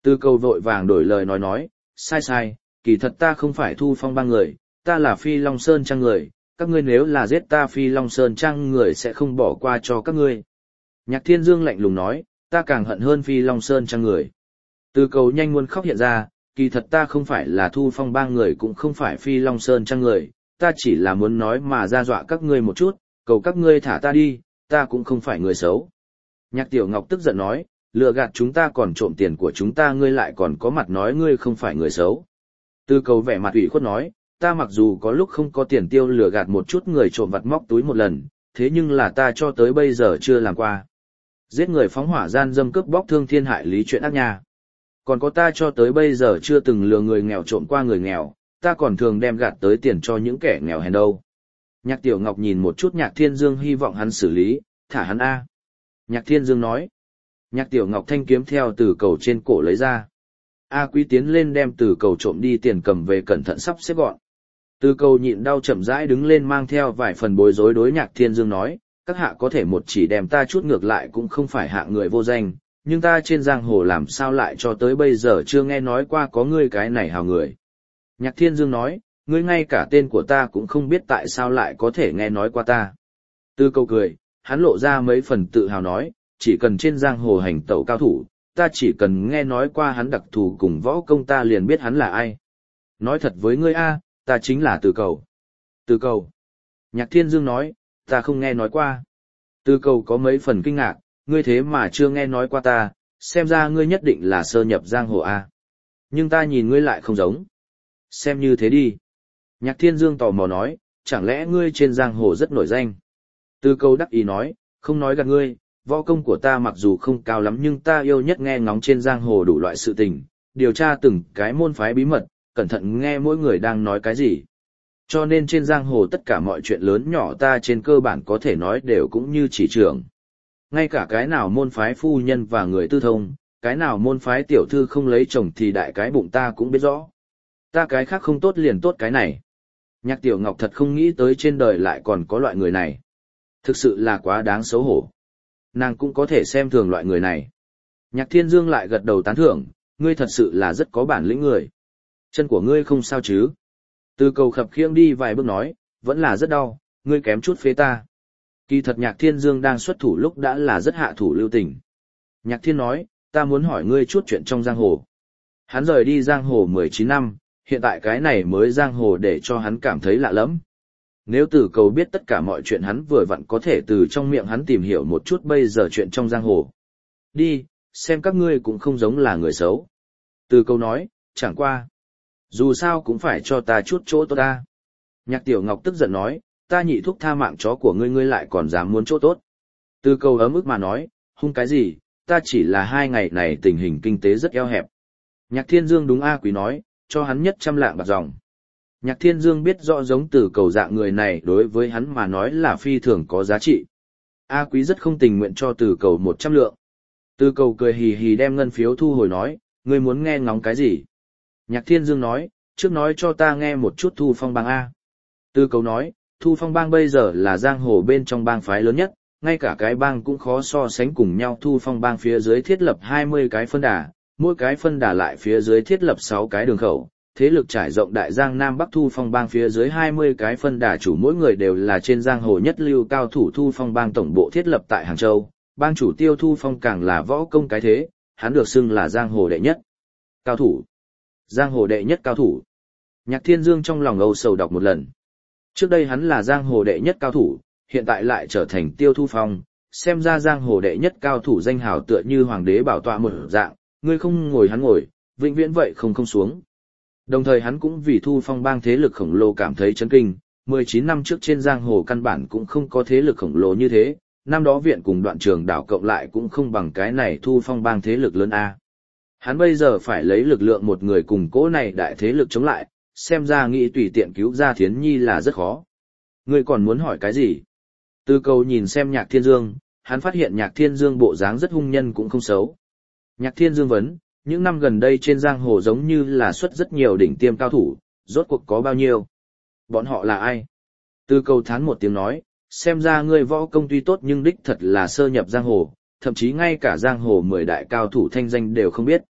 Từ cầu vội vàng đổi lời nói, sai, kỳ thật ta không phải Thu Phong bang người, ta là Phi Long Sơn Trang người, các ngươi nếu là giết ta Phi Long Sơn Trang người sẽ không bỏ qua cho các ngươi. Nhạc Thiên Dương lạnh lùng nói, ta càng hận hơn Phi Long Sơn Trang người. Từ cầu nhanh muốn khóc hiện ra, kỳ thật ta không phải là Thu Phong bang người cũng không phải Phi Long Sơn Trang người, ta chỉ là muốn nói mà ra dọa các ngươi một chút, cầu các ngươi thả ta đi, ta cũng không phải người xấu. Nhạc Tiểu Ngọc tức giận nói, lừa gạt chúng ta còn trộm tiền của chúng ta ngươi lại còn có mặt nói ngươi không phải người xấu. Từ cầu vẻ mặt ủy khuất nói, ta mặc dù có lúc không có tiền tiêu lừa gạt một chút người trộm vặt móc túi một lần, thế nhưng là ta cho tới bây giờ chưa làm qua. Giết người phóng hỏa gian dâm cướp bóc thương thiên hại lý chuyện ác nha. Còn có ta cho tới bây giờ chưa từng lừa người nghèo trộm qua người nghèo, ta còn thường đem gạt tới tiền cho những kẻ nghèo hèn đâu. Nhạc Tiểu Ngọc nhìn một chút Nhạc Thiên Dương hy vọng hắn xử lý, thả hắn A. Nhạc Thiên Dương nói. Nhạc Tiểu Ngọc thanh kiếm theo từ cầu trên cổ lấy ra. A Quý tiến lên đem từ cầu trộm đi tiền cầm về cẩn thận sắp xếp gọn. Từ cầu nhịn đau chậm rãi đứng lên mang theo vài phần bối rối đối Nhạc Thiên Dương nói, các hạ có thể một chỉ đem ta chút ngược lại cũng không phải hạ người vô danh, nhưng ta trên giang hồ làm sao lại cho tới bây giờ chưa nghe nói qua có ngươi cái này hào người. Nhạc Thiên Dương nói, ngươi ngay cả tên của ta cũng không biết tại sao lại có thể nghe nói qua ta. Từ cầu cười, hắn lộ ra mấy phần tự hào nói, chỉ cần trên giang hồ hành tẩu cao thủ, ta chỉ cần nghe nói qua hắn đặc thù cùng võ công ta liền biết hắn là ai. Nói thật với ngươi a, ta chính là Từ cầu. Từ cầu. Nhạc Thiên Dương nói, ta không nghe nói qua. Từ cầu có mấy phần kinh ngạc, ngươi thế mà chưa nghe nói qua ta, xem ra ngươi nhất định là sơ nhập giang hồ a. Nhưng ta nhìn ngươi lại không giống. Xem như thế đi. Nhạc Thiên Dương tò mò nói, chẳng lẽ ngươi trên giang hồ rất nổi danh. Từ cầu đắc ý nói, không nói gạt ngươi, võ công của ta mặc dù không cao lắm nhưng ta yêu nhất nghe ngóng trên giang hồ đủ loại sự tình, điều tra từng cái môn phái bí mật, cẩn thận nghe mỗi người đang nói cái gì. Cho nên trên giang hồ tất cả mọi chuyện lớn nhỏ ta trên cơ bản có thể nói đều cũng như chỉ trưởng. Ngay cả cái nào môn phái phu nhân và người tư thông, cái nào môn phái tiểu thư không lấy chồng thì đại cái bụng ta cũng biết rõ. Ta cái khác không tốt liền tốt cái này. Nhạc Tiểu Ngọc thật không nghĩ tới trên đời lại còn có loại người này. Thực sự là quá đáng xấu hổ. Nàng cũng có thể xem thường loại người này. Nhạc Thiên Dương lại gật đầu tán thưởng, ngươi thật sự là rất có bản lĩnh người. Chân của ngươi không sao chứ? Từ cầu khập khiễng đi vài bước nói, vẫn là rất đau, ngươi kém chút phế ta. Kỳ thật Nhạc Thiên Dương đang xuất thủ lúc đã là rất hạ thủ lưu tình. Nhạc Thiên nói, ta muốn hỏi ngươi chút chuyện trong giang hồ. Hắn rời đi giang hồ 19 năm, hiện tại cái này mới giang hồ để cho hắn cảm thấy lạ lẫm. Nếu Từ cầu biết tất cả mọi chuyện hắn vừa vặn có thể từ trong miệng hắn tìm hiểu một chút bây giờ chuyện trong giang hồ. Đi, xem các ngươi cũng không giống là người xấu. Từ cầu nói, chẳng qua. Dù sao cũng phải cho ta chút chỗ tốt ta. Nhạc Tiểu Ngọc tức giận nói, ta nhị thúc tha mạng chó của ngươi lại còn dám muốn chỗ tốt. Từ cầu ấm ức mà nói, hung cái gì, ta chỉ là 2 ngày này tình hình kinh tế rất eo hẹp. Nhạc Thiên Dương đúng A Quý nói, cho hắn 100 lạng bạc dòng. Nhạc Thiên Dương biết rõ giống Từ cầu dạng người này đối với hắn mà nói là phi thường có giá trị. A Quý rất không tình nguyện cho Từ cầu 100 lượng. Từ cầu cười hì hì đem ngân phiếu thu hồi nói, ngươi muốn nghe ngóng cái gì? Nhạc Thiên Dương nói, trước nói cho ta nghe một chút Thu Phong bang A. Từ cầu nói, Thu Phong bang bây giờ là giang hồ bên trong bang phái lớn nhất, ngay cả cái bang cũng khó so sánh cùng nhau. Thu Phong bang phía dưới thiết lập 20 cái phân đà, mỗi cái phân đà lại phía dưới thiết lập 6 cái đường khẩu. Thế lực trải rộng đại giang Nam Bắc. Thu Phong bang phía dưới 20 cái phân đà chủ mỗi người đều là trên giang hồ nhất lưu cao thủ. Thu Phong bang tổng bộ thiết lập tại Hàng Châu, bang chủ Tiêu Thu Phong càng là võ công cái thế, hắn được xưng là giang hồ đệ nhất cao thủ. Giang hồ đệ nhất cao thủ. Nhạc Thiên Dương trong lòng âu sầu đọc một lần. Trước đây hắn là giang hồ đệ nhất cao thủ, hiện tại lại trở thành Tiêu Thu Phong, xem ra giang hồ đệ nhất cao thủ danh hào tựa như hoàng đế bảo tọa một dạng, ngươi không ngồi hắn ngồi, vĩnh viễn vậy không xuống. Đồng thời hắn cũng vì Thu Phong bang thế lực khổng lồ cảm thấy chấn kinh, 19 năm trước trên giang hồ căn bản cũng không có thế lực khổng lồ như thế, năm đó viện cùng Đoạn Trường đảo cộng lại cũng không bằng cái này Thu Phong bang thế lực lớn A. Hắn bây giờ phải lấy lực lượng một người cùng cỗ này đại thế lực chống lại, xem ra nghĩ tùy tiện cứu ra Thiến Nhi là rất khó. Ngươi còn muốn hỏi cái gì? Từ cầu nhìn xem Nhạc Thiên Dương, hắn phát hiện Nhạc Thiên Dương bộ dáng rất hung nhân cũng không xấu. Nhạc Thiên Dương vấn, những năm gần đây trên giang hồ giống như là xuất rất nhiều đỉnh tiêm cao thủ, rốt cuộc có bao nhiêu? Bọn họ là ai? Từ cầu thán một tiếng nói, xem ra ngươi võ công tuy tốt nhưng đích thật là sơ nhập giang hồ, thậm chí ngay cả giang hồ 10 đại cao thủ thanh danh đều không biết.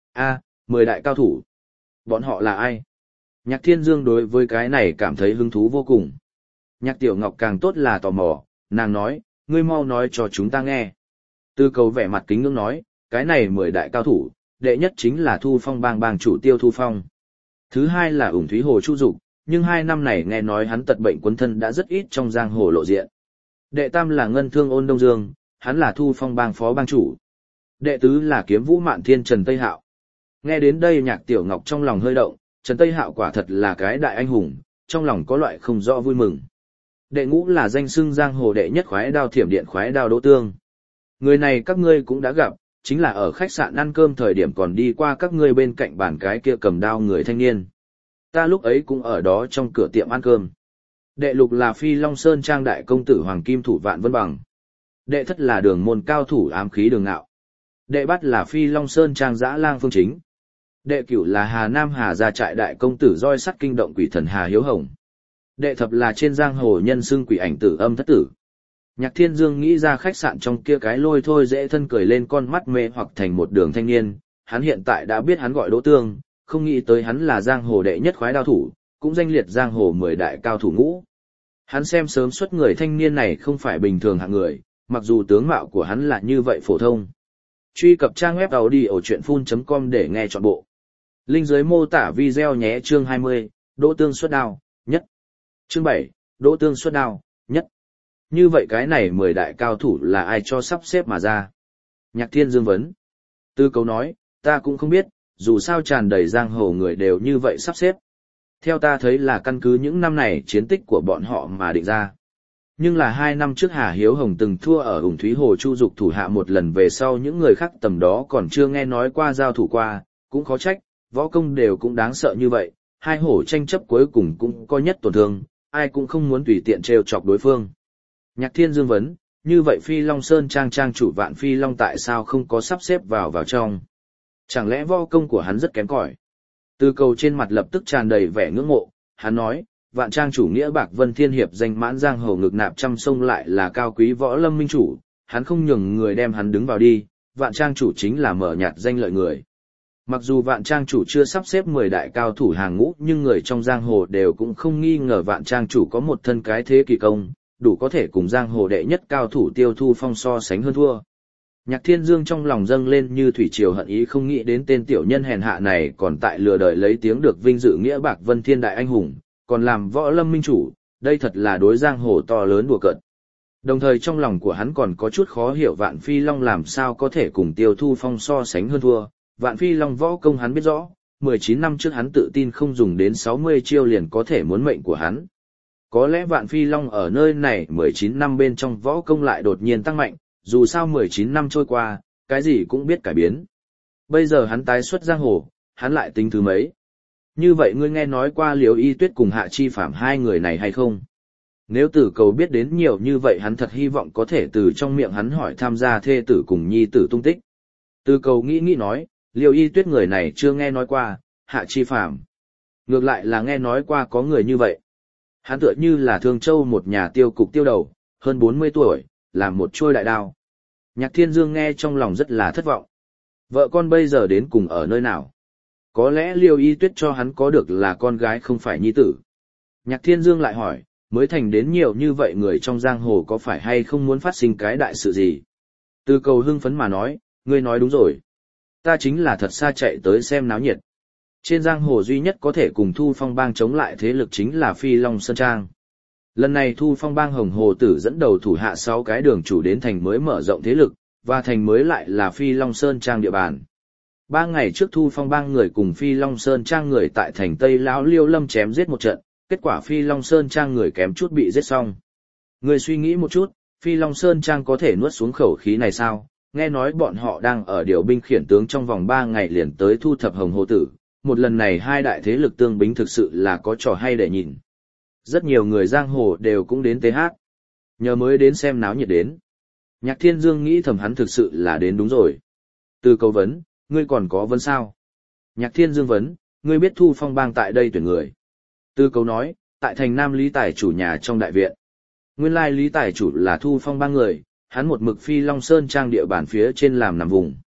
A, 10 đại cao thủ. Bọn họ là ai? Nhạc Thiên Dương đối với cái này cảm thấy hứng thú vô cùng. Nhạc Tiểu Ngọc càng tốt là tò mò, nàng nói, ngươi mau nói cho chúng ta nghe. Tư Cầu vẻ mặt kính ngưỡng nói, cái này 10 đại cao thủ, đệ nhất chính là Thu Phong bang bang chủ Tiêu Thu Phong. Thứ hai là Ủng Thúy Hồ Chu Dục, nhưng 2 năm này nghe nói hắn tật bệnh quấn thân đã rất ít trong giang hồ lộ diện. Đệ tam là Ngân Thương Ôn Đông Dương, hắn là Thu Phong bang phó bang chủ. Đệ tứ là Kiếm Vũ Mạn Thiên Trần Tây Hạo. Nghe đến đây Nhạc Tiểu Ngọc trong lòng hơi động, Trần Tây Hạo quả thật là cái đại anh hùng, trong lòng có loại không rõ vui mừng. Đệ ngũ là danh xưng giang hồ đệ nhất khoái đao thiểm điện khoái đao Đỗ Tương. Người này các ngươi cũng đã gặp, chính là ở khách sạn ăn cơm thời điểm còn đi qua các ngươi bên cạnh bàn cái kia cầm đao người thanh niên. Ta lúc ấy cũng ở đó trong cửa tiệm ăn cơm. Đệ lục là Phi Long Sơn Trang đại công tử Hoàng Kim Thủ Vạn Vân Bằng. Đệ thất là Đường Môn cao thủ ám khí Đường Ngạo. Đệ bát là Phi Long Sơn Trang Dã Lang Phương Chính. Đệ cửu là Hà Nam Hà gia trại đại công tử roi sắt kinh động quỷ thần Hà Hiếu Hồng. Đệ thập là trên giang hồ nhân xưng quỷ ảnh tử Âm Thất Tử. Nhạc Thiên Dương nghĩ ra khách sạn trong kia cái lôi thôi dễ thân cười lên con mắt mê hoặc thành một đường thanh niên, hắn hiện tại đã biết hắn gọi Đỗ Tương, không nghĩ tới hắn là giang hồ đệ nhất khoái đao thủ, cũng danh liệt giang hồ 10 đại cao thủ ngũ. Hắn xem sớm xuất người thanh niên này không phải bình thường hạng người, mặc dù tướng mạo của hắn là như vậy phổ thông. Truy cập trang web audiochuyenphun.com để nghe trọn bộ. Link dưới mô tả video nhé. Chương 20, Đỗ Tương xuất đao, nhất. Chương 7, Đỗ Tương xuất đao, nhất. Như vậy cái này 10 đại cao thủ là ai cho sắp xếp mà ra? Nhạc Thiên Dương vấn. Tư Cầu nói, ta cũng không biết, dù sao tràn đầy giang hồ người đều như vậy sắp xếp. Theo ta thấy là căn cứ những năm này chiến tích của bọn họ mà định ra. Nhưng là 2 năm trước Hà Hiếu Hồng từng thua ở Ủng Thúy Hồ Chu Dục thủ hạ một lần về sau những người khác tầm đó còn chưa nghe nói qua giao thủ qua, cũng khó trách, võ công đều cũng đáng sợ như vậy, hai hổ tranh chấp cuối cùng cũng có nhất tổn thương, ai cũng không muốn tùy tiện trêu chọc đối phương. Nhạc Thiên Dương vấn, như vậy Phi Long Sơn Trang trang chủ Vạn Phi Long tại sao không có sắp xếp vào trong? Chẳng lẽ võ công của hắn rất kém cỏi? Tư Cầu trên mặt lập tức tràn đầy vẻ ngưỡng mộ, hắn nói, Vạn trang chủ nghĩa Bạc Vân Thiên Hiệp danh mãn giang hồ ngực nạp trăm sông lại là cao quý võ lâm minh chủ, hắn không nhường người đem hắn đứng vào đi, Vạn trang chủ chính là mở nhạt danh lợi người. Mặc dù Vạn trang chủ chưa sắp xếp 10 đại cao thủ hàng ngũ nhưng người trong giang hồ đều cũng không nghi ngờ Vạn trang chủ có một thân cái thế kỳ công, đủ có thể cùng giang hồ đệ nhất cao thủ Tiêu Thu Phong so sánh hơn thua. Nhạc Thiên Dương trong lòng dâng lên như thủy triều hận ý, không nghĩ đến tên tiểu nhân hèn hạ này còn tại lừa đời lấy tiếng được vinh dự nghĩa Bạc Vân Thiên đại anh hùng, còn làm võ lâm minh chủ, đây thật là đối giang hồ to lớn đùa cợt. Đồng thời trong lòng của hắn còn có chút khó hiểu Vạn Phi Long làm sao có thể cùng Tiêu Thu Phong so sánh hơn thua. Vạn Phi Long võ công hắn biết rõ, 19 năm trước hắn tự tin không dùng đến 60 chiêu liền có thể muốn mệnh của hắn. Có lẽ Vạn Phi Long ở nơi này 19 năm bên trong võ công lại đột nhiên tăng mạnh, dù sao 19 năm trôi qua, cái gì cũng biết cải biến. Bây giờ hắn tái xuất giang hồ, hắn lại tính thứ mấy. Như vậy ngươi nghe nói qua Liễu Y Tuyết cùng Hạ Chi Phạm hai người này hay không? Nếu Tử Cầu biết đến nhiều như vậy hắn thật hy vọng có thể từ trong miệng hắn hỏi tham gia thê tử cùng nhi tử tung tích. Tử Cầu nghĩ nói, Liễu Y Tuyết người này chưa nghe nói qua, Hạ Chi Phạm. Ngược lại là nghe nói qua có người như vậy. Hắn tựa như là Thương Châu một nhà tiêu cục tiêu đầu, hơn 40 tuổi, làm một chuôi đại đao. Nhạc Thiên Dương nghe trong lòng rất là thất vọng. Vợ con bây giờ đến cùng ở nơi nào? Có lẽ Liêu Y Tuyết cho hắn có được là con gái không phải nhi tử. Nhạc Thiên Dương lại hỏi, mới thành đến nhiều như vậy người trong giang hồ có phải hay không muốn phát sinh cái đại sự gì? Tư Cầu hưng phấn mà nói, ngươi nói đúng rồi. Ta chính là thật xa chạy tới xem náo nhiệt. Trên giang hồ duy nhất có thể cùng Thu Phong bang chống lại thế lực chính là Phi Long Sơn Trang. Lần này Thu Phong bang Hồng Hồ Tử dẫn đầu thủ hạ 6 cái đường chủ đến thành mới mở rộng thế lực, và thành mới lại là Phi Long Sơn Trang địa bàn. 3 ngày trước Thu Phong bang người cùng Phi Long Sơn Trang người tại thành Tây Lão Liêu Lâm chém giết một trận, kết quả Phi Long Sơn Trang người kém chút bị giết xong. Người suy nghĩ một chút, Phi Long Sơn Trang có thể nuốt xuống khẩu khí này sao? Nghe nói bọn họ đang ở điều binh khiển tướng trong vòng 3 ngày liền tới thu thập Hồng Hồ Tử. Một lần này hai đại thế lực tương bính thực sự là có trò hay để nhìn. Rất nhiều người giang hồ đều cũng đến TH. Nhờ mới đến xem náo nhiệt đến. Nhạc Thiên Dương nghĩ thầm hắn thực sự là đến đúng rồi. Từ Cầu vấn, ngươi còn có vấn sao? Nhạc Thiên Dương vấn, ngươi biết Thu Phong bang tại đây tuyển người. Từ Cầu nói, tại thành Nam Lý Tài chủ nhà trong đại viện. Nguyên lai Lý Tài chủ là Thu Phong bang người, hắn một mực Phi Long Sơn Trang địa bàn phía trên làm nằm vùng.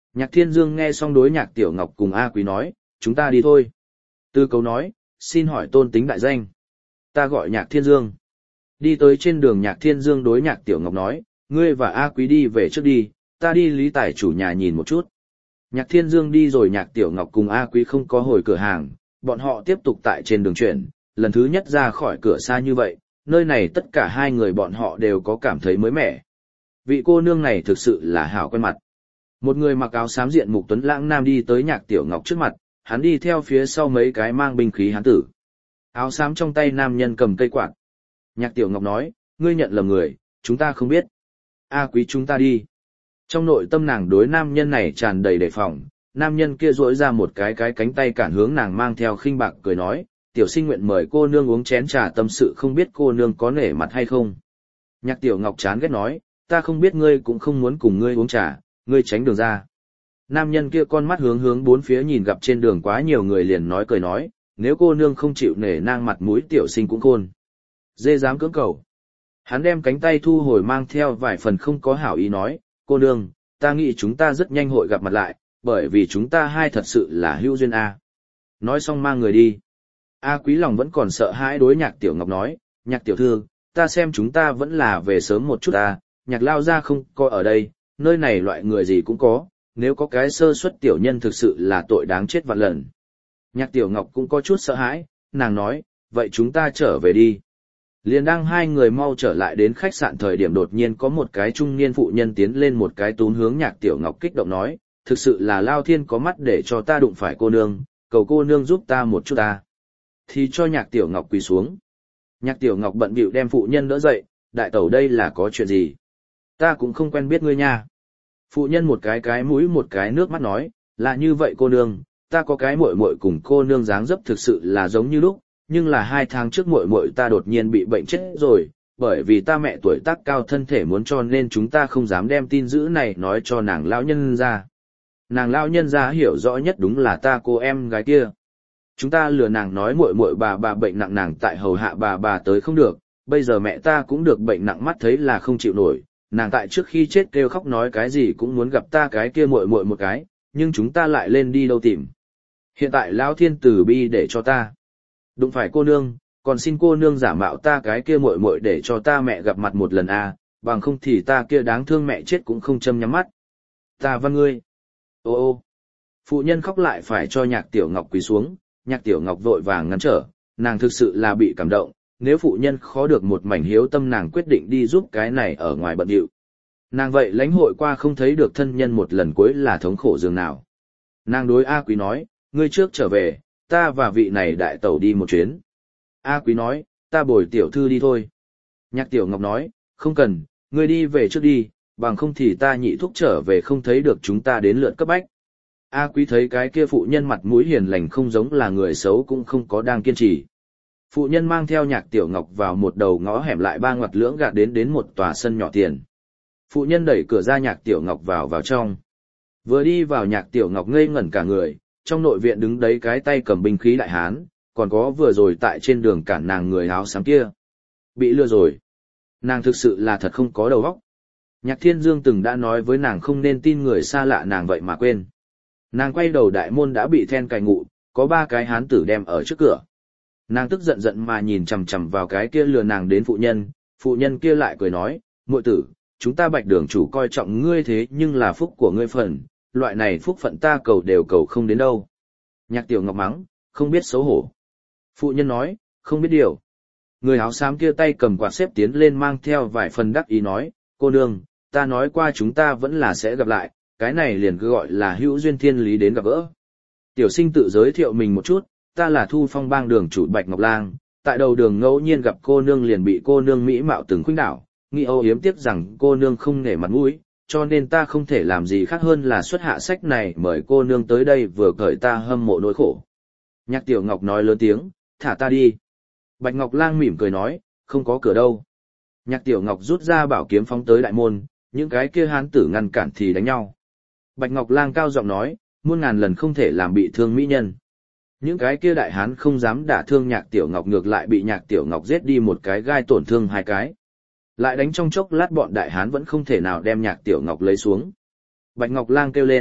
Nhạc Thiên Dương nghe xong đối Nhạc Tiểu Ngọc cùng A Quý nói, chúng ta đi thôi. Tư Cấu nói, xin hỏi tôn tính đại danh. Ta gọi Nhạc Thiên Dương. Đi tới trên đường Nhạc Thiên Dương đối Nhạc Tiểu Ngọc nói, ngươi và A Quý đi về trước đi, ta đi Lý Tài chủ nhà nhìn một chút. Nhạc Thiên Dương đi rồi Nhạc Tiểu Ngọc cùng A Quý không có hồi cửa hàng, bọn họ tiếp tục tại trên đường chuyển, lần thứ nhất ra khỏi cửa xa như vậy, nơi này tất cả hai người bọn họ đều có cảm thấy mới mẻ. Vị cô nương này thực sự là hảo quen mặt. Một người mặc áo xám diện mục tuấn lãng nam đi tới Nhạc Tiểu Ngọc trước mặt, hắn đi theo phía sau mấy cái mang binh khí hán tử. Áo xám trong tay nam nhân cầm cây quạt. Nhạc Tiểu Ngọc nói, ngươi nhận lầm người, chúng ta không biết. A Quý chúng ta đi. Trong nội tâm nàng đối nam nhân này tràn đầy đề phòng, nam nhân kia duỗi ra một cái cánh tay cản hướng nàng mang theo khinh bạc cười nói, tiểu sinh nguyện mời cô nương uống chén trà tâm sự không biết cô nương có nể mặt hay không. Nhạc Tiểu Ngọc chán ghét nói, ta không biết ngươi cũng không muốn cùng ngươi uống trà, ngươi tránh đường ra. Nam nhân kia con mắt hướng bốn phía nhìn gặp trên đường quá nhiều người liền nói cười nói, nếu cô nương không chịu nể nang mặt mũi tiểu sinh cũng khôn. Dê dám cưỡng cầu. Hắn đem cánh tay thu hồi mang theo vài phần không có hảo ý nói, cô nương, ta nghĩ chúng ta rất nhanh hội gặp mặt lại, bởi vì chúng ta hai thật sự là hữu duyên a. Nói xong mang người đi. A Quý lòng vẫn còn sợ hãi đối Nhạc Tiểu Ngọc nói, Nhạc tiểu thư, ta xem chúng ta vẫn là về sớm một chút a, Nhạc lao ra không có ở đây, nơi này loại người gì cũng có, nếu có cái sơ suất tiểu nhân thực sự là tội đáng chết vạn lần. Nhạc Tiểu Ngọc cũng có chút sợ hãi, nàng nói, vậy chúng ta trở về đi. Liền đang hai người mau trở lại đến khách sạn thời điểm đột nhiên có một cái trung niên phụ nhân tiến lên một cái túm hướng Nhạc Tiểu Ngọc kích động nói, thực sự là Lao Thiên có mắt để cho ta đụng phải cô nương, cầu cô nương giúp ta một chút ta. Thì cho Nhạc Tiểu Ngọc quỳ xuống. Nhạc Tiểu Ngọc bận bịu đem phụ nhân đỡ dậy, đại tẩu đây là có chuyện gì? Ta cũng không quen biết ngươi nha. Phụ nhân một cái mũi một cái nước mắt nói, là như vậy cô nương, ta có cái muội muội cùng cô nương dáng dấp thực sự là giống như lúc, nhưng là 2 tháng trước muội muội ta đột nhiên bị bệnh chết rồi, bởi vì ta mẹ tuổi tác cao thân thể muốn cho nên chúng ta không dám đem tin dữ này nói cho nàng lão nhân ra. Nàng lão nhân ra hiểu rõ nhất đúng là ta cô em gái kia. Chúng ta lừa nàng nói muội muội bà bệnh nặng nàng tại hầu hạ bà tới không được, bây giờ mẹ ta cũng được bệnh nặng mắt thấy là không chịu nổi, nàng tại trước khi chết kêu khóc nói cái gì cũng muốn gặp ta cái kia muội muội một cái, nhưng chúng ta lại lên đi đâu tìm. Hiện tại lão thiên tử bi để cho ta đụng phải cô nương, còn xin cô nương giả mạo ta cái kia muội muội để cho ta mẹ gặp mặt một lần a, bằng không thì ta kia đáng thương mẹ chết cũng không châm nhắm mắt. Ta văn ngươi. Ô ô. Phụ nhân khóc lại phải cho Nhạc Tiểu Ngọc quỳ xuống, Nhạc Tiểu Ngọc vội vàng ngăn trở, nàng thực sự là bị cảm động, nếu phụ nhân khó được một mảnh hiếu tâm nàng quyết định đi giúp cái này ở ngoài bận điệu. Nàng vậy lãnh hội qua không thấy được thân nhân một lần cuối là thống khổ dường nào. Nàng đối A Quý nói, ngươi trước trở về, ta và vị này đại tẩu đi một chuyến. A Quý nói, ta bồi tiểu thư đi thôi. Nhạc Tiểu Ngọc nói, không cần, ngươi đi về trước đi, bằng không thì ta nhị thúc trở về không thấy được chúng ta đến lượt cấp bách. A Quý thấy cái kia phụ nhân mặt mũi hiền lành không giống là người xấu cũng không có đang kiên trì. Phụ nhân mang theo Nhạc Tiểu Ngọc vào một đầu ngõ hẻm lại ba ngoặt lưỡng gạt đến một tòa sân nhỏ tiền. Phụ nhân đẩy cửa ra Nhạc Tiểu Ngọc vào trong. Vừa đi vào Nhạc Tiểu Ngọc ngây ngẩn cả người, trong nội viện đứng đấy cái tay cầm binh khí đại hán, còn có vừa rồi tại trên đường cản nàng người áo xám kia. Bị lừa rồi. Nàng thực sự là thật không có đầu óc. Nhạc Thiên Dương từng đã nói với nàng không nên tin người xa lạ nàng vậy mà quên. Nàng quay đầu đại môn đã bị then cài ngụ, có 3 cái hán tử đem ở trước cửa. Nàng tức giận giận mà nhìn chằm chằm vào cái kia lừa nàng đến phụ nhân kia lại cười nói, muội tử, chúng ta Bạch đường chủ coi trọng ngươi thế nhưng là phúc của ngươi phần, loại này phúc phận ta cầu đều cầu không đến đâu. Nhạc Tiểu Ngọc mắng, không biết xấu hổ. Phụ nhân nói, không biết điều. Người áo xám kia tay cầm quạt xếp tiến lên mang theo vài phần đắc ý nói, cô nương, ta nói qua chúng ta vẫn là sẽ gặp lại, cái này liền cứ gọi là hữu duyên thiên lý đến gặp gỡ. Tiểu sinh tự giới thiệu mình một chút, ta là Thu Phong bang đường chủ Bạch Ngọc Lang, tại đầu đường ngẫu nhiên gặp cô nương liền bị cô nương mỹ mạo từng khuynh đảo, nghĩ âu yếm tiếc rằng cô nương không nể mặt mũi, cho nên ta không thể làm gì khác hơn là xuất hạ sách này mời cô nương tới đây vừa cởi ta hâm mộ nỗi khổ. Nhạc Tiểu Ngọc nói lớn tiếng, thả ta đi. Bạch Ngọc Lang mỉm cười nói, không có cửa đâu. Nhạc Tiểu Ngọc rút ra bảo kiếm phóng tới đại môn, những cái kia hán tử ngăn cản thì đánh nhau. Bạch Ngọc Lang cao giọng nói, muôn ngàn lần không thể làm bị thương mỹ nhân. Những cái kia đại hán không dám đả thương Nhạc Tiểu Ngọc ngược lại bị Nhạc Tiểu Ngọc giết đi một cái gai tổn thương 2 cái. Lại đánh trong chốc lát bọn đại hán vẫn không thể nào đem Nhạc Tiểu Ngọc lấy xuống. Bạch Ngọc Lang kêu lên,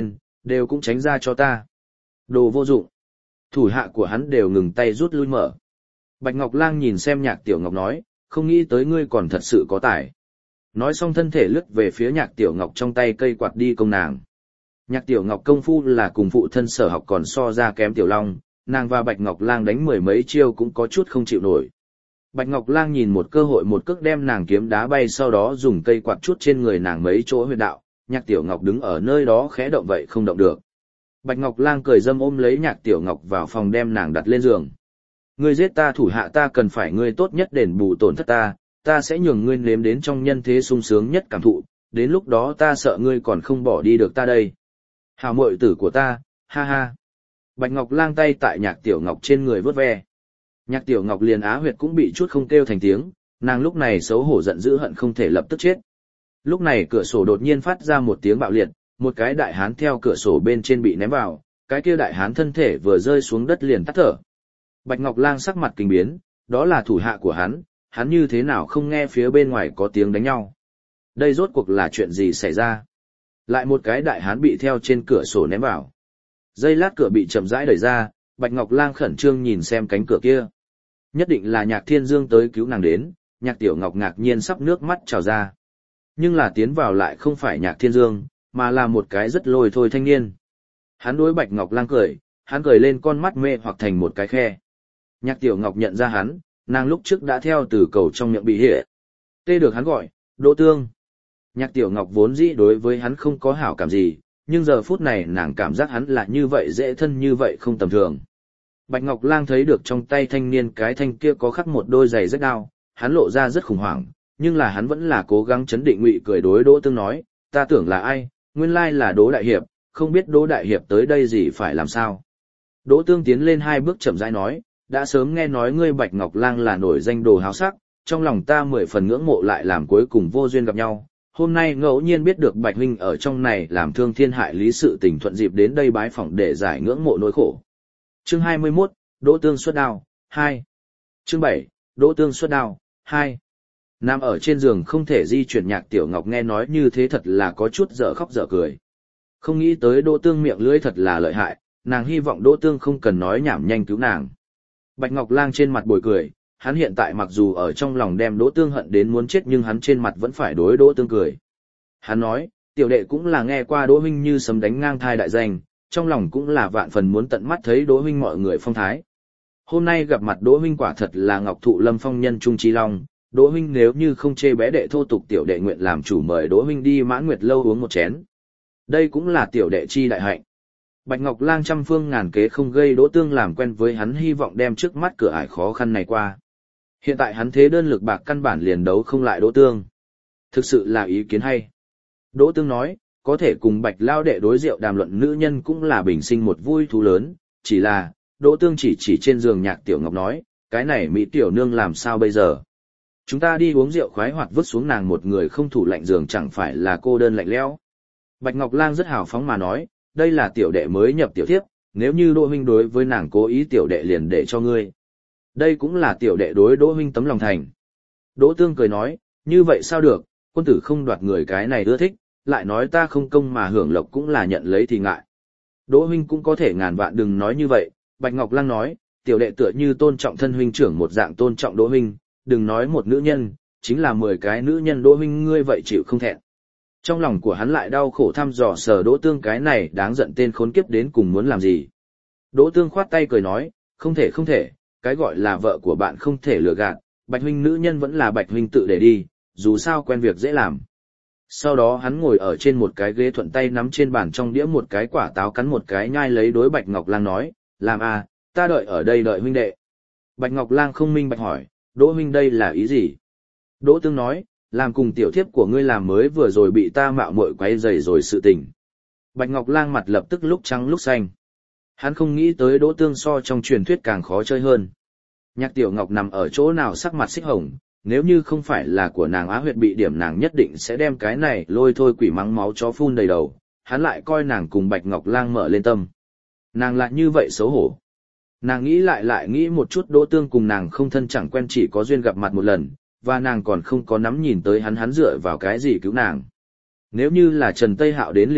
Đều cũng tránh ra cho ta. Đồ vô dụng. Thủ hạ của hắn đều ngừng tay rút lui mở. Bạch Ngọc Lang nhìn xem Nhạc Tiểu Ngọc nói, không nghĩ tới ngươi còn thật sự có tài. Nói xong thân thể lướt về phía Nhạc Tiểu Ngọc trong tay cây quạt đi công nàng. Nhạc Tiểu Ngọc công phu là cùng phụ thân sở học còn so ra kém Tiểu Long, nàng và Bạch Ngọc Lang đánh mười mấy chiêu cũng có chút không chịu nổi. Bạch Ngọc Lang nhìn một cơ hội một cước đem nàng kiếm đá bay, sau đó dùng cây quạt chút trên người nàng mấy chỗ huyệt đạo, Nhạc Tiểu Ngọc đứng ở nơi đó khẽ động vậy không động được. Bạch Ngọc Lang cười dâm ôm lấy Nhạc Tiểu Ngọc vào phòng đem nàng đặt lên giường. Ngươi giết ta thủ hạ ta cần phải ngươi tốt nhất đền bù tổn thất ta sẽ nhường ngươi nếm đến trong nhân thế sung sướng nhất cảm thụ, đến lúc đó ta sợ ngươi còn không bỏ đi được ta đây. Hảo muội tử của ta, ha ha. Bạch Ngọc Lang tay tại Nhạc Tiểu Ngọc trên người vuốt ve. Nhạc Tiểu Ngọc liền á huyệt cũng bị chút không kêu thành tiếng, nàng lúc này xấu hổ giận dữ hận không thể lập tức chết. Lúc này cửa sổ đột nhiên phát ra một tiếng bạo liệt, một cái đại hán theo cửa sổ bên trên bị ném vào, cái kia đại hán thân thể vừa rơi xuống đất liền tắt thở. Bạch Ngọc Lang sắc mặt kinh biến, đó là thủ hạ của hắn như thế nào không nghe phía bên ngoài có tiếng đánh nhau. Đây rốt cuộc là chuyện gì xảy ra? Lại một cái đại hán bị theo trên cửa sổ ném vào. Giây lát cửa bị chậm rãi đẩy ra, Bạch Ngọc Lang khẩn trương nhìn xem cánh cửa kia. Nhất định là Nhạc Thiên Dương tới cứu nàng đến, Nhạc Tiểu Ngọc ngạc nhiên sắp nước mắt trào ra. Nhưng là tiến vào lại không phải Nhạc Thiên Dương, mà là một cái rất lôi thôi thanh niên. Hắn đối Bạch Ngọc Lang cười, hắn cười lên con mắt mê hoặc thành một cái khe. Nhạc Tiểu Ngọc nhận ra hắn, nàng lúc trước đã theo từ cầu trong miệng bị hỉa. Tê được hắn gọi, Đỗ Tương. Nhạc Tiểu Ngọc vốn dĩ đối với hắn không có hảo cảm gì, nhưng giờ phút này nàng cảm giác hắn là như vậy dễ thân như vậy không tầm thường. Bạch Ngọc Lang thấy được trong tay thanh niên cái thanh kia có khắc một đôi giày rách đao, hắn lộ ra rất khủng hoảng, nhưng là hắn vẫn là cố gắng chấn định ngụy cười đối Đỗ Tương nói, ta tưởng là ai, nguyên lai là Đỗ Đại Hiệp, không biết Đỗ Đại Hiệp tới đây gì phải làm sao. Đỗ Tương tiến lên hai bước chậm rãi nói, đã sớm nghe nói ngươi Bạch Ngọc Lang là nổi danh đồ háo sắc, trong lòng ta 10 phần ngưỡng mộ lại làm cuối cùng vô duyên gặp nhau. Hôm nay ngẫu nhiên biết được Bạch huynh ở trong này làm thương thiên hại lý sự tình, thuận dịp đến đây bái phỏng để giải ngưỡng mộ nỗi khổ. Chương 21, Đỗ Tương xuất đao, 2. Chương 7, Đỗ Tương xuất đao, 2. Nằm ở trên giường không thể di chuyển Nhạc Tiểu Ngọc nghe nói như thế thật là có chút dở khóc dở cười. Không nghĩ tới Đỗ Tương miệng lưỡi thật là lợi hại, nàng hy vọng Đỗ Tương không cần nói nhảm nhanh cứu nàng. Bạch Ngọc Lang trên mặt bồi cười, hắn hiện tại mặc dù ở trong lòng đem Đỗ Tương hận đến muốn chết nhưng hắn trên mặt vẫn phải đối Đỗ Tương cười. Hắn nói, tiểu đệ cũng là nghe qua Đỗ huynh như sấm đánh ngang thai đại danh, trong lòng cũng là vạn phần muốn tận mắt thấy Đỗ huynh mọi người phong thái. Hôm nay gặp mặt Đỗ huynh quả thật là Ngọc Thụ Lâm phong nhân trung trí long, Đỗ huynh nếu như không chê bé đệ thô tục tiểu đệ nguyện làm chủ mời Đỗ huynh đi Mãn Nguyệt lâu uống một chén. Đây cũng là tiểu đệ chi đại hạnh. Bạch Ngọc Lang trăm phương ngàn kế không gây Đỗ Tương làm quen với hắn, hy vọng đem trước mắt cửa ải khó khăn này qua. Hiện tại hắn thế đơn lực bạc căn bản liền đấu không lại Đỗ Tương. Thực sự là ý kiến hay. Đỗ Tương nói, có thể cùng Bạch lao đệ đối rượu đàm luận nữ nhân cũng là bình sinh một vui thú lớn, chỉ là, Đỗ Tương chỉ trên giường Nhạc Tiểu Ngọc nói, cái này mỹ tiểu nương làm sao bây giờ? Chúng ta đi uống rượu khoái hoạt vứt xuống nàng một người không thủ lạnh giường chẳng phải là cô đơn lạnh lẽo. Bạch Ngọc Lang rất hào phóng mà nói, đây là tiểu đệ mới nhập tiểu thiếp, nếu như Đỗ huynh đối với nàng cố ý tiểu đệ liền để cho ngươi. Đây cũng là tiểu đệ đối Đỗ huynh tấm lòng thành. Đỗ Tương cười nói, như vậy sao được, quân tử không đoạt người cái này ưa thích, lại nói ta không công mà hưởng lộc cũng là nhận lấy thì ngại. Đỗ huynh cũng có thể ngàn vạn đừng nói như vậy, Bạch Ngọc Lang nói, tiểu đệ tựa như tôn trọng thân huynh trưởng một dạng tôn trọng Đỗ huynh, đừng nói một nữ nhân, chính là 10 cái nữ nhân Đỗ huynh ngươi vậy chịu không thẹn. Trong lòng của hắn lại đau khổ thăm dò sờ Đỗ Tương cái này đáng giận tên khốn kiếp đến cùng muốn làm gì. Đỗ Tương khoát tay cười nói, không thể, cái gọi là vợ của bạn không thể lừa gạt, Bạch huynh nữ nhân vẫn là Bạch huynh tự để đi, dù sao quen việc dễ làm. Sau đó hắn ngồi ở trên một cái ghế thuận tay nắm trên bàn trong đĩa một cái quả táo cắn một cái nhai lấy đối Bạch Ngọc Lang nói, làm à, ta đợi ở đây đợi huynh đệ. Bạch Ngọc Lang không minh bạch hỏi, Đỗ huynh đây là ý gì? Đỗ Tương nói, làm cùng tiểu thiếp của ngươi làm mới vừa rồi bị ta mạo muội quấy rầy rồi sự tình. Bạch Ngọc Lang mặt lập tức lúc trắng lúc xanh. Hắn không nghĩ tới Đỗ Tương so trong truyền thuyết càng khó chơi hơn. Nhạc Tiểu Ngọc nằm ở chỗ nào sắc mặt xích hồng, nếu như không phải là của nàng á huyệt bị điểm nàng nhất định sẽ đem cái này lôi thôi quỷ mắng máu chó phun đầy đầu, hắn lại coi nàng cùng Bạch Ngọc Lang mở lên tâm. Nàng lại như vậy xấu hổ. Nàng nghĩ lại nghĩ một chút Đỗ Tương cùng nàng không thân chẳng quen chỉ có duyên gặp mặt một lần, và nàng còn không có nắm nhìn tới hắn dựa vào cái gì cứu nàng. Nếu như là Trần Tây Hạo đến liền tốt,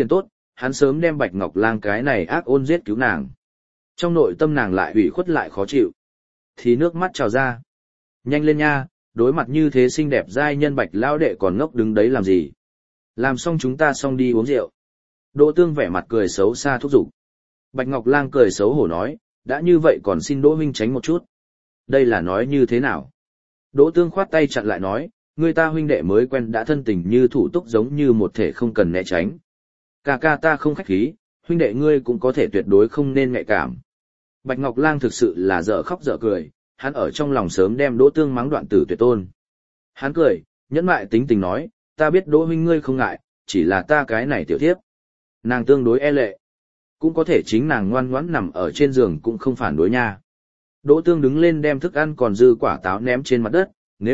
hắn sớm đem Bạch Ngọc Lang cái này ác ôn giết cứu nàng. Trong nội tâm nàng lại ủy khuất lại khó chịu. Thì nước mắt trào ra. Nhanh lên nha, đối mặt như thế xinh đẹp giai nhân Bạch lão đệ còn ngốc đứng đấy làm gì? Làm xong chúng ta xong đi uống rượu. Đỗ Tương vẻ mặt cười xấu xa thúc giục. Bạch Ngọc Lang cười xấu hổ nói, đã như vậy còn xin Đỗ huynh tránh một chút. Đây là nói như thế nào? Đỗ Tương khoát tay chặn lại nói, người ta huynh đệ mới quen đã thân tình như thủ túc giống như một thể không cần né tránh. Ca ca ta không khách khí, huynh đệ ngươi cũng có thể tuyệt đối không nên nhạy cảm. Bạch Ngọc Lang thực sự là dở khóc dở cười, hắn ở trong lòng sớm đem Đỗ Tương mắng đoạn tử tuyệt tôn. Hắn cười, nhẫn mại tính tình nói, ta biết Đỗ huynh ngươi không ngại, chỉ là ta cái này tiểu thiếp. Nàng tương đối e lệ. Cũng có thể chính nàng ngoan ngoãn nằm ở trên giường cũng không phản đối nha. Đỗ Tương đứng lên đem thức ăn còn dư quả táo ném trên mặt đất,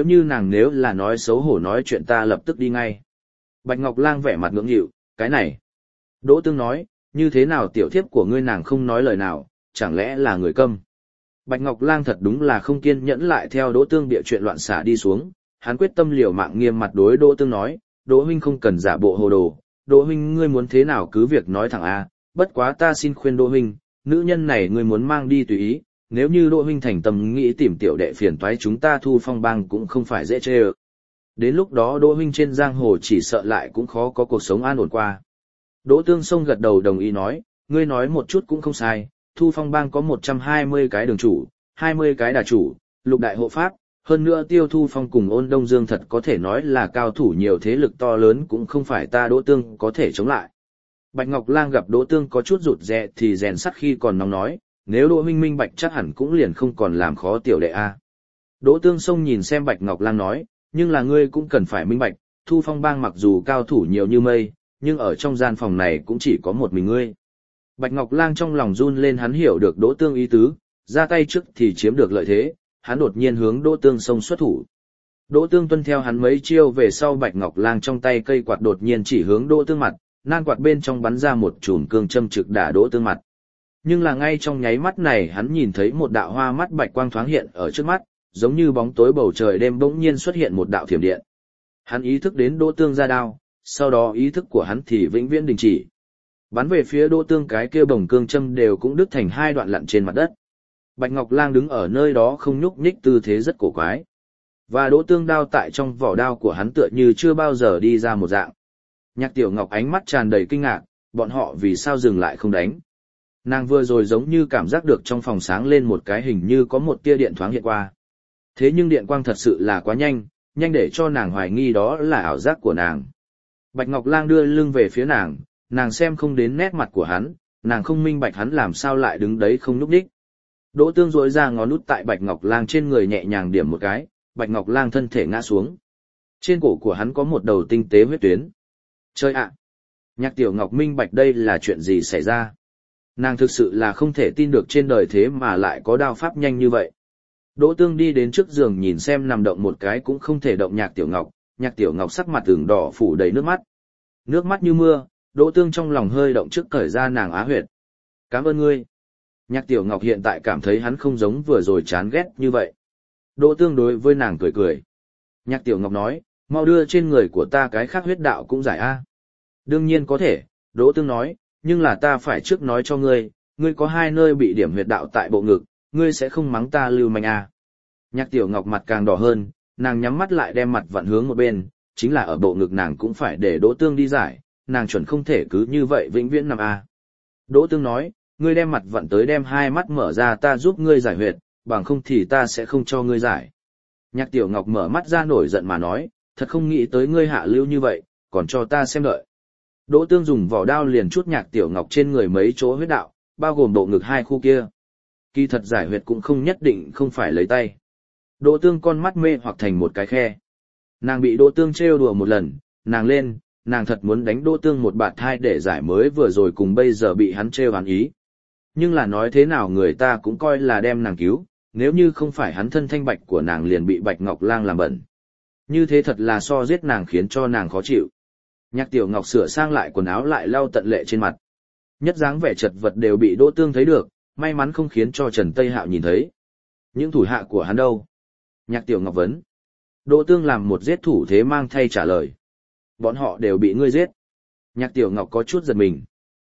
nếu là nói xấu hổ nói chuyện ta lập tức đi ngay. Bạch Ngọc Lang vẻ mặt ngưỡng nghịu, cái này. Đỗ Tương nói, như thế nào tiểu thiếp của ngươi nàng không nói lời nào, chẳng lẽ là người câm. Bạch Ngọc Lang thật đúng là không kiên nhẫn lại theo Đỗ Tương bịa chuyện loạn xả đi xuống, hắn quyết tâm liều mạng nghiêm mặt đối Đỗ Tương nói, Đỗ huynh không cần giả bộ hồ đồ, Đỗ huynh ngươi muốn thế nào cứ việc nói thẳng a, bất quá ta xin khuyên Đỗ huynh, nữ nhân này ngươi muốn mang đi tùy ý, nếu như Đỗ huynh thành tâm nghĩ tìm tiểu đệ phiền toái chúng ta Thu Phong bang cũng không phải dễ chê ơ. Đến lúc đó Đỗ huynh trên giang hồ chỉ sợ lại cũng khó có cuộc sống an ổn qua. Đỗ Tương Sông gật đầu đồng ý nói, ngươi nói một chút cũng không sai, Thu Phong bang có 120 cái đường chủ, 20 cái đà chủ, lục đại hộ pháp, hơn nữa Tiêu Thu Phong cùng Ôn Đông Dương thật có thể nói là cao thủ nhiều thế lực to lớn cũng không phải ta Đỗ Tương có thể chống lại. Bạch Ngọc Lang gặp Đỗ Tương có chút rụt rè thì rèn sắt khi còn nóng nói, nếu Đỗ huynh minh bạch chắc hẳn cũng liền không còn làm khó tiểu đệ a. Đỗ Tương Sông nhìn xem Bạch Ngọc Lang nói, nhưng là ngươi cũng cần phải minh bạch, Thu Phong bang mặc dù cao thủ nhiều như mây, nhưng ở trong gian phòng này cũng chỉ có một mình ngươi. Bạch Ngọc Lang trong lòng run lên hắn hiểu được Đỗ Tương ý tứ, ra tay trước thì chiếm được lợi thế, hắn đột nhiên hướng Đỗ Tương Sông xuất thủ. Đỗ Tương tuân theo hắn mấy chiêu về sau Bạch Ngọc Lang trong tay cây quạt đột nhiên chỉ hướng Đỗ Tương mặt, nan quạt bên trong bắn ra một chùm cương châm trực đả Đỗ Tương mặt. Nhưng là ngay trong nháy mắt này hắn nhìn thấy một đạo hoa mắt bạch quang thoáng hiện ở trước mắt, giống như bóng tối bầu trời đêm bỗng nhiên xuất hiện một đạo thiểm điện. Hắn ý thức đến Đỗ Tương ra đao, sau đó ý thức của hắn thì vĩnh viễn đình chỉ. Bắn về phía Đỗ Tương cái kia bồng cương châm đều cũng đứt thành hai đoạn lặn trên mặt đất. Bạch Ngọc Lang đứng ở nơi đó không nhúc nhích tư thế rất cổ quái. Và Đỗ Tương đao tại trong vỏ đao của hắn tựa như chưa bao giờ đi ra một dạng. Nhạc Tiểu Ngọc ánh mắt tràn đầy kinh ngạc, bọn họ vì sao dừng lại không đánh. Nàng vừa rồi giống như cảm giác được trong phòng sáng lên một cái hình như có một tia điện thoáng hiện qua. Thế nhưng điện quang thật sự là quá nhanh, nhanh để cho nàng hoài nghi đó là ảo giác của nàng. Bạch Ngọc Lang đưa lưng về phía nàng xem không đến nét mặt của hắn, nàng không minh bạch hắn làm sao lại đứng đấy không nhúc nhích. Đỗ Tương duỗi ra ngón út tại Bạch Ngọc Lang trên người nhẹ nhàng điểm một cái, Bạch Ngọc Lang thân thể ngã xuống. Trên cổ của hắn có một đầu tinh tế huyết tuyến. Chơi ạ! Nhạc Tiểu Ngọc minh bạch đây là chuyện gì xảy ra. Nàng thực sự là không thể tin được trên đời thế mà lại có đao pháp nhanh như vậy. Đỗ Tương đi đến trước giường nhìn xem nằm động một cái cũng không thể động Nhạc Tiểu Ngọc sắc mặt ửng đỏ phủ đầy nước mắt. Nước mắt như mưa, Đỗ Tương trong lòng hơi động trước cởi ra nàng á huyệt. Cảm ơn ngươi. Nhạc Tiểu Ngọc hiện tại cảm thấy hắn không giống vừa rồi chán ghét như vậy. Đỗ Tương đối với nàng cười cười. Nhạc Tiểu Ngọc nói, mau đưa trên người của ta cái khác huyết đạo cũng giải a. Đương nhiên có thể, Đỗ Tương nói, nhưng là ta phải trước nói cho ngươi, ngươi có 2 nơi bị điểm huyệt đạo tại bộ ngực, ngươi sẽ không mắng ta lưu manh a. Nhạc Tiểu Ngọc mặt càng đỏ hơn, nàng nhắm mắt lại đem mặt vặn hướng một bên, chính là ở bộ ngực nàng cũng phải để Đỗ Tương đi giải, nàng chuẩn không thể cứ như vậy vĩnh viễn nằm a. Đỗ Tương nói, ngươi đem mặt vặn tới đem 2 mắt mở ra ta giúp ngươi giải huyệt, bằng không thì ta sẽ không cho ngươi giải. Nhạc Tiểu Ngọc mở mắt ra nổi giận mà nói, thật không nghĩ tới ngươi hạ lưu như vậy, còn cho ta xem đợi. Đỗ Tương dùng vỏ đao liền chút Nhạc Tiểu Ngọc trên người mấy chỗ huyết đạo, bao gồm bộ ngực 2 khu kia. Kỳ thật giải huyệt cũng không nhất định không phải lấy tay. Đỗ Tương con mắt mê hoặc thành một cái khe. Nàng bị Đỗ Tương trêu đùa một lần, nàng lên, nàng thật muốn đánh Đỗ Tương một bạt thai để giải mới vừa rồi cùng bây giờ bị hắn trêu hắn ý. Nhưng là nói thế nào người ta cũng coi là đem nàng cứu, nếu như không phải hắn thân thanh bạch của nàng liền bị Bạch Ngọc Lang làm bẩn. Như thế thật là so giết nàng khiến cho nàng khó chịu. Nhạc Tiểu Ngọc sửa sang lại quần áo lại lau tận lệ trên mặt. Nhất dáng vẻ chật vật đều bị Đỗ Tương thấy được, may mắn không khiến cho Trần Tây Hạo nhìn thấy. Những thủ hạ của hắn đâu? Nhạc Tiểu Ngọc vấn. Đỗ Tương làm một giết thủ thế mang thay trả lời. Bọn họ đều bị ngươi giết. Nhạc Tiểu Ngọc có chút giật mình.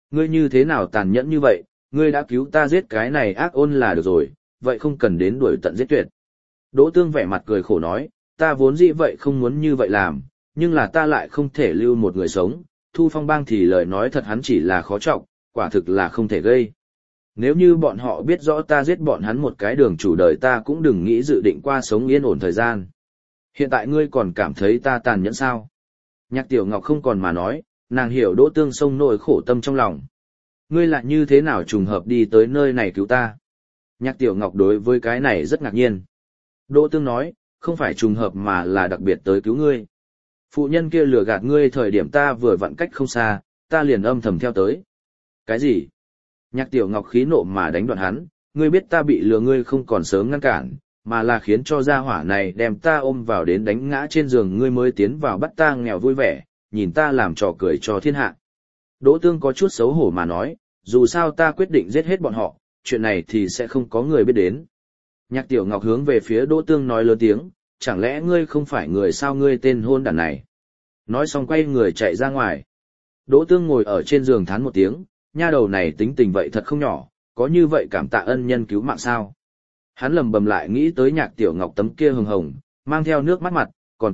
Ngươi như thế nào tàn nhẫn như vậy, ngươi đã cứu ta giết cái này ác ôn là được rồi, vậy không cần đến đuổi tận giết tuyệt. Đỗ Tương vẻ mặt cười khổ nói, ta vốn dĩ vậy không muốn như vậy làm, nhưng là ta lại không thể lưu một người sống, Thu Phong bang thì lời nói thật hắn chỉ là khó trọng, quả thực là không thể gây. Nếu như bọn họ biết rõ ta giết bọn hắn một cái đường chủ đời ta cũng đừng nghĩ dự định qua sống yên ổn thời gian. Hiện tại ngươi còn cảm thấy ta tàn nhẫn sao? Nhạc Tiểu Ngọc không còn mà nói, nàng hiểu Đỗ Tương sông nỗi khổ tâm trong lòng. Ngươi lại như thế nào trùng hợp đi tới nơi này cứu ta? Nhạc Tiểu Ngọc đối với cái này rất ngạc nhiên. Đỗ Tương nói, không phải trùng hợp mà là đặc biệt tới cứu ngươi. Phụ nhân kia lừa gạt ngươi thời điểm ta vừa vặn cách không xa, ta liền âm thầm theo tới. Cái gì? Nhạc Tiểu Ngọc khí nộ mà đánh đoạn hắn, ngươi biết ta bị lừa ngươi không còn sớm ngăn cản, mà là khiến cho gia hỏa này đem ta ôm vào đến đánh ngã trên giường ngươi mới tiến vào bắt ta nghèo vui vẻ, nhìn ta làm trò cười cho thiên hạ. Đỗ Tương có chút xấu hổ mà nói, dù sao ta quyết định giết hết bọn họ, chuyện này thì sẽ không có người biết đến. Nhạc Tiểu Ngọc hướng về phía Đỗ Tương nói lớn tiếng, chẳng lẽ ngươi không phải người sao ngươi tên hôn đản này. Nói xong quay người chạy ra ngoài. Đỗ Tương ngồi ở trên giường thán một tiếng, nha đầu này tính tình vậy thật không nhỏ, có như vậy cảm tạ ân nhân cứu mạng sao. Hắn lầm bầm lại nghĩ tới Nhạc Tiểu Ngọc tấm kia hồng hồng, mang theo nước mắt mặt, còn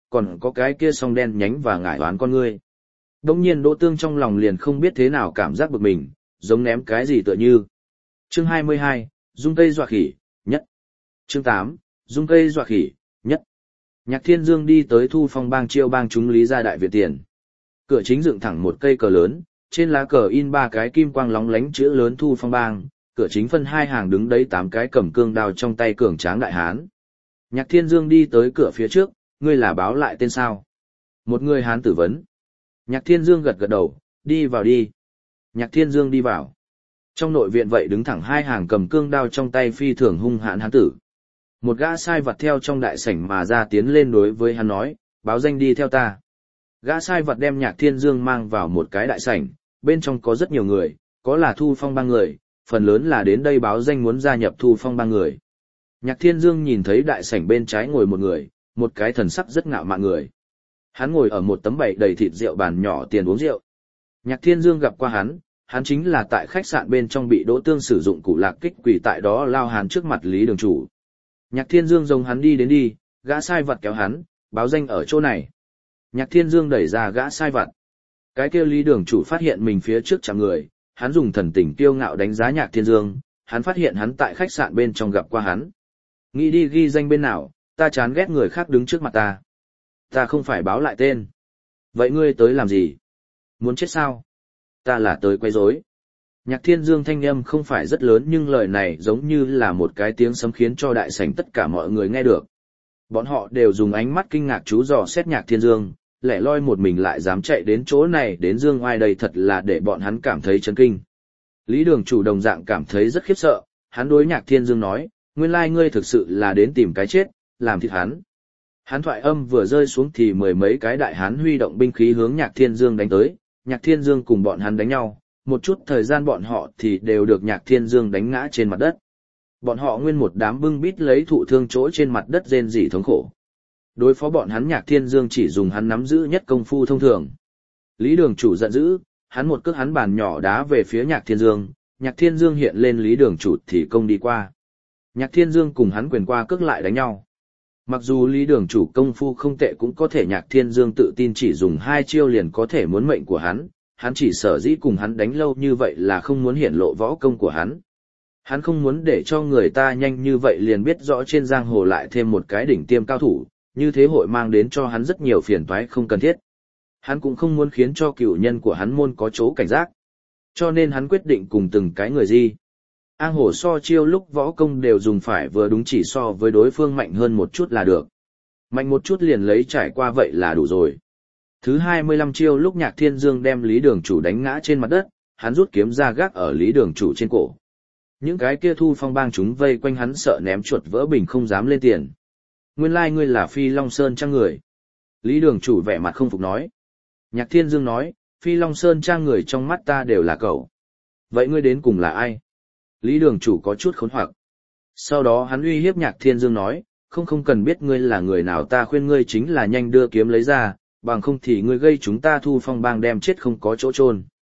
có cái kia song đen nhánh và ngải oán con ngươi. Đống nhiên Đỗ Tương trong lòng liền không biết thế nào cảm giác bực mình, giống ném cái gì tựa như. Chương 22, Dung cây dọa khỉ, nhất. Chương 8, Dung cây dọa khỉ, nhất. Nhạc Thiên Dương đi tới Thu Phong bang chiêu bang chúng Lý gia đại viện tiền. Cửa chính dựng thẳng một cây cờ lớn, trên lá cờ in 3 cái kim quang lóng lánh chữ lớn Thu Phong bang, cửa chính phân 2 hàng đứng đấy 8 cái cầm cương đao trong tay cường tráng đại hán. Nhạc Thiên Dương đi tới cửa phía trước, ngươi là báo lại tên sao? Một người hán tử vấn. Nhạc Thiên Dương gật gật đầu, đi vào đi. Nhạc Thiên Dương đi vào. Trong nội viện vậy đứng thẳng 2 hàng cầm cương đao trong tay phi thường hung hãn hán tử. Một gã sai vặt theo trong đại sảnh mà ra tiến lên đối với hắn nói, báo danh đi theo ta. Gã sai vặt đem Nhạc Thiên Dương mang vào một cái đại sảnh, bên trong có rất nhiều người, có là Thu Phong bang người, phần lớn là đến đây báo danh muốn gia nhập Thu Phong bang người. Nhạc Thiên Dương nhìn thấy đại sảnh bên trái ngồi một người, một cái thần sắc rất ngạo mạn người. Hắn ngồi ở một tấm bày đầy thịt rượu bàn nhỏ tiền uống rượu. Nhạc Thiên Dương gặp qua hắn chính là tại khách sạn bên trong bị Đỗ Tương sử dụng cụ lạc kích quỷ tại đó lao hắn trước mặt Lý đường chủ. Nhạc Thiên Dương giống hắn đi đến đi, gã sai vặt kéo hắn, báo danh ở chỗ này. Nhạc Thiên Dương đẩy ra gã sai vặt. Cái kia Lý đường chủ phát hiện mình phía trước chạm người, hắn dùng thần tình kiêu ngạo đánh giá Nhạc Thiên Dương, hắn phát hiện hắn tại khách sạn bên trong gặp qua hắn. Nghĩ đi ghi danh bên nào, ta chán ghét người khác đứng trước mặt ta. Ta không phải báo lại tên. Vậy ngươi tới làm gì? Muốn chết sao? Ta là tới quấy rối. Nhạc Thiên Dương thanh âm không phải rất lớn nhưng lời này giống như là một cái tiếng sấm khiến cho đại sảnh tất cả mọi người nghe được. Bọn họ đều dùng ánh mắt kinh ngạc chú dò xét Nhạc Thiên Dương, lẻ loi một mình lại dám chạy đến chỗ này đến Dương Oai đây thật là để bọn hắn cảm thấy chấn kinh. Lý đường chủ đồng dạng cảm thấy rất khiếp sợ, hắn đối Nhạc Thiên Dương nói, nguyên lai ngươi thực sự là đến tìm cái chết, làm thịt hắn. Hắn thoại âm vừa rơi xuống thì mười mấy cái đại hán huy động binh khí hướng Nhạc Thiên Dương đánh tới, Nhạc Thiên Dương cùng bọn hắn đánh nhau, một chút thời gian bọn họ thì đều được Nhạc Thiên Dương đánh ngã trên mặt đất. Bọn họ nguyên một đám bưng bít lấy thụ thương chỗ trên mặt đất rên rỉ thống khổ. Đối phó bọn hắn Nhạc Thiên Dương chỉ dùng hắn nắm giữ nhất công phu thông thường. Lý đường chủ giận dữ, hắn một cước hắn bàn nhỏ đá về phía Nhạc Thiên Dương hiện lên Lý đường chủ thì công đi qua. Nhạc Thiên Dương cùng hắn quyền qua cước lại đánh nhau. Mặc dù Lý đường chủ công phu không tệ cũng có thể Nhạc Thiên Dương tự tin chỉ dùng 2 chiêu liền có thể muốn mệnh của hắn chỉ sở dĩ cùng hắn đánh lâu như vậy là không muốn hiển lộ võ công của hắn. Hắn không muốn để cho người ta nhanh như vậy liền biết rõ trên giang hồ lại thêm một cái đỉnh tiêm cao thủ, như thế hội mang đến cho hắn rất nhiều phiền toái không cần thiết. Hắn cũng không muốn khiến cho cựu nhân của hắn môn có chỗ cảnh giác. Cho nên hắn quyết định cùng từng cái người di. Ang hổ so chiêu lúc võ công đều dùng phải vừa đúng chỉ so với đối phương mạnh hơn một chút là được. Mạnh một chút liền lấy trải qua vậy là đủ rồi. Thứ 25 chiêu lúc Nhạc Thiên Dương đem Lý đường chủ đánh ngã trên mặt đất, hắn rút kiếm ra gác ở Lý đường chủ trên cổ. Những cái kia Thu Phong bang chúng vây quanh hắn sợ ném chuột vỡ bình không dám lên tiền. Nguyên lai ngươi là Phi Long Sơn trang người. Lý đường chủ vẻ mặt không phục nói. Nhạc Thiên Dương nói, Phi Long Sơn trang người trong mắt ta đều là cậu. Vậy ngươi đến cùng là ai? Lý đường chủ có chút khốn hoặc. Sau đó hắn uy hiếp Nhạc Thiên Dương nói, không cần biết ngươi là người nào ta khuyên ngươi chính là nhanh đưa kiếm lấy ra, bằng không thì ngươi gây chúng ta Thu Phong bang đem chết không có chỗ chôn.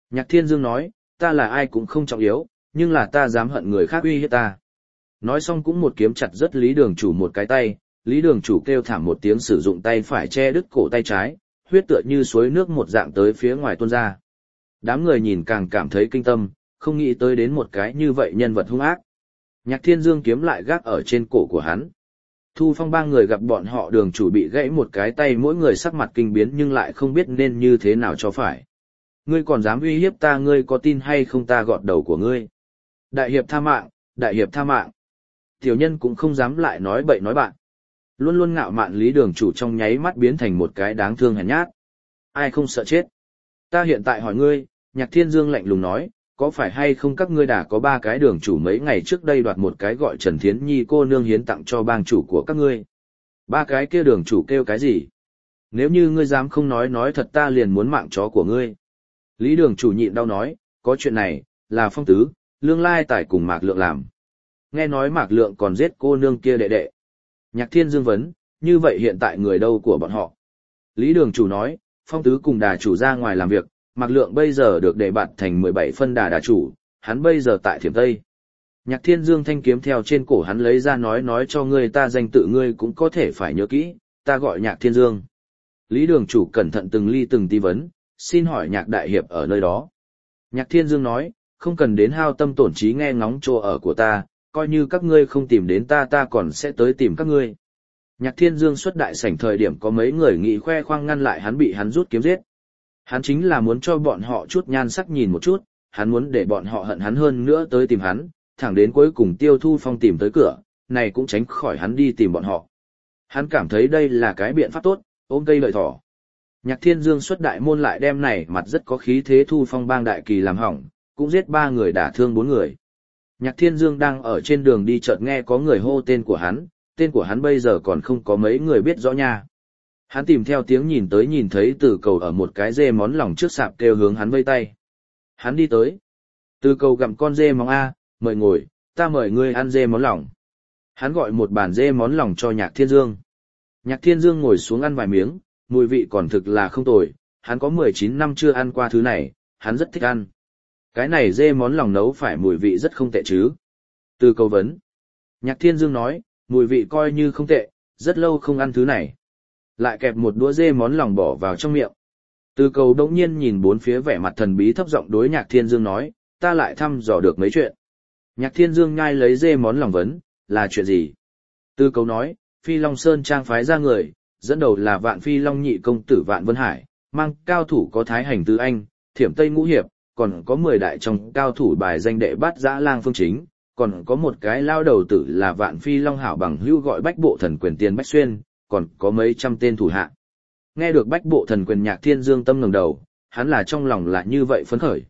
Nhạc Thiên Dương nói, ta là ai cũng không trọng yếu, nhưng là ta dám hận người khác uy hiếp ta. Nói xong cũng một kiếm chặt rất Lý Đường Chủ một cái tay, Lý Đường Chủ kêu thảm một tiếng sử dụng tay phải che đứt cổ tay trái, huyết tựa như suối nước một dạng tới phía ngoài tuôn ra. Đám người nhìn càng cảm thấy kinh tâm, không nghĩ tới đến một cái như vậy nhân vật hung ác. Nhạc Thiên Dương kiếm lại gác ở trên cổ của hắn. Thu Phong ba người gặp bọn họ Đường Chủ bị gãy một cái tay, mỗi người sắc mặt kinh biến nhưng lại không biết nên như thế nào cho phải. Ngươi còn dám uy hiếp ta, ngươi có tin hay không ta gọt đầu của ngươi. Đại hiệp tha mạng, đại hiệp tha mạng. Tiểu nhân cũng không dám lại nói bậy nói bạn. Luôn luôn ngạo mạn Lý Đường Chủ trong nháy mắt biến thành một cái đáng thương hèn nhát. Ai không sợ chết? Ta hiện tại hỏi ngươi, Nhạc Thiên Dương lạnh lùng nói, có phải hay không các ngươi đã có 3 cái Đường Chủ mấy ngày trước đây đoạt một cái gọi Trần Thiến Nhi cô nương hiến tặng cho bang chủ của các ngươi? 3 cái kia Đường Chủ kêu cái gì? Nếu như ngươi dám không nói thật ta liền muốn mạng chó của ngươi. Lý Đường Chủ nhịn đau nói, có chuyện này, là Phong Tứ, Lương Lai Tài cùng Mạc Lượng làm. Nghe nói Mạc Lượng còn giết cô nương kia đệ đệ. Nhạc Thiên Dương vấn, như vậy hiện tại người đâu của bọn họ? Lý Đường Chủ nói, Phong Tứ cùng Đà Chủ ra ngoài làm việc, Mạc Lượng bây giờ được đề bạt thành 17 phân Đà Chủ, hắn bây giờ tại Thiểm Tây. Nhạc Thiên Dương thanh kiếm theo trên cổ hắn lấy ra nói cho ngươi ta danh tự ngươi cũng có thể phải nhớ kỹ, ta gọi Nhạc Thiên Dương. Lý Đường Chủ cẩn thận từng ly từng tí vấn, xin hỏi Nhạc Đại Hiệp ở nơi đó. Nhạc Thiên Dương nói, không cần đến hao tâm tổn trí nghe ngóng chỗ ở của ta, coi như các ngươi không tìm đến ta còn sẽ tới tìm các ngươi. Nhạc Thiên Dương xuất đại sảnh thời điểm có mấy người nghĩ khoe khoang ngăn lại hắn, bị hắn rút kiếm giết. Hắn chính là muốn cho bọn họ chút nhan sắc nhìn một chút, hắn muốn để bọn họ hận hắn hơn nữa tới tìm hắn, thẳng đến cuối cùng Tiêu Thu Phong tìm tới cửa, này cũng tránh khỏi hắn đi tìm bọn họ. Hắn cảm thấy đây là cái biện pháp tốt, ôm cây lợi thỏ. Nhạc Thiên Dương xuất đại môn lại đem này mặt rất có khí thế Thu Phong bang đại kỳ làm hỏng, cũng giết 3 người đả thương 4 người. Nhạc Thiên Dương đang ở trên đường đi chợt nghe có người hô tên của hắn bây giờ còn không có mấy người biết rõ nha. Hắn tìm theo tiếng nhìn tới nhìn thấy Từ Cầu ở một cái dê món lòng trước sạp kêu hướng hắn vây tay. Hắn đi tới. Từ Cầu gặm con dê móng A, mời ngồi, ta mời ngươi ăn dê món lòng. Hắn gọi một bàn dê món lòng cho Nhạc Thiên Dương. Nhạc Thiên Dương ngồi xuống ăn vài miếng, mùi vị còn thực là không tồi, hắn có 19 năm chưa ăn qua thứ này, hắn rất thích ăn. Cái này dê món lòng nấu phải mùi vị rất không tệ chứ. Từ Cầu vấn. Nhạc Thiên Dương nói, mùi vị coi như không tệ, rất lâu không ăn thứ này. Lại kẹp một đũa dê món lòng bỏ vào trong miệng. Từ Cầu đống nhiên nhìn bốn phía vẻ mặt thần bí thấp giọng đối Nhạc Thiên Dương nói, ta lại thăm dò được mấy chuyện. Nhạc Thiên Dương nhai lấy dê món lòng vấn, là chuyện gì? Từ Cầu nói, Phi Long Sơn trang phái ra người, dẫn đầu là Vạn Phi Long nhị công tử Vạn Vân Hải, mang cao thủ có Thái Hành Tứ Anh, Thiểm Tây Ngũ Hiệp, còn có 10 đại trong cao thủ bài danh đệ bát dã lang Phương Chính, còn có một cái lao đầu tử là Vạn Phi Long hảo bằng hữu gọi Bách Bộ Thần Quyền Tiền Bách Xuyên, còn có mấy trăm tên thủ hạ. Nghe được Bách Bộ Thần Quyền, Nhạc Thiên Dương tâm ngẩng đầu, hắn là trong lòng là như vậy phấn khởi.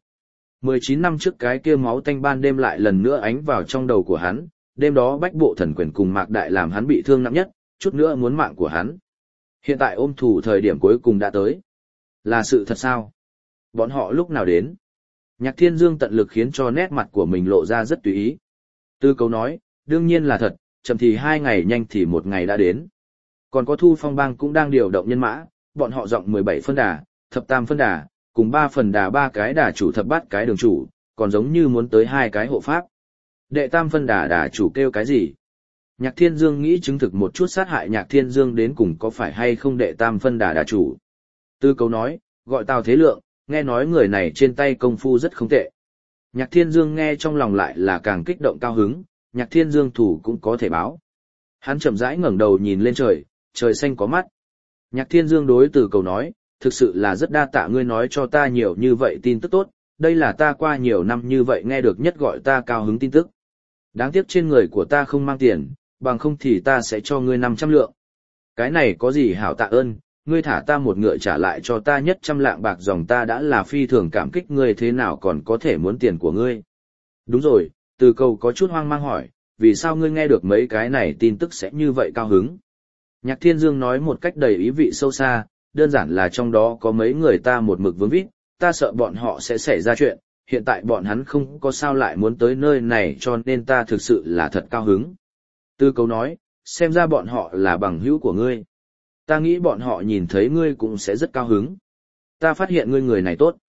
19 năm trước cái kia máu tanh ban đêm lại lần nữa ánh vào trong đầu của hắn, đêm đó Bách Bộ Thần Quyền cùng Mạc Đại làm hắn bị thương nặng nhất, chút nữa muốn mạng của hắn. Hiện tại ôm thủ thời điểm cuối cùng đã tới. Là sự thật sao? Bọn họ lúc nào đến? Nhạc Thiên Dương tận lực khiến cho nét mặt của mình lộ ra rất tùy ý. Từ Cầu nói, đương nhiên là thật, chậm thì 2 ngày nhanh thì 1 ngày đã đến. Còn có Thu Phong bang cũng đang điều động nhân mã, bọn họ rộng 17 phân đà, thập tam phân đà, cùng 3 phần đà 3 cái đà chủ thập bát cái đường chủ, còn giống như muốn tới 2 cái hộ pháp. Đệ tam phân đà đà chủ kêu cái gì? Nhạc Thiên Dương nghĩ chứng thực một chút sát hại Nhạc Thiên Dương đến cùng có phải hay không đệ tam phân đà đà chủ. Từ Cầu nói, gọi Tào Thế Lượng, nghe nói người này trên tay công phu rất không tệ. Nhạc Thiên Dương nghe trong lòng lại là càng kích động cao hứng, Nhạc Thiên Dương thủ cũng có thể báo. Hắn chậm rãi ngẩng đầu nhìn lên trời, trời xanh có mắt. Nhạc Thiên Dương đối Từ Cầu nói, thực sự là rất đa tạ ngươi nói cho ta nhiều như vậy tin tức tốt, đây là ta qua nhiều năm như vậy nghe được nhất gọi ta cao hứng tin tức. Đáng tiếc trên người của ta không mang tiền, bằng không thì ta sẽ cho ngươi 500 lượng. Cái này có gì hảo tạ ơn, ngươi thả ta một ngựa trả lại cho ta 100 lạng bạc dòng, ta đã là phi thường cảm kích ngươi, thế nào còn có thể muốn tiền của ngươi. Đúng rồi, Từ Cầu có chút hoang mang hỏi, vì sao ngươi nghe được mấy cái này tin tức sẽ như vậy cao hứng? Nhạc Thiên Dương nói một cách đầy ý vị sâu xa, đơn giản là trong đó có mấy người ta một mực vướng vít, ta sợ bọn họ sẽ xảy ra chuyện, hiện tại bọn hắn không có sao lại muốn tới nơi này cho nên ta thực sự là thật cao hứng. Từ Cầu nói, xem ra bọn họ là bằng hữu của ngươi. Ta nghĩ bọn họ nhìn thấy ngươi cũng sẽ rất cao hứng. Ta phát hiện ngươi người này tốt.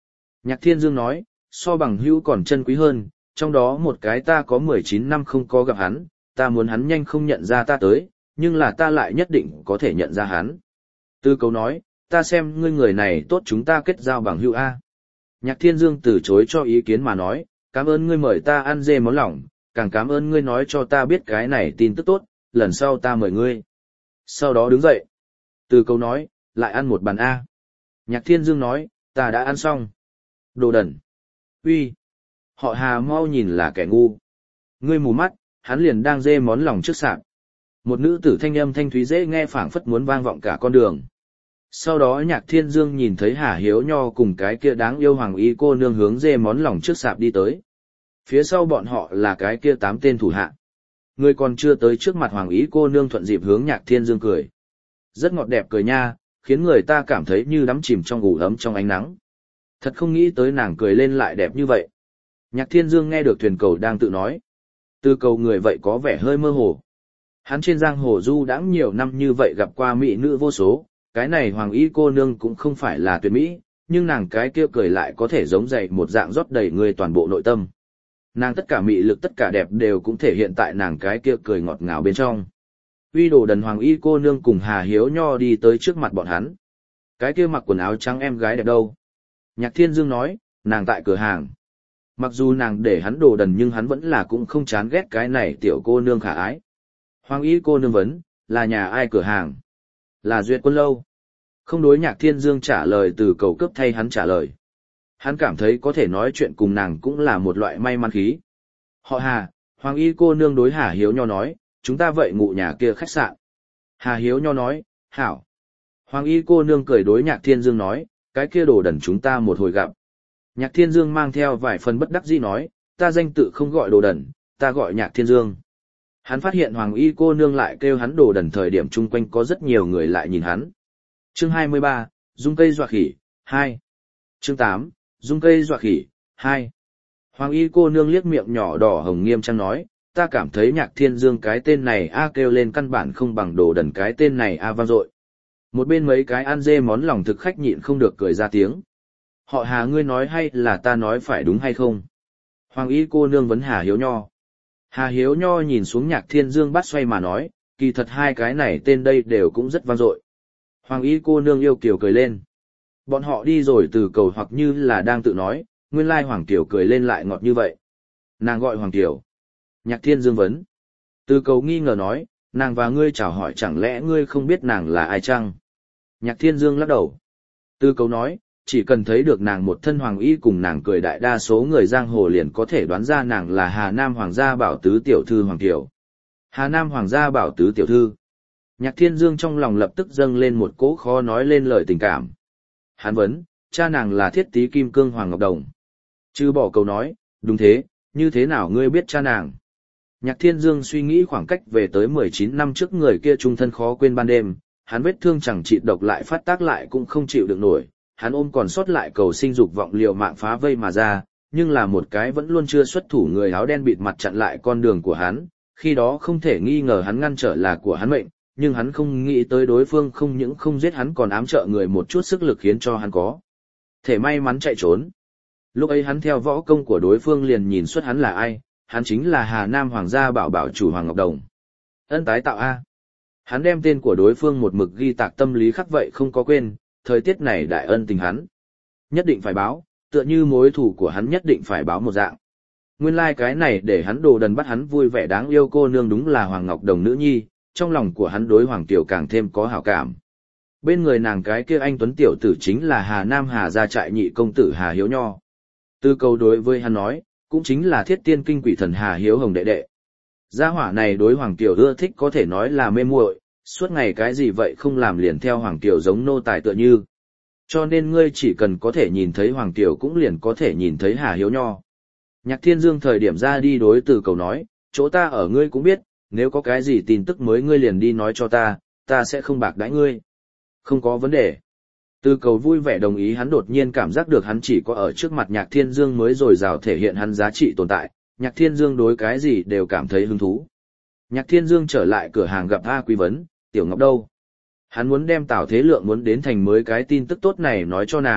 Nhạc Thiên Dương nói, so bằng hữu còn chân quý hơn, trong đó một cái ta có 19 năm không có gặp hắn, ta muốn hắn nhanh không nhận ra ta tới, nhưng là ta lại nhất định có thể nhận ra hắn. Tư Cầu nói, ta xem ngươi người này tốt chúng ta kết giao bằng hữu A. Nhạc Thiên Dương từ chối cho ý kiến mà nói, cảm ơn ngươi mời ta ăn dê món lỏng, càng cảm ơn ngươi nói cho ta biết cái này tin tức tốt, lần sau ta mời ngươi. Sau đó đứng dậy. Từ Cầu nói, lại ăn một bàn A. Nhạc Thiên Dương nói, ta đã ăn xong. Đồ đần. Uy. Họ Hà mau nhìn là kẻ ngu. Ngươi mù mắt, hắn liền đang dê món lòng trước sạp. Một nữ tử thanh âm thanh thúy dễ nghe phảng phất muốn vang vọng cả con đường. Sau đó Nhạc Thiên Dương nhìn thấy Hà Hiếu Nho cùng cái kia đáng yêu hoàng y cô nương hướng dê món lòng trước sạp đi tới. Phía sau bọn họ là cái kia 8 tên thủ hạ. Người còn chưa tới trước mặt hoàng y cô nương thuận dịp hướng Nhạc Thiên Dương cười. Rất ngọt đẹp cười nha, khiến người ta cảm thấy như đắm chìm trong ngủ ấm trong ánh nắng. Thật không nghĩ tới nàng cười lên lại đẹp như vậy. Nhạc Thiên Dương nghe được thuyền cầu đang tự nói. Từ Cầu người vậy có vẻ hơi mơ hồ. Hắn trên giang hồ du đãng nhiều năm như vậy gặp qua mỹ nữ vô số, cái này hoàng y cô nương cũng không phải là tuyệt mỹ, nhưng nàng cái kia cười lại có thể giống dậy một dạng rót đầy người toàn bộ nội tâm. Nàng tất cả mị lực tất cả đẹp đều cũng thể hiện tại nàng cái kia cười ngọt ngào bên trong. Uy Đồ Đần hoàng y cô nương cùng Hà Hiếu Nho đi tới trước mặt bọn hắn. Cái kia mặc quần áo trắng em gái đẹp đâu? Nhạc Thiên Dương nói, nàng tại cửa hàng. Mặc dù nàng để hắn đồ đần nhưng hắn vẫn là cũng không chán ghét cái này tiểu cô nương khả ái. Hoàng y cô nương vấn, là nhà ai cửa hàng? Là Duyệt Quân Lâu. Không đối Nhạc Thiên Dương trả lời Từ Cầu cấp thay hắn trả lời. Hắn cảm thấy có thể nói chuyện cùng nàng cũng là một loại may mắn khí. Họ Hà, Hoàng y cô nương đối Hà Hiếu Nho nói, chúng ta vậy ngụ nhà kia khách sạn. Hà Hiếu Nho nói, hảo. Hoàng y cô nương cười đối Nhạc Thiên Dương nói, cái kia đồ đần chúng ta một hồi gặp. Nhạc Thiên Dương mang theo vài phần bất đắc dĩ nói, ta danh tự không gọi đồ đần, ta gọi Nhạc Thiên Dương. Hắn phát hiện Hoàng y cô nương lại kêu hắn đồ đần thời điểm chung quanh có rất nhiều người lại nhìn hắn. Chương 23, Dung cây dọa khỉ, 2. Chương 8, Dung cây dọa khỉ, 2. Hoàng y cô nương liếc miệng nhỏ đỏ hồng nghiêm trang nói, ta cảm thấy Nhạc Thiên Dương cái tên này a kêu lên căn bản không bằng đồ đần cái tên này a vang dội. Một bên mấy cái ăn dê món lòng thực khách nhịn không được cười ra tiếng. Họ Hà ngươi nói hay là ta nói phải đúng hay không? Hoàng y cô nương vấn Hà Hiếu Nho. Hà Hiếu Nho nhìn xuống Nhạc Thiên Dương bắt xoay mà nói, kỳ thật hai cái này tên đây đều cũng rất vang dội. Hoàng y cô nương yêu kiều cười lên. Bọn họ đi rồi Từ Cầu hoặc như là đang tự nói, nguyên lai Hoàng Kiều cười lên lại ngọt như vậy. Nàng gọi Hoàng Kiều. Nhạc Thiên Dương vấn. Từ Cầu nghi ngờ nói, nàng và ngươi chào hỏi chẳng lẽ ngươi không biết nàng là ai chăng? Nhạc Thiên Dương lắc đầu. Từ Cầu nói, chỉ cần thấy được nàng một thân hoàng y cùng nàng cười đại đa số người giang hồ liền có thể đoán ra nàng là Hà Nam Hoàng gia bảo tứ tiểu thư Hoàng Kiều. Hà Nam Hoàng gia bảo tứ tiểu thư. Nhạc Thiên Dương trong lòng lập tức dâng lên một cỗ khó nói lên lời tình cảm. Hắn vấn, cha nàng là Thiết Tý Kim Cương Hoàng Ngọc Đồng. Chư bỏ câu nói, đúng thế, như thế nào ngươi biết cha nàng? Nhạc Thiên Dương suy nghĩ khoảng cách về tới 19 năm trước người kia trung thân khó quên ban đêm, hắn vết thương chẳng trị độc lại phát tác lại cũng không chịu được nổi, hắn ôm còn sót lại cầu sinh dục vọng liều mạng phá vây mà ra, nhưng là một cái vẫn luôn chưa xuất thủ người áo đen bịt mặt chặn lại con đường của hắn, khi đó không thể nghi ngờ hắn ngăn trở là của hắn mệnh, nhưng hắn không nghĩ tới đối phương không những không giết hắn còn ám trợ người một chút sức lực khiến cho hắn có thể may mắn chạy trốn. Lúc ấy hắn theo võ công của đối phương liền nhìn xuất hắn là ai, hắn chính là Hà Nam Hoàng gia bảo bảo chủ Hoàng Ngọc Đồng. Ân tái tạo A. Hắn đem tên của đối phương một mực ghi tạc tâm lý khắc vậy không có quên, thời tiết này đại ân tình hắn. Nhất định phải báo, tựa như mối thù của hắn nhất định phải báo một dạng. Nguyên lai cái này để hắn đồ đần bắt hắn vui vẻ đáng yêu cô nương đúng là Hoàng Ngọc Đồng nữ nhi, trong lòng của hắn đối Hoàng Tiểu càng thêm có hảo cảm. Bên người nàng cái kia anh tuấn tiểu tử chính là Hà Nam Hà gia trại nhị công tử Hà Hiếu Nho. Tư Cầu đối với hắn nói, cũng chính là Thiết Tiên Kinh Quỷ Thần Hà Hiếu Hồng đệ đệ. Gia hỏa này đối Hoàng Tiểu ưa thích có thể nói là mê muội, suốt ngày cái gì vậy không làm liền theo Hoàng Tiểu giống nô tài tựa như. Cho nên ngươi chỉ cần có thể nhìn thấy Hoàng Tiểu cũng liền có thể nhìn thấy Hà Hiếu Nho. Nhạc Thiên Dương thời điểm ra đi đối Từ Cầu nói, chỗ ta ở ngươi cũng biết, nếu có cái gì tin tức mới ngươi liền đi nói cho ta sẽ không bạc đãi ngươi. Không có vấn đề. Từ Cầu vui vẻ đồng ý, hắn đột nhiên cảm giác được hắn chỉ có ở trước mặt Nhạc Thiên Dương mới dồi dào thể hiện hắn giá trị tồn tại, Nhạc Thiên Dương đối cái gì đều cảm thấy hứng thú. Nhạc Thiên Dương trở lại cửa hàng gặp A Quý vấn, Tiểu Ngọc đâu? Hắn muốn đem Tào Thế Lượng muốn đến thành mới cái tin tức tốt này nói cho nàng,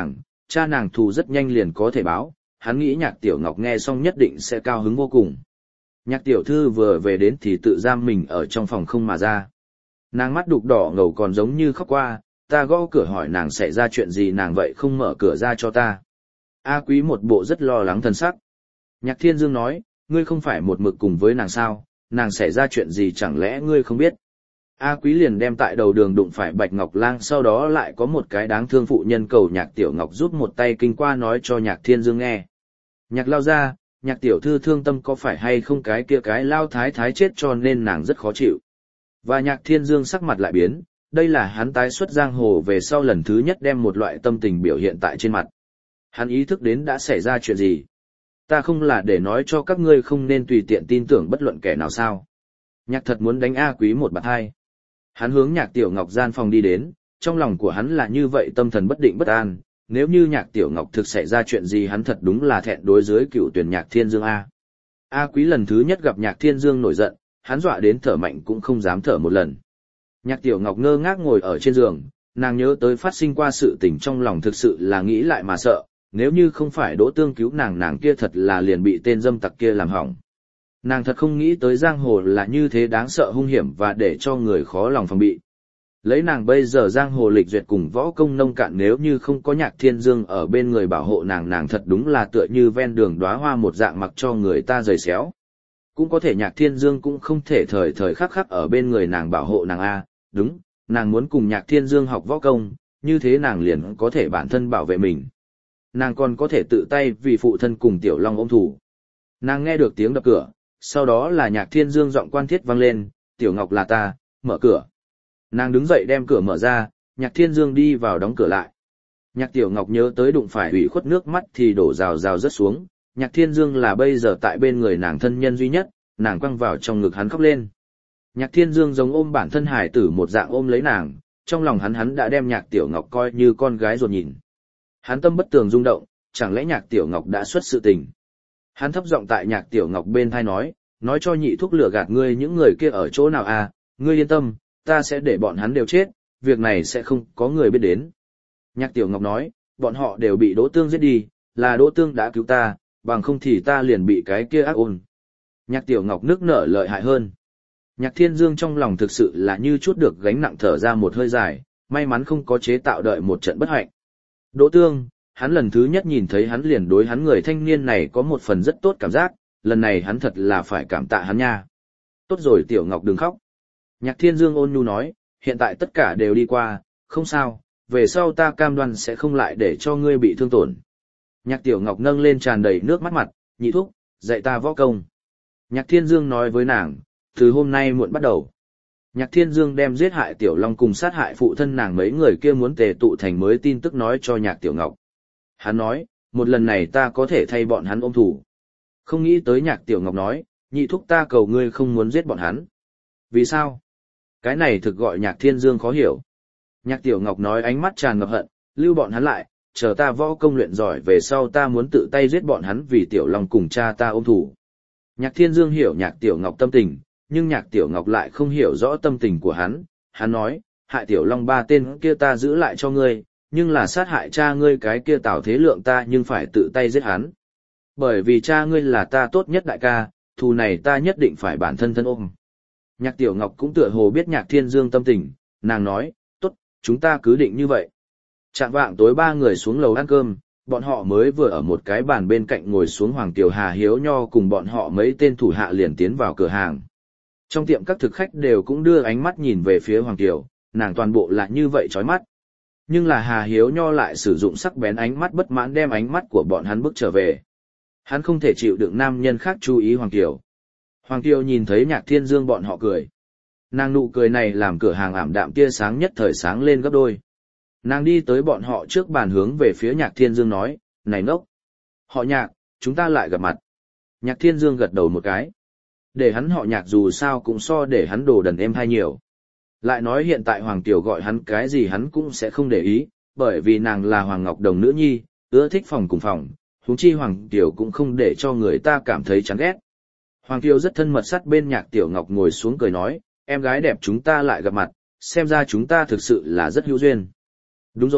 cha nàng thù rất nhanh liền có thể báo, hắn nghĩ Nhạc Tiểu Ngọc nghe xong nhất định sẽ cao hứng vô cùng. Nhạc tiểu thư vừa về đến thì tự giam mình ở trong phòng không mà ra. Nàng mắt đục đỏ ngầu còn giống như khóc qua, ta gõ cửa hỏi nàng xảy ra chuyện gì nàng vậy không mở cửa ra cho ta. A Quý một bộ rất lo lắng thần sắc. Nhạc Thiên Dương nói, ngươi không phải một mực cùng với nàng sao, nàng xảy ra chuyện gì chẳng lẽ ngươi không biết. A Quý liền đem tại đầu đường đụng phải Bạch Ngọc Lang, sau đó lại có một cái đáng thương phụ nhân cầu Nhạc Tiểu Ngọc giúp một tay kinh qua nói cho Nhạc Thiên Dương nghe. Nhạc lao ra, Nhạc tiểu thư thương tâm có phải hay không cái kia cái lao thái thái chết cho nên nàng rất khó chịu. Và Nhạc Thiên Dương sắc mặt lại biến, đây là hắn tái xuất giang hồ về sau lần thứ nhất đem một loại tâm tình biểu hiện tại trên mặt. Hắn ý thức đến đã xảy ra chuyện gì. Ta không là để nói cho các ngươi không nên tùy tiện tin tưởng bất luận kẻ nào sao. Nhạc thật muốn đánh A Quý một bạt hai. Hắn hướng Nhạc Tiểu Ngọc gian phòng đi đến, trong lòng của hắn là như vậy tâm thần bất định bất an. Nếu như Nhạc Tiểu Ngọc thực xảy ra chuyện gì hắn thật đúng là thẹn đối dưới cựu tuyển Nhạc Thiên Dương A. A Quý lần thứ nhất gặp Nhạc Thiên Dương nổi giận, hắn dọa đến thở mạnh cũng không dám thở một lần. Nhạc Tiểu Ngọc ngơ ngác ngồi ở trên giường, nàng nhớ tới phát sinh qua sự tình trong lòng thực sự là nghĩ lại mà sợ, nếu như không phải Đỗ Tương cứu nàng kia thật là liền bị tên dâm tặc kia làm hỏng. Nàng thật không nghĩ tới giang hồ là như thế đáng sợ hung hiểm và để cho người khó lòng phòng bị. Lấy nàng bây giờ giang hồ lịch duyệt cùng võ công nông cạn nếu như không có Nhạc Thiên Dương ở bên người bảo hộ nàng thật đúng là tựa như ven đường đóa hoa một dạng mặc cho người ta giày xéo. Cũng có thể Nhạc Thiên Dương cũng không thể thời thời khắc khắc ở bên người nàng bảo hộ nàng A, đúng, nàng muốn cùng Nhạc Thiên Dương học võ công, như thế nàng liền có thể bản thân bảo vệ mình. Nàng còn có thể tự tay vì phụ thân cùng Tiểu Long ôm thủ. Nàng nghe được tiếng đập cửa, sau đó là Nhạc Thiên Dương giọng quan thiết vang lên, Tiểu Ngọc là ta, mở cửa. Nàng đứng dậy đem cửa mở ra, Nhạc Thiên Dương đi vào đóng cửa lại. Nhạc Tiểu Ngọc nhớ tới đụng phải ủy khuất nước mắt thì đổ rào rào rớt xuống, Nhạc Thiên Dương là bây giờ tại bên người nàng thân nhân duy nhất, nàng quăng vào trong ngực hắn khóc lên. Nhạc Thiên Dương giống ôm bản thân hải tử một dạng ôm lấy nàng, trong lòng hắn đã đem Nhạc Tiểu Ngọc coi như con gái ruột nhìn. Hắn tâm bất tường rung động, chẳng lẽ Nhạc Tiểu Ngọc đã xuất sự tình. Hắn thấp giọng tại Nhạc Tiểu Ngọc bên tai nói cho nhị thúc lừa gạt ngươi những người kia ở chỗ nào à, ngươi yên tâm, ta sẽ để bọn hắn đều chết, việc này sẽ không có người biết đến. Nhạc Tiểu Ngọc nói, bọn họ đều bị Đỗ Tương giết đi, là Đỗ Tương đã cứu ta, bằng không thì ta liền bị cái kia ác ôn. Nhạc Tiểu Ngọc nức nở lợi hại hơn. Nhạc Thiên Dương trong lòng thực sự là như chút được gánh nặng thở ra một hơi dài, may mắn không có chế tạo đợi một trận bất hạnh. Đỗ Tương, hắn lần thứ nhất nhìn thấy hắn liền đối hắn người thanh niên này có một phần rất tốt cảm giác, lần này hắn thật là phải cảm tạ hắn nha. Tốt rồi Tiểu Ngọc đừng khóc. Nhạc Thiên Dương ôn nhu nói, hiện tại tất cả đều đi qua, không sao, về sau ta cam đoan sẽ không lại để cho ngươi bị thương tổn. Nhạc Tiểu Ngọc nâng lên tràn đầy nước mắt mặt, nhị thúc, dạy ta võ công. Nhạc Thiên Dương nói với nàng, từ hôm nay muộn bắt đầu. Nhạc Thiên Dương đem giết hại Tiểu Long cùng sát hại phụ thân nàng mấy người kia muốn tề tụ thành mới tin tức nói cho Nhạc Tiểu Ngọc. Hắn nói, một lần này ta có thể thay bọn hắn ôm thủ. Không nghĩ tới Nhạc Tiểu Ngọc nói, nhị thúc ta cầu ngươi không muốn giết bọn hắn. Vì sao? Cái này thực gọi Nhạc Thiên Dương khó hiểu. Nhạc Tiểu Ngọc nói ánh mắt tràn ngập hận, lưu bọn hắn lại, chờ ta võ công luyện giỏi về sau ta muốn tự tay giết bọn hắn vì Tiểu Long cùng cha ta ôm thủ. Nhạc Thiên Dương hiểu Nhạc Tiểu Ngọc tâm tình, nhưng Nhạc Tiểu Ngọc lại không hiểu rõ tâm tình của hắn. Hắn nói, hại Tiểu Long 3 tên kia ta giữ lại cho ngươi, nhưng là sát hại cha ngươi cái kia Tào Thế Lượng ta nhưng phải tự tay giết hắn. Bởi vì cha ngươi là ta tốt nhất đại ca, thù này ta nhất định phải bản thân thân ôm. Nhạc Tiểu Ngọc cũng tựa hồ biết Nhạc Thiên Dương tâm tình, nàng nói, tốt, chúng ta cứ định như vậy. Chạng vạng tối 3 người xuống lầu ăn cơm, bọn họ mới vừa ở một cái bàn bên cạnh ngồi xuống Hoàng Tiểu Hà Hiếu Nho cùng bọn họ mấy tên thủ hạ liền tiến vào cửa hàng. Trong tiệm các thực khách đều cũng đưa ánh mắt nhìn về phía Hoàng Tiểu, nàng toàn bộ là như vậy chói mắt. Nhưng là Hà Hiếu Nho lại sử dụng sắc bén ánh mắt bất mãn đem ánh mắt của bọn hắn bước trở về. Hắn không thể chịu đựng nam nhân khác chú ý Hoàng Tiểu. Hoàng Tiểu nhìn thấy Nhạc Thiên Dương bọn họ cười. Nàng nụ cười này làm cửa hàng ảm đạm tia sáng nhất thời sáng lên gấp đôi. Nàng đi tới bọn họ trước bàn hướng về phía Nhạc Thiên Dương nói, này ngốc. Họ Nhạc, chúng ta lại gặp mặt. Nhạc Thiên Dương gật đầu một cái. Để hắn họ Nhạc dù sao cũng so để hắn đồ đần êm hay nhiều. Lại nói hiện tại Hoàng Tiểu gọi hắn cái gì hắn cũng sẽ không để ý, bởi vì nàng là Hoàng Ngọc Đồng nữ nhi, ưa thích phòng cùng phòng, huống chi Hoàng Tiểu cũng không để cho người ta cảm thấy chán ghét. Hoàng Tiểu rất thân mật sát bên Nhạc Tiểu Ngọc ngồi xuống cười nói, em gái đẹp chúng ta lại gặp mặt, xem ra chúng ta thực sự là rất hữu duyên. Đúng rồi,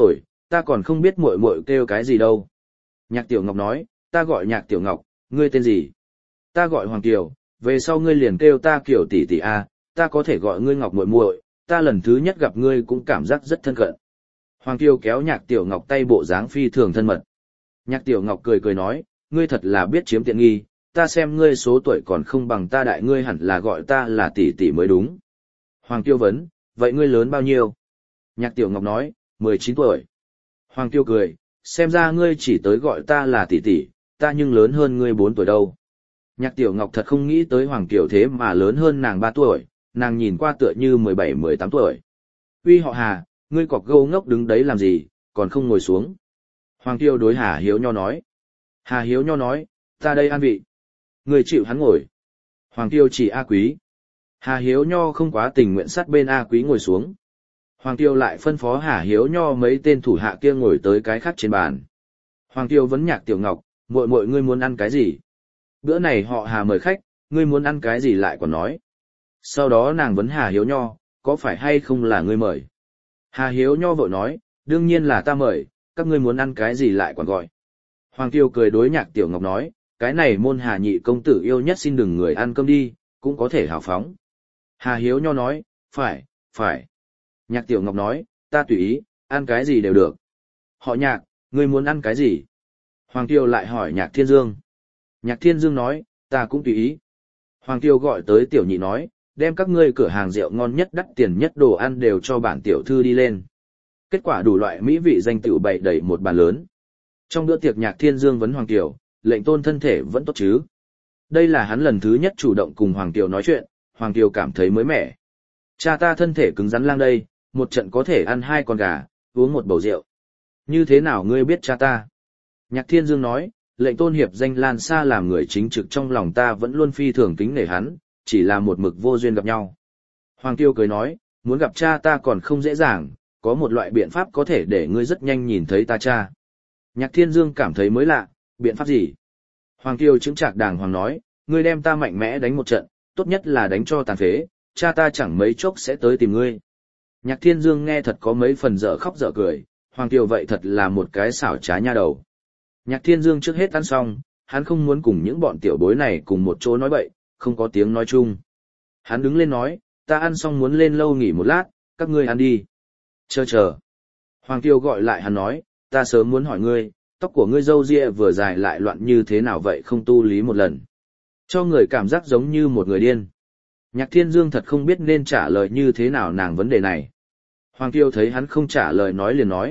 ta còn không biết muội muội kêu cái gì đâu. Nhạc Tiểu Ngọc nói, ta gọi Nhạc Tiểu Ngọc, ngươi tên gì? Ta gọi Hoàng Kiều, về sau ngươi liền kêu ta Kiều tỷ tỷ a, ta có thể gọi ngươi Ngọc muội muội, ta lần thứ nhất gặp ngươi cũng cảm giác rất thân cận. Hoàng Kiều kéo Nhạc Tiểu Ngọc tay bộ dáng phi thường thân mật. Nhạc Tiểu Ngọc cười cười nói, ngươi thật là biết chiếm tiện nghi, ta xem ngươi số tuổi còn không bằng ta đại, ngươi hẳn là gọi ta là tỷ tỷ mới đúng. Hoàng Kiều vấn, vậy ngươi lớn bao nhiêu? Nhạc Tiểu Ngọc nói, 19 tuổi. Hoàng Kiều cười, xem ra ngươi chỉ tới gọi ta là tỷ tỷ, ta nhưng lớn hơn ngươi 4 tuổi đâu. Nhạc Tiểu Ngọc thật không nghĩ tới Hoàng Kiều thế mà lớn hơn nàng 3 tuổi, nàng nhìn qua tựa như 17-18 tuổi. Uy họ Hà, ngươi cọc gâu ngốc đứng đấy làm gì, còn không ngồi xuống. Hoàng Kiều đối Hà Hiếu Nho nói. Hà Hiếu Nho nói, ta đây an vị. Ngươi chịu hắn ngồi. Hoàng Kiều chỉ A Quý. Hà Hiếu Nho không quá tình nguyện sát bên A Quý ngồi xuống. Hoàng Kiều lại phân phó Hà Hiếu Nho mấy tên thủ hạ kia ngồi tới cái khác trên bàn. Hoàng Kiều vấn Nhạc Tiểu Ngọc, muội muội ngươi muốn ăn cái gì? Bữa này họ Hà mời khách, ngươi muốn ăn cái gì lại còn nói. Sau đó nàng vấn Hà Hiếu Nho, có phải hay không là ngươi mời? Hà Hiếu Nho vội nói, đương nhiên là ta mời, các ngươi muốn ăn cái gì lại còn gọi. Hoàng Kiều cười đối Nhạc Tiểu Ngọc nói, cái này môn Hà nhị công tử yêu nhất xin đừng người ăn cơm đi, cũng có thể hào phóng. Hà Hiếu Nho nói, phải. Nhạc Tiểu Ngọc nói, ta tùy ý, ăn cái gì đều được. Họ Nhạc, ngươi muốn ăn cái gì? Hoàng Kiều lại hỏi Nhạc Thiên Dương. Nhạc Thiên Dương nói, ta cũng tùy ý. Hoàng Kiều gọi tới Tiểu Nhị nói, đem các ngươi cửa hàng rượu ngon nhất đắt tiền nhất đồ ăn đều cho bản tiểu thư đi lên. Kết quả đủ loại mỹ vị danh tiểu bày đầy một bàn lớn. Trong bữa tiệc Nhạc Thiên Dương vấn Hoàng Kiều, lệnh tôn thân thể vẫn tốt chứ? Đây là hắn lần thứ nhất chủ động cùng Hoàng Kiều nói chuyện, Hoàng Kiều cảm thấy mới mẻ. Cha ta thân thể cứng rắn lang đây, một trận có thể ăn 2 con gà, uống 1 bầu rượu. Như thế nào ngươi biết cha ta? Nhạc Thiên Dương nói, lệnh tôn hiệp danh Lan Sa làm người chính trực trong lòng ta vẫn luôn phi thường kính nể hắn, chỉ là một mực vô duyên gặp nhau. Hoàng Kiều cười nói, muốn gặp cha ta còn không dễ dàng, có một loại biện pháp có thể để ngươi rất nhanh nhìn thấy ta cha. Nhạc Thiên Dương cảm thấy mới lạ, biện pháp gì? Hoàng Kiều chứng trạc đàng hoàng nói, ngươi đem ta mạnh mẽ đánh một trận, tốt nhất là đánh cho tàn phế, cha ta chẳng mấy chốc sẽ tới tìm ngươi. Nhạc Thiên Dương nghe thật có mấy phần dở khóc dở cười, Hoàng Kiều vậy thật là một cái xảo trá nha đầu. Nhạc Thiên Dương trước hết ăn xong, hắn không muốn cùng những bọn tiểu bối này cùng một chỗ nói bậy, không có tiếng nói chung. Hắn đứng lên nói, ta ăn xong muốn lên lâu nghỉ một lát, các ngươi ăn đi. Chờ. Hoàng Kiều gọi lại hắn nói, ta sớm muốn hỏi ngươi, tóc của ngươi râu ria vừa dài lại loạn như thế nào vậy không tu lý một lần. Cho người cảm giác giống như một người điên. Nhạc Thiên Dương thật không biết nên trả lời như thế nào nàng vấn đề này. Hoàng Kiều thấy hắn không trả lời nói liền nói,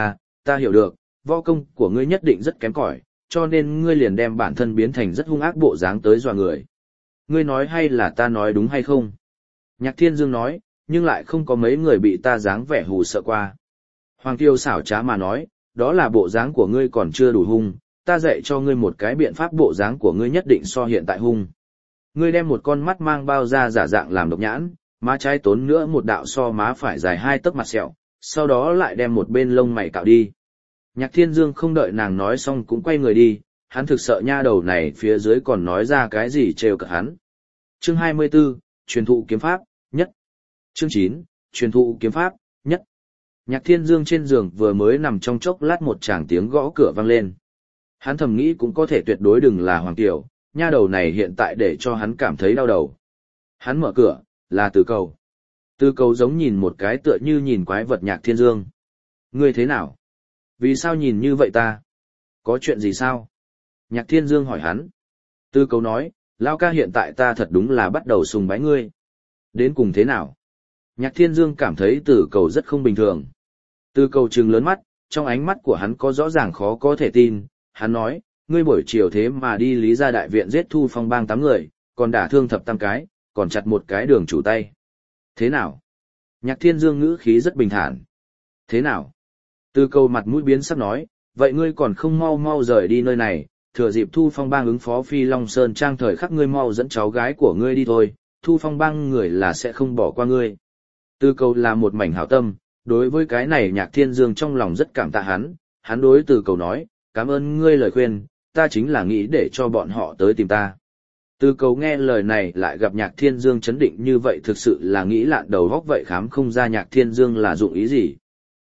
ta hiểu được, võ công của ngươi nhất định rất kém cỏi, cho nên ngươi liền đem bản thân biến thành rất hung ác bộ dáng tới dọa người. Ngươi nói hay là ta nói đúng hay không? Nhạc Thiên Dương nói, nhưng lại không có mấy người bị ta dáng vẻ hù sợ qua. Hoàng Kiều xảo trá mà nói, đó là bộ dáng của ngươi còn chưa đủ hung, ta dạy cho ngươi một cái biện pháp bộ dáng của ngươi nhất định so hiện tại hung. Ngươi đem một con mắt mang bao da giả dạng làm độc nhãn, má trái tốn nữa một đạo so má phải dài 2 tấc mặt sẹo, sau đó lại đem một bên lông mày cạo đi. Nhạc Thiên Dương không đợi nàng nói xong cũng quay người đi, hắn thực sợ nha đầu này phía dưới còn nói ra cái gì trêu cợt hắn. Chương 24, truyền thụ kiếm pháp, nhất. Chương 9, truyền thụ kiếm pháp, nhất. Nhạc Thiên Dương trên giường vừa mới nằm trong chốc lát một tràng tiếng gõ cửa vang lên. Hắn thầm nghĩ cũng có thể tuyệt đối đừng là Hoàng Kiều, nha đầu này hiện tại để cho hắn cảm thấy đau đầu. Hắn mở cửa, là Từ Cầu. Từ Cầu giống nhìn một cái tựa như nhìn quái vật Nhạc Thiên Dương. Ngươi thế nào? Vì sao nhìn như vậy ta? Có chuyện gì sao? Nhạc Thiên Dương hỏi hắn. Từ Cầu nói, Lao ca hiện tại ta thật đúng là bắt đầu sùng bái ngươi. Đến cùng thế nào? Nhạc Thiên Dương cảm thấy Từ Cầu rất không bình thường. Từ Cầu trừng lớn mắt, trong ánh mắt của hắn có rõ ràng khó có thể tin. Hắn nói, ngươi buổi chiều thế mà đi Lý Gia Đại Viện giết Thu Phong bang 8 người, còn đả thương thập tam cái, còn chặt một cái đường chủ tay. Thế nào? Nhạc Thiên Dương ngữ khí rất bình thản. Thế nào? Từ Cầu mặt mũi biến sắc nói, vậy ngươi còn không mau rời đi nơi này, thừa dịp Thu Phong bang ứng phó Phi Long Sơn Trang thời khắc ngươi mau dẫn cháu gái của ngươi đi thôi, Thu Phong bang người là sẽ không bỏ qua ngươi. Từ Cầu là một mảnh hảo tâm, đối với cái này Nhạc Thiên Dương trong lòng rất cảm tạ hắn đối Từ Cầu nói, cảm ơn ngươi lời khuyên, ta chính là nghĩ để cho bọn họ tới tìm ta. Từ Cầu nghe lời này lại gặp Nhạc Thiên Dương chấn định như vậy thực sự là nghĩ lạn đầu góc vậy khám không ra Nhạc Thiên Dương là dụng ý gì.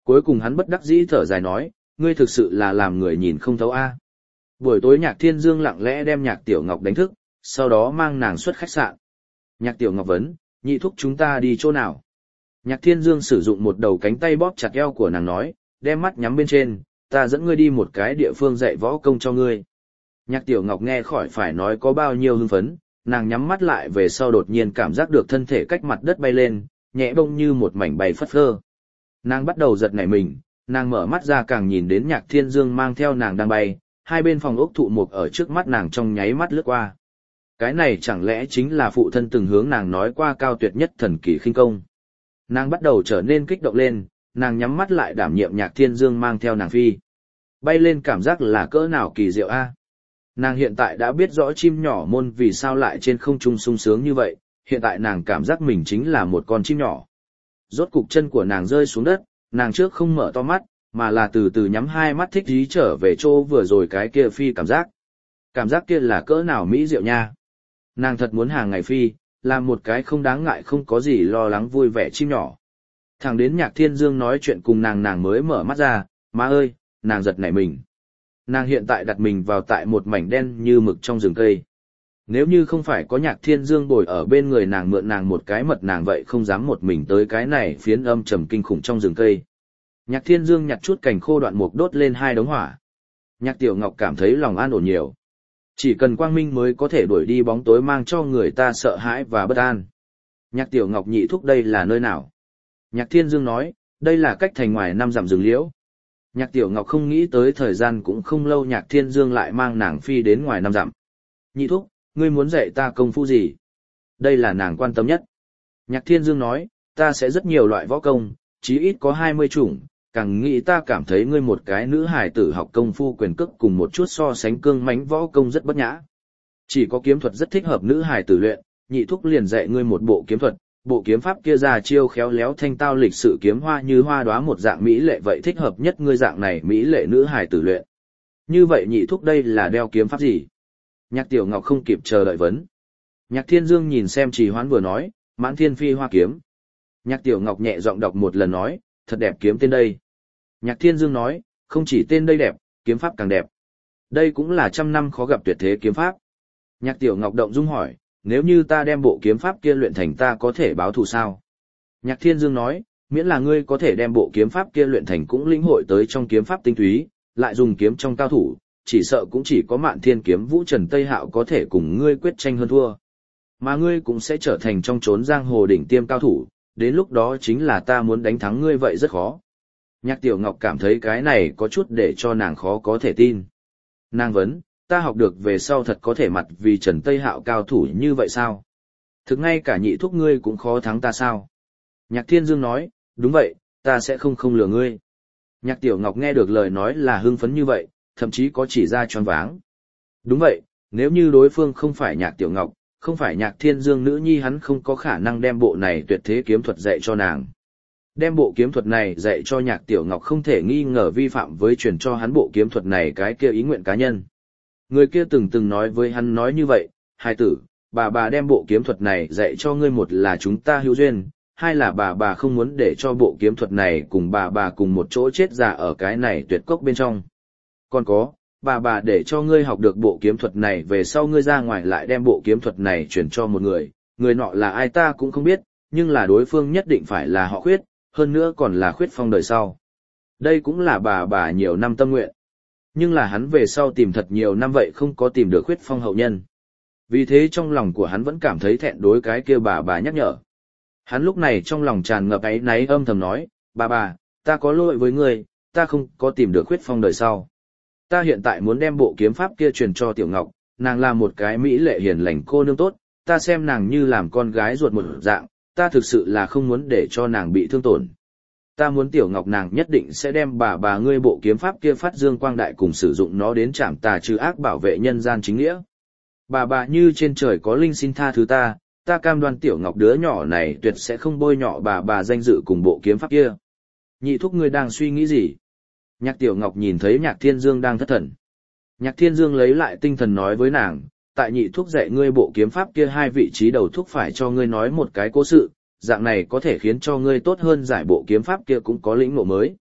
Cuối cùng hắn bất đắc dĩ thở dài nói, ngươi thực sự là làm người nhìn không thấu a. Buổi tối Nhạc Thiên Dương lặng lẽ đem Nhạc Tiểu Ngọc đánh thức, sau đó mang nàng xuất khách sạn. Nhạc Tiểu Ngọc vấn, nhị thúc chúng ta đi chỗ nào? Nhạc Thiên Dương sử dụng một đầu cánh tay bóp chặt eo của nàng nói, đem mắt nhắm bên trên, ta dẫn ngươi đi một cái địa phương dạy võ công cho ngươi. Nhạc Tiểu Ngọc nghe khỏi phải nói có bao nhiêu hưng phấn, nàng nhắm mắt lại về sau đột nhiên cảm giác được thân thể cách mặt đất bay lên, nhẹ bông như một mảnh bay phất phơ. Nàng bắt đầu giật nảy mình, nàng mở mắt ra càng nhìn đến Nhạc Thiên Dương mang theo nàng đang bay, hai bên phòng ốc thụ mục ở trước mắt nàng trong nháy mắt lướt qua. Cái này chẳng lẽ chính là phụ thân từng hướng nàng nói qua cao tuyệt nhất thần kỳ khinh công. Nàng bắt đầu trở nên kích động lên, nàng nhắm mắt lại đảm nhiệm Nhạc Thiên Dương mang theo nàng phi. Bay lên cảm giác là cỡ nào kỳ diệu a. Nàng hiện tại đã biết rõ chim nhỏ môn vì sao lại trên không trung sung sướng như vậy, hiện tại nàng cảm giác mình chính là một con chim nhỏ. Rốt cục chân của nàng rơi xuống đất, nàng trước không mở to mắt, mà là từ từ nhắm hai mắt thích dí trở về chỗ vừa rồi cái kia phi cảm giác. Cảm giác kia là cỡ nào mỹ diệu nha. Nàng thật muốn hàng ngày phi, làm một cái không đáng ngại không có gì lo lắng vui vẻ chim nhỏ. Thẳng đến Nhạc Thiên Dương nói chuyện cùng nàng mới mở mắt ra, má ơi, nàng giật nảy mình. Nàng hiện tại đặt mình vào tại một mảnh đen như mực trong rừng cây. Nếu như không phải có Nhạc Thiên Dương bồi ở bên người nàng mượn nàng một cái mật nàng vậy không dám một mình tới cái này phiến âm trầm kinh khủng trong rừng cây. Nhạc Thiên Dương nhặt chút cành khô đoạn mục đốt lên hai đống hỏa. Nhạc Tiểu Ngọc cảm thấy lòng an ổn nhiều. Chỉ cần quang minh mới có thể đuổi đi bóng tối mang cho người ta sợ hãi và bất an. Nhạc Tiểu Ngọc nhị thúc đây là nơi nào? Nhạc Thiên Dương nói, đây là cách thành ngoài 5 dặm rừng liễu. Nhạc Tiểu Ngọc không nghĩ tới thời gian cũng không lâu Nhạc Thiên Dương lại mang nàng phi đến ngoài 5 dặm. Nhị thúc, ngươi muốn dạy ta công phu gì? Đây là nàng quan tâm nhất. Nhạc Thiên Dương nói, ta sẽ rất nhiều loại võ công, chí ít có 20 chủng, càng nghĩ ta cảm thấy ngươi một cái nữ hài tử học công phu quyền cước cùng một chút so sánh cương mãnh võ công rất bất nhã. Chỉ có kiếm thuật rất thích hợp nữ hài tử luyện, nhị thúc liền dạy ngươi một bộ kiếm thuật, bộ kiếm pháp kia ra chiêu khéo léo thanh tao lịch sự kiếm hoa như hoa đóa một dạng mỹ lệ vậy thích hợp nhất ngươi dạng này mỹ lệ nữ hài tử luyện. Như vậy nhị thúc đây là đeo kiếm pháp gì? Nhạc Tiểu Ngọc không kịp chờ đợi vấn. Nhạc Thiên Dương nhìn xem Trì Hoán vừa nói, Mãn Thiên Phi Hoa kiếm. Nhạc Tiểu Ngọc nhẹ giọng đọc một lần nói, thật đẹp kiếm tên đây. Nhạc Thiên Dương nói, không chỉ tên đây đẹp, kiếm pháp càng đẹp. Đây cũng là 100 năm khó gặp tuyệt thế kiếm pháp. Nhạc Tiểu Ngọc động dung hỏi, nếu như ta đem bộ kiếm pháp kia luyện thành ta có thể báo thù sao? Nhạc Thiên Dương nói, miễn là ngươi có thể đem bộ kiếm pháp kia luyện thành cũng lĩnh hội tới trong kiếm pháp tinh túy, lại dùng kiếm trong cao thủ, chỉ sợ cũng chỉ có Mạn Thiên Kiếm Vũ Trần Tây Hạo có thể cùng ngươi quyết tranh hơn thua. Mà ngươi cũng sẽ trở thành trong chốn giang hồ đỉnh tiêm cao thủ, đến lúc đó chính là ta muốn đánh thắng ngươi vậy rất khó. Nhạc Tiểu Ngọc cảm thấy cái này có chút để cho nàng khó có thể tin. Nàng vấn, ta học được về sau thật có thể mặt vì Trần Tây Hạo cao thủ như vậy sao? Thực ngay cả nhị thúc ngươi cũng khó thắng ta sao? Nhạc Thiên Dương nói, đúng vậy, ta sẽ không lừa ngươi. Nhạc Tiểu Ngọc nghe được lời nói là hưng phấn như vậy, thậm chí có chỉ ra choáng váng. Đúng vậy, nếu như đối phương không phải Nhạc Tiểu Ngọc, không phải Nhạc Thiên Dương nữ nhi hắn không có khả năng đem bộ này tuyệt thế kiếm thuật dạy cho nàng. Đem bộ kiếm thuật này dạy cho Nhạc Tiểu Ngọc không thể nghi ngờ vi phạm với truyền cho hắn bộ kiếm thuật này cái kia ý nguyện cá nhân. Người kia từng nói với hắn nói như vậy, hai tử, bà đem bộ kiếm thuật này dạy cho ngươi một là chúng ta hữu duyên, hai là bà không muốn để cho bộ kiếm thuật này cùng bà cùng một chỗ chết già ở cái này tuyệt cốc bên trong. Còn có, bà để cho ngươi học được bộ kiếm thuật này về sau ngươi ra ngoài lại đem bộ kiếm thuật này chuyển cho một người nọ là ai ta cũng không biết, nhưng là đối phương nhất định phải là họ Khuyết, hơn nữa còn là Khuyết Phong đời sau. Đây cũng là bà nhiều năm tâm nguyện. Nhưng là hắn về sau tìm thật nhiều năm vậy không có tìm được Khuyết Phong hậu nhân. Vì thế trong lòng của hắn vẫn cảm thấy thẹn đối cái kia bà nhắc nhở. Hắn lúc này trong lòng tràn ngập áy náy âm thầm nói, bà, ta có lỗi với ngươi, ta không có tìm được Khuyết Phong đời sau. Ta hiện tại muốn đem bộ kiếm pháp kia truyền cho Tiểu Ngọc, nàng là một cái mỹ lệ hiền lành cô nương tốt, ta xem nàng như làm con gái ruột một dạng, ta thực sự là không muốn để cho nàng bị thương tổn. Ta muốn Tiểu Ngọc nàng nhất định sẽ đem bà ngươi bộ kiếm pháp kia phát dương quang đại cùng sử dụng nó đến trảm tà trừ ác bảo vệ nhân gian chính nghĩa. Bà như trên trời có linh xin tha thứ ta cam đoan Tiểu Ngọc đứa nhỏ này tuyệt sẽ không bôi nhọ bà danh dự cùng bộ kiếm pháp kia. Nhị thúc ngươi đang suy nghĩ gì? Nhạc Tiểu Ngọc nhìn thấy Nhạc Thiên Dương đang thất thần. Nhạc Thiên Dương lấy lại tinh thần nói với nàng, tại nhị thuốc dạy ngươi bộ kiếm pháp kia hai vị trí đầu thuốc phải cho ngươi nói một cái cố sự, dạng này có thể khiến cho ngươi tốt hơn giải bộ kiếm pháp kia cũng có lĩnh ngộ mới.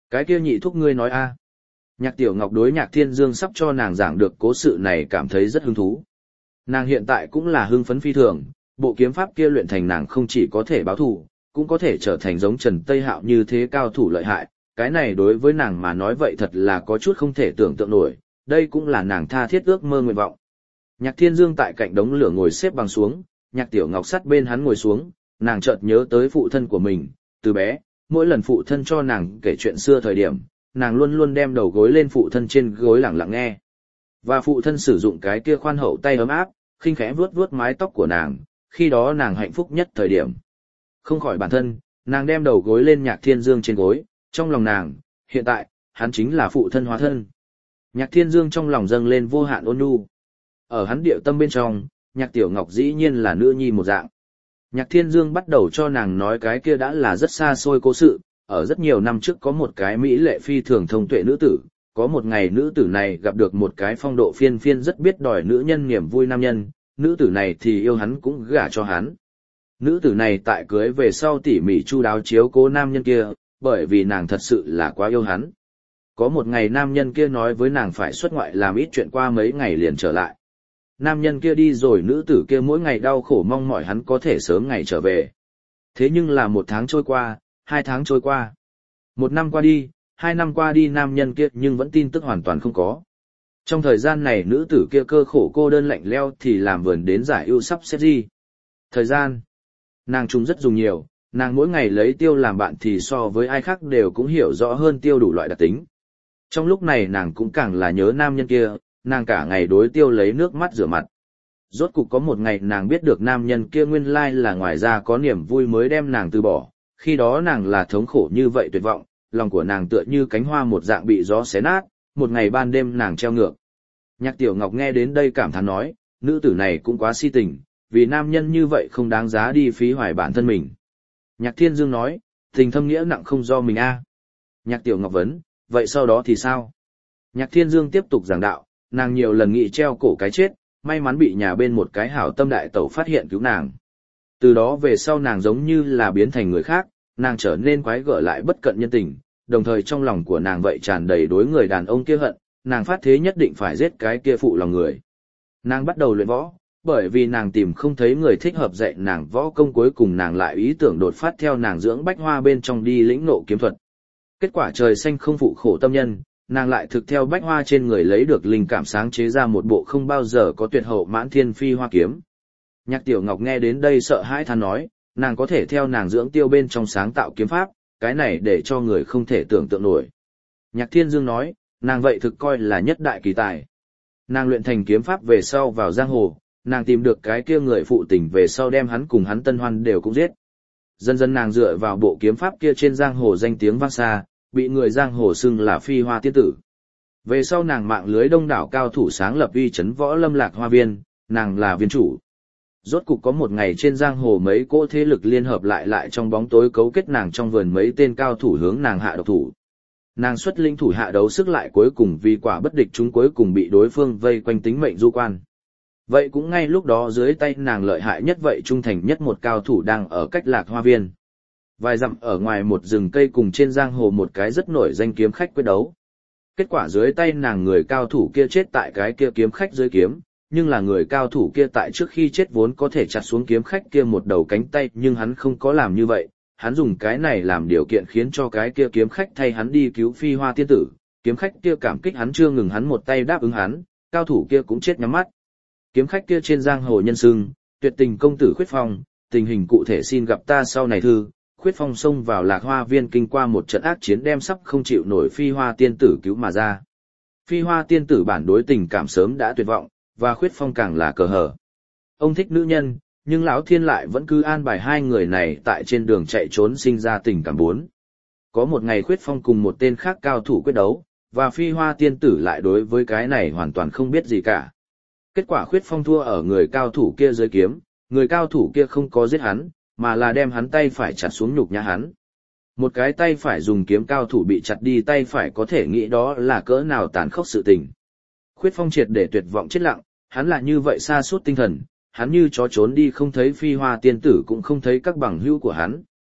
Cái kia nhị thúc ngươi nói a. Nhạc Tiểu Ngọc đối Nhạc Thiên Dương sắp cho nàng giảng được cố sự này cảm thấy rất hứng thú. Nàng hiện tại cũng là hưng phấn phi thường, bộ kiếm pháp kia luyện thành nàng không chỉ có thể báo thù, cũng có thể trở thành giống Trần Tây Hạo như thế cao thủ lợi hại, cái này đối với nàng mà nói vậy thật là có chút không thể tưởng tượng nổi, đây cũng là nàng tha thiết ước mơ nguyện vọng. Nhạc Thiên Dương tại cạnh đống lửa ngồi xếp bằng xuống, Nhạc Tiểu Ngọc sát bên hắn ngồi xuống, nàng chợt nhớ tới phụ thân của mình, từ bé, mỗi lần phụ thân cho nàng kể chuyện xưa thời điểm, nàng luôn luôn đem đầu gối lên phụ thân trên gối lặng lặng nghe. Và phụ thân sử dụng cái kia khoan hậu tay ấm áp, khinh khẽ vuốt vuốt mái tóc của nàng, khi đó nàng hạnh phúc nhất thời điểm. Không khỏi bản thân, nàng đem đầu gối lên Nhạc Thiên Dương trên gối, trong lòng nàng, hiện tại, hắn chính là phụ thân hóa thân. Nhạc Thiên Dương trong lòng dâng lên vô hạn ôn nhu. Ở hắn địa tâm bên trong, Nhạc Tiểu Ngọc dĩ nhiên là nữ nhi một dạng. Nhạc Thiên Dương bắt đầu cho nàng nói cái kia đã là rất xa xôi cố sự, ở rất nhiều năm trước có một cái mỹ lệ phi thường thông tuệ nữ tử, có một ngày nữ tử này gặp được một cái phong độ phiên phiên rất biết đòi nữ nhân niềm vui nam nhân, nữ tử này thì yêu hắn cũng gả cho hắn. Nữ tử này tại cưới về sau tỉ mỉ chu đáo chiếu cố nam nhân kia, bởi vì nàng thật sự là quá yêu hắn. Có một ngày nam nhân kia nói với nàng phải xuất ngoại làm ít chuyện qua mấy ngày liền trở lại. Nam nhân kia đi rồi nữ tử kia mỗi ngày đau khổ mong mỏi hắn có thể sớm ngày trở về. Thế nhưng là 1 tháng trôi qua, 2 tháng trôi qua. 1 năm qua đi, 2 năm qua đi nam nhân kia nhưng vẫn tin tức hoàn toàn không có. Trong thời gian này nữ tử kia cơ khổ cô đơn lạnh leo thì làm vườn đến giải ưu sắp xếp gì. Thời gian, nàng trùng rất dùng nhiều, nàng mỗi ngày lấy tiêu làm bạn thì so với ai khác đều cũng hiểu rõ hơn tiêu đủ loại đặc tính. Trong lúc này nàng cũng càng là nhớ nam nhân kia, nàng cả ngày đối tiêu lấy nước mắt rửa mặt. Rốt cục có một ngày nàng biết được nam nhân kia nguyên lai là ngoài ra có niềm vui mới đem nàng từ bỏ, khi đó nàng là thống khổ như vậy tuyệt vọng, lòng của nàng tựa như cánh hoa một dạng bị gió xé nát, một ngày ban đêm nàng treo ngược. Nhạc Tiểu Ngọc nghe đến đây cảm thán nói, nữ tử này cũng quá si tình, vì nam nhân như vậy không đáng giá đi phí hoài bản thân mình. Nhạc Thiên Dương nói, tình thâm nghĩa nặng không do mình a. Nhạc Tiểu Ngọc vấn, vậy sau đó thì sao? Nhạc Thiên Dương tiếp tục giảng đạo, nàng nhiều lần nghị treo cổ cái chết, may mắn bị nhà bên một cái hảo tâm đại tẩu phát hiện cứu nàng. Từ đó về sau nàng giống như là biến thành người khác, nàng trở nên quái gở lại bất cận nhân tình, đồng thời trong lòng của nàng vậy tràn đầy đối người đàn ông kia hận, nàng phát thế nhất định phải giết cái kia phụ lòng người. Nàng bắt đầu luyện võ, bởi vì nàng tìm không thấy người thích hợp dạy nàng võ công, cuối cùng nàng lại ý tưởng đột phát theo nàng dưỡng bách hoa bên trong đi lĩnh ngộ kiếm thuật. Kết quả trời xanh không phụ khổ tâm nhân, nàng lại thực theo bách hoa trên người lấy được linh cảm sáng chế ra một bộ không bao giờ có tuyệt hậu mãn thiên phi hoa kiếm. Nhạc Tiểu Ngọc nghe đến đây sợ hãi than nói, nàng có thể theo nàng dưỡng tiêu bên trong sáng tạo kiếm pháp, cái này để cho người không thể tưởng tượng nổi. Nhạc Thiên Dương nói, nàng vậy thực coi là nhất đại kỳ tài. Nàng luyện thành kiếm pháp về sau vào giang hồ, nàng tìm được cái kia người phụ tình về sau đem hắn cùng hắn tân hoan đều cũng giết. Dần dần nàng dựa vào bộ kiếm pháp kia trên giang hồ danh tiếng vang xa, bị người giang hồ xưng là phi hoa tiên tử. Về sau nàng mạng lưới đông đảo cao thủ sáng lập uy chấn võ lâm lạc hoa viên, nàng là viên chủ. Rốt cục có một ngày trên giang hồ mấy cỗ thế lực liên hợp lại trong bóng tối cấu kết nàng trong vườn mấy tên cao thủ hướng nàng hạ độc thủ. Nàng xuất linh thủ hạ đấu sức lại cuối cùng vì quả bất địch chúng cuối cùng bị đối phương vây quanh tính mệnh du quan. Vậy cũng ngay lúc đó dưới tay nàng lợi hại nhất vậy trung thành nhất một cao thủ đang ở cách lạc hoa viên. Vài dặm ở ngoài một rừng cây cùng trên giang hồ một cái rất nổi danh kiếm khách quyết đấu. Kết quả dưới tay nàng người cao thủ kia chết tại cái kia kiếm khách dưới kiếm, nhưng là người cao thủ kia tại trước khi chết vốn có thể chặt xuống kiếm khách kia một đầu cánh tay, nhưng hắn không có làm như vậy, hắn dùng cái này làm điều kiện khiến cho cái kia kiếm khách thay hắn đi cứu phi hoa tiên tử, kiếm khách kia cảm kích hắn chưa ngừng hắn một tay đáp ứng hắn, cao thủ kia cũng chết nhắm mắt. Kiếm khách kia trên giang hồ nhân xưng, tuyệt tình công tử Khuyết Phong, tình hình cụ thể xin gặp ta sau này thư. Khuyết Phong xông vào lạc hoa viên kinh qua một trận ác chiến đem sắp không chịu nổi phi hoa tiên tử cứu mà ra. Phi hoa tiên tử bản đối tình cảm sớm đã tuyệt vọng, và Khuyết Phong càng là cờ hở. Ông thích nữ nhân, nhưng lão thiên lại vẫn cứ an bài hai người này tại trên đường chạy trốn sinh ra tình cảm bốn. Có một ngày Khuyết Phong cùng một tên khác cao thủ quyết đấu, và phi hoa tiên tử lại đối với cái này hoàn toàn không biết gì cả. Kết quả Khuyết Phong thua ở người cao thủ kia dưới kiếm, người cao thủ kia không có giết hắn, mà là đem hắn tay phải chặt xuống nhục nhã hắn. Một cái tay phải dùng kiếm cao thủ bị chặt đi tay phải có thể nghĩ đó là cỡ nào tàn khốc sự tình. Khuyết Phong triệt để tuyệt vọng chết lặng, hắn là như vậy sa sút tinh thần, hắn như chó trốn đi không thấy phi hoa tiên tử cũng không thấy các bằng hữu của hắn.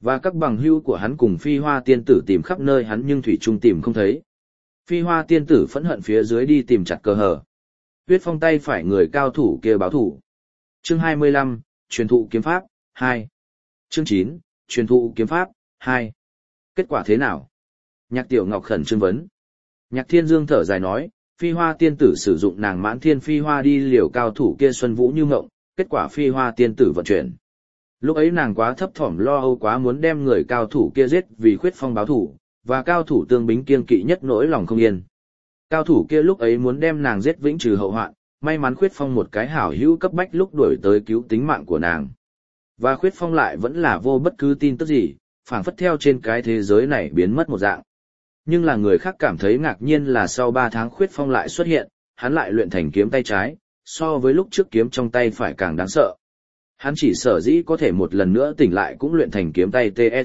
Và các bằng hữu của hắn cùng phi hoa tiên tử tìm khắp nơi hắn nhưng thủy trung tìm không thấy. Phi hoa tiên tử phẫn hận phía dưới đi tìm chặt cơ hở. Tuyết Phong tay phải người cao thủ kia báo thủ. Chương 25, truyền thụ kiếm pháp, 2. Chương 9, truyền thụ kiếm pháp, 2. Kết quả thế nào? Nhạc Tiểu Ngọc khẩn trương vấn. Nhạc Thiên Dương thở dài nói, phi hoa tiên tử sử dụng nàng Mãn Thiên phi hoa đi liều cao thủ kia Xuân Vũ như ngộng, kết quả phi hoa tiên tử vận chuyển. Lúc ấy nàng quá thấp thỏm lo âu quá muốn đem người cao thủ kia giết vì Khuyết Phong báo thủ, và cao thủ Tương Bính kiêng kỵ nhất nỗi lòng không yên. Cao thủ kia lúc ấy muốn đem nàng giết vĩnh trừ hậu hoạn, may mắn Khuyết Phong một cái hảo hữu cấp bách lúc đuổi tới cứu tính mạng của nàng. Và Khuyết Phong lại vẫn là vô bất cứ tin tức gì, phảng phất theo trên cái thế giới này biến mất một dạng. Nhưng là người khác cảm thấy ngạc nhiên là sau 3 tháng Khuyết Phong lại xuất hiện, hắn lại luyện thành kiếm tay trái, so với lúc trước kiếm trong tay phải càng đáng sợ. Hắn chỉ sở dĩ có thể một lần nữa tỉnh lại cũng luyện thành kiếm tay TR.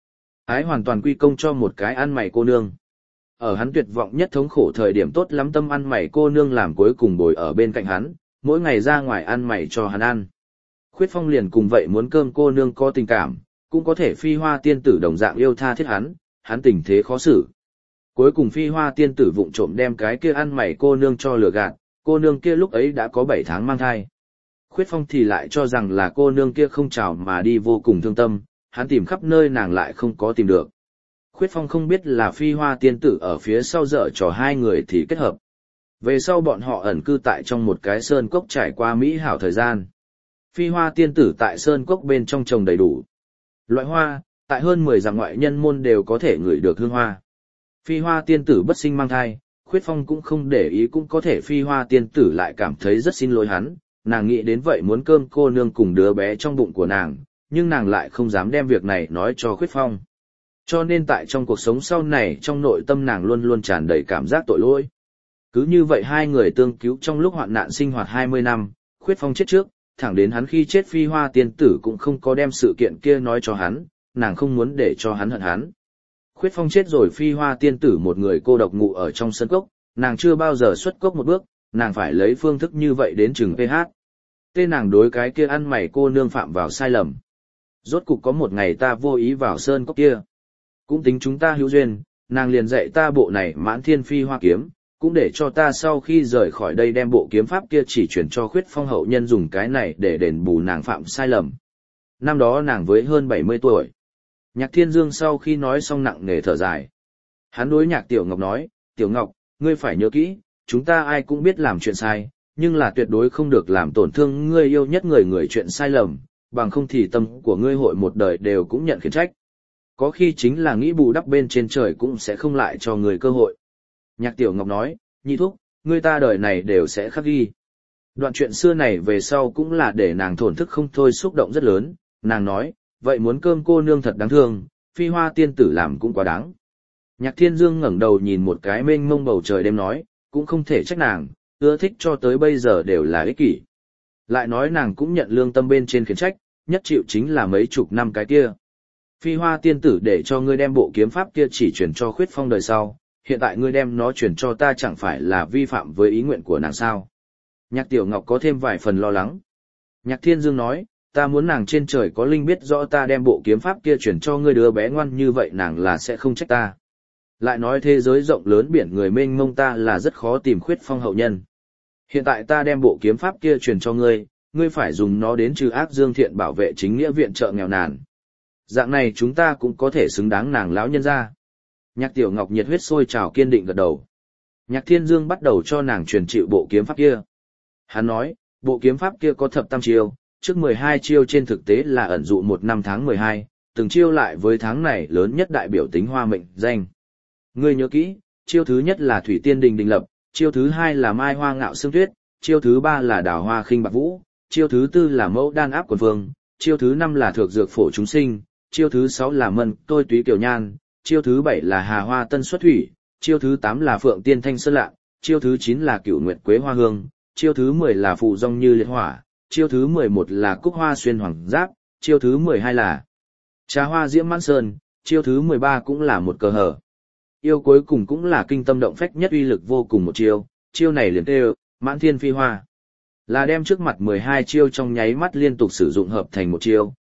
Ái hoàn toàn quy công cho một cái ăn mày cô nương. Ở hắn tuyệt vọng nhất thống khổ thời điểm tốt lắm tâm ăn mày cô nương làm cuối cùng bồi ở bên cạnh hắn, mỗi ngày ra ngoài ăn mày cho hắn ăn. Khuyết Phong liền cùng vậy muốn cơm cô nương có tình cảm, cũng có thể phi hoa tiên tử đồng dạng yêu tha thiết hắn tình thế khó xử. Cuối cùng phi hoa tiên tử vụng trộm đem cái kia ăn mày cô nương cho lừa gạt, cô nương kia lúc ấy đã có 7 tháng mang thai. Khuyết Phong thì lại cho rằng là cô nương kia không chào mà đi vô cùng thương tâm, hắn tìm khắp nơi nàng lại không có tìm được. Khuyết Phong không biết là phi hoa tiên tử ở phía sau dở trò hai người thì kết hợp. Về sau bọn họ ẩn cư tại trong một cái sơn cốc trải qua mỹ hảo thời gian. Phi hoa tiên tử tại sơn cốc bên trong trồng đầy đủ loại hoa, tại hơn 10 dặm ngoại nhân môn đều có thể ngửi được hương hoa. Phi hoa tiên tử bất sinh mang thai, Khuyết Phong cũng không để ý cũng có thể phi hoa tiên tử lại cảm thấy rất xin lỗi hắn, nàng nghĩ đến vậy muốn cơm cô nương cùng đứa bé trong bụng của nàng, nhưng nàng lại không dám đem việc này nói cho Khuyết Phong. Cho nên tại trong cuộc sống sau này trong nội tâm nàng luôn luôn tràn đầy cảm giác tội lỗi. Cứ như vậy hai người tương cứu trong lúc hoạn nạn sinh hoạt 20 năm, Khuyết Phong chết trước, thẳng đến hắn khi chết phi hoa tiên tử cũng không có đem sự kiện kia nói cho hắn, nàng không muốn để cho hắn hận hắn. Khuyết Phong chết rồi phi hoa tiên tử một người cô độc ngủ ở trong sân cốc, nàng chưa bao giờ xuất cốc một bước, nàng phải lấy phương thức như vậy đến chừng PH. Tên nàng đối cái kia ăn mày cô nương phạm vào sai lầm. Rốt cục có một ngày ta vô ý vào sơn cốc kia. Cũng tính chúng ta hữu duyên, nàng liền dạy ta bộ này Mãn Thiên phi hoa kiếm, cũng để cho ta sau khi rời khỏi đây đem bộ kiếm pháp kia chỉ chuyển cho Khuyết Phong hậu nhân dùng cái này để đền bù nàng phạm sai lầm. Năm đó nàng với hơn 70 tuổi. Nhạc Thiên Dương sau khi nói xong nặng nề thở dài. Hắn đối Nhạc Tiểu Ngọc nói, Tiểu Ngọc, ngươi phải nhớ kỹ, chúng ta ai cũng biết làm chuyện sai, nhưng là tuyệt đối không được làm tổn thương ngươi yêu nhất người chuyện sai lầm, bằng không thì tâm của ngươi hội một đời đều cũng nhận khiển trách. Có khi chính là nghĩ bù đắp bên trên trời cũng sẽ không lại cho người cơ hội. Nhạc Tiểu Ngọc nói, Nhị thúc, ngươi ta đời này đều sẽ khắc ghi. Đoạn chuyện xưa này về sau cũng là để nàng thổn thức không thôi xúc động rất lớn, nàng nói, vậy muốn cơm cô nương thật đáng thương, phi hoa tiên tử làm cũng quá đáng. Nhạc Thiên Dương ngẩng đầu nhìn một cái mênh mông bầu trời đêm nói, cũng không thể trách nàng, ưa thích cho tới bây giờ đều là ích kỷ. Lại nói nàng cũng nhận lương tâm bên trên khiển trách, nhất chịu chính là mấy chục năm cái kia. Phi hoa tiên tử để cho ngươi đem bộ kiếm pháp kia chỉ chuyển cho Khuyết Phong đời sau, hiện tại ngươi đem nó chuyển cho ta chẳng phải là vi phạm với ý nguyện của nàng sao. Nhạc Tiểu Ngọc có thêm vài phần lo lắng. Nhạc Thiên Dương nói, ta muốn nàng trên trời có linh biết rõ ta đem bộ kiếm pháp kia chuyển cho ngươi đứa bé ngoan như vậy nàng là sẽ không trách ta. Lại nói thế giới rộng lớn biển người mênh mông ta là rất khó tìm Khuyết Phong hậu nhân. Hiện tại ta đem bộ kiếm pháp kia truyền cho ngươi, ngươi phải dùng nó đến trừ ác dương thiện bảo vệ chính nghĩa viện trợ nghèo nàn. Dạng này chúng ta cũng có thể xứng đáng nàng lão nhân ra. Nhạc Tiểu Ngọc nhiệt huyết sôi trào kiên định gật đầu. Nhạc Thiên Dương bắt đầu cho nàng truyền chịu bộ kiếm pháp kia. Hắn nói, bộ kiếm pháp kia có thập tam chiêu, trước 12 chiêu trên thực tế là ẩn dụ 1 năm tháng 12, từng chiêu lại với tháng này lớn nhất đại biểu tính hoa mệnh danh. Ngươi nhớ kỹ, chiêu thứ nhất là Thủy Tiên Đình Đình Lập, chiêu thứ hai là Mai Hoa Ngạo Sương Tuyết, chiêu thứ ba là Đào Hoa Khinh Bạc Vũ, chiêu thứ tư là Mẫu Đan Áp Quần Vương, chiêu thứ năm là Thược Dược Phổ Chúng Sinh, chiêu thứ 6 là Mân Tôi Túy Kiều Nhan, chiêu thứ 7 là Hà Hoa Tân Xuất Thủy, chiêu thứ 8 là Phượng Tiên Thanh Sơn Lạ, chiêu thứ 9 là Cửu Nguyệt Quế Hoa Hương, chiêu thứ 10 là Phù Dung Như Liệt Hỏa, chiêu thứ 11 là Cúc Hoa Xuyên Hoàng Giáp, chiêu thứ 12 là Trà Hoa Diễm Mãn Sơn, chiêu thứ 13 cũng là một cờ hở. Yêu cuối cùng cũng là kinh tâm động phách nhất uy lực vô cùng một chiêu, chiêu này liền kêu Mãn Thiên Phi Hoa. Là đem trước mặt 12 chiêu trong nháy mắt liên tục sử dụng hợp thành một chiêu,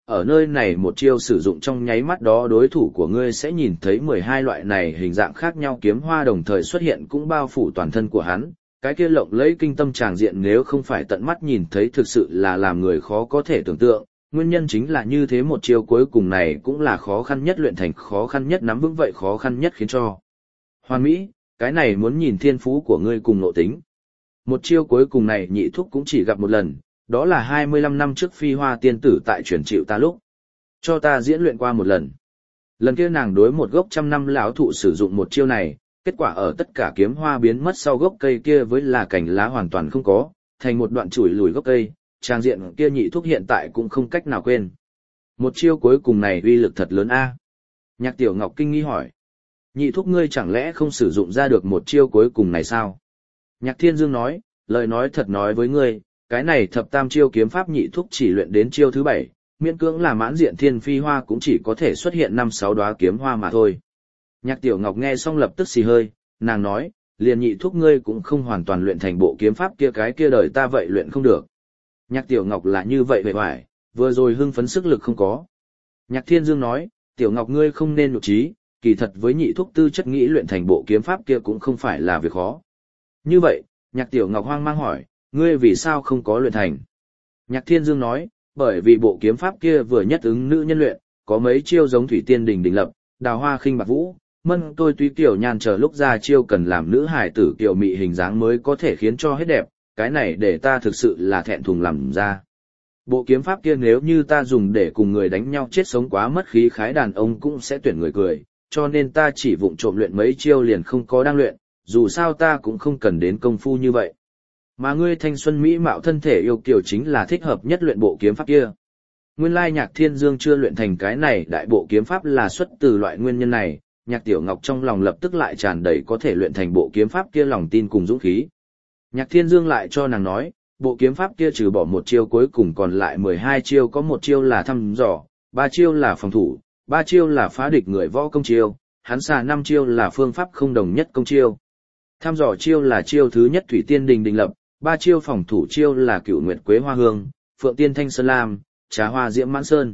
ở nơi này một chiêu sử dụng trong nháy mắt đó đối thủ của ngươi sẽ nhìn thấy 12 loại này hình dạng khác nhau kiếm hoa đồng thời xuất hiện cũng bao phủ toàn thân của hắn. Cái kia lộng lẫy kinh tâm tràng diện nếu không phải tận mắt nhìn thấy thực sự là làm người khó có thể tưởng tượng, nguyên nhân chính là như thế một chiêu cuối cùng này cũng là khó khăn nhất luyện thành, khó khăn nhất nắm vững, vậy khó khăn nhất khiến cho hoàn mỹ, cái này muốn nhìn thiên phú của ngươi cùng nội tính. Một chiêu cuối cùng này Nhị Thúc cũng chỉ gặp một lần, đó là 25 năm trước Phi Hoa tiên tử tại truyền chịu ta lúc cho ta diễn luyện qua một lần. Lần kia nàng đối một gốc trăm năm lão thụ sử dụng một chiêu này, kết quả ở tất cả kiếm hoa biến mất sau gốc cây kia với là cành lá hoàn toàn không có, thành một đoạn chủi lùi gốc cây, trang diện kia Nhị Thúc hiện tại cũng không cách nào quên. Một chiêu cuối cùng này uy lực thật lớn a. Nhạc Tiểu Ngọc kinh nghi hỏi. Nhị Thúc ngươi chẳng lẽ không sử dụng ra được một chiêu cuối cùng này sao? Nhạc Thiên Dương nói, lời nói thật nói với ngươi, cái này thập tam chiêu kiếm pháp Nhị Thúc chỉ luyện đến chiêu thứ 7, miễn cưỡng là mãn diện thiên phi hoa cũng chỉ có thể xuất hiện 5-6 đóa kiếm hoa mà thôi. Nhạc Tiểu Ngọc nghe xong lập tức xì hơi, nàng nói, liền Nhị Thúc ngươi cũng không hoàn toàn luyện thành bộ kiếm pháp kia, cái kia đời ta vậy luyện không được. Nhạc Tiểu Ngọc là như vậy vẻ vải, vừa rồi hưng phấn sức lực không có. Nhạc Thiên Dương nói, Tiểu Ngọc ngươi không nên nhục trí, kỳ thật với Nhị Thúc tư chất nghĩ luyện thành bộ kiếm pháp kia cũng không phải là việc khó. Như vậy, Nhạc Tiểu Ngọc hoang mang hỏi, ngươi vì sao không có luyện thành? Nhạc Thiên Dương nói, bởi vì bộ kiếm pháp kia vừa nhất ứng nữ nhân luyện, có mấy chiêu giống Thủy Tiên Đình Đình Lập, Đào Hoa Khinh Bạc Vũ, Mân Tôi Túy Tiểu Nhan chờ lúc ra chiêu cần làm nữ hài tử kiều mị hình dáng mới có thể khiến cho hết đẹp, cái này để ta thực sự là thẹn thùng làm ra. Bộ kiếm pháp kia nếu như ta dùng để cùng người đánh nhau chết sống quá mất khí khái đàn ông cũng sẽ tuyển người cười, cho nên ta chỉ vụng trộm luyện mấy chiêu liền không có đang luyện, dù sao ta cũng không cần đến công phu như vậy. Mà ngươi thanh xuân mỹ mạo thân thể yêu kiều chính là thích hợp nhất luyện bộ kiếm pháp kia. Nguyên lai Nhạc Thiên Dương chưa luyện thành cái này đại bộ kiếm pháp là xuất từ loại nguyên nhân này, Nhạc Tiểu Ngọc trong lòng lập tức lại tràn đầy có thể luyện thành bộ kiếm pháp kia lòng tin cùng dũng khí. Nhạc Thiên Dương lại cho nàng nói, bộ kiếm pháp kia trừ bỏ một chiêu cuối cùng còn lại 12 chiêu, có một chiêu là thăm dò, 3 chiêu là phòng thủ, 3 chiêu là phá địch người võ công chiêu, hắn xà 5 chiêu là phương pháp không đồng nhất công chiêu. Thăm dò chiêu là chiêu thứ nhất Thủy Tiên Đình Đình Lập, 3 chiêu phòng thủ chiêu là Cửu Nguyệt Quế Hoa Hương, Phượng Tiên Thanh Sơn Lam, Trà Hoa Diễm Mãn Sơn.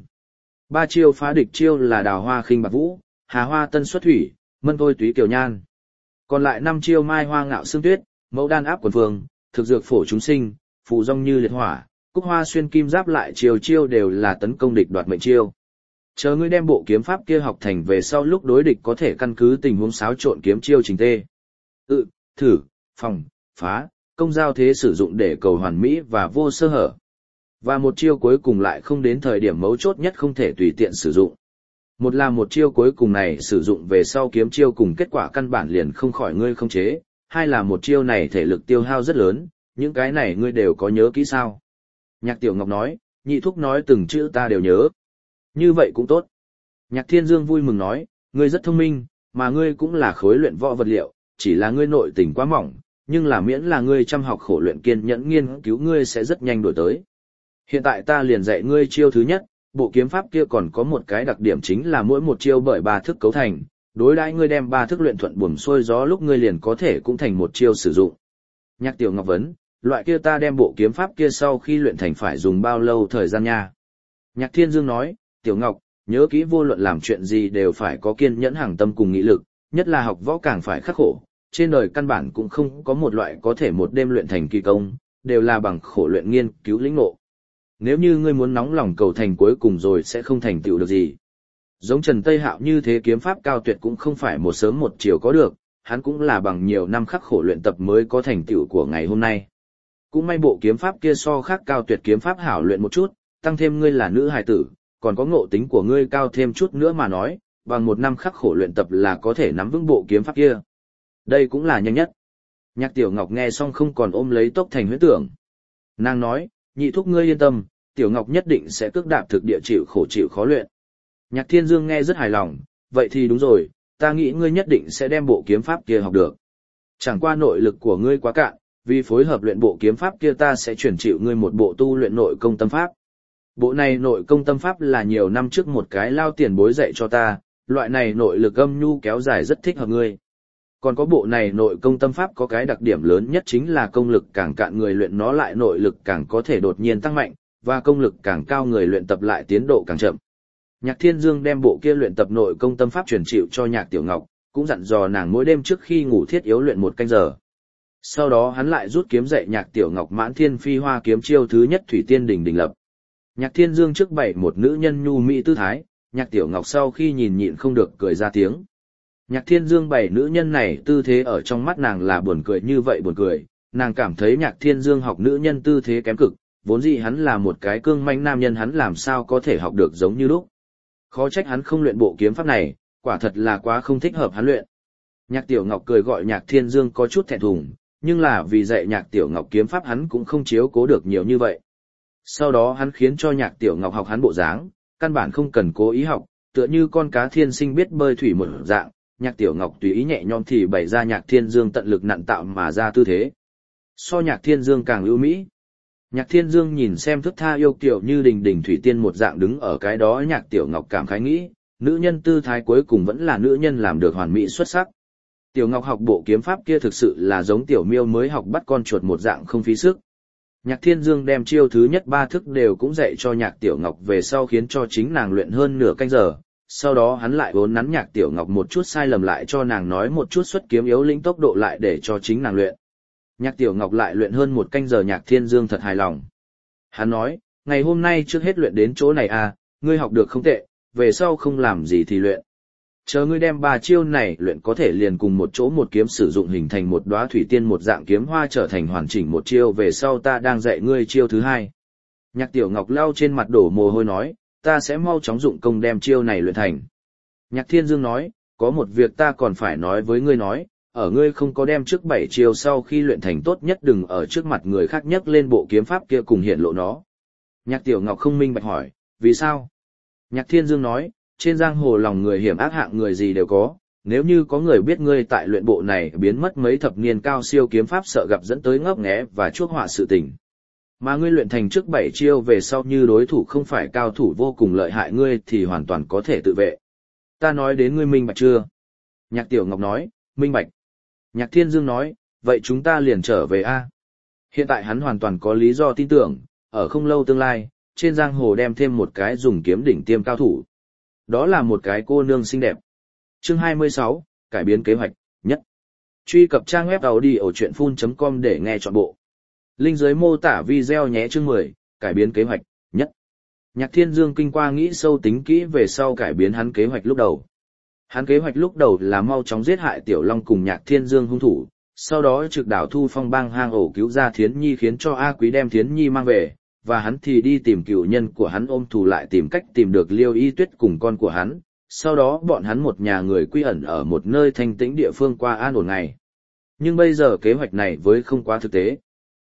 3 chiêu phá địch chiêu là Đào Hoa Khinh Bạc Vũ, Hà Hoa Tân Xuất Thủy, Mân Thôi Túy Kiều Nhan. Còn lại 5 chiêu Mai Hoa Ngạo Sương Tuyết, Mẫu Đan Áp Quần Phương, Thực Dược Phổ Chúng Sinh, Phù Rong Như Liệt Hỏa, Cúc Hoa Xuyên Kim Giáp lại chiêu đều là tấn công địch đoạt mệnh chiêu. Chờ ngươi đem bộ kiếm pháp kia học thành về sau lúc đối địch có thể căn cứ tình huống xáo trộn kiếm chiêu trình tê. Thử, phòng, phá, công giao thế sử dụng để cầu hoàn mỹ và vô sơ hở. Và một chiêu cuối cùng lại không đến thời điểm mấu chốt nhất không thể tùy tiện sử dụng. Một là một chiêu cuối cùng này sử dụng về sau kiếm chiêu cùng kết quả căn bản liền không khỏi ngươi không chế, hai là một chiêu này thể lực tiêu hao rất lớn, những cái này ngươi đều có nhớ kỹ sao? Nhạc Tiểu Ngọc nói, Nhị Thúc nói từng chữ ta đều nhớ. Như vậy cũng tốt. Nhạc Thiên Dương vui mừng nói, ngươi rất thông minh, mà ngươi cũng là khối luyện võ vật liệu, chỉ là ngươi nội tình quá mỏng, nhưng là miễn là ngươi chăm học khổ luyện kiên nhẫn nghiên cứu ngươi sẽ rất nhanh đổi tới. Hiện tại ta liền dạy ngươi chiêu thứ nhất, bộ kiếm pháp kia còn có một cái đặc điểm chính là mỗi một chiêu bởi 3 thức cấu thành, đối đãi ngươi đem 3 thức luyện thuận buồm xuôi gió lúc ngươi liền có thể cũng thành một chiêu sử dụng. Nhạc Tiểu Ngọc vấn, loại kia ta đem bộ kiếm pháp kia sau khi luyện thành phải dùng bao lâu thời gian nha? Nhạc Thiên Dương nói, Tiểu Ngọc, nhớ kỹ vô luận làm chuyện gì đều phải có kiên nhẫn hàng tâm cùng nghị lực, nhất là học võ càng phải khắc khổ, trên đời căn bản cũng không có một loại có thể một đêm luyện thành kỳ công, đều là bằng khổ luyện nghiên cứu lĩnh ngộ. Nếu như ngươi muốn nóng lòng cầu thành cuối cùng rồi sẽ không thành tựu được gì. Giống Trần Tây Hạo như thế kiếm pháp cao tuyệt cũng không phải một sớm một chiều có được, hắn cũng là bằng nhiều năm khắc khổ luyện tập mới có thành tựu của ngày hôm nay. Cũng may bộ kiếm pháp kia so khác cao tuyệt kiếm pháp hảo luyện một chút, tăng thêm ngươi là nữ hài tử, còn có ngộ tính của ngươi cao thêm chút nữa mà nói, bằng 1 năm khắc khổ luyện tập là có thể nắm vững bộ kiếm pháp kia. Đây cũng là nhanh nhất. Nhạc Tiểu Ngọc nghe xong không còn ôm lấy tốc thành huyễn tưởng. Nàng nói, Nhị Thúc ngươi yên tâm, Tiểu Ngọc nhất định sẽ cước đạp thực địa chịu khổ chịu khó luyện. Nhạc Thiên Dương nghe rất hài lòng, vậy thì đúng rồi, ta nghĩ ngươi nhất định sẽ đem bộ kiếm pháp kia học được. Chẳng qua nội lực của ngươi quá cạn, vì phối hợp luyện bộ kiếm pháp kia ta sẽ chuyển chịu ngươi một bộ tu luyện nội công tâm pháp. Bộ này nội công tâm pháp là nhiều năm trước một cái lao tiền bối dạy cho ta, loại này nội lực âm nhu kéo dài rất thích hợp ngươi. Còn có bộ này nội công tâm pháp có cái đặc điểm lớn nhất chính là công lực càng cạn người luyện nó lại nội lực càng có thể đột nhiên tăng mạnh, và công lực càng cao người luyện tập lại tiến độ càng chậm. Nhạc Thiên Dương đem bộ kia luyện tập nội công tâm pháp truyền chịu cho Nhạc Tiểu Ngọc, cũng dặn dò nàng mỗi đêm trước khi ngủ thiết yếu luyện 1 canh giờ. Sau đó hắn lại rút kiếm dạy Nhạc Tiểu Ngọc Mãn Thiên Phi Hoa kiếm chiêu thứ nhất Thủy Tiên Đỉnh Đỉnh Lập. Nhạc Thiên Dương trước bày một nữ nhân nhu mỹ tư thái, Nhạc Tiểu Ngọc sau khi nhìn nhịn không được cười ra tiếng. Nhạc Thiên Dương bày nữ nhân này tư thế ở trong mắt nàng là buồn cười như vậy buồn cười, nàng cảm thấy Nhạc Thiên Dương học nữ nhân tư thế kém cực, vốn dĩ hắn là một cái cương manh nam nhân hắn làm sao có thể học được giống như lúc. Khó trách hắn không luyện bộ kiếm pháp này, quả thật là quá không thích hợp hắn luyện. Nhạc Tiểu Ngọc cười gọi Nhạc Thiên Dương có chút thẹn thùng, nhưng là vì dạy Nhạc Tiểu Ngọc kiếm pháp hắn cũng không chiếu cố được nhiều như vậy. Sau đó hắn khiến cho Nhạc Tiểu Ngọc học hắn bộ dáng, căn bản không cần cố ý học, tựa như con cá thiên sinh biết bơi thủy một dạng, Nhạc Tiểu Ngọc tùy ý nhẹ nhõm thì bày ra Nhạc Thiên Dương tận lực nặn tạo mà ra tư thế. So Nhạc Thiên Dương càng ưu mỹ. Nhạc Thiên Dương nhìn xem thức tha yêu kiều như đình đình thủy tiên một dạng đứng ở cái đó Nhạc Tiểu Ngọc cảm khái nghĩ, nữ nhân tư thái cuối cùng vẫn là nữ nhân làm được hoàn mỹ xuất sắc. Tiểu Ngọc học bộ kiếm pháp kia thực sự là giống Tiểu Miêu mới học bắt con chuột một dạng không phí sức. Nhạc Thiên Dương đem chiêu thứ nhất 3 thức đều cũng dạy cho Nhạc Tiểu Ngọc về sau khiến cho chính nàng luyện hơn nửa canh giờ, sau đó hắn lại vốn nắn Nhạc Tiểu Ngọc một chút sai lầm lại cho nàng nói một chút xuất kiếm yếu lĩnh tốc độ lại để cho chính nàng luyện. Nhạc Tiểu Ngọc lại luyện hơn 1 canh giờ Nhạc Thiên Dương thật hài lòng. Hắn nói, ngày hôm nay trước hết luyện đến chỗ này à, ngươi học được không tệ, về sau không làm gì thì luyện. Chờ ngươi đem 3 chiêu này luyện có thể liền cùng một chỗ một kiếm sử dụng hình thành một đóa thủy tiên một dạng kiếm hoa trở thành hoàn chỉnh một chiêu về sau ta đang dạy ngươi chiêu thứ 2. Nhạc Tiểu Ngọc lau trên mặt đổ mồ hôi nói, ta sẽ mau chóng dụng công đem chiêu này luyện thành. Nhạc Thiên Dương nói, có một việc ta còn phải nói với ngươi nói, ở ngươi không có đem trước 7 chiêu sau khi luyện thành tốt nhất đừng ở trước mặt người khác nhấc lên bộ kiếm pháp kia cùng hiện lộ nó. Nhạc Tiểu Ngọc không minh bạch hỏi, vì sao? Nhạc Thiên Dương nói, trên giang hồ lòng người hiểm ác hạng người gì đều có, nếu như có người biết ngươi tại luyện bộ này biến mất mấy thập niên cao siêu kiếm pháp sợ gặp dẫn tới ngấp nghé và chuốc họa sự tình. Mà ngươi luyện thành trước 7 chiêu về sau như đối thủ không phải cao thủ vô cùng lợi hại ngươi thì hoàn toàn có thể tự vệ. Ta nói đến ngươi minh bạch chưa? Nhạc Tiểu Ngọc nói, minh bạch. Nhạc Thiên Dương nói, vậy chúng ta liền trở về a. Hiện tại hắn hoàn toàn có lý do tin tưởng, ở không lâu tương lai, trên giang hồ đem thêm một cái dùng kiếm đỉnh tiêm cao thủ. Đó là một cái cô nương xinh đẹp. Chương 26, cải biến kế hoạch, nhất. Truy cập trang web audiochuyenphun.com để nghe trọn bộ. Link dưới mô tả video nhé. Chương 10, cải biến kế hoạch, nhất. Nhạc Thiên Dương kinh qua nghĩ sâu tính kỹ về sau cải biến hắn kế hoạch lúc đầu. Hắn kế hoạch lúc đầu là mau chóng giết hại Tiểu Long cùng Nhạc Thiên Dương hung thủ, sau đó trực đảo Thu Phong bang hang ổ cứu ra Thiến Nhi khiến cho A Quý đem Thiến Nhi mang về, và hắn thì đi tìm cựu nhân của hắn ôm thù lại tìm cách tìm được Liêu Y Tuyết cùng con của hắn, sau đó bọn hắn một nhà người quy ẩn ở một nơi thanh tĩnh địa phương qua an ổn ngày. Nhưng bây giờ kế hoạch này với không quá thực tế.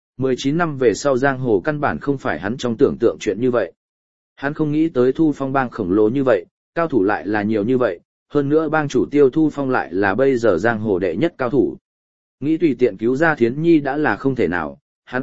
19 năm về sau giang hồ căn bản không phải hắn trong tưởng tượng chuyện như vậy. Hắn không nghĩ tới Thu Phong bang khổng lồ như vậy, cao thủ lại là nhiều như vậy, hơn nữa bang chủ Tiêu Thu Phong lại là bây giờ giang hồ đệ nhất cao thủ. Nghĩ tùy tiện cứu ra Thiến Nhi đã là không thể nào, hắn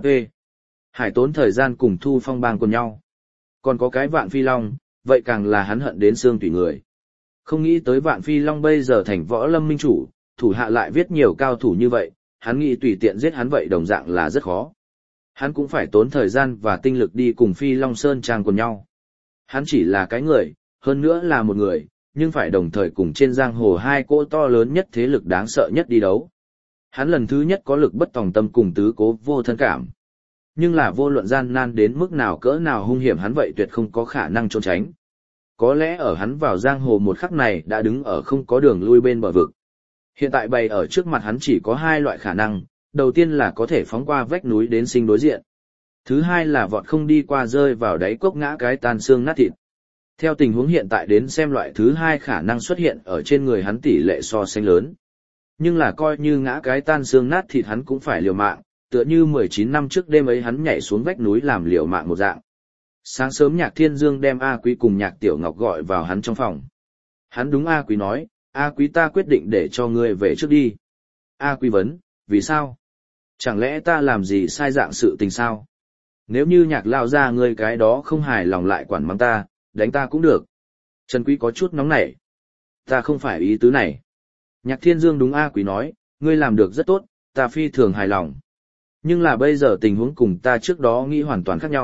hải tốn thời gian cùng Thu Phong bang cùng nhau. Còn có cái Vạn Phi Long, vậy càng là hắn hận đến xương tủy người. Không nghĩ tới Vạn Phi Long bây giờ thành võ lâm minh chủ, thủ hạ lại viết nhiều cao thủ như vậy, hắn nghĩ tùy tiện giết hắn vậy đồng dạng là rất khó. Hắn cũng phải tốn thời gian và tinh lực đi cùng Phi Long Sơn Trang cùng nhau. Hắn chỉ là cái người, hơn nữa là một người, nhưng phải đồng thời cùng trên giang hồ hai cỗ to lớn nhất thế lực đáng sợ nhất đi đấu. Hắn lần thứ nhất có lực bất tòng tâm cùng tứ cố vô thân cảm. Nhưng là vô luận gian nan đến mức nào cỡ nào hung hiểm hắn vậy tuyệt không có khả năng trốn tránh. Có lẽ ở hắn vào giang hồ một khắc này đã đứng ở không có đường lui bên bờ vực. Hiện tại bày ở trước mặt hắn chỉ có 2 loại khả năng, đầu tiên là có thể phóng qua vách núi đến sinh đối diện. Thứ hai là vọt không đi qua rơi vào đáy cốc ngã cái tan xương nát thịt. Theo tình huống hiện tại đến xem loại thứ hai khả năng xuất hiện ở trên người hắn tỷ lệ so sánh lớn. Nhưng là coi như ngã cái tan xương nát thịt hắn cũng phải liều mạng, tựa như 19 năm trước đêm ấy hắn nhảy xuống vách núi làm liều mạng một dạng. Sáng sớm Nhạc Thiên Dương đem A Quý cùng Nhạc Tiểu Ngọc gọi vào hắn trong phòng. Hắn đúng A Quý nói, A Quý ta quyết định để cho ngươi về trước đi. A Quý vấn, vì sao? Chẳng lẽ ta làm gì sai dạng sự tình sao? Nếu như Nhạc lao ra ngươi cái đó không hài lòng lại quản mắng ta, đánh ta cũng được. Trần Quý có chút nóng nảy. Ta không phải ý tứ này. Nhạc Thiên Dương đúng A Quý nói, ngươi làm được rất tốt, ta phi thường hài lòng. Nhưng là bây giờ tình huống cùng ta trước đó nghĩ hoàn toàn khác nhau,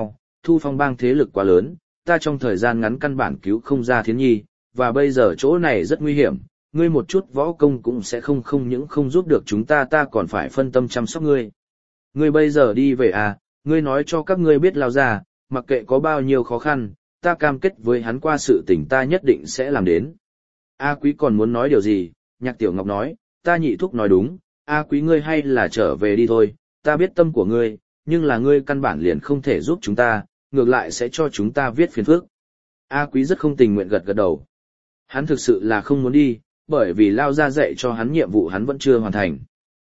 Thu Phong bang thế lực quá lớn, ta trong thời gian ngắn căn bản cứu không ra Thiến Nhi, và bây giờ chỗ này rất nguy hiểm, ngươi một chút võ công cũng sẽ không giúp được chúng ta còn phải phân tâm chăm sóc ngươi. Ngươi bây giờ đi về à, ngươi nói cho các ngươi biết Lao ra, mặc kệ có bao nhiêu khó khăn, ta cam kết với hắn qua sự tình ta nhất định sẽ làm đến. A Quý còn muốn nói điều gì, Nhạc Tiểu Ngọc nói, ta nhị thúc nói đúng, A Quý ngươi hay là trở về đi thôi, ta biết tâm của ngươi, nhưng là ngươi căn bản liền không thể giúp chúng ta, ngược lại sẽ cho chúng ta viết phiền phức. A Quý rất không tình nguyện gật gật đầu. Hắn thực sự là không muốn đi, bởi vì Lao ra dạy cho hắn nhiệm vụ hắn vẫn chưa hoàn thành.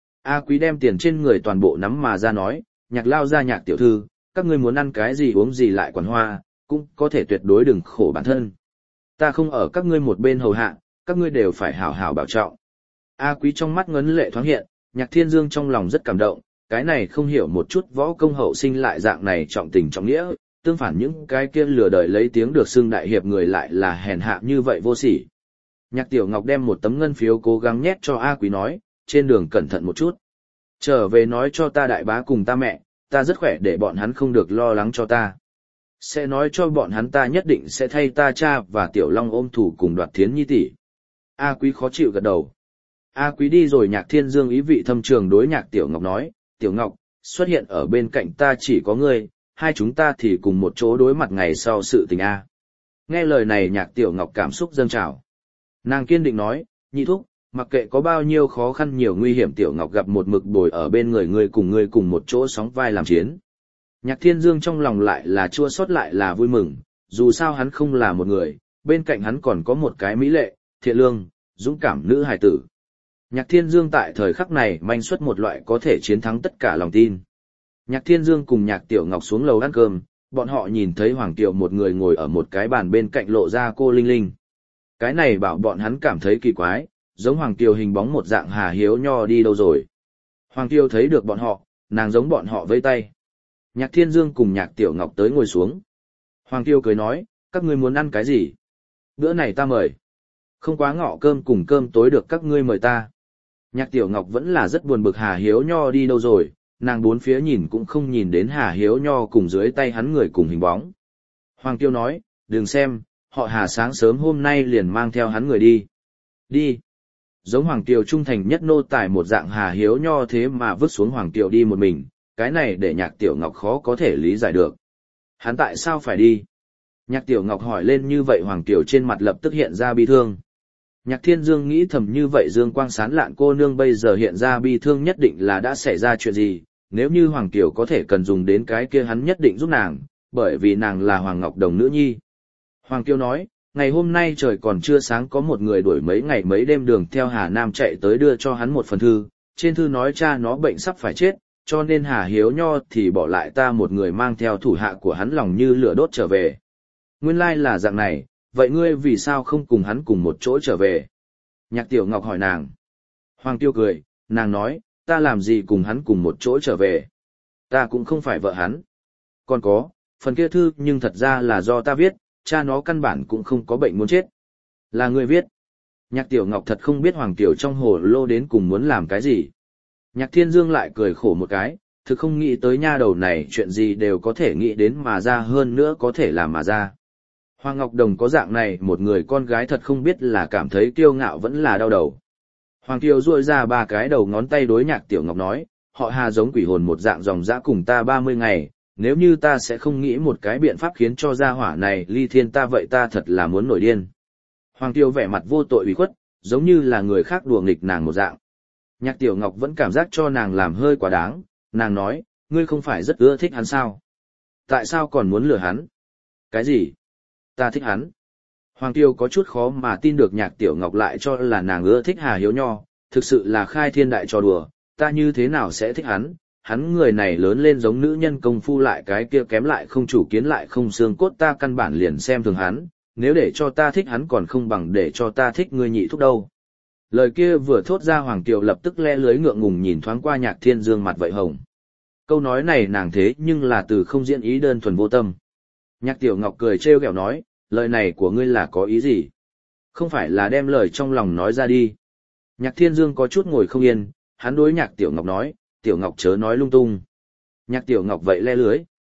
A Quý đem tiền trên người toàn bộ nắm mà ra nói, Nhạc Lao ra Nhạc tiểu thư, các ngươi muốn ăn cái gì uống gì lại quản hoa, cũng có thể tuyệt đối đừng khổ bản thân. Ta không ở các ngươi một bên hầu hạ, các ngươi đều phải hảo hảo bảo trọng. A Quý trong mắt ngấn lệ thoáng hiện, Nhạc Thiên Dương trong lòng rất cảm động, cái này không hiểu một chút võ công hậu sinh lại dạng này trọng tình trọng nghĩa, tương phản những cái kia lừa đời lấy tiếng được xưng đại hiệp người lại là hèn hạ như vậy vô sỉ. Nhạc Tiểu Ngọc đem một tấm ngân phiếu cố gắng nhét cho A Quý nói, trên đường cẩn thận một chút. Trở về nói cho ta đại bá cùng ta mẹ, ta rất khỏe để bọn hắn không được lo lắng cho ta. Sẽ nói cho bọn hắn ta nhất định sẽ thay ta cha và Tiểu Long ôm thủ cùng đoạt Thiến Nhi tỷ. A Quý khó chịu gật đầu. A Quý đi rồi Nhạc Thiên Dương ý vị thâm trường đối Nhạc Tiểu Ngọc nói, Tiểu Ngọc, xuất hiện ở bên cạnh ta chỉ có ngươi, hai chúng ta thì cùng một chỗ đối mặt ngày sau sự tình A. Nghe lời này Nhạc Tiểu Ngọc cảm xúc dâng trào. Nàng kiên định nói, nhị thúc, mặc kệ có bao nhiêu khó khăn nhiều nguy hiểm Tiểu Ngọc gặp một mực bồi ở bên người ngươi cùng một chỗ sóng vai làm chiến. Nhạc Thiên Dương trong lòng lại là chua xót lại là vui mừng, dù sao hắn không là một người, bên cạnh hắn còn có một cái mỹ lệ, thiện lương, dũng cảm nữ hài tử. Nhạc Thiên Dương tại thời khắc này manh xuất một loại có thể chiến thắng tất cả lòng tin. Nhạc Thiên Dương cùng Nhạc Tiểu Ngọc xuống lầu ăn cơm, bọn họ nhìn thấy Hoàng Kiều một người ngồi ở một cái bàn bên cạnh lộ ra cô Linh Linh. Cái này bảo bọn hắn cảm thấy kỳ quái, giống Hoàng Kiều hình bóng một dạng Hà Hiếu Nho đi đâu rồi. Hoàng Kiều thấy được bọn họ, nàng giống bọn họ vẫy tay. Nhạc Thiên Dương cùng Nhạc Tiểu Ngọc tới ngồi xuống. Hoàng Kiều cười nói, các ngươi muốn ăn cái gì? Bữa này ta mời. Không quá ngọ cơm cùng cơm tối được các ngươi mời ta. Nhạc Tiểu Ngọc vẫn là rất buồn bực Hà Hiếu Nho đi đâu rồi, nàng bốn phía nhìn cũng không nhìn đến Hà Hiếu Nho cùng dưới tay hắn người cùng hình bóng. Hoàng Kiều nói, đừng xem, họ Hà sáng sớm hôm nay liền mang theo hắn người đi. Đi. Giống Hoàng Kiều trung thành nhất nô tài một dạng Hà Hiếu Nho thế mà vứt xuống Hoàng Kiều đi một mình, cái này để Nhạc Tiểu Ngọc khó có thể lý giải được. Hắn tại sao phải đi? Nhạc Tiểu Ngọc hỏi lên như vậy Hoàng Kiều trên mặt lập tức hiện ra bi thương. Nhạc Thiên Dương nghĩ thầm như vậy dương quang sán lạn cô nương bây giờ hiện ra bi thương nhất định là đã xảy ra chuyện gì, nếu như Hoàng Kiều có thể cần dùng đến cái kia hắn nhất định giúp nàng, bởi vì nàng là Hoàng Ngọc Đồng nữ nhi. Hoàng Kiều nói, ngày hôm nay trời còn chưa sáng có một người đuổi mấy ngày mấy đêm đường theo Hà Nam chạy tới đưa cho hắn một phần thư, trên thư nói cha nó bệnh sắp phải chết, cho nên Hà Hiếu Nho thì bỏ lại ta một người mang theo thủ hạ của hắn lòng như lửa đốt trở về. Nguyên lai là dạng này, vậy ngươi vì sao không cùng hắn cùng một chỗ trở về? Nhạc Tiểu Ngọc hỏi nàng. Hoàng Kiều cười, nàng nói, ta làm gì cùng hắn cùng một chỗ trở về? Ta cũng không phải vợ hắn. Còn có, phần kia thư nhưng thật ra là do ta viết, cha nó căn bản cũng không có bệnh muốn chết. Là ngươi viết. Nhạc Tiểu Ngọc thật không biết Hoàng Kiều trong hồ lô đến cùng muốn làm cái gì. Nhạc Thiên Dương lại cười khổ một cái, thực không nghĩ tới nha đầu này chuyện gì đều có thể nghĩ đến mà ra hơn nữa có thể làm mà ra. Hoàng Ngọc Đồng có dạng này một người con gái thật không biết là cảm thấy kiêu ngạo vẫn là đau đầu. Hoàng Kiều duỗi ra ba cái đầu ngón tay đối Nhạc Tiểu Ngọc nói, họ Hà giống quỷ hồn một dạng dòng dã cùng ta 30 ngày, nếu như ta sẽ không nghĩ một cái biện pháp khiến cho gia hỏa này ly thiên ta vậy ta thật là muốn nổi điên. Hoàng Kiều vẻ mặt vô tội ủy khuất, giống như là người khác đùa nghịch nàng một dạng. Nhạc Tiểu Ngọc vẫn cảm giác cho nàng làm hơi quá đáng, nàng nói, ngươi không phải rất ưa thích hắn sao? Tại sao còn muốn lừa hắn? Cái gì? Ta thích hắn. Hoàng Kiều có chút khó mà tin được Nhạc Tiểu Ngọc lại cho là nàng ưa thích Hà Hiếu Nho, thực sự là khai thiên đại trò đùa, ta như thế nào sẽ thích hắn người này lớn lên giống nữ nhân công phu lại cái kia kém lại không chủ kiến lại không xương cốt ta căn bản liền xem thường hắn, nếu để cho ta thích hắn còn không bằng để cho ta thích người nhị thúc đâu. Lời kia vừa thốt ra Hoàng Kiều lập tức le lưới ngượng ngùng nhìn thoáng qua Nhạc Thiên Dương mặt vậy hồng. Câu nói này nàng thế nhưng là từ không diễn ý đơn thuần vô tâm. Nhạc Tiểu Ngọc cười trêu ghẹo nói, lời này của ngươi là có ý gì? Không phải là đem lời trong lòng nói ra đi. Nhạc Thiên Dương có chút ngồi không yên, hắn đối Nhạc Tiểu Ngọc nói, Tiểu Ngọc chớ nói lung tung. Nhạc Tiểu Ngọc vậy le lưới.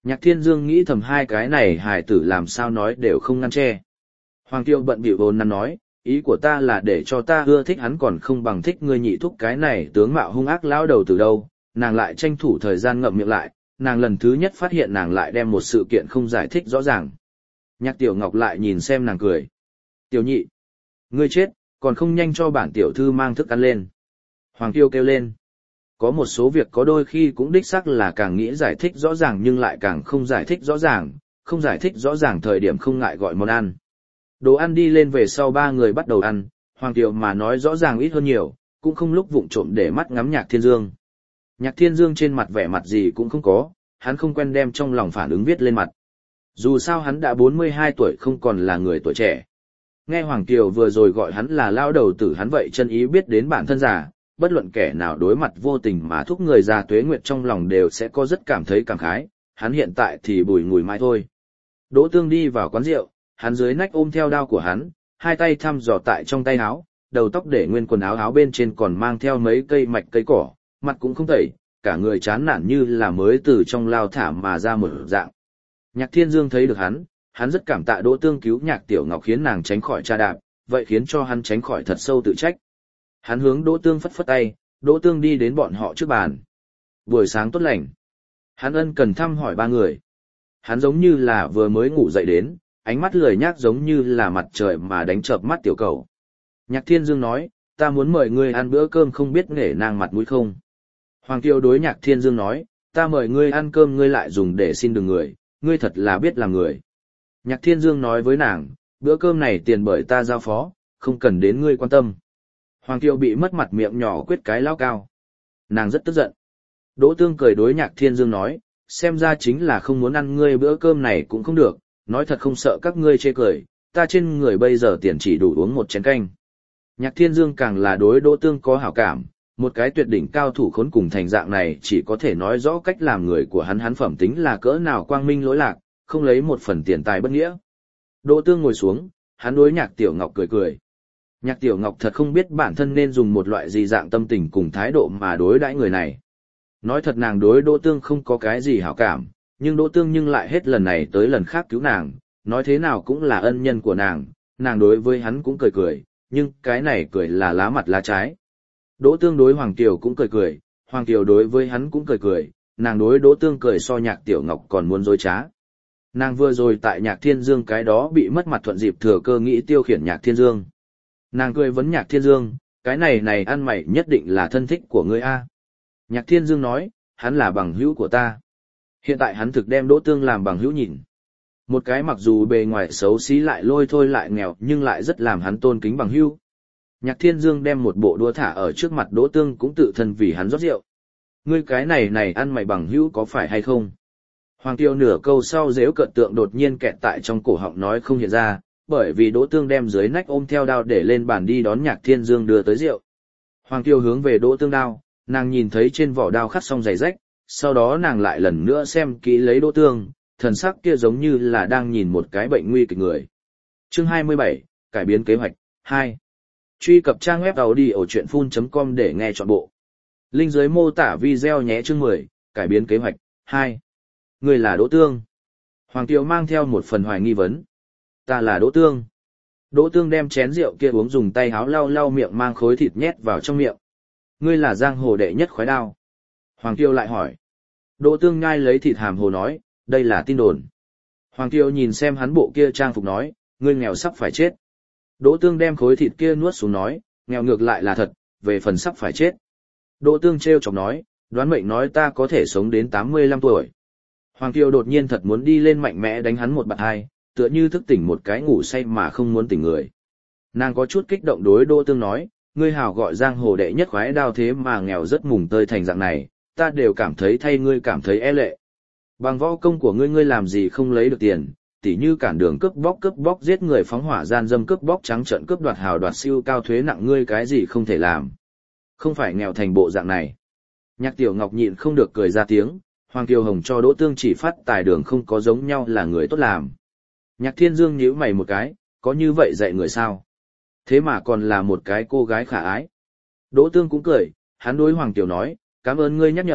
Nhạc Thiên Dương nghĩ thầm hai cái này hài tử làm sao nói đều không ngăn che. Hoàng Tiêu bận bịu vốn nắn nói, ý của ta là để cho ta ưa thích hắn còn không bằng thích ngươi nhị thúc cái này tướng mạo hung ác lão đầu từ đâu. Nàng lại tranh thủ thời gian ngậm miệng lại, nàng lần thứ nhất phát hiện nàng lại đem một sự kiện không giải thích rõ ràng. Nhạc Tiểu Ngọc lại nhìn xem nàng cười. Tiểu nhị, ngươi chết, còn không nhanh cho bản tiểu thư mang thức ăn lên. Hoàng Tiêu kêu lên. Có một số việc có đôi khi cũng đích xác là càng nghĩ giải thích rõ ràng nhưng lại càng không giải thích rõ ràng, không giải thích rõ ràng thời điểm không ngại gọi món ăn. Đồ ăn đi lên về sau ba người bắt đầu ăn, Hoàng Tiêu mà nói rõ ràng ít hơn nhiều, cũng không lúc vụng trộm để mắt ngắm Nhạc Thiên Dương. Nhạc Thiên Dương trên mặt vẻ mặt gì cũng không có, hắn không quen đem trong lòng phản ứng viết lên mặt. Dù sao hắn đã 42 tuổi không còn là người tuổi trẻ. Nghe Hoàng Kiều vừa rồi gọi hắn là lao đầu tử hắn vậy chân ý biết đến bản thân già, bất luận kẻ nào đối mặt vô tình mà thúc người già tuế nguyệt trong lòng đều sẽ có rất cảm thấy cảm khái, hắn hiện tại thì bùi ngùi mãi thôi. Đỗ Tương đi vào quán rượu, hắn dưới nách ôm theo đao của hắn, hai tay thăm dò tại trong tay áo, đầu tóc để nguyên quần áo bên trên còn mang theo mấy cây mạch cây cỏ, mặt cũng không tẩy, cả người chán nản như là mới từ trong lao thả mà ra một dạng. Nhạc Thiên Dương thấy được hắn rất cảm tạ Đỗ Tương cứu Nhạc Tiểu Ngọc khiến nàng tránh khỏi tra đạp, vậy khiến cho hắn tránh khỏi thật sâu tự trách. Hắn hướng Đỗ Tương phất phất tay, Đỗ Tương đi đến bọn họ trước bàn. Buổi sáng tốt lành. Hắn ân cần thăm hỏi ba người. Hắn giống như là vừa mới ngủ dậy đến, ánh mắt lười nhác giống như là mặt trời mà đánh chợp mắt tiểu cầu. Nhạc Thiên Dương nói, ta muốn mời ngươi ăn bữa cơm không biết nể nang mặt mũi không. Hoàng Kiều đối Nhạc Thiên Dương nói, ta mời ngươi ăn cơm ngươi lại dùng để xin đừng người, ngươi thật là biết làm người. Nhạc Thiên Dương nói với nàng, bữa cơm này tiền bởi ta giao phó, không cần đến ngươi quan tâm. Hoàng Kiều bị mất mặt miệng nhỏ quyết cái lao cao. Nàng rất tức giận. Đỗ Tương cười đối Nhạc Thiên Dương nói, xem ra chính là không muốn ăn ngươi bữa cơm này cũng không được, nói thật không sợ các ngươi chê cười, ta trên người bây giờ tiền chỉ đủ uống một chén canh. Nhạc Thiên Dương càng là đối Đỗ Tương có hảo cảm, một cái tuyệt đỉnh cao thủ khốn cùng thành dạng này chỉ có thể nói rõ cách làm người của hắn phẩm tính là cỡ nào quang minh lỗi lạc, không lấy một phần tiền tài bất nghĩa. Đỗ Tương ngồi xuống, hắn đối Nhạc Tiểu Ngọc cười cười. Nhạc Tiểu Ngọc thật không biết bản thân nên dùng một loại gì dạng tâm tình cùng thái độ mà đối đãi người này. Nói thật nàng đối Đỗ Tương không có cái gì hảo cảm, nhưng Đỗ Tương nhưng lại hết lần này tới lần khác cứu nàng, nói thế nào cũng là ân nhân của nàng đối với hắn cũng cười cười, nhưng cái này cười là lá mặt lá trái. Đỗ Tương đối Hoàng Kiều cũng cười cười, Hoàng Kiều đối với hắn cũng cười cười, nàng đối Đỗ Tương cười so Nhạc Tiểu Ngọc còn muốn dối trá. Nàng vừa rồi tại Nhạc Thiên Dương cái đó bị mất mặt thuận dịp thừa cơ nghĩ tiêu khiển Nhạc Thiên Dương. Nàng cười vấn Nhạc Thiên Dương, cái này ăn mày nhất định là thân thích của ngươi a. Nhạc Thiên Dương nói, hắn là bằng hữu của ta. Hiện tại hắn thực đem Đỗ Tương làm bằng hữu nhìn. Một cái mặc dù bề ngoài xấu xí lại lôi thôi lại nghèo nhưng lại rất làm hắn tôn kính bằng hữu. Nhạc Thiên Dương đem một bộ đũa thả ở trước mặt Đỗ Tương cũng tự thân vì hắn rót rượu. Ngươi cái này ăn mày bằng hữu có phải hay không? Hoàng Tiêu nửa câu sau giễu cợt tượng đột nhiên kẹt tại trong cổ họng nói không hiện ra, bởi vì Đỗ Tương đem dưới nách ôm theo đao để lên bàn đi đón Nhạc Thiên Dương đưa tới rượu. Hoàng Tiêu hướng về Đỗ Tương đao, nàng nhìn thấy trên vỏ đao khắc xong giày rách, sau đó nàng lại lần nữa xem kỹ lấy Đỗ Tương, thần sắc kia giống như là đang nhìn một cái bệnh nguy kịch người. Chương 27, cải biến kế hoạch 2. Truy cập trang web audiochuyenphun.com để nghe trọn bộ. Link dưới mô tả video nhé. Chương 10, cải biến kế hoạch 2. Người là Đỗ Tương. Hoàng Tiêu mang theo một phần hoài nghi vấn. Ta là Đỗ Tương. Đỗ Tương đem chén rượu kia uống dùng tay háo lau lau miệng mang khối thịt nhét vào trong miệng. Ngươi là giang hồ đệ nhất khoái đao. Hoàng Tiêu lại hỏi. Đỗ Tương nhai lấy thịt hàm hồ nói, đây là tin đồn. Hoàng Tiêu nhìn xem hắn bộ kia trang phục nói, ngươi nghèo sắp phải chết. Đỗ Tương đem khối thịt kia nuốt xuống nói, nghèo ngược lại là thật, về phần sắp phải chết. Đỗ Tương trêu chọc nói, đoán mệnh nói ta có thể sống đến 85 tuổi. Hoàng Tiêu đột nhiên thật muốn đi lên mạnh mẽ đánh hắn một bạt hai, tựa như thức tỉnh một cái ngủ say mà không muốn tỉnh người. Nàng có chút kích động đối Đỗ Tương nói, ngươi hào gọi giang hồ đệ nhất khoái đao thế mà nghèo rất mùng tơi thành dạng này, ta đều cảm thấy thay ngươi cảm thấy e lệ. Bằng võ công của ngươi làm gì không lấy được tiền, tỉ như cản đường cướp bóc giết người phóng hỏa gian dâm cướp bóc trắng trợn cướp đoạt hào đoạt siêu cao thuế nặng ngươi cái gì không thể làm. Không phải nghèo thành bộ dạng này. Nhạc Tiểu Ngọc nhịn không được cười ra tiếng, Hoàng Kiều Hồng cho Đỗ Tương chỉ phát tài đường không có giống nhau là người tốt làm. Nhạc Thiên Dương nhíu mày một cái, có như vậy dạy người sao? Thế mà còn là một cái cô gái khả ái. Đỗ Tương cũng cười, hắn đối Hoàng Kiều nói, cảm ơn ngươi nhắc nhở,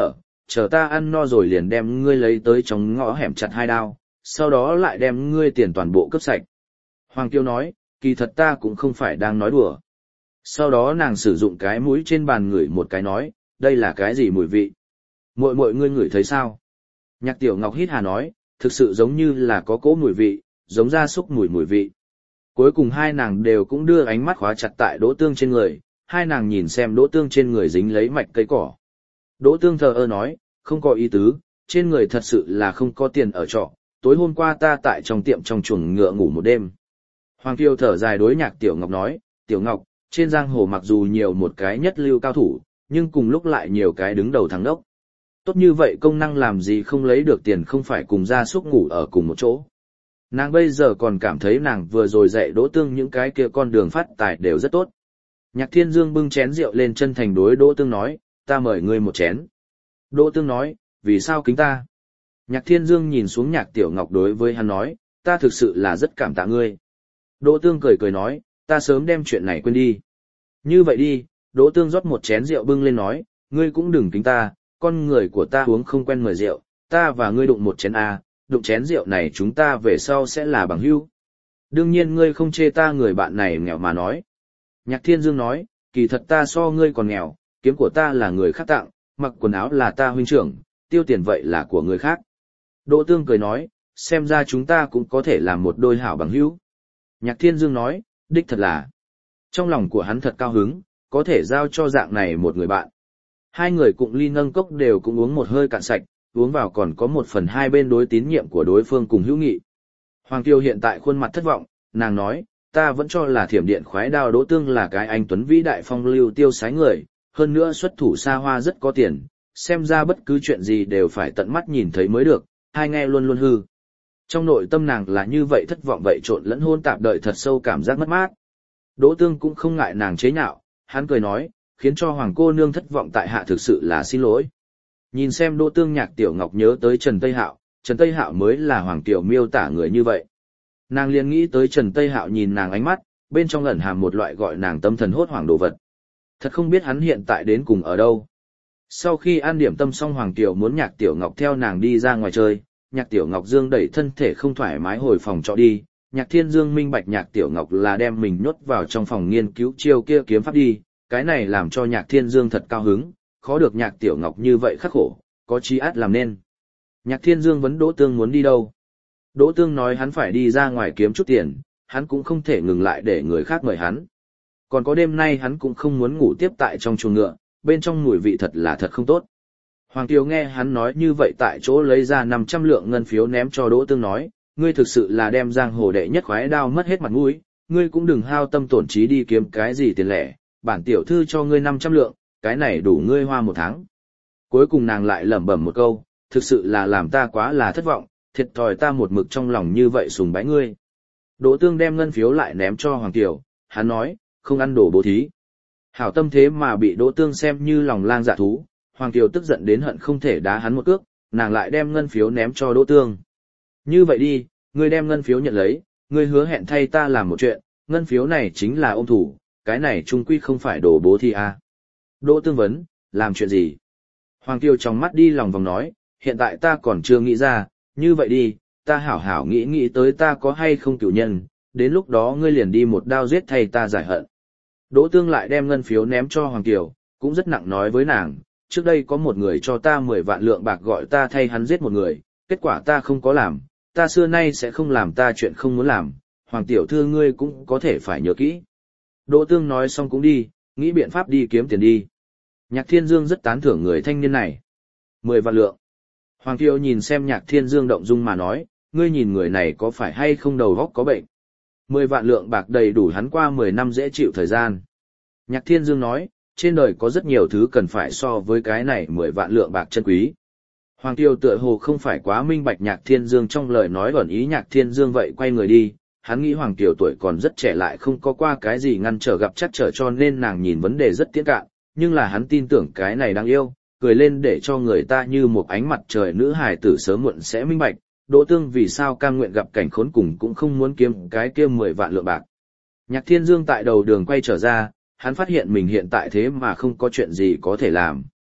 chờ ta ăn no rồi liền đem ngươi lấy tới trong ngõ hẻm chặt 2 đao, sau đó lại đem ngươi tiền toàn bộ cướp sạch. Hoàng Kiều nói, kỳ thật ta cũng không phải đang nói đùa. Sau đó nàng sử dụng cái mũi trên bàn ngửi một cái nói, đây là cái gì mùi vị? Muội muội ngươi ngửi thấy sao? Nhạc Tiểu Ngọc hít hà nói, thực sự giống như là có cỗ mùi vị, giống gia súc mùi vị. Cuối cùng hai nàng đều cũng đưa ánh mắt khóa chặt tại Đỗ Tương trên người, hai nàng nhìn xem Đỗ Tương trên người dính lấy mạch cây cỏ. Đỗ Tương thờ ơ nói, không có ý tứ, trên người thật sự là không có tiền ở trọ, tối hôm qua ta tại trong tiệm trong chuồng ngựa ngủ một đêm. Hoàng Kiều thở dài đối Nhạc Tiểu Ngọc nói, Tiểu Ngọc, trên giang hồ mặc dù nhiều một cái nhất lưu cao thủ, nhưng cùng lúc lại nhiều cái đứng đầu thắng đốc. Tốt như vậy công năng làm gì không lấy được tiền không phải cùng gia súc ngủ ở cùng một chỗ. Nàng bây giờ còn cảm thấy nàng vừa rồi dạy Đỗ Tương những cái kia con đường phát tài đều rất tốt. Nhạc Thiên Dương bưng chén rượu lên chân thành đối Đỗ Tương nói, ta mời ngươi một chén. Đỗ Tương nói, vì sao kính ta? Nhạc Thiên Dương nhìn xuống Nhạc Tiểu Ngọc đối với hắn nói, ta thực sự là rất cảm tạ ngươi. Đỗ Tương cười cười nói, ta sớm đem chuyện này quên đi. Như vậy đi, Đỗ Tương rót một chén rượu bưng lên nói, ngươi cũng đừng kính ta, con người của ta uống không quen mời rượu, ta và ngươi đụng một chén A, đụng chén rượu này chúng ta về sau sẽ là bằng hữu. Đương nhiên ngươi không chê ta người bạn này nghèo mà nói. Nhạc Thiên Dương nói, kỳ thật ta so ngươi còn nghèo, kiếm của ta là người khác tặng, mặc quần áo là ta huynh trưởng, tiêu tiền vậy là của người khác. Đỗ Tương cười nói, xem ra chúng ta cũng có thể làm một đôi hảo bằng hữu. Nhạc Thiên Dương nói, đích thật là. Trong lòng của hắn thật cao hứng, có thể giao cho dạng này một người bạn. Hai người cụng ly nâng cốc đều cũng uống một hơi cạn sạch, uống vào còn có 1/2 bên đối tín nhiệm của đối phương cùng hữu nghị. Hoàng Kiều hiện tại khuôn mặt thất vọng, nàng nói, ta vẫn cho là Thiểm Điện Khoái Đao Đỗ Tương là cái anh tuấn vĩ đại phong lưu tiêu sái người, hơn nữa xuất thủ xa hoa rất có tiền, xem ra bất cứ chuyện gì đều phải tận mắt nhìn thấy mới được, hai nghe luôn luôn hư. Trong nội tâm nàng là như vậy thất vọng vậy trộn lẫn hôn tạp đợi thật sâu cảm giác mất mát. Đỗ Tương cũng không ngại nàng chế nhạo, hắn cười nói, khiến cho Hoàng cô nương thất vọng tại hạ thực sự là xin lỗi. Nhìn xem Đỗ Tương Nhạc Tiểu Ngọc nhớ tới Trần Tây Hạo mới là Hoàng Tiểu miêu tả người như vậy. Nàng liền nghĩ tới Trần Tây Hạo nhìn nàng ánh mắt, bên trong ẩn hàm một loại gọi nàng tâm thần hốt hoảng đồ vật. Thật không biết hắn hiện tại đến cùng ở đâu. Sau khi ăn điểm tâm xong Hoàng Tiểu muốn Nhạc Tiểu Ngọc theo nàng đi ra ngoài chơi, Nhạc Tiểu Ngọc Dương đẩy thân thể không thoải mái hồi phòng trọ đi, Nhạc Thiên Dương minh bạch Nhạc Tiểu Ngọc là đem mình nhốt vào trong phòng nghiên cứu chiêu kia kiếm pháp đi, cái này làm cho Nhạc Thiên Dương thật cao hứng, khó được Nhạc Tiểu Ngọc như vậy khắc khổ, có chí át làm nên. Nhạc Thiên Dương vấn Đỗ Tương muốn đi đâu. Đỗ Tương nói hắn phải đi ra ngoài kiếm chút tiền, hắn cũng không thể ngừng lại để người khác mời hắn. Còn có đêm nay hắn cũng không muốn ngủ tiếp tại trong chuồng ngựa, bên trong mùi vị thật là thật không tốt. Hoàng Kiều nghe hắn nói như vậy tại chỗ lấy ra 500 lượng ngân phiếu ném cho Đỗ Tương nói, ngươi thực sự là đem giang hồ đệ nhất khoái đao mất hết mặt mũi, ngươi cũng đừng hao tâm tổn trí đi kiếm cái gì tiền lẻ, bản tiểu thư cho ngươi 500 lượng, cái này đủ ngươi hoa 1 tháng. Cuối cùng nàng lại lẩm bẩm một câu, thực sự là làm ta quá là thất vọng, thiệt thòi ta một mực trong lòng như vậy sùng bái ngươi. Đỗ Tương đem ngân phiếu lại ném cho Hoàng Kiều, hắn nói, không ăn đồ bố thí. Hảo tâm thế mà bị Đỗ Tương xem như lòng lang dạ thú, Hoàng Kiều tức giận đến hận không thể đá hắn một cước, nàng lại đem ngân phiếu ném cho Đỗ Tương. Như vậy đi, ngươi đem ngân phiếu nhận lấy, ngươi hứa hẹn thay ta làm một chuyện, ngân phiếu này chính là ôm thủ, cái này trung quy không phải đồ bố thí à. Đỗ Tương vấn, làm chuyện gì? Hoàng Kiều trong mắt đi lòng vòng nói, hiện tại ta còn chưa nghĩ ra, như vậy đi, ta hảo hảo nghĩ tới ta có hay không cửu nhân, đến lúc đó ngươi liền đi một đao giết thay ta giải hận. Đỗ Tương lại đem ngân phiếu ném cho Hoàng Kiều, cũng rất nặng nói với nàng, trước đây có một người cho ta 10 vạn lượng bạc gọi ta thay hắn giết một người, kết quả ta không có làm, ta xưa nay sẽ không làm ta chuyện không muốn làm, Hoàng tiểu thư ngươi cũng có thể phải nhớ kỹ. Đỗ Tương nói xong cũng đi, nghĩ biện pháp đi kiếm tiền đi. Nhạc Thiên Dương rất tán thưởng người thanh niên này. 10 vạn lượng. Hoàng Kiều nhìn xem Nhạc Thiên Dương động dung mà nói, ngươi nhìn người này có phải hay không đầu óc có bệnh. 10 vạn lượng bạc đầy đủ hắn qua 10 năm dễ chịu thời gian. Nhạc Thiên Dương nói, trên đời có rất nhiều thứ cần phải so với cái này 10 vạn lượng bạc chân quý. Hoàng Kiều tựa hồ không phải quá minh bạch Nhạc Thiên Dương trong lời nói ẩn ý Nhạc Thiên Dương vậy quay người đi, hắn nghĩ Hoàng Kiều tuổi còn rất trẻ lại không có qua cái gì ngăn trở gặp chắc trở cho nên nàng nhìn vấn đề rất tiết cạn, nhưng là hắn tin tưởng cái này đáng yêu, cười lên để cho người ta như một ánh mặt trời nữ hài tử sớm muộn sẽ minh bạch, Đỗ Tương vì sao cam nguyện gặp cảnh khốn cùng cũng không muốn kiếm cái kia 10 vạn lượng bạc. Nhạc Thiên Dương tại đầu đường quay trở ra, hắn phát hiện mình hiện tại thế mà không có chuyện gì có thể làm.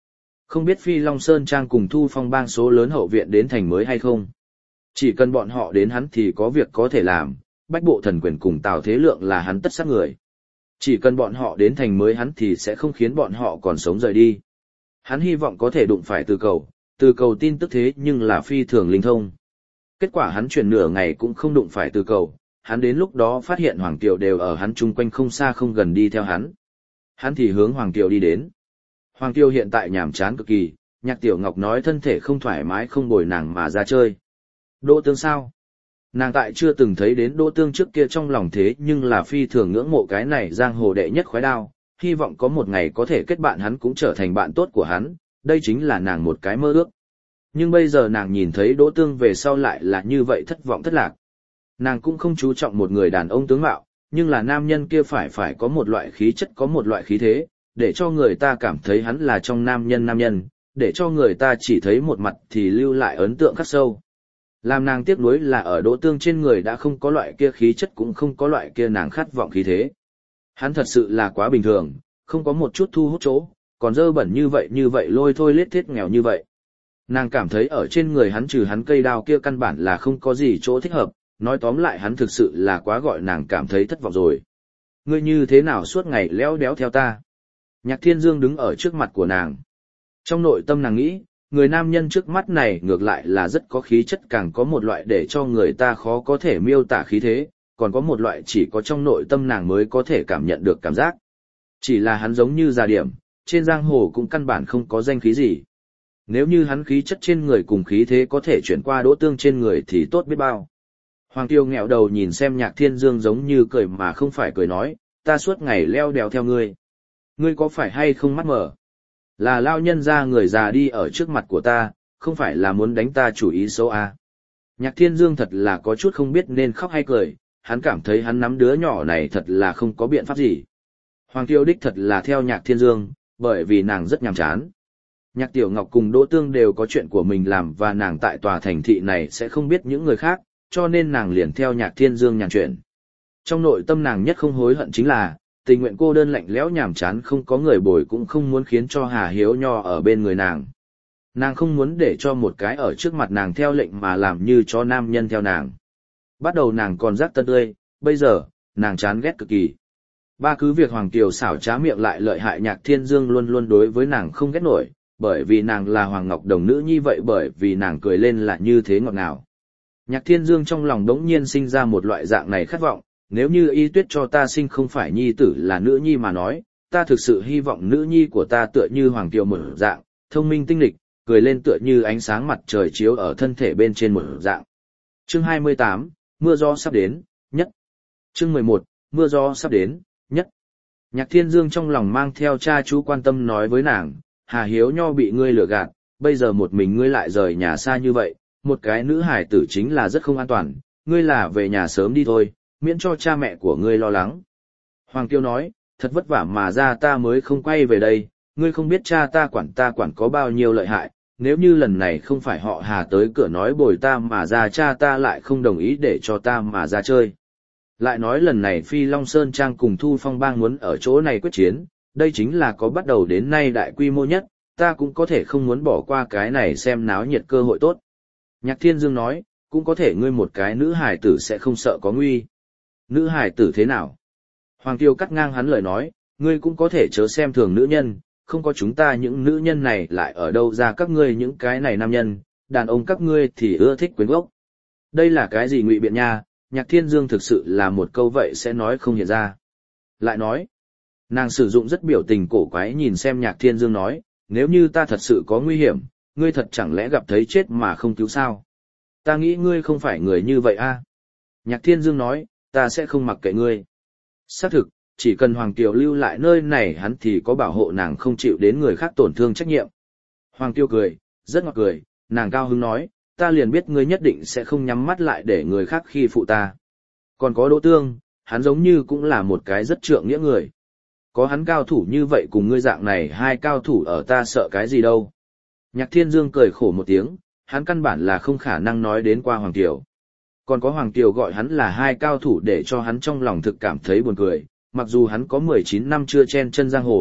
Không biết Phi Long Sơn Trang cùng Thu Phong Bang số lớn hậu viện đến thành mới hay không? Chỉ cần bọn họ đến hắn thì có việc có thể làm, Bách Bộ Thần Quyền cùng Tào Thế Lượng là hắn tất sát người. Chỉ cần bọn họ đến thành mới hắn thì sẽ không khiến bọn họ còn sống rời đi. Hắn hy vọng có thể đụng phải Từ Cầu tin tức thế nhưng là phi thường linh thông. Kết quả hắn chuyển nửa ngày cũng không đụng phải Từ Cầu, hắn đến lúc đó phát hiện Hoàng Kiều đều ở hắn chung quanh không xa không gần đi theo hắn. Hắn thì hướng Hoàng Kiều đi đến. Hoàng Kiều hiện tại nhàm chán cực kỳ, Nhạc Tiểu Ngọc nói thân thể không thoải mái không bồi nàng mà ra chơi. Đỗ Tương sao? Nàng tại chưa từng thấy đến Đỗ Tương trước kia trong lòng thế nhưng là phi thường ngưỡng mộ cái này giang hồ đệ nhất khoái đao, hy vọng có một ngày có thể kết bạn hắn cũng trở thành bạn tốt của hắn, đây chính là nàng một cái mơ ước. Nhưng bây giờ nàng nhìn thấy Đỗ Tương về sau lại là như vậy thất vọng thất lạc. Nàng cũng không chú trọng một người đàn ông tướng mạo, nhưng là nam nhân kia phải có một loại khí chất có một loại khí thế, để cho người ta cảm thấy hắn là trong nam nhân, để cho người ta chỉ thấy một mặt thì lưu lại ấn tượng khắc sâu. Làm nàng tiếc nuối là ở Đỗ Tương trên người đã không có loại kia khí chất cũng không có loại kia nàng khát vọng khí thế. Hắn thật sự là quá bình thường, không có một chút thu hút chỗ, còn dơ bẩn như vậy lôi thôi lết thiết nghèo như vậy. Nàng cảm thấy ở trên người hắn trừ hắn cây đao kia căn bản là không có gì chỗ thích hợp, nói tóm lại hắn thực sự là quá gọi nàng cảm thấy thất vọng rồi. Ngươi như thế nào suốt ngày léo đéo theo ta? Nhạc Thiên Dương đứng ở trước mặt của nàng. Trong nội tâm nàng nghĩ, người nam nhân trước mắt này ngược lại là rất có khí chất, càng có một loại để cho người ta khó có thể miêu tả khí thế, còn có một loại chỉ có trong nội tâm nàng mới có thể cảm nhận được cảm giác. Chỉ là hắn giống như già điểm, trên giang hồ cũng căn bản không có danh khí gì. Nếu như hắn khí chất trên người cùng khí thế có thể chuyển qua Đỗ Tương trên người thì tốt biết bao. Hoàng Tiêu nghẹo đầu nhìn xem Nhạc Thiên Dương giống như cười mà không phải cười nói, ta suốt ngày leo đèo theo ngươi. Ngươi có phải hay không mắt mở? Là lao nhân ra người già đi ở trước mặt của ta, không phải là muốn đánh ta chủ ý xấu à. Nhạc Thiên Dương thật là có chút không biết nên khóc hay cười, hắn cảm thấy hắn nắm đứa nhỏ này thật là không có biện pháp gì. Hoàng Tiêu đích thật là theo Nhạc Thiên Dương, bởi vì nàng rất nhàm chán. Nhạc Tiểu Ngọc cùng Đỗ Tương đều có chuyện của mình làm và nàng tại tòa thành thị này sẽ không biết những người khác, cho nên nàng liền theo Nhạc Thiên Dương nhàn chuyện. Trong nội tâm nàng nhất không hối hận chính là, tình nguyện cô đơn lạnh lẽo nhàm chán không có người bồi cũng không muốn khiến cho Hà Hiếu Nho ở bên người nàng. Nàng không muốn để cho một cái ở trước mặt nàng theo lệnh mà làm như cho nam nhân theo nàng. Bắt đầu nàng còn rắc tân tươi, bây giờ, nàng chán ghét cực kỳ. Ba cứ việc Hoàng Kiều xảo trá miệng lại lợi hại Nhạc Thiên Dương luôn luôn đối với nàng không ghét nổi, bởi vì nàng là Hoàng Ngọc Đồng nữ như vậy, bởi vì nàng cười lên là như thế ngọt ngào. Nhạc Thiên Dương trong lòng đống nhiên sinh ra một loại dạng này khát vọng, nếu như Y Tuyết cho ta sinh không phải nhi tử là nữ nhi mà nói, ta thực sự hy vọng nữ nhi của ta tựa như Hoàng Kiều một dạng, thông minh tinh lịch, cười lên tựa như ánh sáng mặt trời chiếu ở thân thể bên trên một dạng. Chương 28, mưa gió sắp đến, nhất. Chương 11, mưa gió sắp đến, nhất. Nhạc Thiên Dương trong lòng mang theo cha chú quan tâm nói với nàng, Hà Hiếu Nho bị ngươi lừa gạt, bây giờ một mình ngươi lại rời nhà xa như vậy, một cái nữ hài tử chính là rất không an toàn, ngươi là về nhà sớm đi thôi, miễn cho cha mẹ của ngươi lo lắng. Hoàng Kiều nói, thật vất vả mà ra ta mới không quay về đây, ngươi không biết cha ta quản có bao nhiêu lợi hại, nếu như lần này không phải họ Hà tới cửa nói bồi ta mà ra, cha ta lại không đồng ý để cho ta mà ra chơi. Lại nói lần này Phi Long Sơn Trang cùng Thu Phong Bang muốn ở chỗ này quyết chiến, đây chính là có bắt đầu đến nay đại quy mô nhất, ta cũng có thể không muốn bỏ qua cái này xem náo nhiệt cơ hội tốt. Nhạc Thiên Dương nói, cũng có thể ngươi một cái nữ hài tử sẽ không sợ có nguy. Nữ hài tử thế nào? Hoàng Tiêu cắt ngang hắn lời nói, ngươi cũng có thể chớ xem thường nữ nhân, không có chúng ta những nữ nhân này lại ở đâu ra các ngươi những cái này nam nhân, đàn ông các ngươi thì ưa thích quyến gốc. Đây là cái gì ngụy biện nha, Nhạc Thiên Dương thực sự là một câu vậy sẽ nói không hiện ra. Lại nói, nàng sử dụng rất biểu tình cổ quái nhìn xem Nhạc Thiên Dương nói, nếu như ta thật sự có nguy hiểm, ngươi thật chẳng lẽ gặp thấy chết mà không cứu sao? Ta nghĩ ngươi không phải người như vậy a. Nhạc Thiên Dương nói, ta sẽ không mặc kệ ngươi. Xác thực, chỉ cần Hoàng Kiều lưu lại nơi này hắn thì có bảo hộ nàng không chịu đến người khác tổn thương trách nhiệm. Hoàng Kiều cười, rất ngọt cười, nàng cao hứng nói, ta liền biết ngươi nhất định sẽ không nhắm mắt lại để người khác khi phụ ta. Còn có Đỗ Tương, hắn giống như cũng là một cái rất trượng nghĩa người. Có hắn cao thủ như vậy cùng ngươi dạng này hai cao thủ ở ta sợ cái gì đâu. Nhạc Thiên Dương cười khổ một tiếng, hắn căn bản là không khả năng nói đến qua Hoàng Kiều. Còn có Hoàng Kiều gọi hắn là hai cao thủ để cho hắn trong lòng thực cảm thấy buồn cười, mặc dù hắn có 19 năm chưa chen chân giang hồ,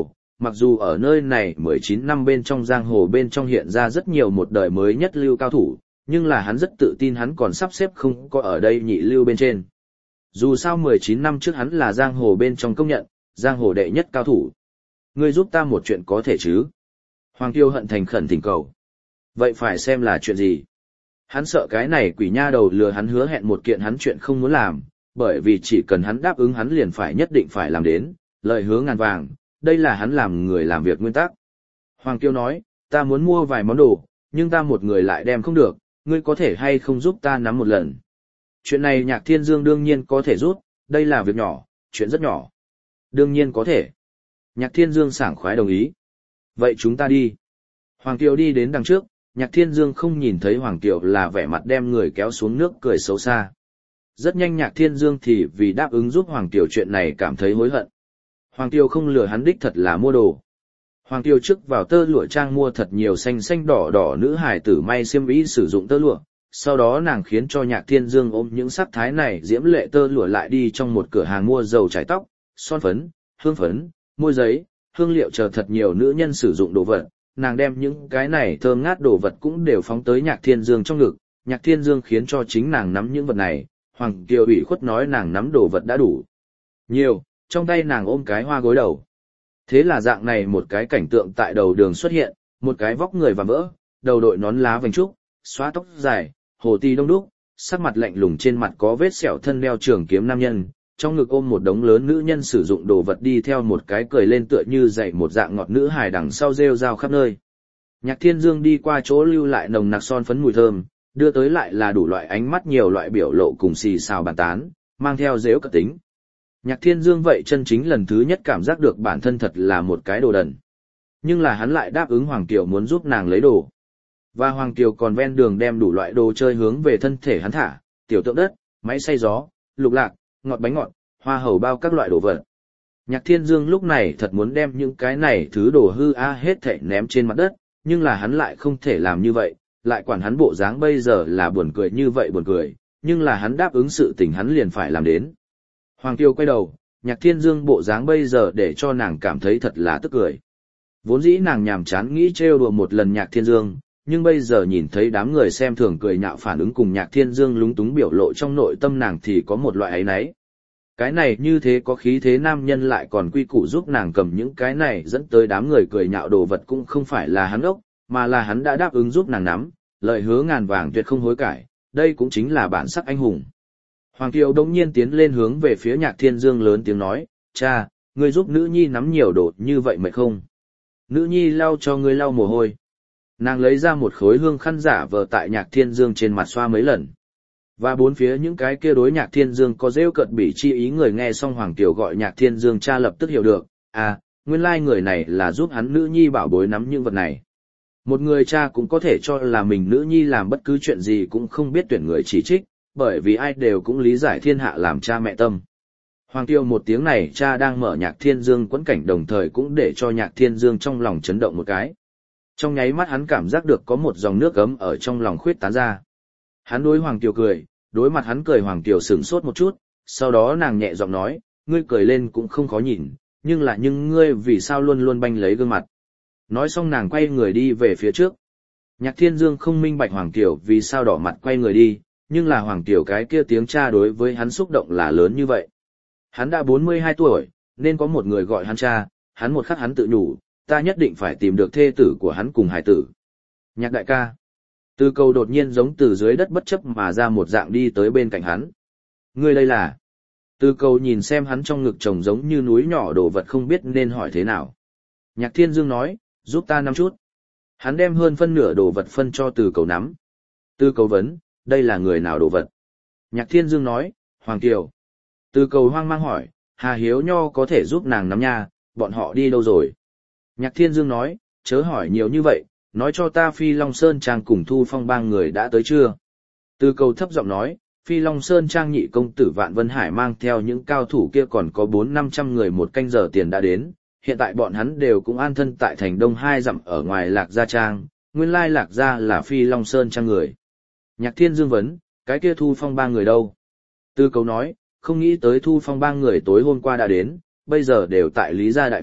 mặc dù ở nơi này 19 năm bên trong giang hồ bên trong hiện ra rất nhiều một đời mới nhất lưu cao thủ, nhưng là hắn rất tự tin hắn còn sắp xếp không có ở đây nhị lưu bên trên. Dù sao 19 năm trước hắn là giang hồ bên trong công nhận, giang hồ đệ nhất cao thủ. Ngươi giúp ta một chuyện có thể chứ? Hoàng Tiêu Hận thành khẩn thỉnh cầu. Vậy phải xem là chuyện gì? Hắn sợ cái này quỷ nha đầu lừa hắn hứa hẹn một kiện hắn chuyện không muốn làm, bởi vì chỉ cần hắn đáp ứng hắn liền phải nhất định phải làm đến, lời hứa ngàn vàng, đây là hắn làm người làm việc nguyên tắc. Hoàng Tiêu nói, ta muốn mua vài món đồ, nhưng ta một người lại đem không được, ngươi có thể hay không giúp ta nắm một lần? Chuyện này Nhạc Thiên Dương đương nhiên có thể giúp, đây là việc nhỏ, chuyện rất nhỏ. Đương nhiên có thể. Nhạc Thiên Dương sảng khoái đồng ý. Vậy chúng ta đi. Hoàng Kiều đi đến đằng trước, Nhạc Thiên Dương không nhìn thấy Hoàng Kiều là vẻ mặt đem người kéo xuống nước cười xấu xa. Rất nhanh Nhạc Thiên Dương thì vì đáp ứng giúp Hoàng Kiều chuyện này cảm thấy hối hận. Hoàng Kiều không lừa hắn đích thật là mua đồ. Hoàng Kiều trước vào tơ lụa trang mua thật nhiều xanh xanh đỏ đỏ nữ hài tử may xiêm y sử dụng tơ lụa. Sau đó nàng khiến cho Nhạc Thiên Dương ôm những sắc thái này diễm lệ tơ lụa lại đi trong một cửa hàng mua dầu chải tóc, son phấn, hương phấn, môi giấy, hương liệu chờ thật nhiều nữ nhân sử dụng đồ vật. Nàng đem những cái này thơm ngát đồ vật cũng đều phóng tới Nhạc Thiên Dương trong ngực. Nhạc Thiên Dương khiến cho chính nàng nắm những vật này. Hoàng Kiều ủy khuất nói nàng nắm đồ vật đã đủ nhiều, trong tay nàng ôm cái hoa gối đầu. Thế là dạng này một cái cảnh tượng tại đầu đường xuất hiện, một cái vóc người và vỡ, đầu đội nón lá vành trúc, xóa tóc dài, hồ ti đông đúc, sắc mặt lạnh lùng trên mặt có vết sẹo thân đeo trường kiếm nam nhân, trong ngực ôm một đống lớn nữ nhân sử dụng đồ vật đi theo một cái cười lên tựa như dậy một dạng ngọt nữ hài đằng sau rêu rao khắp nơi. Nhạc Thiên Dương đi qua chỗ lưu lại nồng nặc son phấn mùi thơm, đưa tới lại là đủ loại ánh mắt nhiều loại biểu lộ cùng xì xào bàn tán, mang theo dễu cợt tính. Nhạc Thiên Dương vậy chân chính lần thứ nhất cảm giác được bản thân thật là một cái đồ đần. Nhưng là hắn lại đáp ứng Hoàng Kiều muốn giúp nàng lấy đồ. Và Hoàng Kiều còn ven đường đem đủ loại đồ chơi hướng về thân thể hắn thả, tiểu tượng đất, máy xay gió, lục lạc, ngọt bánh ngọt, hoa hầu bao các loại đồ vật. Nhạc Thiên Dương lúc này thật muốn đem những cái này thứ đồ hư hết thảy ném trên mặt đất, nhưng là hắn lại không thể làm như vậy, lại quản hắn bộ dáng bây giờ là buồn cười như vậy buồn cười, nhưng là hắn đáp ứng sự tình hắn liền phải làm đến. Hoàng Kiều quay đầu, Nhạc Thiên Dương bộ dáng bây giờ để cho nàng cảm thấy thật là tức cười. Vốn dĩ nàng nhàm chán nghĩ trêu đùa một lần Nhạc Thiên Dương, nhưng bây giờ nhìn thấy đám người xem thường cười nhạo phản ứng cùng Nhạc Thiên Dương lúng túng biểu lộ trong nội tâm nàng thì có một loại áy náy. Cái này như thế có khí thế nam nhân lại còn quy củ giúp nàng cầm những cái này dẫn tới đám người cười nhạo đồ vật cũng không phải là hắn ốc, mà là hắn đã đáp ứng giúp nàng nắm, lời hứa ngàn vàng tuyệt không hối cải, đây cũng chính là bản sắc anh hùng. Hoàng Kiều đống nhiên tiến lên hướng về phía Nhạc Thiên Dương lớn tiếng nói, cha, ngươi giúp nữ nhi nắm nhiều đồ như vậy mệt không? Nữ nhi lau cho ngươi lau mồ hôi. Nàng lấy ra một khối hương khăn giả vờ tại Nhạc Thiên Dương trên mặt xoa mấy lần. Và bốn phía những cái kia đối Nhạc Thiên Dương có rêu cợt bỉ chi ý người nghe xong Hoàng Kiều gọi Nhạc Thiên Dương cha lập tức hiểu được, nguyên lai người này là giúp hắn nữ nhi bảo bối nắm những vật này. Một người cha cũng có thể cho là mình nữ nhi làm bất cứ chuyện gì cũng không biết tuyển người chỉ trích, bởi vì ai đều cũng lý giải thiên hạ làm cha mẹ tâm. Hoàng Kiều một tiếng này cha đang mở Nhạc Thiên Dương quẫn cảnh đồng thời cũng để cho Nhạc Thiên Dương trong lòng chấn động một cái. Trong nháy mắt hắn cảm giác được có một dòng nước ấm ở trong lòng khuyết tán ra. Hắn đối Hoàng Kiều cười, đối mặt hắn cười Hoàng Kiều sửng sốt một chút, sau đó nàng nhẹ giọng nói, ngươi cười lên cũng không khó nhìn, nhưng ngươi vì sao luôn luôn banh lấy gương mặt. Nói xong nàng quay người đi về phía trước. Nhạc Thiên Dương không minh bạch Hoàng Kiều vì sao đỏ mặt quay người đi, nhưng là Hoàng Kiều cái kia tiếng cha đối với hắn xúc động là lớn như vậy. Hắn đã 42 tuổi, nên có một người gọi hắn cha, hắn một khắc hắn tự nhủ, ta nhất định phải tìm được thê tử của hắn cùng hài tử. Nhạc đại ca. Từ Cầu đột nhiên giống từ dưới đất bất chấp mà ra một dạng đi tới bên cạnh hắn. Ngươi đây là? Từ Cầu nhìn xem hắn trong ngực chồng giống như núi nhỏ đồ vật không biết nên hỏi thế nào. Nhạc Thiên Dương nói, giúp ta nắm chút. Hắn đem hơn phân nửa đồ vật phân cho Từ Cầu nắm. Từ Cầu vấn, đây là người nào đồ vật? Nhạc Thiên Dương nói, Hoàng Kiều. Từ Cầu hoang mang hỏi, Hà Hiếu Nho có thể giúp nàng nắm nha, bọn họ đi đâu rồi? Nhạc Thiên Dương nói, chớ hỏi nhiều như vậy, nói cho ta Phi Long Sơn Trang cùng Thu Phong bang người đã tới chưa? Từ Cầu thấp giọng nói, Phi Long Sơn Trang nhị công tử Vạn Vân Hải mang theo những cao thủ kia còn có 400-500 người một canh giờ tiền đã đến, hiện tại bọn hắn đều cũng an thân tại thành Đông 2 dặm ở ngoài Lạc Gia Trang, nguyên lai Lạc Gia là Phi Long Sơn Trang người. Nhạc Thiên Dương vấn, cái kia Thu Phong bang người đâu? Từ Cầu nói, không nghĩ tới Thu Phong bang người tối hôm qua đã đến, bây giờ đều tại Lý Gia Đại Viện,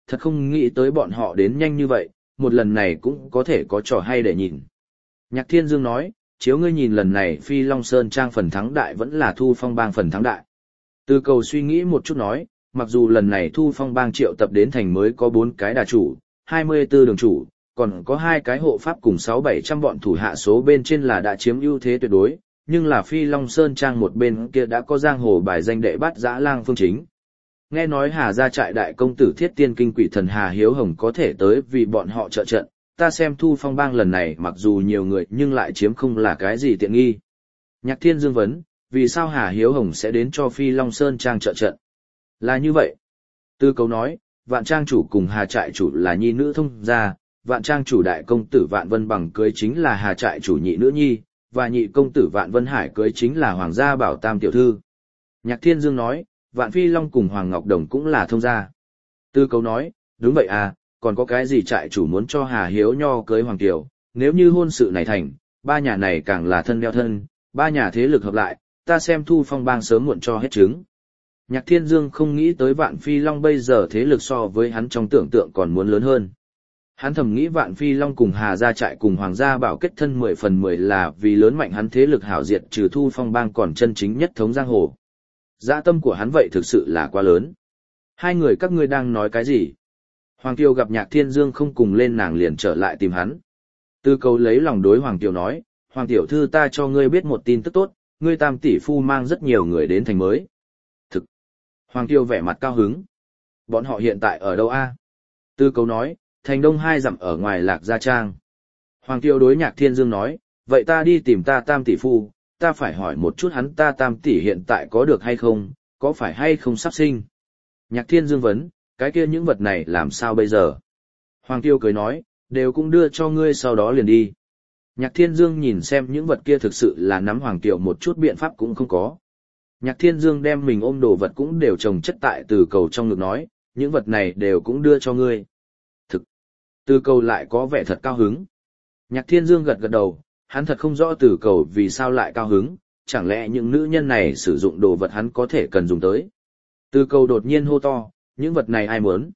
thật không nghĩ tới bọn họ đến nhanh như vậy, một lần này cũng có thể có trò hay để nhìn. Nhạc Thiên Dương nói, chiếu ngươi nhìn lần này Phi Long Sơn Trang phần thắng đại vẫn là Thu Phong Bang phần thắng đại. Từ Cầu suy nghĩ một chút nói, mặc dù lần này Thu Phong Bang triệu tập đến thành mới có 4 cái đà chủ, 24 đường chủ, còn có 2 cái hộ pháp cùng 600-700 bọn thủ hạ số bên trên là đã chiếm ưu thế tuyệt đối, nhưng là Phi Long Sơn Trang một bên kia đã có giang hồ bài danh đệ bát dã lang Phương Chính. Nghe nói Hà gia trại đại công tử Thiết Tiên Kinh Quỷ Thần Hà Hiếu Hồng có thể tới vì bọn họ trợ trận, ta xem Thu Phong Bang lần này mặc dù nhiều người nhưng lại chiếm không là cái gì tiện nghi. Nhạc Thiên Dương vấn, vì sao Hà Hiếu Hồng sẽ đến cho Phi Long Sơn Trang trợ trận? Là như vậy. Tư Cấu nói, Vạn Trang chủ cùng Hà trại chủ là nhi nữ thông gia, Vạn Trang chủ đại công tử Vạn Vân Bằng cưới chính là Hà trại chủ nhị nữ nhi, và nhị công tử Vạn Vân Hải cưới chính là Hoàng gia Bảo Tam tiểu thư. Nhạc Thiên Dương nói, Vạn Phi Long cùng Hoàng Ngọc Đồng cũng là thông gia. Tư Cấu nói, đúng vậy à, còn có cái gì trại chủ muốn cho Hà Hiếu Nho cưới Hoàng Kiều, nếu như hôn sự này thành, ba nhà này càng là thân đeo thân, ba nhà thế lực hợp lại, ta xem Thu Phong Bang sớm muộn cho hết trứng. Nhạc Thiên Dương không nghĩ tới Vạn Phi Long bây giờ thế lực so với hắn trong tưởng tượng còn muốn lớn hơn. Hắn thầm nghĩ Vạn Phi Long cùng Hà gia trại cùng Hoàng gia Bảo kết thân 10 phần 10 là vì lớn mạnh hắn thế lực hảo diệt trừ Thu Phong Bang còn chân chính nhất thống giang hồ. Dã tâm của hắn vậy thực sự là quá lớn. Hai người các ngươi đang nói cái gì? Hoàng Kiều gặp Nhạc Thiên Dương không cùng lên nàng liền trở lại tìm hắn. Tư Cầu lấy lòng đối Hoàng Kiều nói, Hoàng tiểu thư ta cho ngươi biết một tin tức tốt, ngươi Tam tỷ phu mang rất nhiều người đến thành mới. Thực. Hoàng Kiều vẻ mặt cao hứng. Bọn họ hiện tại ở đâu a? Tư Cầu nói, thành đông 2 dặm ở ngoài Lạc Gia Trang. Hoàng Kiều đối Nhạc Thiên Dương nói, vậy ta đi tìm ta Tam tỷ phu, ta phải hỏi một chút hắn ta Tam tỷ hiện tại có được hay không, có phải hay không sắp sinh. Nhạc Thiên Dương vấn, cái kia những vật này làm sao bây giờ? Hoàng Kiều cười nói, đều cũng đưa cho ngươi sau đó liền đi. Nhạc Thiên Dương nhìn xem những vật kia thực sự là nắm Hoàng Kiều một chút biện pháp cũng không có. Nhạc Thiên Dương đem mình ôm đồ vật cũng đều chồng chất tại Từ Cầu trong ngực nói, những vật này đều cũng đưa cho ngươi. Thực. Từ Cầu lại có vẻ thật cao hứng. Nhạc Thiên Dương gật gật đầu, hắn thật không rõ Từ Cầu vì sao lại cao hứng, chẳng lẽ những nữ nhân này sử dụng đồ vật hắn có thể cần dùng tới. Từ Cầu đột nhiên hô to, những vật này ai muốn?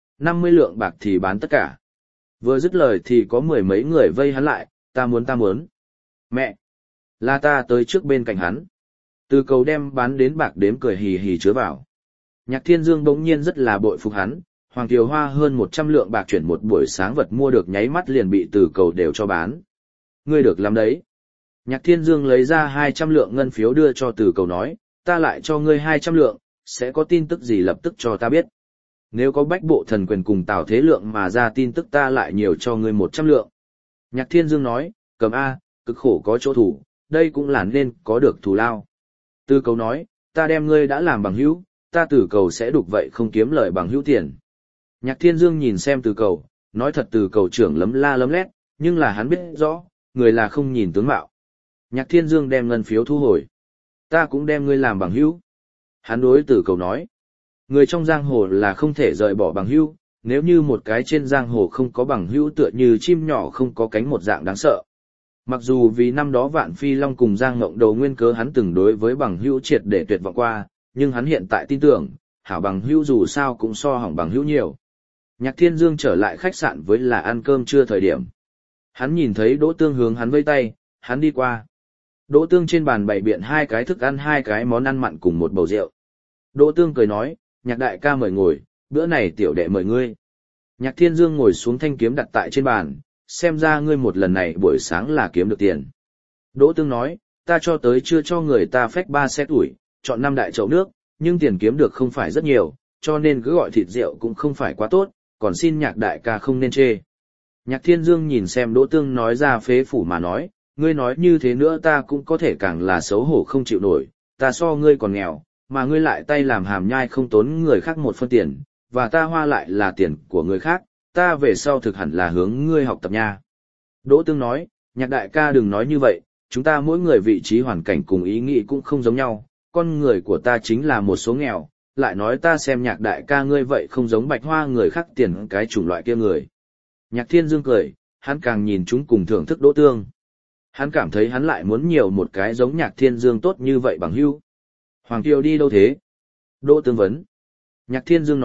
50 lượng bạc thì bán tất cả. Vừa dứt lời thì có 10 mấy người vây hắn lại, ta muốn. Mẹ! Là ta tới trước bên cạnh hắn. Từ Cầu đem bán đến bạc đếm cười hì hì chứa vào. Nhạc Thiên Dương bỗng nhiên rất là bội phục hắn, Hoàng Kiều Hoa hơn 100 lượng bạc chuyển một buổi sáng vật mua được nháy mắt liền bị Từ Cầu đều cho bán. Ngươi được lắm đấy. Nhạc Thiên Dương lấy ra 200 lượng ngân phiếu đưa cho Từ Cầu nói, ta lại cho ngươi 200 lượng, sẽ có tin tức gì lập tức cho ta biết. Nếu có Bách Bộ Thần Quyền cùng Tào Thế Lượng mà ra tin tức ta lại nhiều cho ngươi 100 lượng. Nhạc Thiên Dương nói, cầm A, cực khổ có chỗ thủ, đây cũng là nên có được thù lao. Từ Cầu nói, ta đem ngươi đã làm bằng hữu, ta Từ Cầu sẽ đục vậy không kiếm lời bằng hữu tiền. Nhạc Thiên Dương nhìn xem Từ Cầu, nói thật Từ Cầu trưởng lấm la lấm lét, nhưng là hắn biết rõ, người là không nhìn tướng mạo. Nhạc Thiên Dương đem ngân phiếu thu hồi. Ta cũng đem ngươi làm bằng hữu. Hắn đối Từ Cầu nói, người trong giang hồ là không thể rời bỏ bằng hữu, nếu như một cái trên giang hồ không có bằng hữu tựa như chim nhỏ không có cánh một dạng đáng sợ. Mặc dù vì năm đó Vạn Phi Long cùng Giang Ngộng Đầu nguyên cớ hắn từng đối với bằng hữu triệt để tuyệt vọng qua, nhưng hắn hiện tại tin tưởng, hảo bằng hữu dù sao cũng so hỏng bằng hữu nhiều. Nhạc Thiên Dương trở lại khách sạn với là ăn cơm trưa thời điểm. Hắn nhìn thấy Đỗ Tương hướng hắn vây tay, hắn đi qua. Đỗ Tương trên bàn bày biện 2 cái thức ăn 2 cái món ăn mặn cùng một bầu rượu. Đỗ Tương cười nói, Nhạc đại ca mời ngồi, bữa này tiểu đệ mời ngươi. Nhạc Thiên Dương ngồi xuống thanh kiếm đặt tại trên bàn, xem ra ngươi một lần này buổi sáng là kiếm được tiền. Đỗ Tương nói, ta cho tới chưa cho người ta phách 3 xe tuổi, chọn 5 đại chậu nước, nhưng tiền kiếm được không phải rất nhiều, cho nên cứ gọi thịt rượu cũng không phải quá tốt, còn xin Nhạc đại ca không nên chê. Nhạc Thiên Dương nhìn xem Đỗ Tương nói ra phế phủ mà nói, ngươi nói như thế nữa ta cũng có thể càng là xấu hổ không chịu nổi, ta so ngươi còn nghèo, mà ngươi lại tay làm hàm nhai không tốn người khác một phân tiền, và ta hoa lại là tiền của người khác, ta về sau thực hẳn là hướng ngươi học tập nha. Đỗ Tương nói, Nhạc đại ca đừng nói như vậy, chúng ta mỗi người vị trí hoàn cảnh cùng ý nghĩ cũng không giống nhau, con người của ta chính là một số nghèo, lại nói ta xem Nhạc đại ca ngươi vậy không giống Bạch Hoa người khác tiền cái chủng loại kia người. Nhạc Thiên Dương cười, hắn càng nhìn chúng cùng thưởng thức Đỗ Tương. Hắn cảm thấy hắn lại muốn nhiều một cái giống Nhạc Thiên Dương tốt như vậy bằng hữu. Hoàng Kiều đi đâu thế? Đỗ Tương vấn. Nhạc Thiên Dương nói,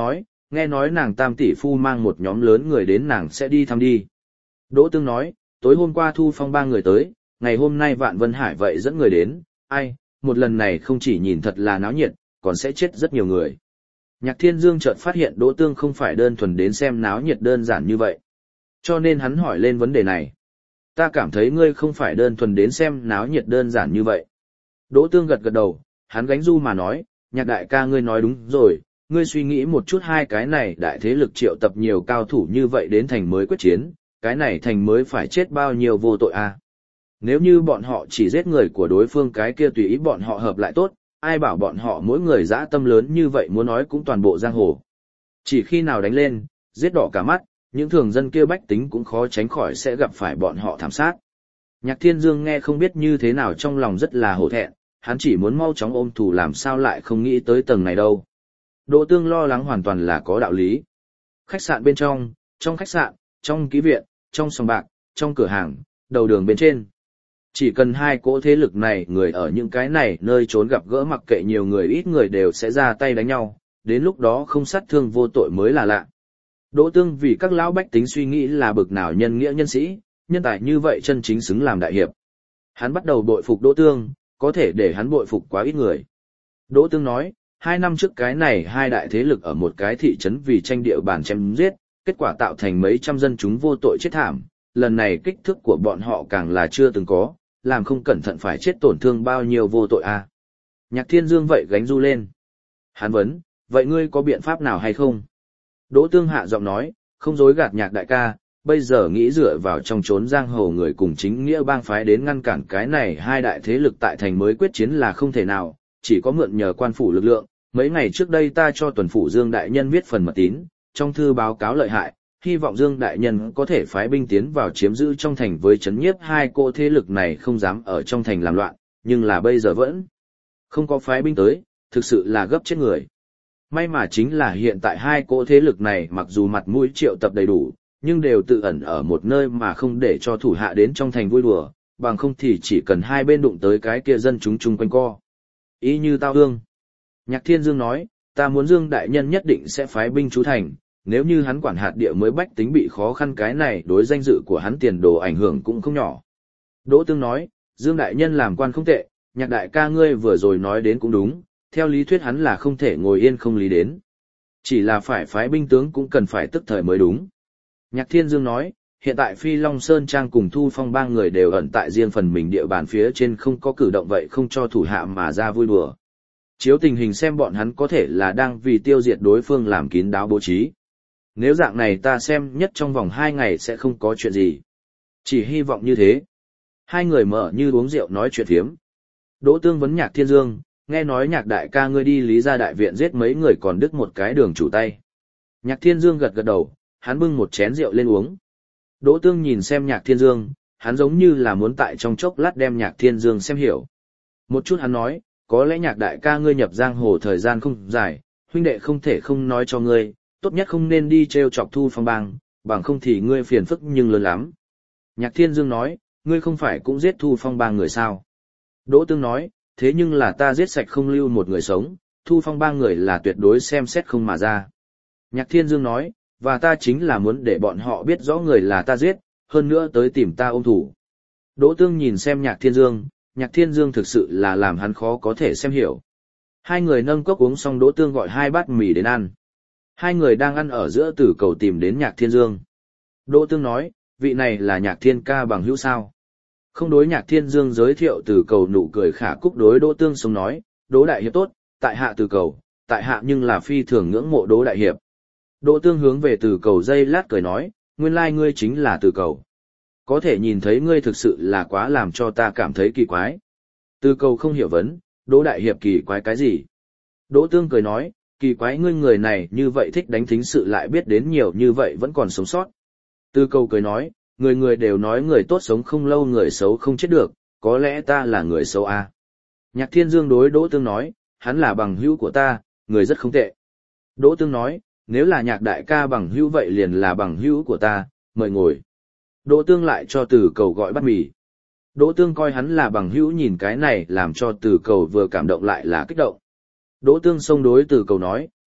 nghe nói nàng Tam tỷ phu mang một nhóm lớn người đến nàng sẽ đi thăm đi. Đỗ Tương nói, tối hôm qua Thu Phong 3 người tới, ngày hôm nay Vạn Vân Hải vậy dẫn người đến, ai, một lần này không chỉ nhìn thật là náo nhiệt, còn sẽ chết rất nhiều người. Nhạc Thiên Dương chợt phát hiện Đỗ Tương không phải đơn thuần đến xem náo nhiệt đơn giản như vậy. Cho nên hắn hỏi lên vấn đề này. Ta cảm thấy ngươi không phải đơn thuần đến xem náo nhiệt đơn giản như vậy. Đỗ Tương gật gật đầu, hắn gánh du mà nói, Nhạc đại ca ngươi nói đúng rồi, ngươi suy nghĩ một chút hai cái này đại thế lực triệu tập nhiều cao thủ như vậy đến thành mới quyết chiến, cái này thành mới phải chết bao nhiêu vô tội à. Nếu như bọn họ chỉ giết người của đối phương cái kia tùy ý bọn họ hợp lại tốt, ai bảo bọn họ mỗi người dã tâm lớn như vậy muốn nói cũng toàn bộ giang hồ. Chỉ khi nào đánh lên, giết đỏ cả mắt, những thường dân kia bách tính cũng khó tránh khỏi sẽ gặp phải bọn họ thảm sát. Nhạc Thiên Dương nghe không biết như thế nào trong lòng rất là hổ thẹn, hắn chỉ muốn mau chóng ôm thù làm sao lại không nghĩ tới tầng này đâu. Đỗ Tương lo lắng hoàn toàn là có đạo lý. Khách sạn bên trong khách sạn, trong ký viện, trong sòng bạc, trong cửa hàng, đầu đường bên trên. Chỉ cần hai cỗ thế lực này người ở những cái này nơi trốn gặp gỡ mặc kệ nhiều người ít người đều sẽ ra tay đánh nhau, đến lúc đó không sát thương vô tội mới là lạ. Đỗ Tương vì các lão bách tính suy nghĩ là bực nào nhân nghĩa nhân sĩ, nhân tài như vậy chân chính xứng làm đại hiệp. Hắn bắt đầu bội phục Đỗ Tương, có thể để hắn bội phục quá ít người. Đỗ Tương nói, 2 năm trước cái này hai đại thế lực ở một cái thị trấn vì tranh địa bàn chém giết, kết quả tạo thành mấy trăm dân chúng vô tội chết thảm, lần này kích thước của bọn họ càng là chưa từng có, làm không cẩn thận phải chết tổn thương bao nhiêu vô tội à. Nhạc Thiên Dương vậy gánh du lên. Hắn vấn, vậy ngươi có biện pháp nào hay không? Đỗ Tương hạ giọng nói, không dối gạt Nhạc đại ca, bây giờ nghĩ dựa vào trong chốn giang hồ người cùng chính nghĩa bang phái đến ngăn cản cái này hai đại thế lực tại thành mới quyết chiến là không thể nào, chỉ có mượn nhờ quan phủ lực lượng. Mấy ngày trước đây ta cho tuần phủ Dương đại nhân viết phần mật tín, trong thư báo cáo lợi hại, hy vọng Dương đại nhân có thể phái binh tiến vào chiếm giữ trong thành với chấn nhiếp hai cỗ thế lực này không dám ở trong thành làm loạn, nhưng là bây giờ vẫn không có phái binh tới, thực sự là gấp chết người. May mà chính là hiện tại hai cỗ thế lực này mặc dù mặt mũi triệu tập đầy đủ, nhưng đều tự ẩn ở một nơi mà không để cho thủ hạ đến trong thành vui đùa, bằng không thì chỉ cần hai bên đụng tới cái kia dân chúng chung quanh co. Ý như tao hương. Nhạc Thiên Dương nói, ta muốn Dương đại nhân nhất định sẽ phái binh trú thành, nếu như hắn quản hạt địa mới bách tính bị khó khăn cái này đối danh dự của hắn tiền đồ ảnh hưởng cũng không nhỏ. Đỗ Tương nói, Dương đại nhân làm quan không tệ, Nhạc đại ca ngươi vừa rồi nói đến cũng đúng, theo lý thuyết hắn là không thể ngồi yên không lý đến. Chỉ là phải phái binh tướng cũng cần phải tức thời mới đúng. Nhạc Thiên Dương nói, hiện tại Phi Long Sơn Trang cùng Thu Phong 3 người đều ẩn tại riêng phần mình địa bàn phía trên không có cử động vậy không cho thủ hạ mà ra vui đùa. Chiếu tình hình xem bọn hắn có thể là đang vì tiêu diệt đối phương làm kín đáo bố trí. Nếu dạng này ta xem nhất trong vòng 2 ngày sẽ không có chuyện gì. Chỉ hy vọng như thế. Hai người mở như uống rượu nói chuyện phiếm. Đỗ Tương vấn Nhạc Thiên Dương, nghe nói Nhạc đại ca ngươi đi Lý Gia đại viện giết mấy người còn đứt một cái đường chủ tay. Nhạc Thiên Dương gật gật đầu, hắn bưng một chén rượu lên uống. Đỗ Tương nhìn xem Nhạc Thiên Dương, hắn giống như là muốn tại trong chốc lát đem Nhạc Thiên Dương xem hiểu. Một chút hắn nói, có lẽ Nhạc đại ca ngươi nhập giang hồ thời gian không dài, huynh đệ không thể không nói cho ngươi, tốt nhất không nên đi trêu chọc Thu Phong bang, bằng không thì ngươi phiền phức nhưng lớn lắm. Nhạc Thiên Dương nói, ngươi không phải cũng giết Thu Phong bang người sao? Đỗ Tương nói, thế nhưng là ta giết sạch không lưu một người sống, Thu Phong bang người là tuyệt đối xem xét không mà ra. Nhạc Thiên Dương nói, và ta chính là muốn để bọn họ biết rõ người là ta giết, hơn nữa tới tìm ta ôm thủ. Đỗ Tương nhìn xem Nhạc Thiên Dương thực sự là làm hắn khó có thể xem hiểu. Hai người nâng cốc uống xong Đỗ Tương gọi 2 bát mì đến ăn. Hai người đang ăn ở giữa tử cầu tìm đến Nhạc Thiên Dương. Đỗ Tương nói, vị này là Nhạc Thiên ca bằng hữu sao. Không đối Nhạc Thiên Dương giới thiệu tử cầu nụ cười khả cúc đối Đỗ Tương sống nói, Đỗ đại hiệp tốt, tại hạ tử cầu, tại hạ nhưng là phi thường ngưỡng mộ Đỗ đại hiệp. Đỗ Tương hướng về tử cầu dây lát cười nói, nguyên lai ngươi chính là tử cầu. Có thể nhìn thấy ngươi thực sự là quá làm cho ta cảm thấy kỳ quái. Tử cầu không hiểu vấn, Đỗ đại hiệp kỳ quái cái gì? Đỗ Tương cười nói, kỳ quái ngươi người này như vậy thích đánh thính sự lại biết đến nhiều như vậy vẫn còn sống sót. Tử cầu cười nói, người người đều nói người tốt sống không lâu người xấu không chết được, có lẽ ta là người xấu à. Nhạc Thiên Dương đối Đỗ Tương nói, hắn là bằng hữu của ta, người rất không tệ. Đỗ Tương nói, nếu là Nhạc đại ca bằng hữu vậy liền là bằng hữu của ta, mời ngồi. Đỗ Tương lại cho Tử cầu gọi bát mì. Đỗ Tương coi hắn là bằng hữu nhìn cái này làm cho Tử cầu vừa cảm động lại là kích động. Đỗ Tương xông đối Tử cầu nói,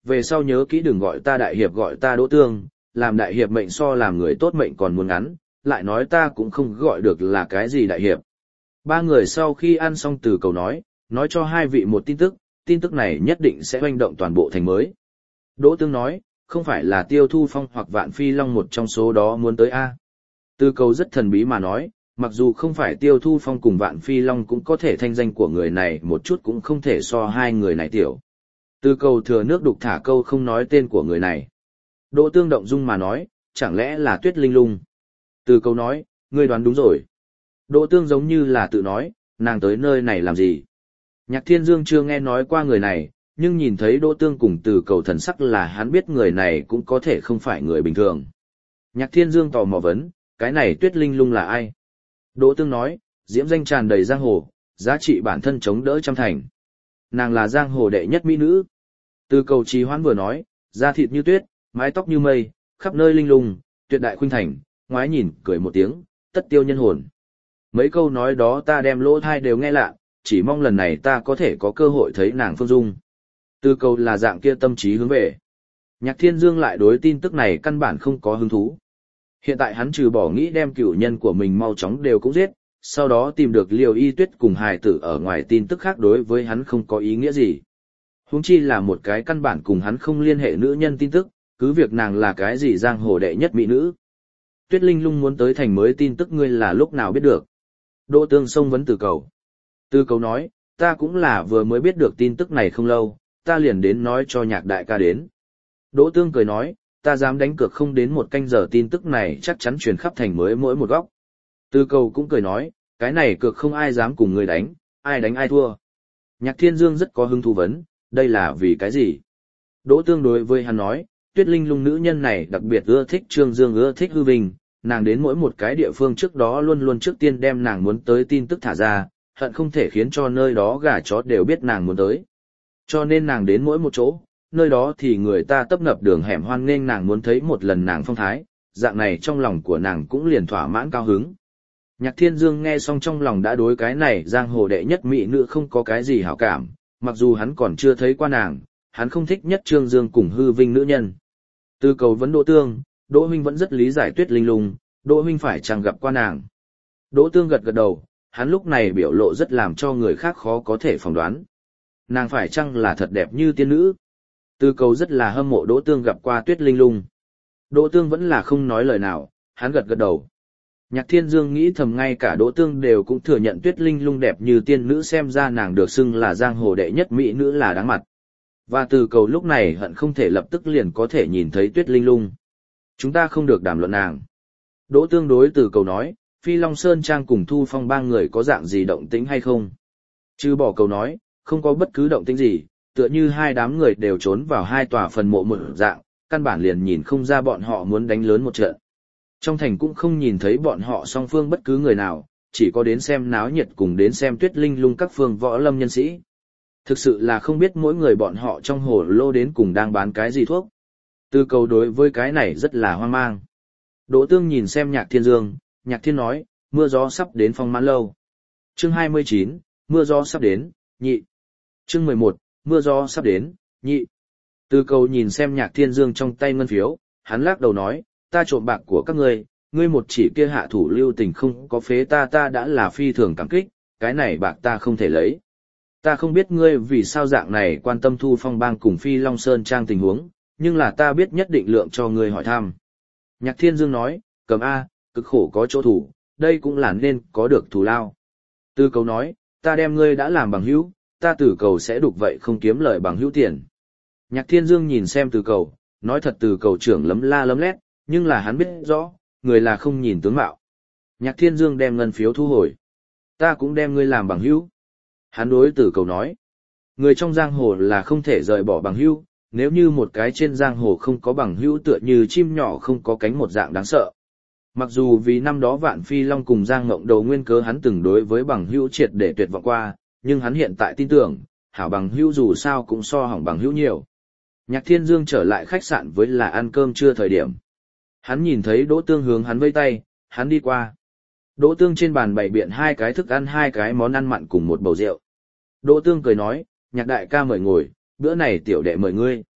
về sau nhớ kỹ đừng gọi ta đại hiệp, gọi ta Đỗ Tương, làm đại hiệp mệnh so làm người tốt mệnh còn muốn ngắn, lại nói ta cũng không gọi được là cái gì đại hiệp. Ba người sau khi ăn xong Từ Cầu nói cho hai vị một tin tức này nhất định sẽ hoành động toàn bộ thành mới. Đỗ Tương nói, không phải là Tiêu Thu Phong hoặc Vạn Phi Long một trong số đó muốn tới a? Từ Cầu rất thần bí mà nói, mặc dù không phải Tiêu Thu Phong cùng Vạn Phi Long cũng có thể thanh danh của người này một chút cũng không thể so hai người này tiểu. Từ Cầu thừa nước đục thả câu không nói tên của người này. Đỗ Tương động dung mà nói, chẳng lẽ là Tuyết Linh Lung? Từ Cầu nói, ngươi đoán đúng rồi. Đỗ Tương giống như là tự nói, nàng tới nơi này làm gì? Nhạc Thiên Dương chưa nghe nói qua người này, nhưng nhìn thấy Đỗ Tương cùng Từ Cầu thần sắc là hắn biết người này cũng có thể không phải người bình thường. Nhạc Thiên Dương tò mò vấn, cái này Tuyết Linh Lung là ai? Đỗ Tương nói, diễm danh tràn đầy giang hồ, giá trị bản thân chống đỡ trăm thành. Nàng là giang hồ đệ nhất mỹ nữ. Từ Cầu trì hoãn vừa nói, da thịt như tuyết, mái tóc như mây, khắp nơi linh lung, tuyệt đại khuynh thành, ngoái nhìn, cười một tiếng, tất tiêu nhân hồn. Mấy câu nói đó ta đem lỗ thai đều nghe lạ, chỉ mong lần này ta có thể có cơ hội thấy nàng phương dung. Từ Cầu là dạng kia tâm trí hướng về. Nhạc Thiên Dương lại đối tin tức này căn bản không có hứng thú. Hiện tại hắn trừ bỏ nghĩ đem cửu nhân của mình mau chóng đều cũng giết, sau đó tìm được Liều Y Tuyết cùng hài tử ở ngoài tin tức khác đối với hắn không có ý nghĩa gì. Huống chi là một cái căn bản cùng hắn không liên hệ nữ nhân tin tức, cứ việc nàng là cái gì giang hồ đệ nhất mỹ nữ. Tuyết Linh Lung muốn tới thành mới tin tức ngươi là lúc nào biết được? Đỗ Tương xông vấn Từ Cầu. Từ Cầu nói, ta cũng là vừa mới biết được tin tức này không lâu, ta liền đến nói cho Nhạc đại ca đến. Đỗ Tương cười nói, ta dám đánh cược không đến một canh giờ tin tức này chắc chắn truyền khắp thành mới mỗi một góc. Từ Cầu cũng cười nói, cái này cược không ai dám cùng người đánh ai thua. Nhạc Thiên Dương rất có hứng thú vấn, đây là vì cái gì? Đỗ Tương đối với hắn nói, Tuyết Linh Lung nữ nhân này đặc biệt ưa thích Trương Dương, ưa thích hư vinh, nàng đến mỗi một cái địa phương trước đó luôn luôn trước tiên đem nàng muốn tới tin tức thả ra, hận không thể khiến cho nơi đó gà chó đều biết nàng muốn tới. Cho nên nàng đến mỗi một chỗ, nơi đó thì người ta tấp nập đường hẻm hoan nghênh nàng muốn thấy một lần nàng phong thái, dạng này trong lòng của nàng cũng liền thỏa mãn cao hứng. Nhạc Thiên Dương nghe xong trong lòng đã đối cái này giang hồ đệ nhất mỹ nữ không có cái gì hảo cảm, mặc dù hắn còn chưa thấy qua nàng, hắn không thích nhất Trương Dương cùng hư vinh nữ nhân. Từ Cầu vấn Đỗ Tương, Đỗ huynh vẫn rất lý giải Tuyết Linh Lung, Đỗ huynh phải chẳng gặp qua nàng. Đỗ Tương gật gật đầu, hắn lúc này biểu lộ rất làm cho người khác khó có thể phỏng đoán. Nàng phải chăng là thật đẹp như tiên nữ? Từ Cầu rất là hâm mộ Đỗ Tương gặp qua Tuyết Linh Lung. Đỗ Tương vẫn là không nói lời nào, hắn gật gật đầu. Nhạc Thiên Dương nghĩ thầm ngay cả Đỗ Tương đều cũng thừa nhận Tuyết Linh Lung đẹp như tiên nữ, xem ra nàng được xưng là giang hồ đệ nhất mỹ nữ là đáng mặt. Và Từ Cầu lúc này hận không thể lập tức liền có thể nhìn thấy Tuyết Linh Lung. Chúng ta không được đàm luận nàng. Đỗ Tương đối Từ Cầu nói, Phi Long Sơn Trang cùng Thu Phong ba người có dạng gì động tĩnh hay không? Trừ bỏ Cầu nói, không có bất cứ động tĩnh gì, tựa như hai đám người đều trốn vào hai tòa phần mộ một dạng, căn bản liền nhìn không ra bọn họ muốn đánh lớn một trận. Trong thành cũng không nhìn thấy bọn họ song phương bất cứ người nào, chỉ có đến xem náo nhiệt cùng đến xem Tuyết Linh Lung các phương võ lâm nhân sĩ. Thực sự là không biết mỗi người bọn họ trong hồ lô đến cùng đang bán cái gì thuốc. Từ Cầu đối với cái này rất là hoang mang. Đỗ Tương nhìn xem Nhạc Thiên Dương, Nhạc Thiên nói, mưa gió sắp đến Phong Mãn Lâu. Chương 29, mưa gió sắp đến, nhị. Chương 11, mưa gió sắp đến, nhị. Từ Cầu nhìn xem Nhạc Thiên Dương trong tay ngân phiếu, hắn lắc đầu nói, ta trộm bạc của các ngươi một chỉ kia hạ thủ lưu tình không có phế ta đã là phi thường cảm kích, cái này bạc ta không thể lấy. Ta không biết ngươi vì sao dạng này quan tâm Thu Phong bang cùng Phi Long Sơn Trang tình huống, nhưng là ta biết nhất định lượng cho ngươi hỏi thăm. Nhạc Thiên Dương nói, cầm A, cực khổ có chỗ thủ, đây cũng là nên có được thù lao. Từ Cầu nói, ta đem ngươi đã làm bằng hữu, ta Từ Cầu sẽ đục vậy không kiếm lời bằng hữu tiền. Nhạc Thiên Dương nhìn xem Từ Cầu, nói thật Từ Cầu trưởng lấm la lấm lét, nhưng là hắn biết rõ, người là không nhìn tướng mạo. Nhạc Thiên Dương đem ngân phiếu thu hồi. Ta cũng đem ngươi làm bằng hữu. Hắn đối Từ Cầu nói, người trong giang hồ là không thể rời bỏ bằng hữu, nếu như một cái trên giang hồ không có bằng hữu tựa như chim nhỏ không có cánh một dạng đáng sợ. Mặc dù vì năm đó Vạn Phi Long cùng Giang Ngộng Đầu nguyên cớ hắn từng đối với bằng hữu triệt để tuyệt vọng qua, nhưng hắn hiện tại tin tưởng, hảo bằng hữu dù sao cũng so hỏng bằng hữu nhiều. Nhạc Thiên Dương trở lại khách sạn với là ăn cơm trưa thời điểm. Hắn nhìn thấy Đỗ Tương hướng hắn vây tay, hắn đi qua. Đỗ Tương trên bàn bày biện hai cái thức ăn, hai cái món ăn mặn cùng một bầu rượu. Đỗ Tương cười nói, Nhạc đại ca mời ngồi, bữa này tiểu đệ mời ngươi.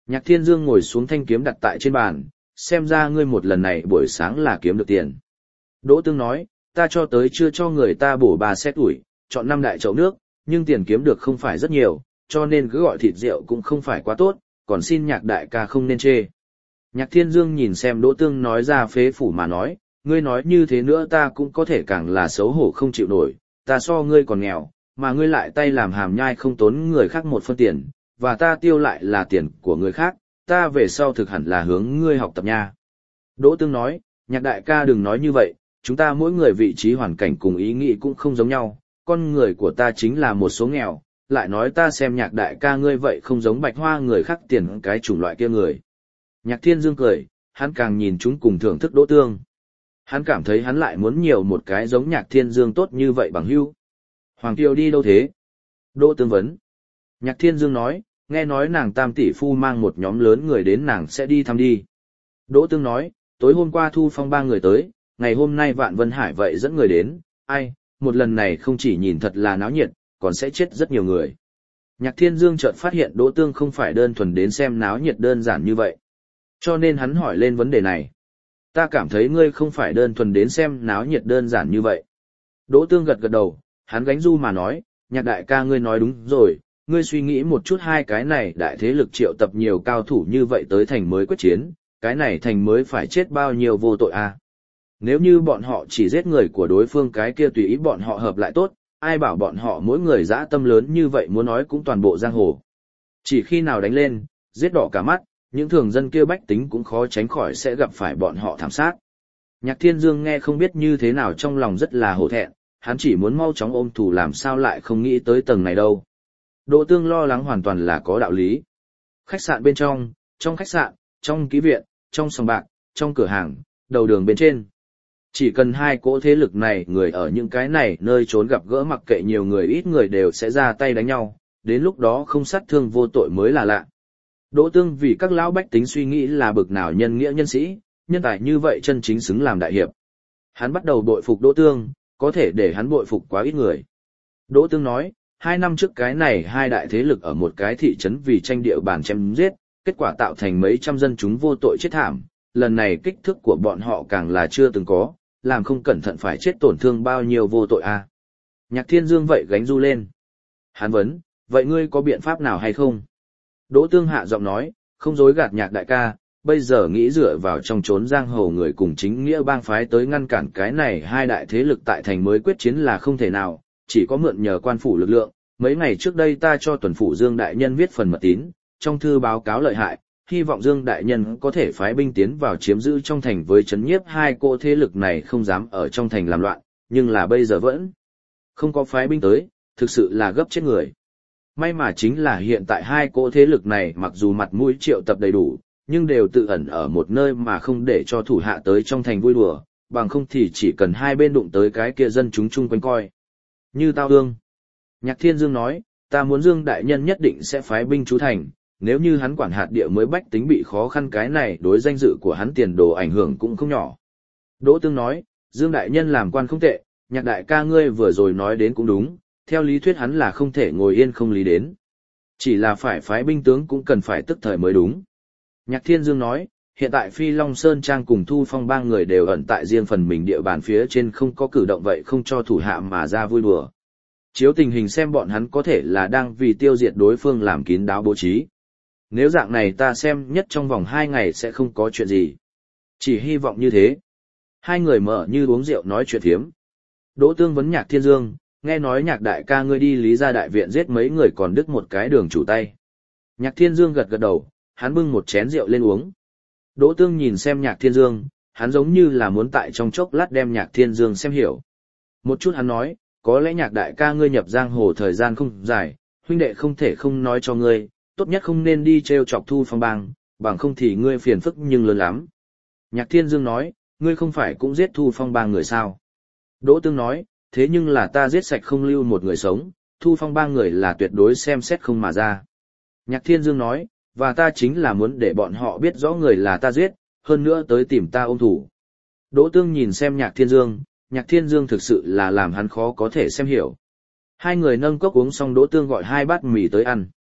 Nhạc Thiên Dương ngồi xuống thanh kiếm đặt tại trên bàn, xem ra ngươi một lần này buổi sáng là kiếm được tiền. Đỗ Tương nói, ta cho tới chưa cho người ta bổ 3 set ủi, chọn 5 đại chậu nước, nhưng tiền kiếm được không phải rất nhiều, cho nên cứ gọi thịt rượu cũng không phải quá tốt, còn xin Nhạc đại ca không nên chê. Nhạc Thiên Dương nhìn xem Đỗ Tương nói ra phế phủ mà nói, ngươi nói như thế nữa ta cũng có thể càng là xấu hổ không chịu nổi, ta so ngươi còn nghèo, mà ngươi lại tay làm hàm nhai không tốn người khác một phân tiền, và ta tiêu lại là tiền của người khác, ta về sau thực hẳn là hướng ngươi học tập nha. Đỗ Tương nói, Nhạc đại ca đừng nói như vậy, chúng ta mỗi người vị trí hoàn cảnh cùng ý nghĩ cũng không giống nhau, con người của ta chính là một số nghèo, lại nói ta xem Nhạc đại ca ngươi vậy không giống Bạch Hoa người khác tiền cái chủng loại kia người. Nhạc Thiên Dương cười, hắn càng nhìn chúng cùng thưởng thức Đỗ Tương. Hắn cảm thấy hắn lại muốn nhiều một cái giống Nhạc Thiên Dương tốt như vậy bằng hữu. Hoàng Tiêu đi đâu thế? Đỗ Tương vấn. Nhạc Thiên Dương nói, nghe nói nàng Tam tỷ phu mang một nhóm lớn người đến nàng sẽ đi thăm đi. Đỗ Tương nói, tối hôm qua Thu Phong 3 người tới, ngày hôm nay Vạn Vân Hải vậy dẫn người đến, ai, một lần này không chỉ nhìn thật là náo nhiệt, còn sẽ chết rất nhiều người. Nhạc Thiên Dương chợt phát hiện Đỗ Tương không phải đơn thuần đến xem náo nhiệt đơn giản như vậy. Cho nên hắn hỏi lên vấn đề này. Ta cảm thấy ngươi không phải đơn thuần đến xem náo nhiệt đơn giản như vậy. Đỗ Tương gật gật đầu, hắn gánh du mà nói, Nhạc đại ca ngươi nói đúng rồi, ngươi suy nghĩ một chút hai cái này đại thế lực triệu tập nhiều cao thủ như vậy tới thành mới quyết chiến, cái này thành mới phải chết bao nhiêu vô tội à. Nếu như bọn họ chỉ giết người của đối phương cái kia tùy ý bọn họ hợp lại tốt, ai bảo bọn họ mỗi người dã tâm lớn như vậy muốn nói cũng toàn bộ giang hồ. Chỉ khi nào đánh lên, giết đỏ cả mắt, những thường dân kia bách tính cũng khó tránh khỏi sẽ gặp phải bọn họ thảm sát. Nhạc Thiên Dương nghe không biết như thế nào trong lòng rất là hổ thẹn, hắn chỉ muốn mau chóng ôm thủ làm sao lại không nghĩ tới tầng này đâu. Đỗ Tương lo lắng hoàn toàn là có đạo lý. Khách sạn bên trong khách sạn, trong ký viện, trong sòng bạc, trong cửa hàng, đầu đường bên trên. Chỉ cần hai cỗ thế lực này người ở những cái này nơi trốn gặp gỡ mặc kệ nhiều người ít người đều sẽ ra tay đánh nhau, đến lúc đó không sát thương vô tội mới là lạ. Đỗ Tương vì các lão bách tính suy nghĩ là bực nào nhân nghĩa nhân sĩ, nhân tài như vậy chân chính xứng làm đại hiệp. Hắn bắt đầu bội phục Đỗ Tương, có thể để hắn bội phục quá ít người. Đỗ Tương nói, 2 năm trước cái này hai đại thế lực ở một cái thị trấn vì tranh địa bàn chém giết, kết quả tạo thành mấy trăm dân chúng vô tội chết thảm, lần này kích thước của bọn họ càng là chưa từng có, làm không cẩn thận phải chết tổn thương bao nhiêu vô tội a. Nhạc Thiên Dương vậy gánh du lên. Hắn vấn, vậy ngươi có biện pháp nào hay không? Đỗ Tương hạ giọng nói, không dối gạt Nhạc đại ca, bây giờ nghĩ dựa vào trong chốn giang hồ người cùng chính nghĩa bang phái tới ngăn cản cái này hai đại thế lực tại thành mới quyết chiến là không thể nào, chỉ có mượn nhờ quan phủ lực lượng. Mấy ngày trước đây ta cho tuần phủ Dương đại nhân viết phần mật tín, trong thư báo cáo lợi hại, hy vọng Dương đại nhân có thể phái binh tiến vào chiếm giữ trong thành với chấn nhiếp hai cỗ thế lực này không dám ở trong thành làm loạn, nhưng là bây giờ vẫn không có phái binh tới, thực sự là gấp chết người. May mà chính là hiện tại hai cỗ thế lực này mặc dù mặt mũi triệu tập đầy đủ, nhưng đều tự ẩn ở một nơi mà không để cho thủ hạ tới trong thành vui đùa, bằng không thì chỉ cần hai bên đụng tới cái kia dân chúng chung quanh coi. Như tao hương. Nhạc Thiên Dương nói, ta muốn Dương đại nhân nhất định sẽ phái binh trú thành, nếu như hắn quản hạt địa mới bách tính bị khó khăn cái này đối danh dự của hắn tiền đồ ảnh hưởng cũng không nhỏ. Đỗ Tương nói, Dương đại nhân làm quan không tệ, Nhạc đại ca ngươi vừa rồi nói đến cũng đúng, theo lý thuyết hắn là không thể ngồi yên không lý đến. Chỉ là phải phái binh tướng cũng cần phải tức thời mới đúng. Nhạc Thiên Dương nói, hiện tại Phi Long Sơn Trang cùng Thu Phong 3 người đều ẩn tại riêng phần mình địa bàn phía trên không có cử động vậy không cho thủ hạ mà ra vui đùa. Chiếu tình hình xem bọn hắn có thể là đang vì tiêu diệt đối phương làm kín đáo bố trí. Nếu dạng này ta xem nhất trong vòng 2 ngày sẽ không có chuyện gì. Chỉ hy vọng như thế. Hai người mở như uống rượu nói chuyện thiếm. Đỗ Tương vấn Nhạc Thiên Dương, nghe nói Nhạc đại ca ngươi đi Lý gia đại viện giết mấy người còn đứt một cái đường chủ tay. Nhạc Thiên Dương gật gật đầu, hắn bưng một chén rượu lên uống. Đỗ Tương nhìn xem Nhạc Thiên Dương, hắn giống như là muốn tại trong chốc lát đem Nhạc Thiên Dương xem hiểu. Một chút hắn nói, có lẽ Nhạc đại ca ngươi nhập giang hồ thời gian không dài, huynh đệ không thể không nói cho ngươi, tốt nhất không nên đi trêu chọc Thu Phong bang, bằng không thì ngươi phiền phức nhưng lớn lắm. Nhạc Thiên Dương nói, ngươi không phải cũng giết Thu Phong bang người sao? Đỗ Tương nói, thế nhưng là ta giết sạch không lưu một người sống, Thu Phong bang người là tuyệt đối xem xét không mà ra. Nhạc Thiên Dương nói, và ta chính là muốn để bọn họ biết rõ người là ta giết, hơn nữa tới tìm ta ôm thủ. Đỗ Tương nhìn xem Nhạc Thiên Dương thực sự là làm hắn khó có thể xem hiểu. Hai người nâng cốc uống xong Đỗ Tương gọi 2 bát mì tới ăn.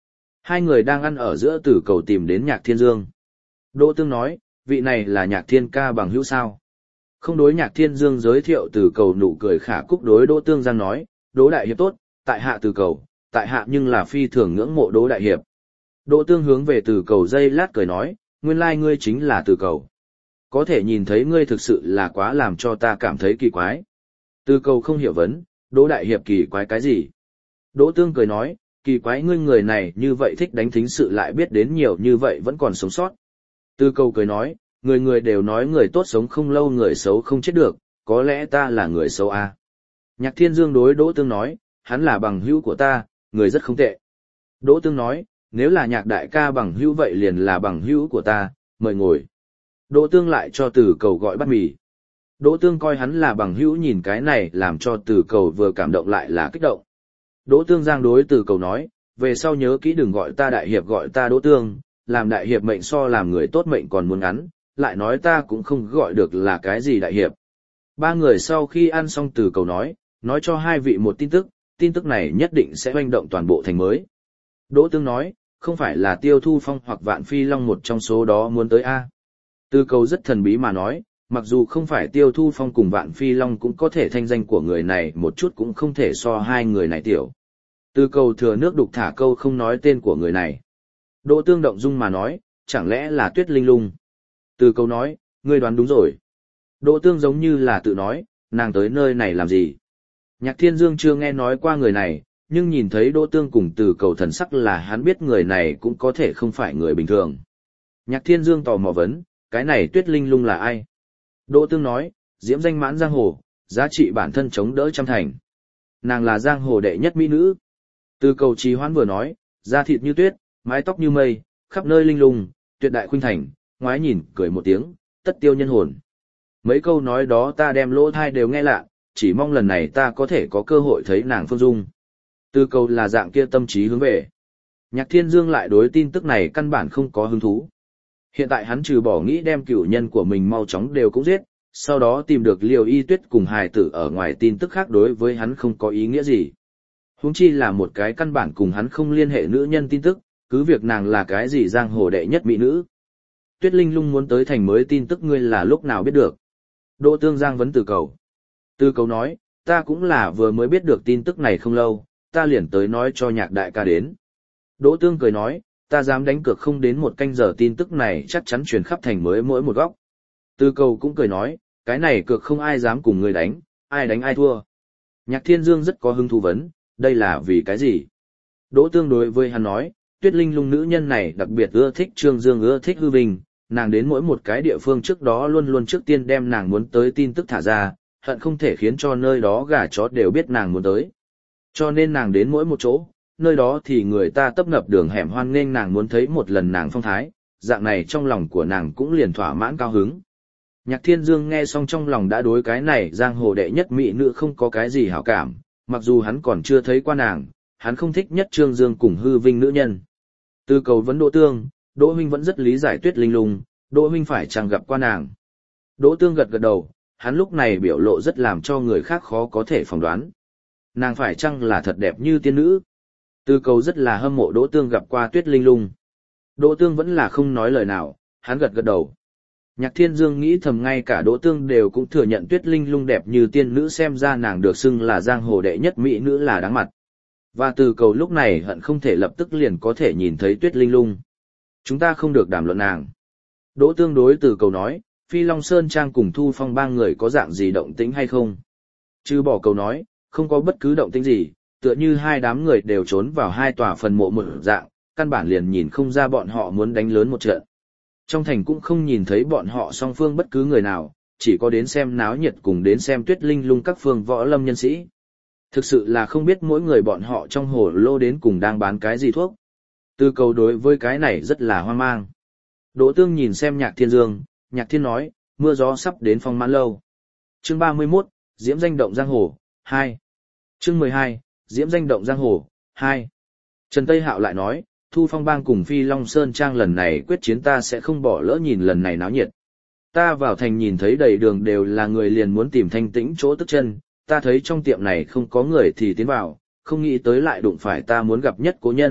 Hai người đang ăn ở giữa Tử Cầu tìm đến Nhạc Thiên Dương. Đỗ Tương nói, vị này là Nhạc Thiên ca bằng hữu sao? Không. Đối Nhạc Thiên Dương giới thiệu Tử Cầu nụ cười khả cúc đối Đỗ Tương Giang nói, Đỗ đại hiệp tốt, tại hạ Tử Cầu, tại hạ nhưng là phi thường ngưỡng mộ Đỗ đại hiệp. Đỗ Tương hướng về Tử Cầu giây lát cười nói, nguyên lai ngươi chính là Tử Cầu. Có thể nhìn thấy ngươi thực sự là quá làm cho ta cảm thấy kỳ quái. Tử Cầu không hiểu vấn, Đỗ đại hiệp kỳ quái cái gì? Đỗ Tương cười nói, kỳ quái ngươi người này như vậy thích đánh thính sự lại biết đến nhiều như vậy vẫn còn sống sót. Tử Cầu cười nói, người người đều nói người tốt sống không lâu người xấu không chết được, có lẽ ta là người xấu à. Nhạc Thiên Dương đối Đỗ Tương nói, hắn là bằng hữu của ta, người rất không tệ. Đỗ Tương nói, nếu là Nhạc đại ca bằng hữu vậy liền là bằng hữu của ta, mời ngồi. Đỗ Tương lại cho Tử Cầu gọi bát mì. Đỗ Tương coi hắn là bằng hữu nhìn cái này làm cho Tử Cầu vừa cảm động lại là kích động. Đỗ Tương Giang đối Tử Cầu nói, về sau nhớ kỹ đừng gọi ta đại hiệp gọi ta Đỗ Tương, làm đại hiệp mệnh so làm người tốt mệnh còn muốn ngắn, lại nói ta cũng không gọi được là cái gì đại hiệp. Ba người sau khi ăn xong Tử Cầu nói cho hai vị một tin tức này nhất định sẽ hoành động toàn bộ thành mới. Đỗ Tương nói, không phải là Tiêu Thu Phong hoặc Vạn Phi Long một trong số đó muốn tới a? Tử Cầu rất thần bí mà nói, mặc dù không phải Tiêu Thu Phong cùng Vạn Phi Long cũng có thể thanh danh của người này một chút cũng không thể so hai người này tiểu. Tử Cầu thừa nước đục thả câu không nói tên của người này. Đỗ Tương động dung mà nói, chẳng lẽ là Tuyết Linh Lung? Tử Cầu nói, ngươi đoán đúng rồi. Đỗ Tương giống như là tự nói, nàng tới nơi này làm gì? Nhạc Thiên Dương chưa nghe nói qua người này, nhưng nhìn thấy Đỗ Tương cùng Tử Cầu thần sắc là hắn biết người này cũng có thể không phải người bình thường. Nhạc Thiên Dương tò mò vấn, cái này Tuyết Linh Lung là ai? Đỗ Tương nói, diễm danh mãn giang hồ, giá trị bản thân chống đỡ trăm thành. Nàng là giang hồ đệ nhất mỹ nữ. Tử Cầu trì hoãn vừa nói, da thịt như tuyết, mái tóc như mây, khắp nơi linh lung, tuyệt đại khuynh thành, ngoái nhìn, cười một tiếng, tất tiêu nhân hồn. Mấy câu nói đó ta đem lỗ thai đều nghe lạ, chỉ mong lần này ta có thể có cơ hội thấy nàng phương dung. Tử Cầu là dạng kia tâm trí hướng về. Nhạc Thiên Dương lại đối tin tức này căn bản không có hứng thú. Hiện tại hắn trừ bỏ nghĩ đem cửu nhân của mình mau chóng đều cũng giết, sau đó tìm được Liêu Y Tuyết cùng hài tử ở ngoài tin tức khác đối với hắn không có ý nghĩa gì. Huống chi là một cái căn bản cùng hắn không liên hệ nữ nhân tin tức, cứ việc nàng là cái gì giang hồ đệ nhất mỹ nữ. Tuyết Linh Lung muốn tới thành mới tin tức ngươi là lúc nào biết được? Đỗ Tương Giang vấn Tử Cầu. Tử Cầu nói, ta cũng là vừa mới biết được tin tức này không lâu, ta liền tới nói cho Nhạc đại ca đến. Đỗ Tương cười nói, ta dám đánh cược không đến một canh giờ tin tức này chắc chắn truyền khắp thành mới mỗi một góc. Tử Cầu cũng cười nói, cái này cược không ai dám cùng người đánh ai thua. Nhạc Thiên Dương rất có hứng thú vấn, đây là vì cái gì? Đỗ Tương đối với hắn nói, Tuyết Linh Lung nữ nhân này đặc biệt ưa thích Trương Dương ưa thích hư vinh, nàng đến mỗi một cái địa phương trước đó luôn luôn trước tiên đem nàng muốn tới tin tức thả ra, hận không thể khiến cho nơi đó gà chó đều biết nàng muốn tới. Cho nên nàng đến mỗi một chỗ, nơi đó thì người ta tấp nập đường hẻm hoan nghênh nàng muốn thấy một lần nàng phong thái, dạng này trong lòng của nàng cũng liền thỏa mãn cao hứng. Nhạc Thiên Dương nghe xong trong lòng đã đối cái này giang hồ đệ nhất mỹ nữ không có cái gì hảo cảm, mặc dù hắn còn chưa thấy qua nàng, hắn không thích nhất Trương Dương cùng hư vinh nữ nhân. Tử Cầu vấn Đỗ Tương, Đỗ huynh vẫn rất lý giải Tuyết Linh Lung, Đỗ huynh phải chẳng gặp qua nàng. Đỗ Tương gật gật đầu, hắn lúc này biểu lộ rất làm cho người khác khó có thể phỏng đoán. Nàng phải chăng là thật đẹp như tiên nữ? Tử Cầu rất là hâm mộ Đỗ Tương gặp qua Tuyết Linh Lung. Đỗ Tương vẫn là không nói lời nào, hắn gật gật đầu. Nhạc Thiên Dương nghĩ thầm ngay cả Đỗ Tương đều cũng thừa nhận Tuyết Linh Lung đẹp như tiên nữ xem ra nàng được xưng là giang hồ đệ nhất mỹ nữ là đáng mặt. Và Tử Cầu lúc này hận không thể lập tức liền có thể nhìn thấy Tuyết Linh Lung. Chúng ta không được đàm luận nàng. Đỗ Tương đối Tử Cầu nói, Phi Long Sơn Trang cùng Thu Phong ba người có dạng gì động tĩnh hay không? Trừ bỏ Cầu nói, không có bất cứ động tĩnh gì, tựa như hai đám người đều trốn vào hai tòa phần mộ một dạng, căn bản liền nhìn không ra bọn họ muốn đánh lớn một trận. Trong thành cũng không nhìn thấy bọn họ song phương bất cứ người nào, chỉ có đến xem náo nhiệt cùng đến xem Tuyết Linh Lung các phương võ lâm nhân sĩ. Thực sự là không biết mỗi người bọn họ trong hồ lô đến cùng đang bán cái gì thuốc. Tử Cầu đối với cái này rất là hoang mang. Đỗ Tương nhìn xem Nhạc Thiên Dương, Nhạc Thiên nói, mưa gió sắp đến Phong Mãn Lâu. Chương 31, Diễm danh động giang hồ, 2. Chương 12, Diễm danh động giang hồ, 2. Trần Tây Hạo lại nói, Thu Phong Bang cùng Phi Long Sơn Trang lần này quyết chiến ta sẽ không bỏ lỡ nhìn lần này náo nhiệt. Ta vào thành nhìn thấy đầy đường đều là người liền muốn tìm thanh tĩnh chỗ tức chân, ta thấy trong tiệm này không có người thì tiến vào, không nghĩ tới lại đụng phải ta muốn gặp nhất cố nhân,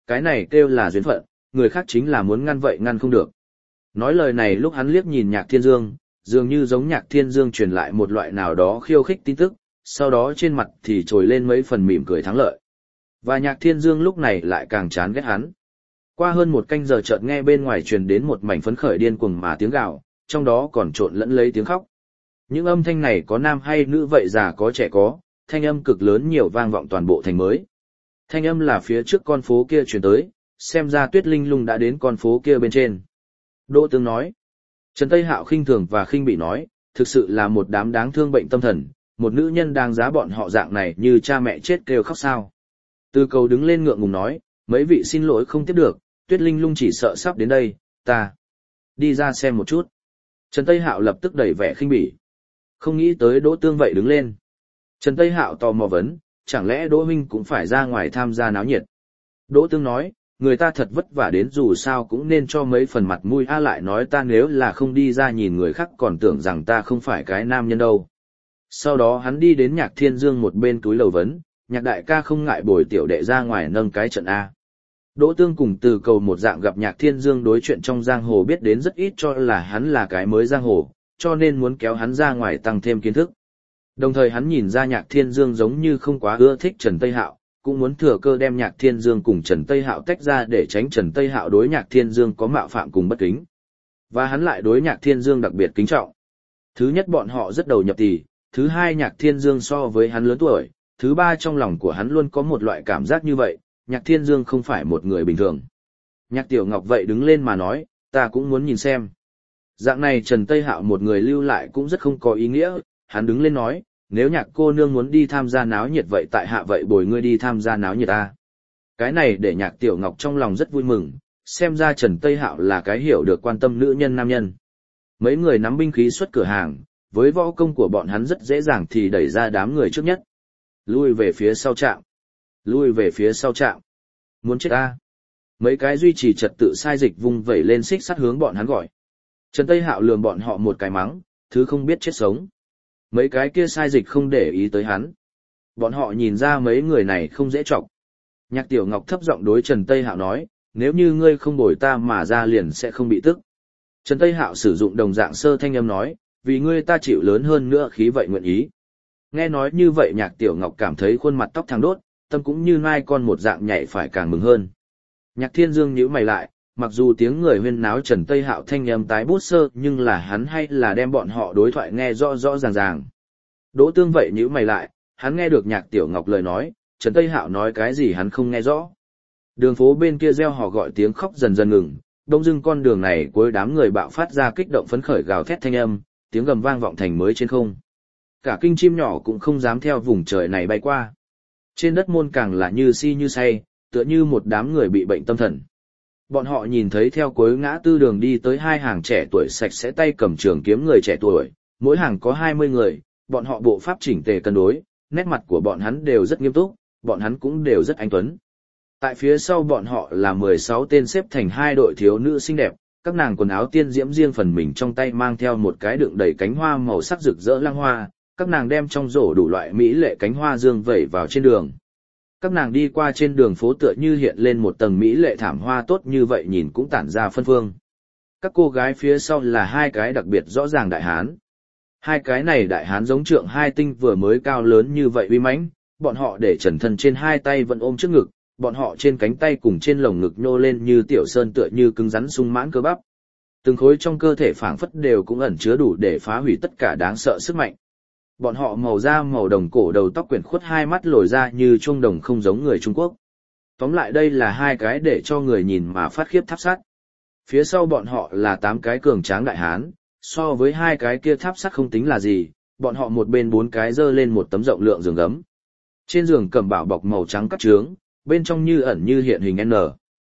cái này kêu là duyên phận, người khác chính là muốn ngăn vậy ngăn không được. Nói lời này lúc hắn liếc nhìn Nhạc Thiên Dương, dường như giống Nhạc Thiên Dương truyền lại một loại nào đó khiêu khích tin tức, sau đó trên mặt thì trồi lên mấy phần mỉm cười thắng lợi. Và Nhạc Thiên Dương lúc này lại càng chán ghét hắn. Qua hơn một canh giờ chợt nghe bên ngoài truyền đến một mảnh phấn khởi điên cuồng mà tiếng gào, trong đó còn trộn lẫn lấy tiếng khóc. Những âm thanh này có nam hay nữ vậy, già có trẻ có, thanh âm cực lớn nhiều vang vọng toàn bộ thành mới. Thanh âm là phía trước con phố kia truyền tới, xem ra Tuyết Linh Lung đã đến con phố kia bên trên. Đỗ Tương nói. Trần Tây Hạo khinh thường và khinh bị nói, thực sự là một đám đáng thương bệnh tâm thần, một nữ nhân đang giá bọn họ dạng này như cha mẹ chết kêu khóc sao. Từ Cầu đứng lên ngượng ngùng nói, mấy vị xin lỗi không tiếp được, Tuyết Linh Lung chỉ sợ sắp đến đây, ta đi ra xem một chút. Trần Tây Hạo lập tức đẩy vẻ khinh bỉ. Không nghĩ tới Đỗ Tương vậy đứng lên. Trần Tây Hạo tò mò vấn, chẳng lẽ Đỗ huynh cũng phải ra ngoài tham gia náo nhiệt. Đỗ Tương nói, người ta thật vất vả đến dù sao cũng nên cho mấy phần mặt mũi, lại nói ta nếu là không đi ra nhìn người khác còn tưởng rằng ta không phải cái nam nhân đâu. Sau đó hắn đi đến Nhạc Thiên Dương một bên túi lầu vấn, Nhạc đại ca không ngại bồi tiểu đệ ra ngoài nâng cái trận A. Đỗ Tương cùng Từ Cầu một dạng gặp Nhạc Thiên Dương đối chuyện trong giang hồ biết đến rất ít, cho là hắn là cái mới giang hồ, cho nên muốn kéo hắn ra ngoài tăng thêm kiến thức. Đồng thời hắn nhìn ra Nhạc Thiên Dương giống như không quá ưa thích Trần Tây Hạo, cũng muốn thừa cơ đem Nhạc Thiên Dương cùng Trần Tây Hạo tách ra để tránh Trần Tây Hạo đối Nhạc Thiên Dương có mạo phạm cùng bất kính. Và hắn lại đối Nhạc Thiên Dương đặc biệt kính trọng. Thứ nhất, bọn họ rất đầu nhập tỷ, thứ hai, Nhạc Thiên Dương so với hắn lớn tuổi, thứ ba, trong lòng của hắn luôn có một loại cảm giác như vậy, Nhạc Thiên Dương không phải một người bình thường. Nhạc Tiểu Ngọc vậy đứng lên mà nói, ta cũng muốn nhìn xem. Dạng này Trần Tây Hạo một người lưu lại cũng rất không có ý nghĩa, hắn đứng lên nói, nếu Nhạc cô nương muốn đi tham gia náo nhiệt vậy tại hạ vậy bồi ngươi đi tham gia náo nhiệt ta. Cái này để Nhạc Tiểu Ngọc trong lòng rất vui mừng, xem ra Trần Tây Hạo là cái hiểu được quan tâm nữ nhân nam nhân. Mấy người nắm binh khí xuất cửa hàng, với võ công của bọn hắn rất dễ dàng thì đẩy ra đám người trước nhất. Lui về phía sau trạm. Lui về phía sau trạm. Muốn chết ta. Mấy cái duy trì trật tự sai dịch vung vẩy lên xích sắt hướng bọn hắn gọi. Trần Tây Hạo lườm bọn họ một cái mắng, thứ không biết chết sống. Mấy cái kia sai dịch không để ý tới hắn. Bọn họ nhìn ra mấy người này không dễ chọc. Nhạc Tiểu Ngọc thấp giọng đối Trần Tây Hạo nói, nếu như ngươi không bồi ta mà ra liền sẽ không bị tức. Trần Tây Hạo sử dụng đồng dạng sơ thanh âm nói, vì ngươi ta chịu lớn hơn nữa khí vậy nguyện ý. Nghe nói như vậy Nhạc Tiểu Ngọc cảm thấy khuôn mặt tóc thẳng đốt, tâm cũng như nai con một dạng nhảy phải càng mừng hơn. Nhạc Thiên Dương nhíu mày lại, mặc dù tiếng người huyên náo Trần Tây Hạo thanh âm tái bút sơ nhưng là hắn hay là đem bọn họ đối thoại nghe rõ rõ ràng ràng. Đỗ Tương vậy nhíu mày lại, hắn nghe được Nhạc Tiểu Ngọc lời nói, Trần Tây Hạo nói cái gì hắn không nghe rõ. Đường phố bên kia reo hò gọi tiếng khóc dần dần ngừng, đông dưng con đường này cuối đám người bạo phát ra kích động phấn khởi gào thét thanh âm, tiếng gầm vang vọng thành mới trên không. Cả kinh chim nhỏ cũng không dám theo vùng trời này bay qua. Trên đất môn càng là như si như say, tựa như một đám người bị bệnh tâm thần. Bọn họ nhìn thấy theo cuối ngã tư đường đi tới hai hàng trẻ tuổi sạch sẽ tay cầm trường kiếm người trẻ tuổi, mỗi hàng có 20 người, bọn họ bộ pháp chỉnh tề cân đối, nét mặt của bọn hắn đều rất nghiêm túc, bọn hắn cũng đều rất anh tuấn. Tại phía sau bọn họ là 16 tên xếp thành hai đội thiếu nữ xinh đẹp, các nàng quần áo tiên diễm riêng phần mình trong tay mang theo một cái đựng đầy cánh hoa màu sắc rực rỡ lăng hoa, các nàng đem trong rổ đủ loại mỹ lệ cánh hoa dương vẩy vào trên đường. Các nàng đi qua trên đường phố tựa như hiện lên một tầng mỹ lệ thảm hoa tốt như vậy nhìn cũng tản ra phân phương. Các cô gái phía sau là hai cái đặc biệt rõ ràng đại hán. Hai cái này đại hán giống trượng hai tinh vừa mới cao lớn như vậy uy mãnh, bọn họ để trần thân trên hai tay vẫn ôm trước ngực, bọn họ trên cánh tay cùng trên lồng ngực nhô lên như tiểu sơn tựa như cứng rắn sung mãn cơ bắp. Từng khối trong cơ thể phảng phất đều cũng ẩn chứa đủ để phá hủy tất cả đáng sợ sức mạnh. Bọn họ màu da màu đồng cổ đầu tóc quyển khuất hai mắt lồi ra như chuông đồng không giống người Trung Quốc. Tóm lại đây là hai cái để cho người nhìn mà phát khiếp tháp sắt. Phía sau bọn họ là 8 cái cường tráng đại hán, so với hai cái kia tháp sắt không tính là gì, bọn họ một bên 4 cái dơ lên một tấm rộng lượng giường gấm. Trên giường cầm bảo bọc màu trắng cắt trướng, bên trong như ẩn như hiện hình N.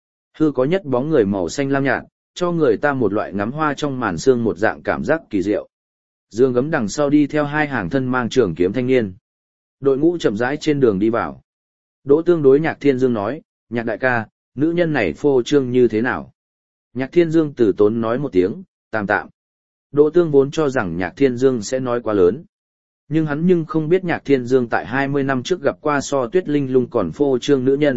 Hư có nhất bóng người màu xanh lam nhạt, cho người ta một loại ngắm hoa trong màn sương một dạng cảm giác kỳ diệu. Dương gấm đằng sau đi theo hai hàng thân mang trường kiếm thanh niên. Đội ngũ chậm rãi trên đường đi vào. Đỗ Tương đối Nhạc Thiên Dương nói, Nhạc đại ca, nữ nhân này phô trương như thế nào? Nhạc Thiên Dương từ tốn nói một tiếng, tạm tạm. Đỗ Tương vốn cho rằng Nhạc Thiên Dương sẽ nói quá lớn. Nhưng hắn không biết Nhạc Thiên Dương tại 20 năm trước gặp qua so Tuyết Linh Lung còn phô trương nữ nhân,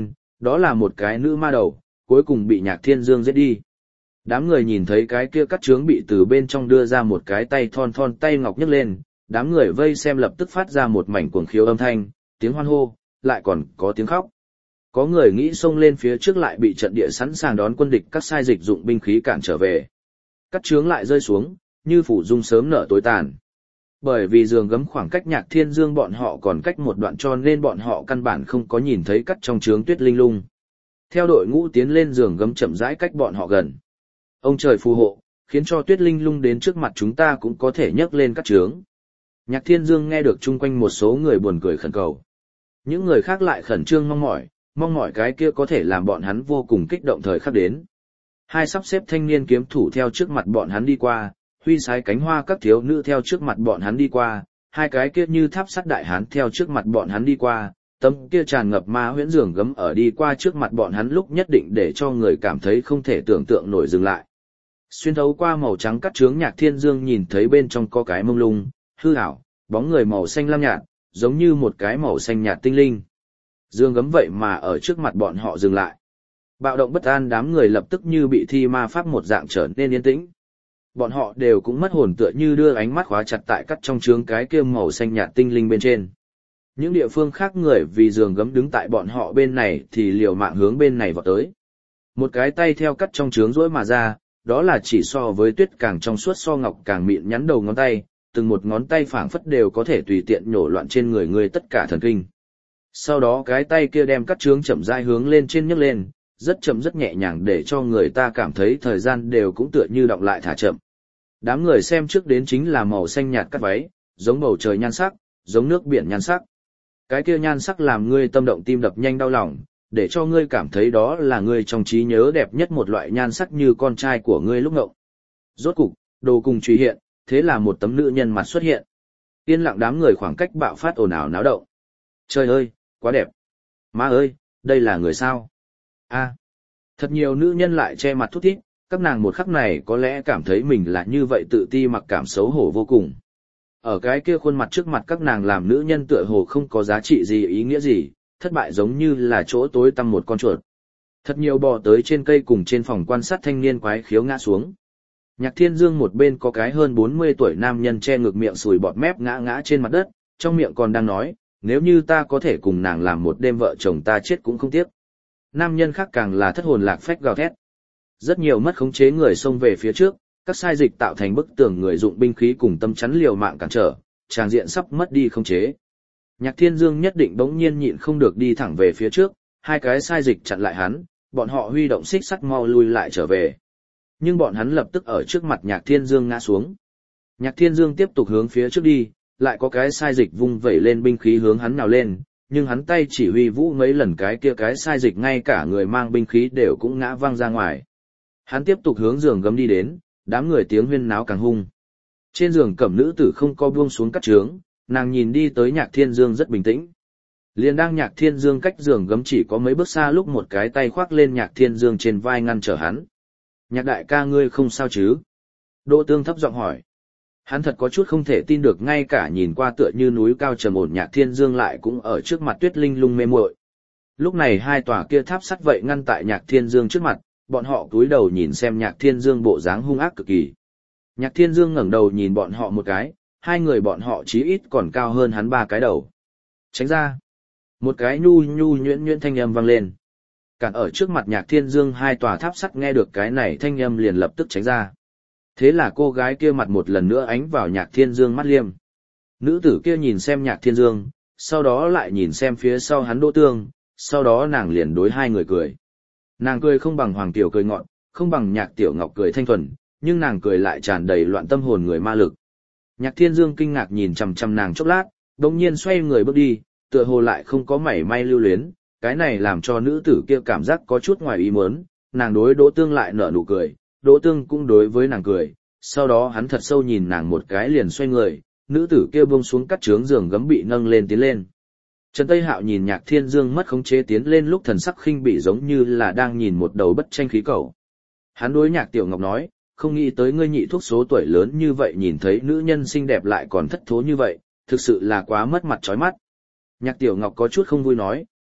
Đó là một cái nữ ma đầu, cuối cùng bị Nhạc Thiên Dương giết đi. Đám người nhìn thấy cái kia cắt trướng bị từ bên trong đưa ra một cái tay thon thon tay ngọc nhấc lên, đám người vây xem lập tức phát ra một mảnh cuồng khiếu âm thanh, tiếng hoan hô, lại còn có tiếng khóc. Có người nghĩ xông lên phía trước lại bị trận địa sẵn sàng đón quân địch các sai dịch dụng binh khí cản trở về. Cắt trướng lại rơi xuống, như phủ dung sớm nở tối tàn. Bởi vì giường gấm khoảng cách Nhạc Thiên Dương bọn họ còn cách một đoạn cho nên bọn họ căn bản không có nhìn thấy cắt trong trướng Tuyết Linh Lung. Theo đội ngũ tiến lên giường gấm chậm rãi cách bọn họ gần. Ông trời phù hộ, khiến cho Tuyết Linh Lung đến trước mặt chúng ta cũng có thể nhấc lên cắt trướng. Nhạc Thiên Dương nghe được chung quanh một số người buồn cười khẩn cầu. Những người khác lại khẩn trương mong mỏi cái kia có thể làm bọn hắn vô cùng kích động thời khắc đến. Hai sắp xếp thanh niên kiếm thủ theo trước mặt bọn hắn đi qua, huy sái cánh hoa các thiếu nữ theo trước mặt bọn hắn đi qua, hai cái kia như tháp sắt đại hán theo trước mặt bọn hắn đi qua, tấm kia tràn ngập ma huyễn giường gấm ở đi qua trước mặt bọn hắn lúc nhất định để cho người cảm thấy không thể tưởng tượng nổi dừng lại. Xuyên thấu qua màu trắng cắt trướng Nhạc Thiên Dương nhìn thấy bên trong có cái mông lung, hư ảo, bóng người màu xanh lam nhạt, giống như một cái màu xanh nhạt tinh linh. Dương gấm vậy mà ở trước mặt bọn họ dừng lại. Bạo động bất an đám người lập tức như bị thi ma pháp một dạng trở nên yên tĩnh. Bọn họ đều cũng mất hồn tựa như đưa ánh mắt khóa chặt tại cắt trong trướng cái kia màu xanh nhạt tinh linh bên trên. Những địa phương khác người vì giường gấm đứng tại bọn họ bên này thì liều mạng hướng bên này vọt tới. Một cái tay theo cắt trong trướng rỗi mà ra, đó là chỉ so với tuyết càng trong suốt so ngọc càng mịn nhắn đầu ngón tay, từng một ngón tay phảng phất đều có thể tùy tiện nhổ loạn trên người người tất cả thần kinh. Sau đó cái tay kia đem cắt trướng chậm rãi hướng lên trên nhấc lên, rất chậm rất nhẹ nhàng để cho người ta cảm thấy thời gian đều cũng tựa như đọng lại thả chậm. Đám người xem trước đến chính là màu xanh nhạt cắt váy, giống bầu trời nhan sắc, giống nước biển nhan sắc. Cái kia nhan sắc làm ngươi tâm động tim đập nhanh đau lòng, để cho ngươi cảm thấy đó là ngươi trong trí nhớ đẹp nhất một loại nhan sắc như con trai của ngươi lúc ngộng. Rốt cục, đồ cùng truy hiện, thế là một tấm nữ nhân mặt xuất hiện. Yên lặng đám người khoảng cách bạo phát ồn ào náo động. Trời ơi, quá đẹp. Má ơi, đây là người sao? A, thật nhiều nữ nhân lại che mặt thút thít, các nàng một khắc này có lẽ cảm thấy mình là như vậy tự ti mặc cảm xấu hổ vô cùng. Ở cái kia khuôn mặt trước mặt các nàng làm nữ nhân tựa hồ không có giá trị gì ý nghĩa gì, thất bại giống như là chỗ tối tăm một con chuột. Thật nhiều bò tới trên cây cùng trên phòng quan sát thanh niên quái khiếu ngã xuống. Nhạc Thiên Dương một bên có cái hơn 40 tuổi nam nhân che ngực miệng sùi bọt mép ngã trên mặt đất, trong miệng còn đang nói, nếu như ta có thể cùng nàng làm một đêm vợ chồng ta chết cũng không tiếc. Nam nhân khác càng là thất hồn lạc phách gào thét. Rất nhiều mất khống chế người xông về phía trước, các sai dịch tạo thành bức tường người dụng binh khí cùng tâm chắn liều mạng cản trở, tràng diện sắp mất đi khống chế. Nhạc Thiên Dương nhất định bỗng nhiên nhịn không được đi thẳng về phía trước, hai cái sai dịch chặn lại hắn, bọn họ huy động xích sắt mau lui lại trở về. Nhưng bọn hắn lập tức ở trước mặt Nhạc Thiên Dương ngã xuống. Nhạc Thiên Dương tiếp tục hướng phía trước đi, lại có cái sai dịch vung vẩy lên binh khí hướng hắn nào lên, nhưng hắn tay chỉ huy vũ mấy lần cái kia cái sai dịch ngay cả người mang binh khí đều cũng ngã văng ra ngoài. Hắn tiếp tục hướng giường gấm đi đến, đám người tiếng huyên náo càng hung. Trên giường cẩm nữ tử không co buông xuống cắt trướng, nàng nhìn đi tới Nhạc Thiên Dương rất bình tĩnh. Liền đang Nhạc Thiên Dương cách giường gấm chỉ có mấy bước xa lúc một cái tay khoác lên Nhạc Thiên Dương trên vai ngăn trở hắn. Nhạc đại ca ngươi không sao chứ? Đỗ Tương thấp giọng hỏi. Hắn thật có chút không thể tin được ngay cả nhìn qua tựa như núi cao trầm ổn Nhạc Thiên Dương lại cũng ở trước mặt Tuyết Linh Lung mê muội. Lúc này hai tòa kia tháp sắt vậy ngăn tại Nhạc Thiên Dương trước mặt, bọn họ cúi đầu nhìn xem Nhạc Thiên Dương bộ dáng hung ác cực kỳ. Nhạc Thiên Dương ngẩng đầu nhìn bọn họ một cái, hai người bọn họ chí ít còn cao hơn hắn ba cái đầu. Tránh ra. Một cái nhu nhuyễn nhuyễn thanh âm vang lên. Cản ở trước mặt Nhạc Thiên Dương hai tòa tháp sắt nghe được cái này thanh âm liền lập tức tránh ra. Thế là cô gái kia mặt một lần nữa ánh vào Nhạc Thiên Dương mắt liêm. Nữ tử kia nhìn xem Nhạc Thiên Dương, sau đó lại nhìn xem phía sau hắn Đỗ Tương, sau đó nàng liền đối hai người cười. Nàng cười không bằng Hoàng Tiểu cười ngọn, không bằng Nhạc Tiểu Ngọc cười thanh thuần, nhưng nàng cười lại tràn đầy loạn tâm hồn người ma lực. Nhạc Thiên Dương kinh ngạc nhìn chằm chằm nàng chốc lát, đồng nhiên xoay người bước đi, tựa hồ lại không có mảy may lưu luyến, cái này làm cho nữ tử kia cảm giác có chút ngoài ý muốn, nàng đối Đỗ Tương lại nở nụ cười, Đỗ Tương cũng đối với nàng cười, sau đó hắn thật sâu nhìn nàng một cái liền xoay người, nữ tử kia buông xuống cắt trướng giường gấm bị nâng lên tiến lên. Trần Tây Hạo nhìn Nhạc Thiên Dương mất khống chế tiến lên lúc thần sắc khinh bỉ giống như là đang nhìn một đầu bất tranh khí cầu. Hắn đối Nhạc Tiểu Ngọc nói, không nghĩ tới ngươi nhị thuốc số tuổi lớn như vậy nhìn thấy nữ nhân xinh đẹp lại còn thất thố như vậy, thực sự là quá mất mặt chói mắt. Nhạc Tiểu Ngọc có chút không vui nói,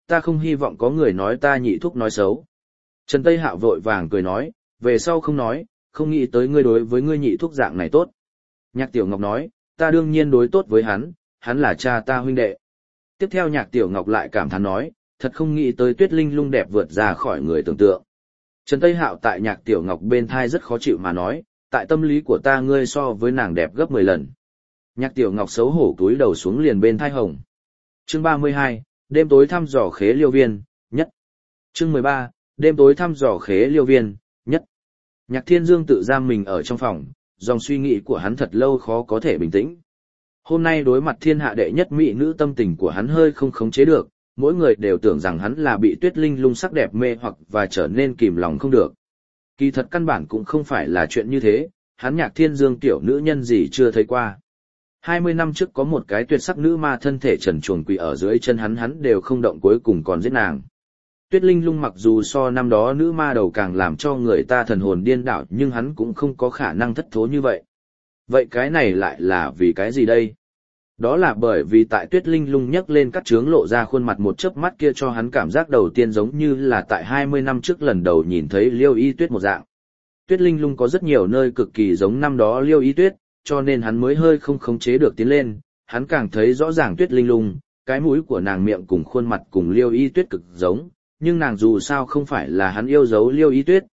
ta không hy vọng có người nói ta nhị thúc nói xấu. Trần Tây Hạo vội vàng cười nói, về sau không nói, không nghĩ tới ngươi đối với ngươi nhị thúc dạng này tốt. Nhạc Tiểu Ngọc nói, ta đương nhiên đối tốt với hắn là cha ta huynh đệ. Tiếp theo Nhạc Tiểu Ngọc lại cảm thán nói, thật không nghĩ tới Tuyết Linh Lung đẹp vượt ra khỏi người tưởng tượng. Trần Tây Hạo tại Nhạc Tiểu Ngọc bên thai rất khó chịu mà nói, tại tâm lý của ta ngươi so với nàng đẹp gấp 10 lần. Nhạc Tiểu Ngọc xấu hổ cúi đầu xuống liền bên thai hồng. Chương 32, đêm tối thăm dò khế liêu viên, nhất. Chương 13, đêm tối thăm dò khế liêu viên, nhất. Nhạc Thiên Dương tự giam mình ở trong phòng, dòng suy nghĩ của hắn thật lâu khó có thể bình tĩnh. Hôm nay đối mặt thiên hạ đệ nhất mỹ nữ, tâm tình của hắn hơi không khống chế được, mỗi người đều tưởng rằng hắn là bị Tuyết Linh Lung sắc đẹp mê hoặc và trở nên kìm lòng không được. Kỳ thật căn bản cũng không phải là chuyện như thế, hắn Nhạc Thiên Dương tiểu nữ nhân gì chưa thấy qua. 20 năm trước có một cái tuyệt sắc nữ ma thân thể trần truồng quỳ ở dưới chân hắn đều không động, cuối cùng còn giết nàng. Tuyết Linh Lung mặc dù so năm đó nữ ma đầu càng làm cho người ta thần hồn điên đảo, nhưng hắn cũng không có khả năng thất thố như vậy. Vậy cái này lại là vì cái gì đây? Đó là bởi vì tại Tuyết Linh Lung nhấc lên cắt trướng lộ ra khuôn mặt một chớp mắt kia cho hắn cảm giác đầu tiên giống như là tại 20 năm trước lần đầu nhìn thấy Liêu Y Tuyết một dạng. Tuyết Linh Lung có rất nhiều nơi cực kỳ giống năm đó Liêu Y Tuyết, cho nên hắn mới hơi không khống chế được tiến lên, hắn càng thấy rõ ràng Tuyết Linh Lung, cái mũi của nàng, miệng cùng khuôn mặt cùng Liêu Y Tuyết cực giống, nhưng nàng dù sao không phải là hắn yêu dấu Liêu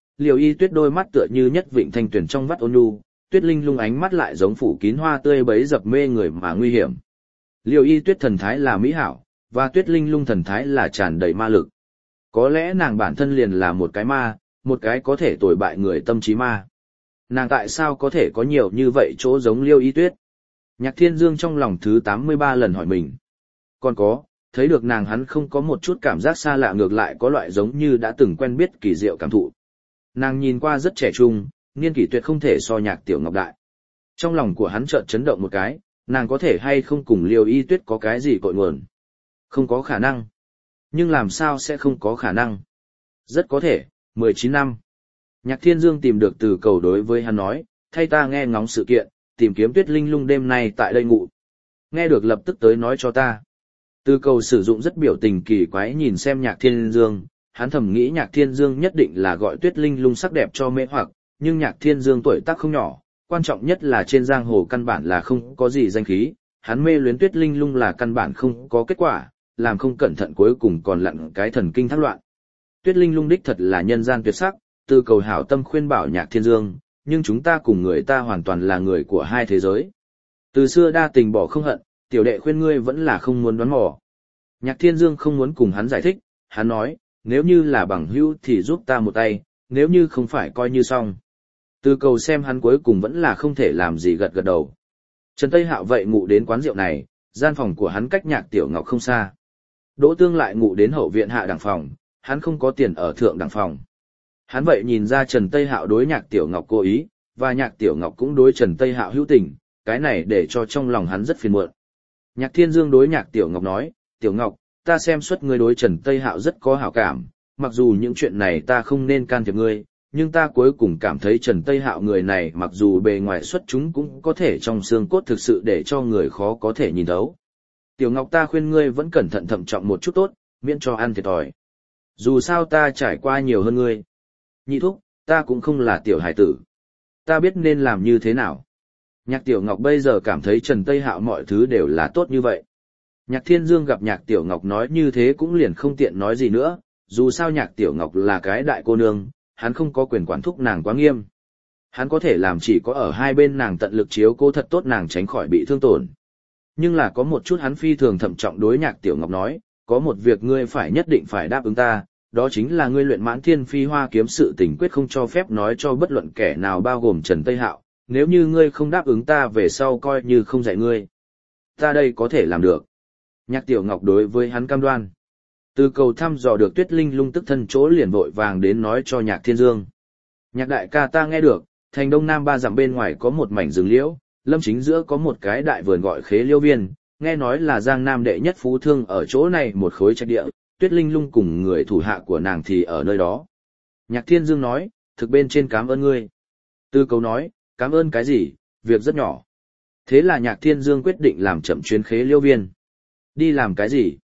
Y Tuyết đôi mắt tựa như nhất vịnh thanh tuyển trong vắt ôn nhu, Tuyết Linh Lung ánh mắt lại giống phủ kín hoa tươi bấy dập mê người mà nguy hiểm. Liêu Y Tuyết thần thái là mỹ hảo, và Tuyết Linh Lung thần thái là tràn đầy ma lực. Có lẽ nàng bản thân liền là một cái ma, một cái có thể tồi bại người tâm trí ma. Nàng tại sao có thể có nhiều như vậy chỗ giống Liêu Y Tuyết? Nhạc Thiên Dương trong lòng thứ 83 lần hỏi mình. Còn có, thấy được nàng hắn không có một chút cảm giác xa lạ, ngược lại có loại giống như đã từng quen biết kỳ diệu cảm thụ. Nàng nhìn qua rất trẻ trung, niên kỷ tuyệt không thể so Nhạc Tiểu Ngọc đại. Trong lòng của hắn chợt chấn động một cái, nàng có thể hay không cùng Liêu Y Tuyết có cái gì cội nguồn? Không có khả năng. Nhưng làm sao sẽ không có khả năng? Rất có thể, 19 năm. Nhạc Thiên Dương tìm được Từ Cầu đối với hắn nói, thay ta nghe ngóng sự kiện, tìm kiếm Tuyết Linh Lung đêm nay tại đây ngủ. Nghe được lập tức tới nói cho ta. Từ Cầu sử dụng rất biểu tình kỳ quái nhìn xem Nhạc Thiên Dương, hắn thầm nghĩ Nhạc Thiên Dương nhất định là gọi Tuyết Linh Lung sắc đẹp cho mê hoặc, nhưng Nhạc Thiên Dương tuổi tác không nhỏ, quan trọng nhất là trên giang hồ căn bản là không có gì danh khí, hắn mê luyến Tuyết Linh Lung là căn bản không có kết quả, làm không cẩn thận cuối cùng còn lặn cái thần kinh thác loạn. Tuyết Linh Lung đích thật là nhân gian tuyệt sắc, Từ Cầu hảo tâm khuyên bảo Nhạc Thiên Dương, nhưng chúng ta cùng người ta hoàn toàn là người của hai thế giới. Từ xưa đa tình bỏ không hận, tiểu đệ khuyên ngươi vẫn là không muốn đoán mò. Nhạc Thiên Dương không muốn cùng hắn giải thích, hắn nói, nếu như là bằng hữu thì giúp ta một tay, nếu như không phải coi như xong. Từ Cầu xem hắn cuối cùng vẫn là không thể làm gì, gật gật đầu. Trần Tây Hạo vậy ngủ đến quán rượu này, gian phòng của hắn cách Nhạc Tiểu Ngọc không xa. Đỗ Tương lại ngủ đến hậu viện hạ đẳng phòng, hắn không có tiền ở thượng đẳng phòng. Hắn vậy nhìn ra Trần Tây Hạo đối Nhạc Tiểu Ngọc cố ý, và Nhạc Tiểu Ngọc cũng đối Trần Tây Hạo hữu tình, cái này để cho trong lòng hắn rất phiền muộn. Nhạc Thiên Dương đối Nhạc Tiểu Ngọc nói, Tiểu Ngọc, ta xem suất ngươi đối Trần Tây Hạo rất có hảo cảm, mặc dù những chuyện này ta không nên can thiệp ngươi, nhưng ta cuối cùng cảm thấy Trần Tây Hạo người này mặc dù bề ngoài xuất chúng cũng có thể trong xương cốt thực sự để cho người khó có thể nhìn thấu. Tiểu Ngọc, ta khuyên ngươi vẫn cẩn thận thận trọng một chút tốt, miễn cho ăn thiệt thòi. Dù sao ta trải qua nhiều hơn ngươi. Nhị thúc, ta cũng không là tiểu hải tử. Ta biết nên làm như thế nào. Nhạc Tiểu Ngọc bây giờ cảm thấy Trần Tây Hạo mọi thứ đều là tốt như vậy. Nhạc Thiên Dương gặp Nhạc Tiểu Ngọc nói như thế cũng liền không tiện nói gì nữa, dù sao Nhạc Tiểu Ngọc là cái đại cô nương, hắn không có quyền quản thúc nàng quá nghiêm. Hắn có thể làm chỉ có ở hai bên nàng tận lực chiếu cố thật tốt nàng tránh khỏi bị thương tổn. Nhưng là có một chút hắn phi thường thận trọng đối Nhạc Tiểu Ngọc nói, có một việc ngươi phải nhất định phải đáp ứng ta, đó chính là ngươi luyện Mãn Thiên Phi Hoa kiếm sự tình quyết không cho phép nói cho bất luận kẻ nào bao gồm Trần Tây Hạo, nếu như ngươi không đáp ứng ta về sau coi như không dạy ngươi. Ta đây có thể làm được. Nhạc Tiểu Ngọc đối với hắn cam đoan. Từ Cầu thăm dò được Tuyết Linh Lung tức thân chỗ liền vội vàng đến nói cho Nhạc Thiên Dương. Nhạc đại ca, ta nghe được, thành đông nam 3 dặm bên ngoài có một mảnh rừng liễu, lâm chính giữa có một cái đại vườn gọi Khế Liêu Viên, nghe nói là Giang Nam đệ nhất phú thương ở chỗ này một khối trạch địa, Tuyết Linh Lung cùng người thủ hạ của nàng thì ở nơi đó. Nhạc Thiên Dương nói, thực bên trên cảm ơn ngươi. Từ Cầu nói, cảm ơn cái gì, việc rất nhỏ. Thế là Nhạc Thiên Dương quyết định làm chậm chuyến Khế Liêu Viên. Đi làm cái gì?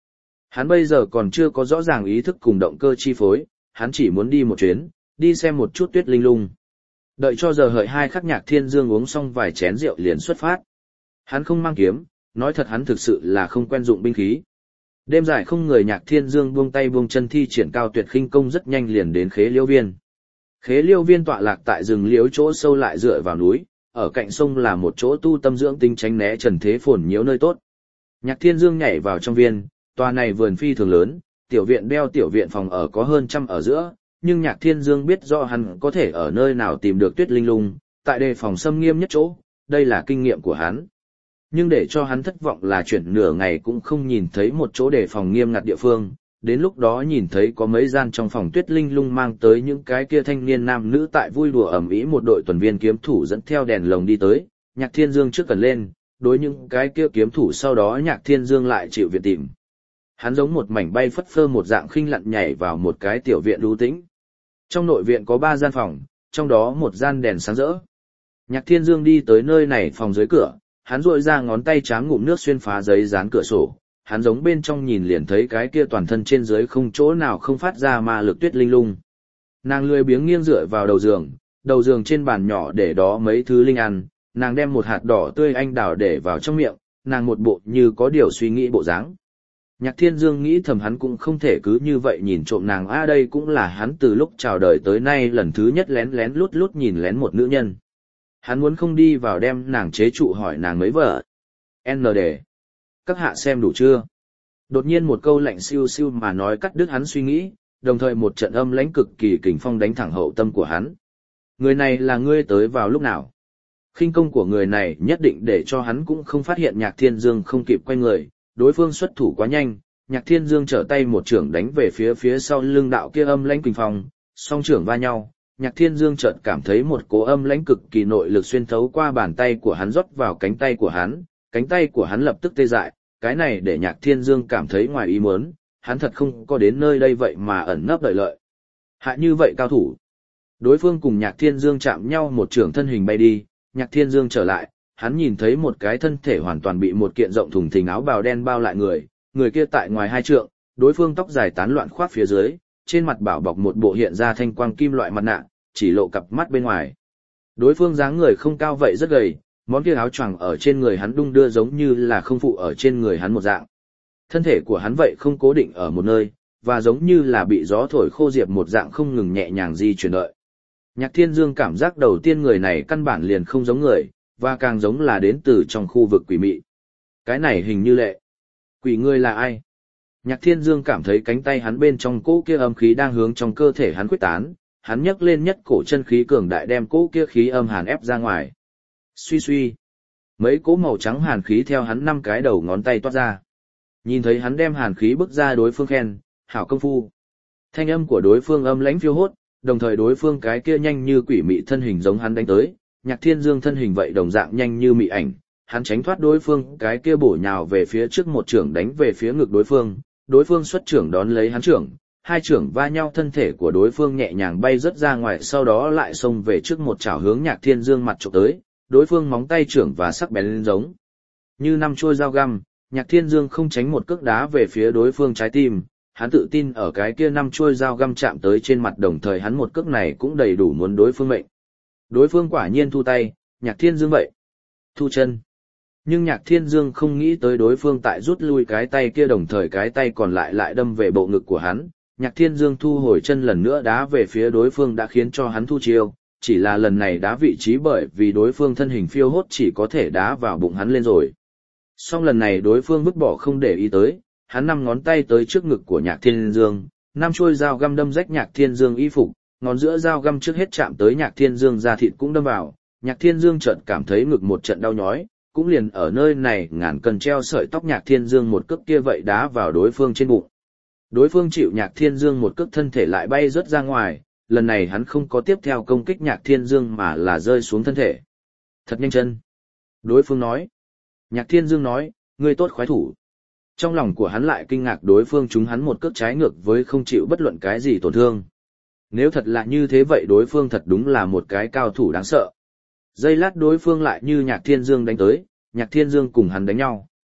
Hắn bây giờ còn chưa có rõ ràng ý thức cùng động cơ chi phối, hắn chỉ muốn đi một chuyến, đi xem một chút Tuyết Linh Lung. Đợi cho giờ hợi 2 khắc Nhạc Thiên Dương uống xong vài chén rượu liền xuất phát. Hắn không mang kiếm, nói thật hắn thực sự là không quen dụng binh khí. Đêm dài không người, Nhạc Thiên Dương buông tay buông chân thi triển cao tuyệt khinh công rất nhanh liền đến Khế Liêu Viên. Khế Liêu Viên tọa lạc tại rừng liễu chỗ sâu lại dựa vào núi, ở cạnh sông là một chỗ tu tâm dưỡng tinh tránh né trần thế phồn nhiễu nơi tốt. Nhạc Thiên Dương nhảy vào trong viên, tòa này vườn phi thường lớn, tiểu viện đeo tiểu viện phòng ở có hơn trăm ở giữa, nhưng Nhạc Thiên Dương biết rõ hắn có thể ở nơi nào tìm được Tuyết Linh Lung, tại đề phòng xâm nghiêm nhất chỗ, đây là kinh nghiệm của hắn. Nhưng để cho hắn thất vọng là chuyển nửa ngày cũng không nhìn thấy một chỗ đề phòng nghiêm ngặt địa phương, đến lúc đó nhìn thấy có mấy gian trong phòng Tuyết Linh Lung mang tới những cái kia thanh niên nam nữ tại vui đùa ầm ĩ, một đội tuần viên kiếm thủ dẫn theo đèn lồng đi tới, Nhạc Thiên Dương trước cần lên, đối những cái kia kiếm thủ sau đó Nhạc Thiên Dương lại chịu viện tìm. Hắn giống một mảnh bay phất phơ một dạng khinh lặn nhảy vào một cái tiểu viện đú tĩnh. Trong nội viện có 3 gian phòng, trong đó một gian đèn sáng rỡ. Nhạc Thiên Dương đi tới nơi này phòng dưới cửa, hắn duỗi ra ngón tay tráng ngụm nước xuyên phá giấy dán cửa sổ, hắn giống bên trong nhìn liền thấy cái kia toàn thân trên dưới không chỗ nào không phát ra ma lực Tuyết Linh Lung. Nàng lười biếng nghiêng dựa vào đầu giường trên bàn nhỏ để đó mấy thứ linh ăn, nàng đem một hạt đỏ tươi anh đào để vào trong miệng, nàng một bộ như có điều suy nghĩ bộ dáng. Nhạc Thiên Dương nghĩ thầm hắn cũng không thể cứ như vậy nhìn trộm nàng, đây cũng là hắn từ lúc chào đời tới nay lần thứ nhất lén lén lút lút nhìn lén một nữ nhân. Hắn muốn không đi vào đem nàng chế trụ hỏi nàng mấy vợ. N đề. Các hạ xem đủ chưa? Đột nhiên một câu lạnh siêu siêu mà nói cắt đứt hắn suy nghĩ, đồng thời một trận âm lãnh cực kỳ kình phong đánh thẳng hậu tâm của hắn. Người này là ngươi tới vào lúc nào? Khinh công của người này nhất định để cho hắn cũng không phát hiện Nhạc Thiên Dương không kịp quay người, đối phương xuất thủ quá nhanh, Nhạc Thiên Dương trở tay một chưởng đánh về phía sau lưng đạo kia âm lãnh kình phong, song trưởng va nhau. Nhạc Thiên Dương chợt cảm thấy một cỗ âm lãnh cực kỳ nội lực xuyên thấu qua bàn tay của hắn rót vào cánh tay của hắn lập tức tê dại, cái này để Nhạc Thiên Dương cảm thấy ngoài ý muốn, hắn thật không có đến nơi đây vậy mà ẩn nấp đợi lợi. Hại như vậy cao thủ. Đối phương cùng Nhạc Thiên Dương chạm nhau một trường thân hình bay đi, Nhạc Thiên Dương trở lại, hắn nhìn thấy một cái thân thể hoàn toàn bị một kiện rộng thùng thình áo bào đen bao lại người kia tại ngoài 2 trượng, đối phương tóc dài tán loạn khoác phía dưới, trên mặt bảo bọc một bộ hiện ra thanh quang kim loại mặt nạ, chỉ lộ cặp mắt bên ngoài. Đối phương dáng người không cao vậy rất gầy, món kia áo choàng ở trên người hắn đung đưa giống như là không phụ ở trên người hắn một dạng. Thân thể của hắn vậy không cố định ở một nơi, và giống như là bị gió thổi khô diệp một dạng không ngừng nhẹ nhàng di chuyển đợi. Nhạc Thiên Dương cảm giác đầu tiên người này căn bản liền không giống người, và càng giống là đến từ trong khu vực quỷ mị. Cái này hình như lệ. Quỷ ngươi là ai? Nhạc Thiên Dương cảm thấy cánh tay hắn bên trong cỗ kia âm khí đang hướng trong cơ thể hắn quyết tán, hắn nhấc lên nhất cổ chân khí cường đại đem cỗ kia khí âm hàn ép ra ngoài. Suy suy. Mấy cỗ màu trắng hàn khí theo hắn 5 cái đầu ngón tay toát ra. Nhìn thấy hắn đem hàn khí bức ra, đối phương khen, hảo công phu. Thanh âm của đối phương âm lãnh phiêu hốt, đồng thời đối phương cái kia nhanh như quỷ mị thân hình giống hắn đánh tới, Nhạc Thiên Dương thân hình vậy đồng dạng nhanh như mị ảnh, hắn tránh thoát đối phương cái kia bổ nhào về phía trước một chưởng đánh về phía ngực đối phương xuất chưởng đón lấy hắn chưởng, 2 chưởng va nhau, thân thể của đối phương nhẹ nhàng bay rất ra ngoài, sau đó lại xông về trước một chảo hướng Nhạc Thiên Dương mặt chụp tới, đối phương móng tay chưởng và sắc bén lên giống như 5 chuôi dao găm, Nhạc Thiên Dương không tránh một cước đá về phía đối phương trái tim, hắn tự tin ở cái kia 5 chuôi dao găm chạm tới trên mặt, đồng thời hắn một cước này cũng đầy đủ muốn đối phương mệnh. Đối phương quả nhiên thu tay, Nhạc Thiên Dương vậy thu chân. Nhưng Nhạc Thiên Dương không nghĩ tới đối phương tại rút lui cái tay kia, đồng thời cái tay còn lại đâm về bộ ngực của hắn. Nhạc Thiên Dương thu hồi chân lần nữa đá về phía đối phương đã khiến cho hắn thu chiêu, chỉ là lần này đá vị trí bởi vì đối phương thân hình phiêu hốt chỉ có thể đá vào bụng hắn lên rồi. Song lần này đối phương vứt bỏ không để ý tới, hắn 5 ngón tay tới trước ngực của Nhạc Thiên Dương, 5 chuôi dao găm đâm rách Nhạc Thiên Dương y phục, ngón giữa dao găm trước hết chạm tới Nhạc Thiên Dương da thịt cũng đâm vào, Nhạc Thiên Dương chợt cảm thấy ngực một trận đau nhói, cũng liền ở nơi này ngàn cân treo sợi tóc Nhạc Thiên Dương một cước kia vậy đá vào đối phương trên bụng. Đối phương chịu Nhạc Thiên Dương một cước, thân thể lại bay rớt ra ngoài, lần này hắn không có tiếp theo công kích Nhạc Thiên Dương mà là rơi xuống thân thể. Thật nhanh chân. Đối phương nói. Nhạc Thiên Dương nói, ngươi tốt khoái thủ. Trong lòng của hắn lại kinh ngạc, đối phương trúng hắn một cước trái ngược với không chịu bất luận cái gì tổn thương. Nếu thật là như thế vậy đối phương thật đúng là một cái cao thủ đáng sợ. Giây lát đối phương lại như Nhạc Thiên Dương đánh tới, Nhạc Thiên Dương cùng hắn đánh nhau.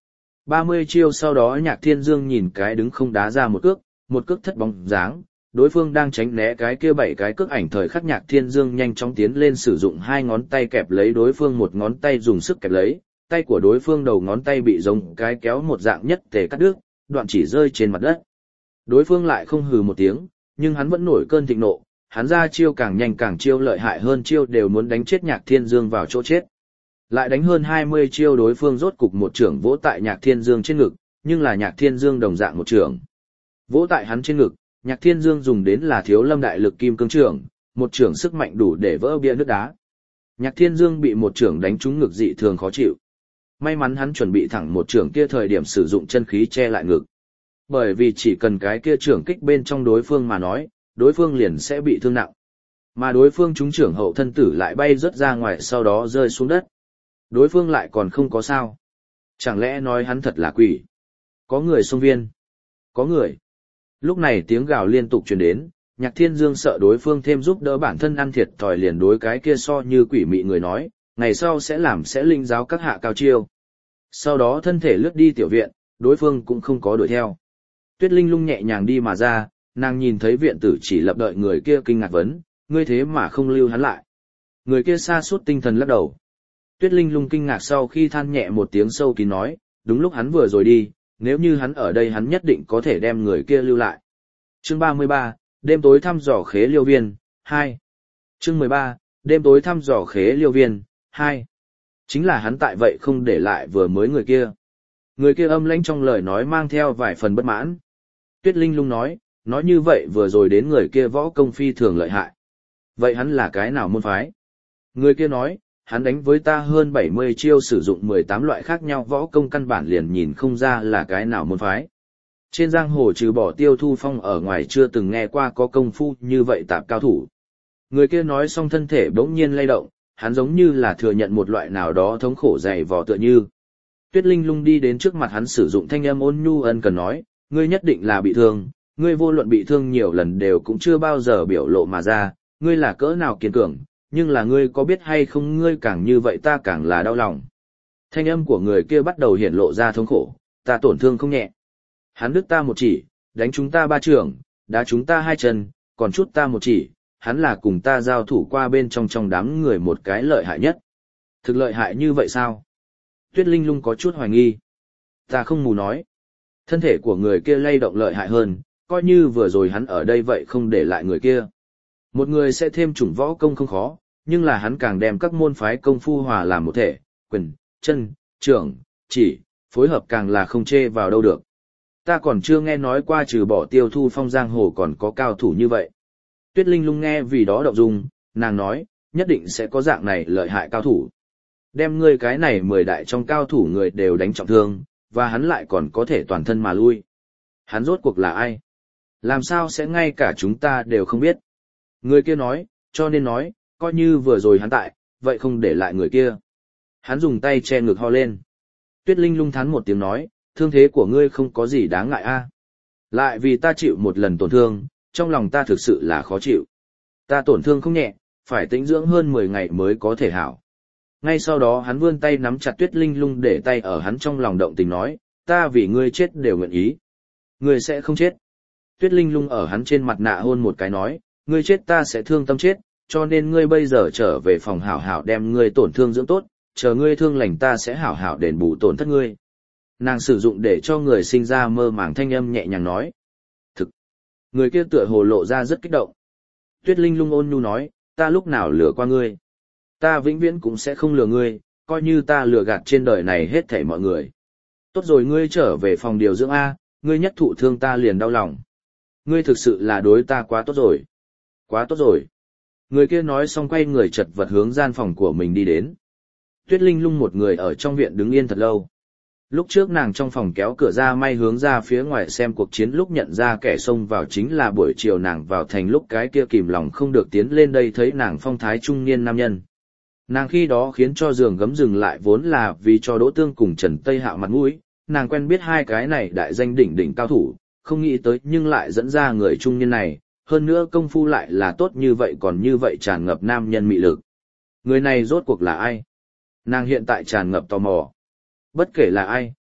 30 chiêu sau đó Nhạc Thiên Dương nhìn cái đứng không đá ra một cước thất bóng dáng, đối phương đang tránh né cái kia 7 cái cước ảnh thời khắc Nhạc Thiên Dương nhanh chóng tiến lên sử dụng 2 ngón tay kẹp lấy đối phương, một ngón tay dùng sức kẹp lấy, tay của đối phương đầu ngón tay bị giống cái kéo một dạng nhất tề cắt đứt, đoạn chỉ rơi trên mặt đất. Đối phương lại không hừ một tiếng, nhưng hắn vẫn nổi cơn thịnh nộ, hắn ra chiêu càng nhanh càng chiêu lợi hại hơn chiêu đều muốn đánh chết Nhạc Thiên Dương vào chỗ chết. Lại đánh hơn 20 chiêu đối phương rốt cục một trưởng vỗ tại Nhạc Thiên Dương trên ngực, nhưng là Nhạc Thiên Dương đồng dạng một trưởng. Vỗ tại hắn trên ngực, Nhạc Thiên Dương dùng đến là Thiếu Lâm đại lực kim cương trưởng, một trưởng sức mạnh đủ để vỡ bia nước đá. Nhạc Thiên Dương bị một trưởng đánh trúng ngực dị thường khó chịu. May mắn hắn chuẩn bị thẳng một trưởng kia thời điểm sử dụng chân khí che lại ngực. Bởi vì chỉ cần cái kia trưởng kích bên trong đối phương mà nói, đối phương liền sẽ bị thương nặng. Mà đối phương trúng trưởng hậu thân tử lại bay rớt ra ngoài sau đó rơi xuống đất. Đối phương lại còn không có sao. Chẳng lẽ nói hắn thật là quỷ? Có người xông viên. Có người. Lúc này tiếng gào liên tục truyền đến, Nhạc Thiên Dương sợ đối phương thêm giúp đỡ bản thân ăn thiệt thòi liền đối cái kia so như quỷ mị người nói, ngày sau sẽ linh giáo các hạ cao chiêu. Sau đó thân thể lướt đi tiểu viện, đối phương cũng không có đuổi theo. Tuyết Linh Lung nhẹ nhàng đi mà ra, nàng nhìn thấy viện tử chỉ lập đợi người kia kinh ngạc vấn, ngươi thế mà không lưu hắn lại. Người kia sa sút tinh thần lắc đầu. Tuyết Linh Lung kinh ngạc sau khi than nhẹ một tiếng sâu kín nói, đúng lúc hắn vừa rồi đi, nếu như hắn ở đây hắn nhất định có thể đem người kia lưu lại. Chương 33, đêm tối thăm dò khế liêu viên, 2. Chương 13, đêm tối thăm dò khế liêu viên, 2. Chính là hắn tại vậy không để lại vừa mới người kia. Người kia âm lãnh trong lời nói mang theo vài phần bất mãn. Tuyết Linh Lung nói như vậy vừa rồi đến người kia võ công phi thường lợi hại. Vậy hắn là cái nào môn phái? Người kia nói, hắn đánh với ta hơn 70 chiêu sử dụng 18 loại khác nhau võ công căn bản liền nhìn không ra là cái nào môn phái. Trên giang hồ trừ bỏ Tiêu Thu Phong ở ngoài chưa từng nghe qua có công phu như vậy tạp cao thủ. Người kia nói xong thân thể bỗng nhiên lay động, hắn giống như là thừa nhận một loại nào đó thống khổ dày vò tựa như. Tuyết Linh Lung đi đến trước mặt hắn sử dụng thanh âm ôn nhu ân cần nói, ngươi nhất định là bị thương, ngươi vô luận bị thương nhiều lần đều cũng chưa bao giờ biểu lộ mà ra, ngươi là cỡ nào kiên cường, nhưng là ngươi có biết hay không ngươi càng như vậy ta càng là đau lòng. Thanh âm của người kia bắt đầu hiển lộ ra thống khổ, ta tổn thương không nhẹ. Hắn đứt ta một chỉ, đánh chúng ta 3 trường, đá chúng ta 2 chân, còn chút ta một chỉ, hắn là cùng ta giao thủ qua bên trong đám người một cái lợi hại nhất. Thực lợi hại như vậy sao? Tuyết Linh Lung có chút hoài nghi. Ta không mù nói. Thân thể của người kia lay động lợi hại hơn, coi như vừa rồi hắn ở đây vậy không để lại người kia. Một người sẽ thêm chủng võ công không khó, nhưng là hắn càng đem các môn phái công phu hòa làm một thể, quyền, chân, trưởng, chỉ, phối hợp càng là không chê vào đâu được. Ta còn chưa nghe nói qua trừ bỏ Tiêu Thu Phong giang hồ còn có cao thủ như vậy. Tuyết Linh Lung nghe vì đó động dung, nàng nói, nhất định sẽ có dạng này lợi hại cao thủ. Đem ngươi cái này 10 đại trong cao thủ người đều đánh trọng thương, và hắn lại còn có thể toàn thân mà lui. Hắn rốt cuộc là ai? Làm sao sẽ ngay cả chúng ta đều không biết? Người kia nói, cho nên nói, coi như vừa rồi hắn tại, vậy không để lại người kia. Hắn dùng tay che ngực ho lên. Tuyết Linh Lung thán một tiếng nói, thương thế của ngươi không có gì đáng ngại a. Lại vì ta chịu một lần tổn thương, trong lòng ta thực sự là khó chịu. Ta tổn thương không nhẹ, phải tĩnh dưỡng hơn 10 ngày mới có thể hảo. Ngay sau đó hắn vươn tay nắm chặt Tuyết Linh Lung để tay ở hắn trong lòng động tình nói, ta vì ngươi chết đều nguyện ý. Ngươi sẽ không chết. Tuyết Linh Lung ở hắn trên mặt nạ hôn một cái nói, ngươi chết ta sẽ thương tâm chết, cho nên ngươi bây giờ trở về phòng hảo hảo đem ngươi tổn thương dưỡng tốt, chờ ngươi thương lành ta sẽ hảo hảo đền bù tổn thất ngươi. Nàng sử dụng để cho người sinh ra mơ màng thanh âm nhẹ nhàng nói. Thực. Người kia tựa hồ lộ ra rất kích động. Tuyết Linh Lung ôn nhu nói, ta lúc nào lừa qua ngươi. Ta vĩnh viễn cũng sẽ không lừa ngươi, coi như ta lừa gạt trên đời này hết thảy mọi người. Tốt rồi ngươi trở về phòng điều dưỡng A, ngươi nhất thụ thương ta liền đau lòng. Ngươi thực sự là đối ta quá tốt rồi. Quá tốt rồi. Người kia nói xong quay người chật vật hướng gian phòng của mình đi đến. Tuyết Linh Lung một người ở trong viện đứng yên thật lâu. Lúc trước nàng trong phòng kéo cửa ra may hướng ra phía ngoài xem cuộc chiến lúc nhận ra kẻ xông vào chính là buổi chiều nàng vào thành lúc cái kia kìm lòng không được tiến lên đây thấy nàng phong thái trung niên nam nhân. Nàng khi đó khiến cho giường gấm dừng lại vốn là vì cho Đỗ Tương cùng Trần Tây Hạo mặt mũi, nàng quen biết hai cái này đại danh đỉnh đỉnh cao thủ, không nghĩ tới nhưng lại dẫn ra người trung niên này, hơn nữa công phu lại là tốt như vậy còn như vậy tràn ngập nam nhân mị lực. Người này rốt cuộc là ai? Nàng hiện tại tràn ngập tò mò. Bất kể là ai,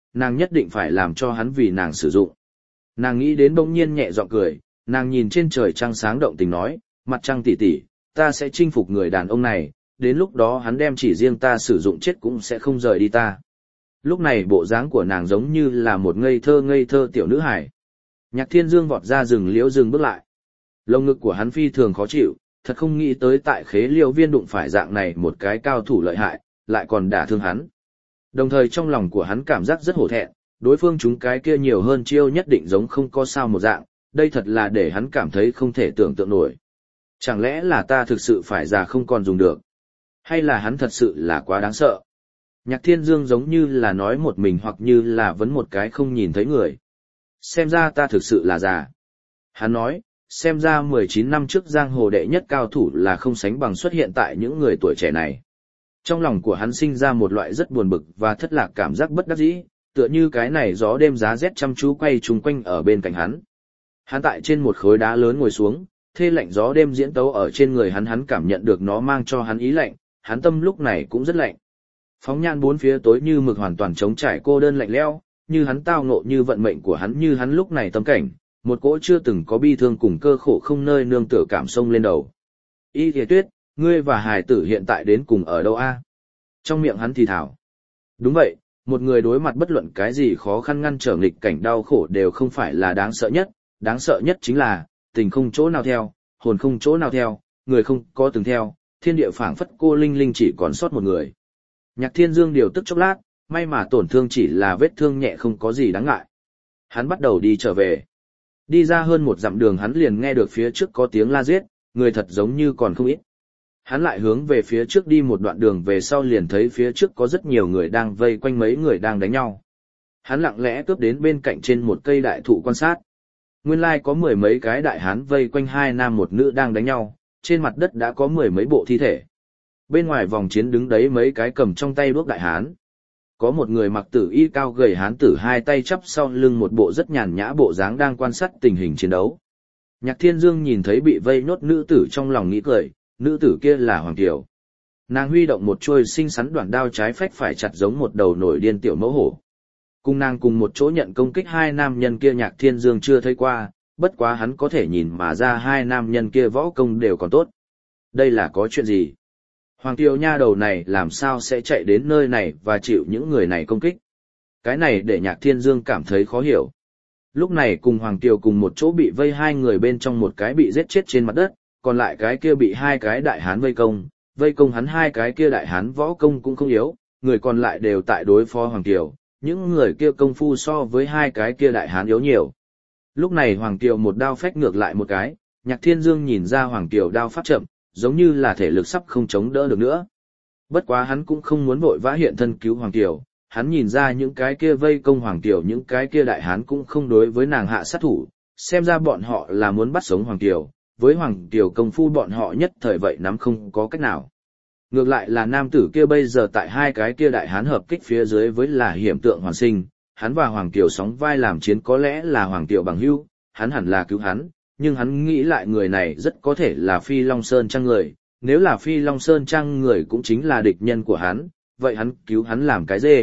nàng nhất định phải làm cho hắn vì nàng sử dụng. Nàng nghĩ đến bỗng nhiên nhẹ giọng cười, nàng nhìn trên trời trăng sáng động tình nói, mặt trăng tỷ tỷ, ta sẽ chinh phục người đàn ông này, đến lúc đó hắn đem chỉ riêng ta sử dụng chết cũng sẽ không rời đi ta. Lúc này bộ dáng của nàng giống như là một ngây thơ tiểu nữ hài. Nhạc Thiên Dương vọt ra rừng liễu dừng bước lại. Lồng ngực của hắn phi thường khó chịu, thật không nghĩ tới tại Khế Liêu Viên đụng phải dạng này một cái cao thủ lợi hại, lại còn đả thương hắn. Đồng thời trong lòng của hắn cảm giác rất hổ thẹn, đối phương chúng cái kia nhiều hơn chiêu nhất định giống không có sao một dạng, đây thật là để hắn cảm thấy không thể tưởng tượng nổi. Chẳng lẽ là ta thực sự phải già không còn dùng được? Hay là hắn thật sự là quá đáng sợ? Nhạc Thiên Dương giống như là nói một mình hoặc như là vấn một cái không nhìn thấy người. Xem ra ta thực sự là già. Hắn nói, xem ra 19 năm trước giang hồ đệ nhất cao thủ là không sánh bằng xuất hiện tại những người tuổi trẻ này. Trong lòng của hắn sinh ra một loại rất buồn bực và thất lạc cảm giác bất đắc dĩ, tựa như cái này gió đêm giá rét chăm chú quay chung quanh ở bên cạnh hắn. Hắn tại trên một khối đá lớn ngồi xuống, thê lạnh gió đêm diễn tấu ở trên người hắn cảm nhận được nó mang cho hắn ý lạnh, hắn tâm lúc này cũng rất lạnh. Phóng nhan bốn phía tối như mực hoàn toàn trống trải cô đơn lạnh lẽo, như hắn tao ngộ như vận mệnh của hắn như hắn lúc này tâm cảnh, một cỗ chưa từng có bi thương cùng cơ khổ không nơi nương tựa cảm sông lên đầu. Y Thìa Tuyết, ngươi và Hải tử hiện tại đến cùng ở đâu a? Trong miệng hắn thì thào. Đúng vậy, một người đối mặt bất luận cái gì khó khăn ngăn trở nghịch cảnh đau khổ đều không phải là đáng sợ nhất chính là, tình không chỗ nào theo, hồn không chỗ nào theo, người không có từng theo, thiên địa phảng phất cô linh linh chỉ còn sót một người. Nhạc Thiên Dương điều tức chốc lát, may mà tổn thương chỉ là vết thương nhẹ không có gì đáng ngại. Hắn bắt đầu đi trở về. Đi ra hơn một dặm đường hắn liền nghe được phía trước có tiếng la giết, người thật giống như còn không ít. Hắn lại hướng về phía trước đi một đoạn đường về sau liền thấy phía trước có rất nhiều người đang vây quanh mấy người đang đánh nhau. Hắn lặng lẽ cướp đến bên cạnh trên một cây đại thụ quan sát. Nguyên lai có mười mấy cái đại hán vây quanh hai nam một nữ đang đánh nhau, trên mặt đất đã có mười mấy bộ thi thể. Bên ngoài vòng chiến đứng đấy mấy cái cầm trong tay đuốc đại hán. Có một người mặc tử y cao gầy hán tử hai tay chắp sau lưng một bộ rất nhàn nhã bộ dáng đang quan sát tình hình chiến đấu. Nhạc Thiên Dương nhìn thấy bị vây nhốt nữ tử trong lòng nghĩ cười, nữ tử kia là Hoàng Kiều. Nàng huy động một chuôi xinh xắn đoạn đao trái phách phải chặt giống một đầu nổi điên tiểu mẫu hổ. Cùng nàng cùng một chỗ nhận công kích hai nam nhân kia Nhạc Thiên Dương chưa thấy qua, bất quá hắn có thể nhìn mà ra hai nam nhân kia võ công đều còn tốt. Đây là có chuyện gì? Hoàng Kiều nha đầu này làm sao sẽ chạy đến nơi này và chịu những người này công kích? Cái này để Nhạc Thiên Dương cảm thấy khó hiểu. Lúc này cùng Hoàng Kiều cùng một chỗ bị vây hai người bên trong một cái bị giết chết trên mặt đất, còn lại cái kia bị hai cái đại hán vây công hắn hai cái kia đại hán võ công cũng không yếu, người còn lại đều tại đối phó Hoàng Kiều, những người kia công phu so với hai cái kia đại hán yếu nhiều. Lúc này Hoàng Kiều một đao phách ngược lại một cái, Nhạc Thiên Dương nhìn ra Hoàng Kiều đao pháp chậm, giống như là thể lực sắp không chống đỡ được nữa. Bất quá hắn cũng không muốn vội vã hiện thân cứu Hoàng Kiều, hắn nhìn ra những cái kia vây công Hoàng Kiều những cái kia đại hán cũng không đối với nàng hạ sát thủ, xem ra bọn họ là muốn bắt sống Hoàng Kiều, với Hoàng Kiều công phu bọn họ nhất thời vậy nắm không có cách nào. Ngược lại là nam tử kia bây giờ tại hai cái kia đại hán hợp kích phía dưới với là hiểm tượng hoàn sinh, hắn và Hoàng Kiều sóng vai làm chiến có lẽ là Hoàng Kiều bằng hữu, hắn hẳn là cứu hắn, nhưng hắn nghĩ lại người này rất có thể là Phi Long Sơn Trang người, nếu là Phi Long Sơn Trang người cũng chính là địch nhân của hắn, vậy hắn cứu hắn làm cái dê.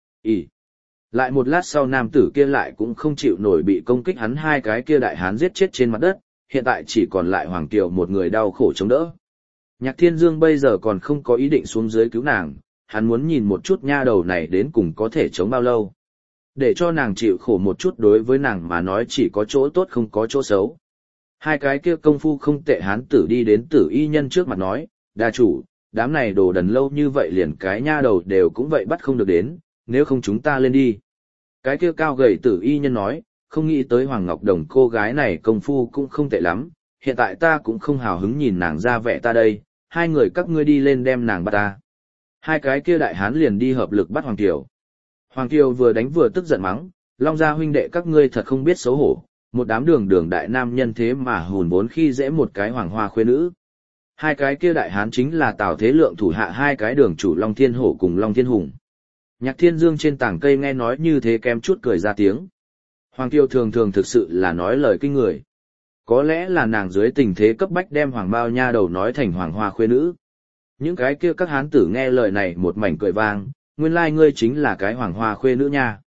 Lại một lát sau nam tử kia lại cũng không chịu nổi bị công kích hắn hai cái kia đại hán giết chết trên mặt đất, hiện tại chỉ còn lại Hoàng Kiều một người đau khổ chống đỡ. Nhạc Thiên Dương bây giờ còn không có ý định xuống dưới cứu nàng, hắn muốn nhìn một chút nha đầu này đến cùng có thể chống bao lâu. Để cho nàng chịu khổ một chút đối với nàng mà nói chỉ có chỗ tốt không có chỗ xấu. Hai cái kia công phu không tệ hán tử đi đến Tử Y Nhân trước mặt nói, đa chủ, đám này đồ đần lâu như vậy liền cái nha đầu đều cũng vậy bắt không được đến, nếu không chúng ta lên đi. Cái kia cao gầy Tử Y Nhân nói, không nghĩ tới Hoàng Ngọc Đồng cô gái này công phu cũng không tệ lắm, hiện tại ta cũng không hào hứng nhìn nàng ra vẻ ta đây, hai người các ngươi đi lên đem nàng bắt ta. Hai cái kia đại hán liền đi hợp lực bắt Hoàng Kiều. Hoàng Kiều vừa đánh vừa tức giận mắng, Long gia huynh đệ các ngươi thật không biết xấu hổ, một đám đường đại nam nhân thế mà hùn vốn khi dễ một cái hoàng hoa khuê nữ. Hai cái kia đại hán chính là Tào Thế Lượng thủ hạ hai cái đường chủ Long Thiên Hổ cùng Long Thiên Hùng. Nhạc Thiên Dương trên tảng cây nghe nói như thế kém chút cười ra tiếng. Hoàng Kiều thường thường thực sự là nói lời kinh người. Có lẽ là nàng dưới tình thế cấp bách đem Hoàng Bao nha đầu nói thành hoàng hoa khuê nữ. Những cái kia các hán tử nghe lời này một mảnh cười vang, nguyên lai ngươi chính là cái hoàng hoa khuê nữ nha.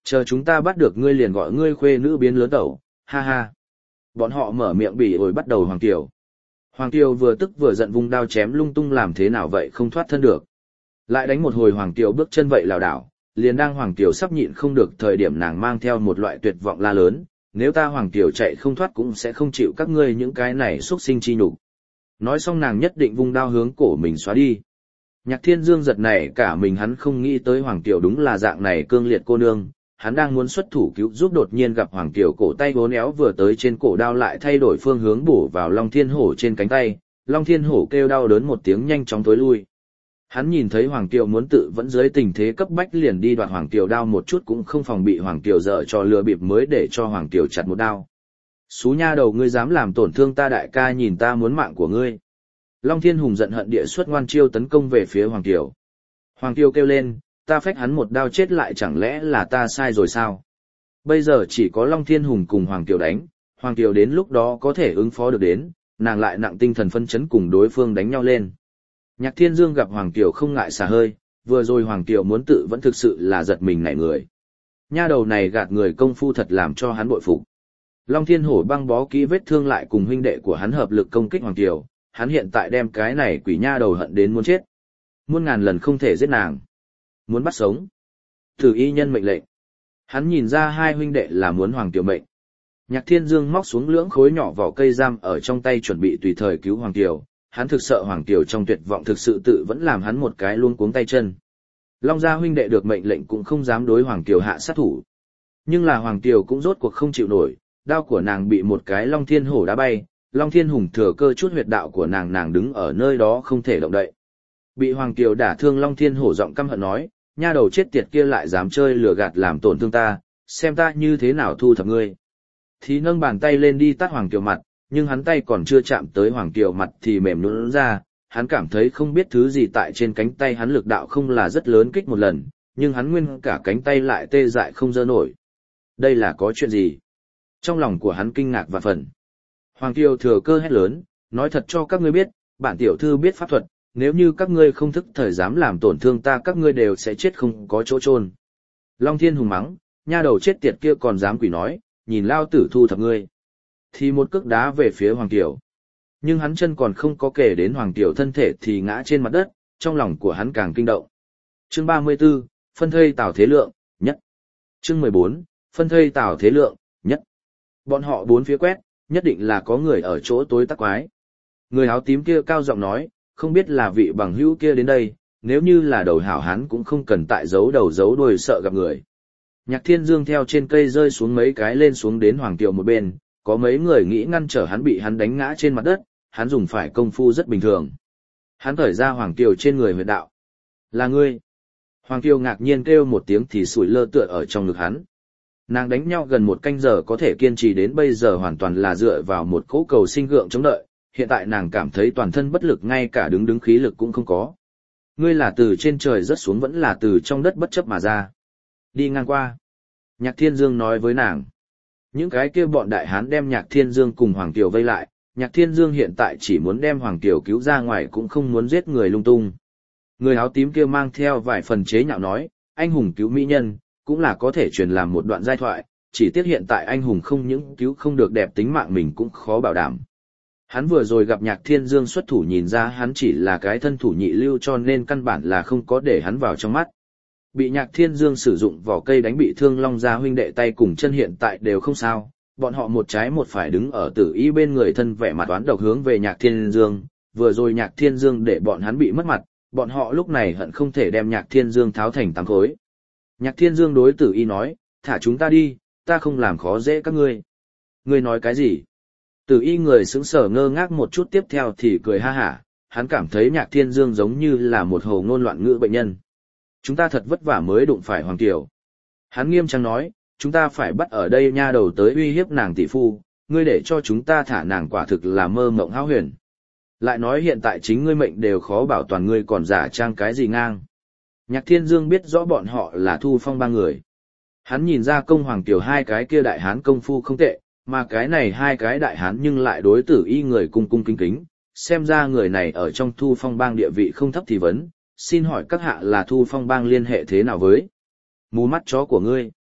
Chờ chúng ta bắt được ngươi liền gọi ngươi khuê nữ biến lớn tẩu, ha ha. Bọn họ mở miệng bỉ ổi bắt đầu Hoàng Kiều. Hoàng Kiều vừa tức vừa giận vung đao chém lung tung làm thế nào vậy không thoát thân được. Lại đánh một hồi Hoàng Kiều bước chân vậy lảo đảo, liền đang Hoàng Kiều sắp nhịn không được thời điểm nàng mang theo một loại tuyệt vọng la lớn, nếu ta Hoàng Kiều chạy không thoát cũng sẽ không chịu các ngươi những cái này xuất sinh chi nhục. Nói xong nàng nhất định vung đao hướng cổ mình xóa đi. Nhạc Thiên Dương giật này cả mình, hắn không nghĩ tới Hoàng Kiều đúng là dạng này cương liệt cô nương, hắn đang muốn xuất thủ cứu giúp đột nhiên gặp Hoàng Kiều cổ tay vốn éo vừa tới trên cổ đao lại thay đổi phương hướng bổ vào Long Thiên Hổ trên cánh tay, Long Thiên Hổ kêu đau đớn một tiếng nhanh chóng tối lui. Hắn nhìn thấy Hoàng Kiều muốn tự vẫn dưới tình thế cấp bách liền đi đoạt Hoàng Kiều đao một chút cũng không phòng bị Hoàng Kiều dở trò lừa bịp mới để cho Hoàng Kiều chặt một đao. Xú nha đầu ngươi dám làm tổn thương ta đại ca, nhìn ta muốn mạng của ngươi. Long Thiên Hùng giận hận địa xuất ngoan chiêu tấn công về phía Hoàng Kiều. Hoàng Kiều kêu lên, ta phách hắn một đao chết lại chẳng lẽ là ta sai rồi sao? Bây giờ chỉ có Long Thiên Hùng cùng Hoàng Kiều đánh, Hoàng Kiều đến lúc đó có thể ứng phó được đến, nàng lại nặng tinh thần phân chấn cùng đối phương đánh nhau lên. Nhạc Thiên Dương gặp Hoàng Kiều không ngại xả hơi, vừa rồi Hoàng Kiều muốn tự vẫn thực sự là giật mình nảy người. Nha đầu này gạt người công phu thật làm cho hắn bội phục. Long Thiên Hổ băng bó kỹ vết thương lại cùng huynh đệ của hắn hợp lực công kích Hoàng Kiều, hắn hiện tại đem cái này quỷ nha đầu hận đến muốn chết. Muôn ngàn lần không thể giết nàng. Muốn bắt sống. Tử y nhân mệnh lệnh. Hắn nhìn ra hai huynh đệ là muốn Hoàng Kiều mệnh. Nhạc Thiên Dương móc xuống lưỡng khối nhỏ vỏ cây giam ở trong tay chuẩn bị tùy thời cứu Hoàng Kiều. Hắn thực sợ Hoàng Kiều trong tuyệt vọng thực sự tự vẫn làm hắn một cái luống cuống tay chân. Long gia huynh đệ được mệnh lệnh cũng không dám đối Hoàng Kiều hạ sát thủ. Nhưng là Hoàng Kiều cũng rốt cuộc không chịu nổi, đao của nàng bị một cái Long Thiên Hổ đá bay, Long Thiên Hùng thừa cơ chút huyệt đạo của nàng đứng ở nơi đó không thể động đậy. Bị Hoàng Kiều đả thương Long Thiên Hổ giọng căm hận nói, nha đầu chết tiệt kia lại dám chơi lừa gạt làm tổn thương ta, xem ta như thế nào thu thập ngươi. Thì nâng bàn tay lên đi tát Hoàng Kiều mặt, nhưng hắn tay còn chưa chạm tới Hoàng Kiều mặt thì mềm nhũn ra, hắn cảm thấy không biết thứ gì tại trên cánh tay hắn lực đạo không là rất lớn kích một lần, nhưng hắn nguyên cả cánh tay lại tê dại không giơ nổi. Đây là có chuyện gì? Trong lòng của hắn kinh ngạc vạn phần. Hoàng Kiều thừa cơ hét lớn, nói thật cho các ngươi biết, bản tiểu thư biết pháp thuật, nếu như các ngươi không thức thời dám làm tổn thương ta các ngươi đều sẽ chết không có chỗ chôn. Long Thiên Hùng mắng, nha đầu chết tiệt kia còn dám quỷ nói, nhìn lao tử thu thập ngươi. Thì một cước đá về phía Hoàng Kiều. Nhưng hắn chân còn không có kể đến Hoàng Kiều thân thể thì ngã trên mặt đất, trong lòng của hắn càng kinh động. Chương 34, phân thây Tào Thế Lượng, nhất. Chương 14, phân thây Tào Thế Lượng, nhất. Bọn họ bốn phía quét, nhất định là có người ở chỗ tối tắc quái. Người áo tím kia cao giọng nói, không biết là vị bằng hữu kia đến đây, nếu như là đầu hảo hán cũng không cần tại giấu đầu giấu đuôi sợ gặp người. Nhạc Thiên Dương theo trên cây rơi xuống mấy cái lên xuống đến Hoàng Kiều một bên, có mấy người nghĩ ngăn trở hắn bị hắn đánh ngã trên mặt đất, hắn dùng phải công phu rất bình thường. Hắn thở ra Hoàng Kiều trên người huyệt đạo. Là ngươi. Hoàng Kiều ngạc nhiên kêu một tiếng thì sủi lơ tựa ở trong ngực hắn. Nàng đánh nhau gần một canh giờ có thể kiên trì đến bây giờ hoàn toàn là dựa vào một cỗ cầu sinh gượng chống đợi, hiện tại nàng cảm thấy toàn thân bất lực ngay cả đứng khí lực cũng không có. Ngươi là từ trên trời rớt xuống vẫn là từ trong đất bất chấp mà ra. Đi ngang qua. Nhạc Thiên Dương nói với nàng. Những cái kia bọn đại hán đem Nhạc Thiên Dương cùng Hoàng Kiều vây lại, Nhạc Thiên Dương hiện tại chỉ muốn đem Hoàng Kiều cứu ra ngoài cũng không muốn giết người lung tung. Người áo tím kia mang theo vài phần chế nhạo nói, anh hùng cứu mỹ nhân, cũng là có thể truyền làm một đoạn giai thoại, chỉ tiếc hiện tại anh hùng không những cứu không được đẹp tính mạng mình cũng khó bảo đảm. Hắn vừa rồi gặp Nhạc Thiên Dương xuất thủ nhìn ra hắn chỉ là cái thân thủ nhị lưu cho nên căn bản là không có để hắn vào trong mắt. Bị Nhạc Thiên Dương sử dụng vỏ cây đánh bị thương Long gia huynh đệ tay cùng chân hiện tại đều không sao, bọn họ một trái một phải đứng ở Tử Y bên người thân vẻ mặt oán độc hướng về Nhạc Thiên Dương, vừa rồi Nhạc Thiên Dương để bọn hắn bị mất mặt, bọn họ lúc này hận không thể đem Nhạc Thiên Dương tháo thành tám khối. Nhạc Thiên Dương đối Tử Y nói, thả chúng ta đi, ta không làm khó dễ các ngươi. Ngươi nói cái gì? Tử Y người sững sờ ngơ ngác một chút tiếp theo thì cười ha hả, hắn cảm thấy Nhạc Thiên Dương giống như là một hồ ngôn loạn ngữ bệnh nhân. Chúng ta thật vất vả mới đụng phải Hoàng Kiều. Hắn nghiêm trang nói, chúng ta phải bắt ở đây nha đầu tới uy hiếp nàng tỷ phu, ngươi để cho chúng ta thả nàng quả thực là mơ mộng hão huyền. Lại nói hiện tại chính ngươi mệnh đều khó bảo toàn ngươi còn giả trang cái gì ngang. Nhạc Thiên Dương biết rõ bọn họ là Thu Phong ba người. Hắn nhìn ra công Hoàng Kiều hai cái kia đại hán công phu không tệ, mà cái này hai cái đại hán nhưng lại đối Tử Y người cung cung kính kính, xem ra người này ở trong Thu Phong bang địa vị không thấp thì vấn, xin hỏi các hạ là Thu Phong bang liên hệ thế nào với? Mù mắt chó của ngươi.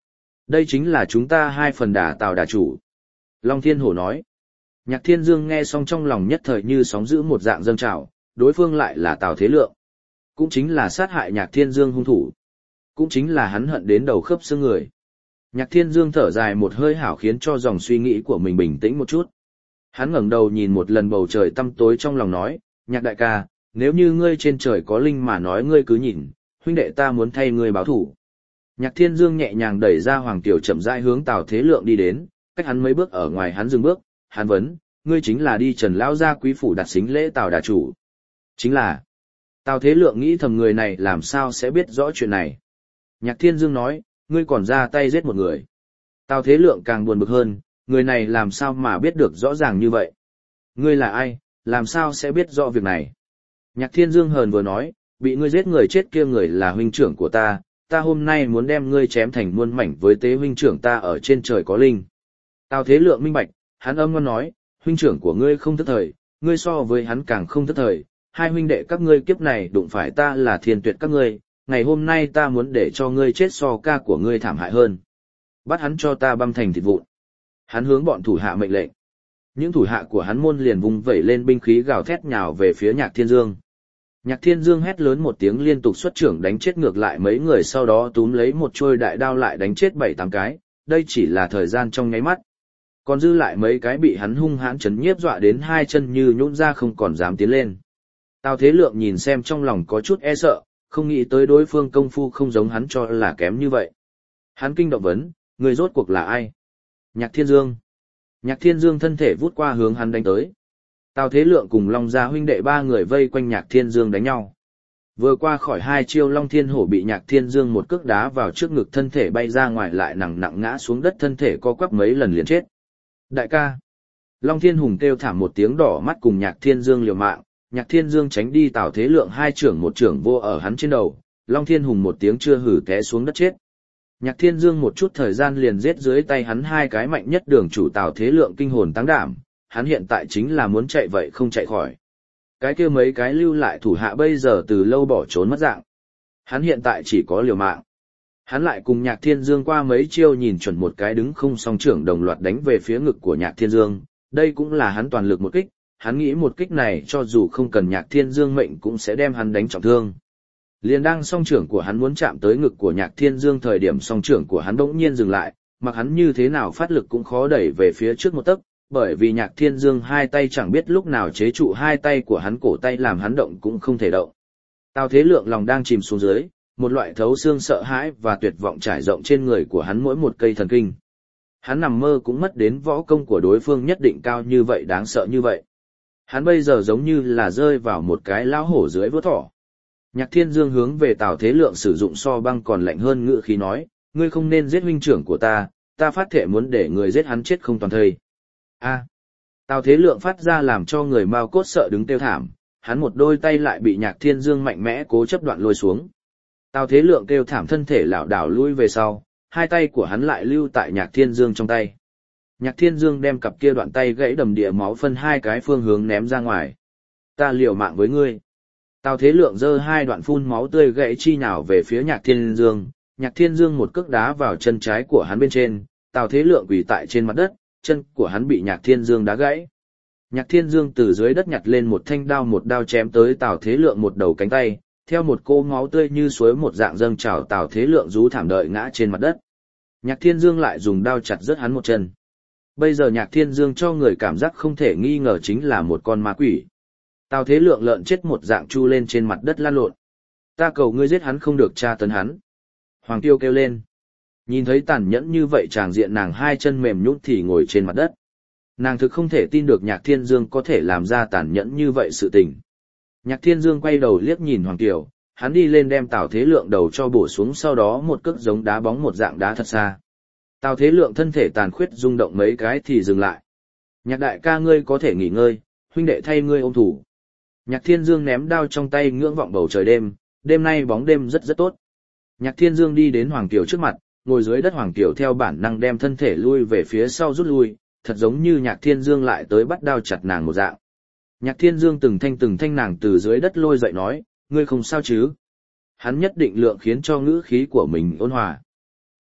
Đây chính là chúng ta hai phần đả Tào đà chủ. Long Thiên Hổ nói. Nhạc Thiên Dương nghe xong trong lòng nhất thời như sóng dữ một dạng dâng trào, đối phương lại là Tào Thế Lượng. Cũng chính là sát hại Nhạc Thiên Dương hung thủ. Cũng chính là hắn hận đến đầu khớp xương người. Nhạc Thiên Dương thở dài một hơi hảo khiến cho dòng suy nghĩ của mình bình tĩnh một chút. Hắn ngẩng đầu nhìn một lần bầu trời tăm tối trong lòng nói, Nhạc đại ca, nếu như ngươi trên trời có linh mà nói ngươi cứ nhìn, huynh đệ ta muốn thay ngươi báo thủ. Nhạc Thiên Dương nhẹ nhàng đẩy ra Hoàng Tiểu chậm rãi hướng Tào Thế Lượng đi đến, cách hắn mấy bước ở ngoài hắn dừng bước, hắn vấn, ngươi chính là đi Trần lão gia quý phủ đặt xính lễ Tào đà chủ. Chính là. Tào Thế Lượng nghĩ thầm người này làm sao sẽ biết rõ chuyện này. Nhạc Thiên Dương nói, ngươi còn ra tay giết một người. Tào Thế Lượng càng buồn bực hơn, người này làm sao mà biết được rõ ràng như vậy. Ngươi là ai, làm sao sẽ biết rõ việc này. Nhạc Thiên Dương hờn vừa nói, bị ngươi giết người chết kia người là huynh trưởng của ta hôm nay muốn đem ngươi chém thành muôn mảnh với tế huynh trưởng ta ở trên trời có linh. Tào Thế Lượng minh bạch, hắn âm ngon nói, huynh trưởng của ngươi không thất thời, ngươi so với hắn càng không thất thời, hai huynh đệ các ngươi kiếp này đụng phải ta là thiên tuyệt các ngươi, ngày hôm nay ta muốn để cho ngươi chết so ca của ngươi thảm hại hơn. Bắt hắn cho ta băm thành thịt vụn. Hắn hướng bọn thủ hạ mệnh lệnh. Những thủ hạ của hắn môn liền vung vẩy lên binh khí gào thét nhào về phía Nhạc Thiên Dương. Nhạc Thiên Dương hét lớn một tiếng liên tục xuất trưởng đánh chết ngược lại mấy người sau đó túm lấy một trôi đại đao lại đánh chết 7-8 cái, đây chỉ là thời gian trong nháy mắt. Còn dư lại mấy cái bị hắn hung hãn chấn nhiếp dọa đến hai chân như nhũn ra không còn dám tiến lên. Tào Thế Lượng nhìn xem trong lòng có chút e sợ, không nghĩ tới đối phương công phu không giống hắn cho là kém như vậy. Hắn kinh động vấn, người rốt cuộc là ai? Nhạc Thiên Dương. Nhạc Thiên Dương thân thể vút qua hướng hắn đánh tới. Tào Thế Lượng cùng Long gia huynh đệ ba người vây quanh Nhạc Thiên Dương đánh nhau. Vừa qua khỏi hai chiêu Long Thiên Hổ bị Nhạc Thiên Dương một cước đá vào trước ngực thân thể bay ra ngoài lại nặng nặng ngã xuống đất thân thể co quắp mấy lần liền chết. Đại ca. Long Thiên Hùng kêu thảm một tiếng đỏ mắt cùng Nhạc Thiên Dương liều mạng, Nhạc Thiên Dương tránh đi Tào Thế Lượng hai trưởng một trưởng vô ở hắn trên đầu, Long Thiên Hùng một tiếng chưa hử té xuống đất chết. Nhạc Thiên Dương một chút thời gian liền giết dưới tay hắn hai cái mạnh nhất đường chủ Tào Thế Lượng kinh hồn táng đảm, hắn hiện tại chính là muốn chạy vậy không chạy khỏi. Cái kia mấy cái lưu lại thủ hạ bây giờ từ lâu bỏ trốn mất dạng. Hắn hiện tại chỉ có liều mạng. Hắn lại cùng Nhạc Thiên Dương qua mấy chiêu nhìn chuẩn một cái đứng không song trưởng đồng loạt đánh về phía ngực của Nhạc Thiên Dương, đây cũng là hắn toàn lực một kích, hắn nghĩ một kích này cho dù không cần Nhạc Thiên Dương mệnh cũng sẽ đem hắn đánh trọng thương. Liền đang song trưởng của hắn muốn chạm tới ngực của Nhạc Thiên Dương thời điểm song trưởng của hắn bỗng nhiên dừng lại, mặc hắn như thế nào phát lực cũng khó đẩy về phía trước một tấc, bởi vì Nhạc Thiên Dương hai tay chẳng biết lúc nào chế trụ hai tay của hắn cổ tay làm hắn động cũng không thể động. Tào Thế Lượng lòng đang chìm xuống dưới, một loại thấu xương sợ hãi và tuyệt vọng trải rộng trên người của hắn mỗi một cây thần kinh. Hắn nằm mơ cũng mất đến võ công của đối phương nhất định cao như vậy đáng sợ như vậy. Hắn bây giờ giống như là rơi vào một cái lão hổ dưới vớt thỏ. Nhạc Thiên Dương hướng về Tào Thế Lượng sử dụng so băng còn lạnh hơn ngữ khí nói, ngươi không nên giết huynh trưởng của ta phát thệ muốn để người giết hắn chết không toàn thây. A. Tào Thế Lượng phát ra làm cho người Mao Cốt sợ đứng kêu thảm, hắn một đôi tay lại bị Nhạc Thiên Dương mạnh mẽ cố chấp đoạn lôi xuống. Tào Thế Lượng kêu thảm thân thể lảo đảo lui về sau, hai tay của hắn lại lưu tại Nhạc Thiên Dương trong tay. Nhạc Thiên Dương đem cặp kia đoạn tay gãy đầm địa máu phân hai cái phương hướng ném ra ngoài. Ta liều mạng với ngươi. Tào Thế Lượng giơ hai đoạn phun máu tươi gãy chi nhào về phía Nhạc Thiên Dương. Nhạc Thiên Dương một cước đá vào chân trái của hắn bên trên, Tào Thế Lượng quỳ tại trên mặt đất, chân của hắn bị Nhạc Thiên Dương đá gãy. Nhạc Thiên Dương từ dưới đất nhặt lên một thanh đao một đao chém tới Tào Thế Lượng một đầu cánh tay, theo một cô máu tươi như suối một dạng dâng trào Tào Thế Lượng rú thảm đợi ngã trên mặt đất. Nhạc Thiên Dương lại dùng đao chặt rớt hắn một chân. Bây giờ Nhạc Thiên Dương cho người cảm giác không thể nghi ngờ chính là một con ma quỷ. Tào Thế Lượng lợn chết một dạng chu lên trên mặt đất lăn lộn. Ta cầu ngươi giết hắn không được tra tấn hắn. Hoàng Tiêu kêu lên. Nhìn thấy tàn nhẫn như vậy tràng diện nàng hai chân mềm nhũn thì ngồi trên mặt đất. Nàng thực không thể tin được Nhạc Thiên Dương có thể làm ra tàn nhẫn như vậy sự tình. Nhạc Thiên Dương quay đầu liếc nhìn Hoàng Tiêu, hắn đi lên đem Tào Thế Lượng đầu cho bổ xuống sau đó một cước giống đá bóng một dạng đá thật xa. Tào Thế Lượng thân thể tàn khuyết rung động mấy cái thì dừng lại. Nhạc đại ca ngươi có thể nghỉ ngơi, huynh đệ thay ngươi ôm thủ. Nhạc Thiên Dương ném đao trong tay ngưỡng vọng bầu trời đêm, đêm nay bóng đêm rất rất tốt. Nhạc Thiên Dương đi đến Hoàng Kiều trước mặt, ngồi dưới đất Hoàng Kiều theo bản năng đem thân thể lui về phía sau rút lui, thật giống như Nhạc Thiên Dương lại tới bắt đao chặt nàng một dạng. Nhạc Thiên Dương từng thanh nàng từ dưới đất lôi dậy nói, ngươi không sao chứ? Hắn nhất định lượng khiến cho ngữ khí của mình ôn hòa.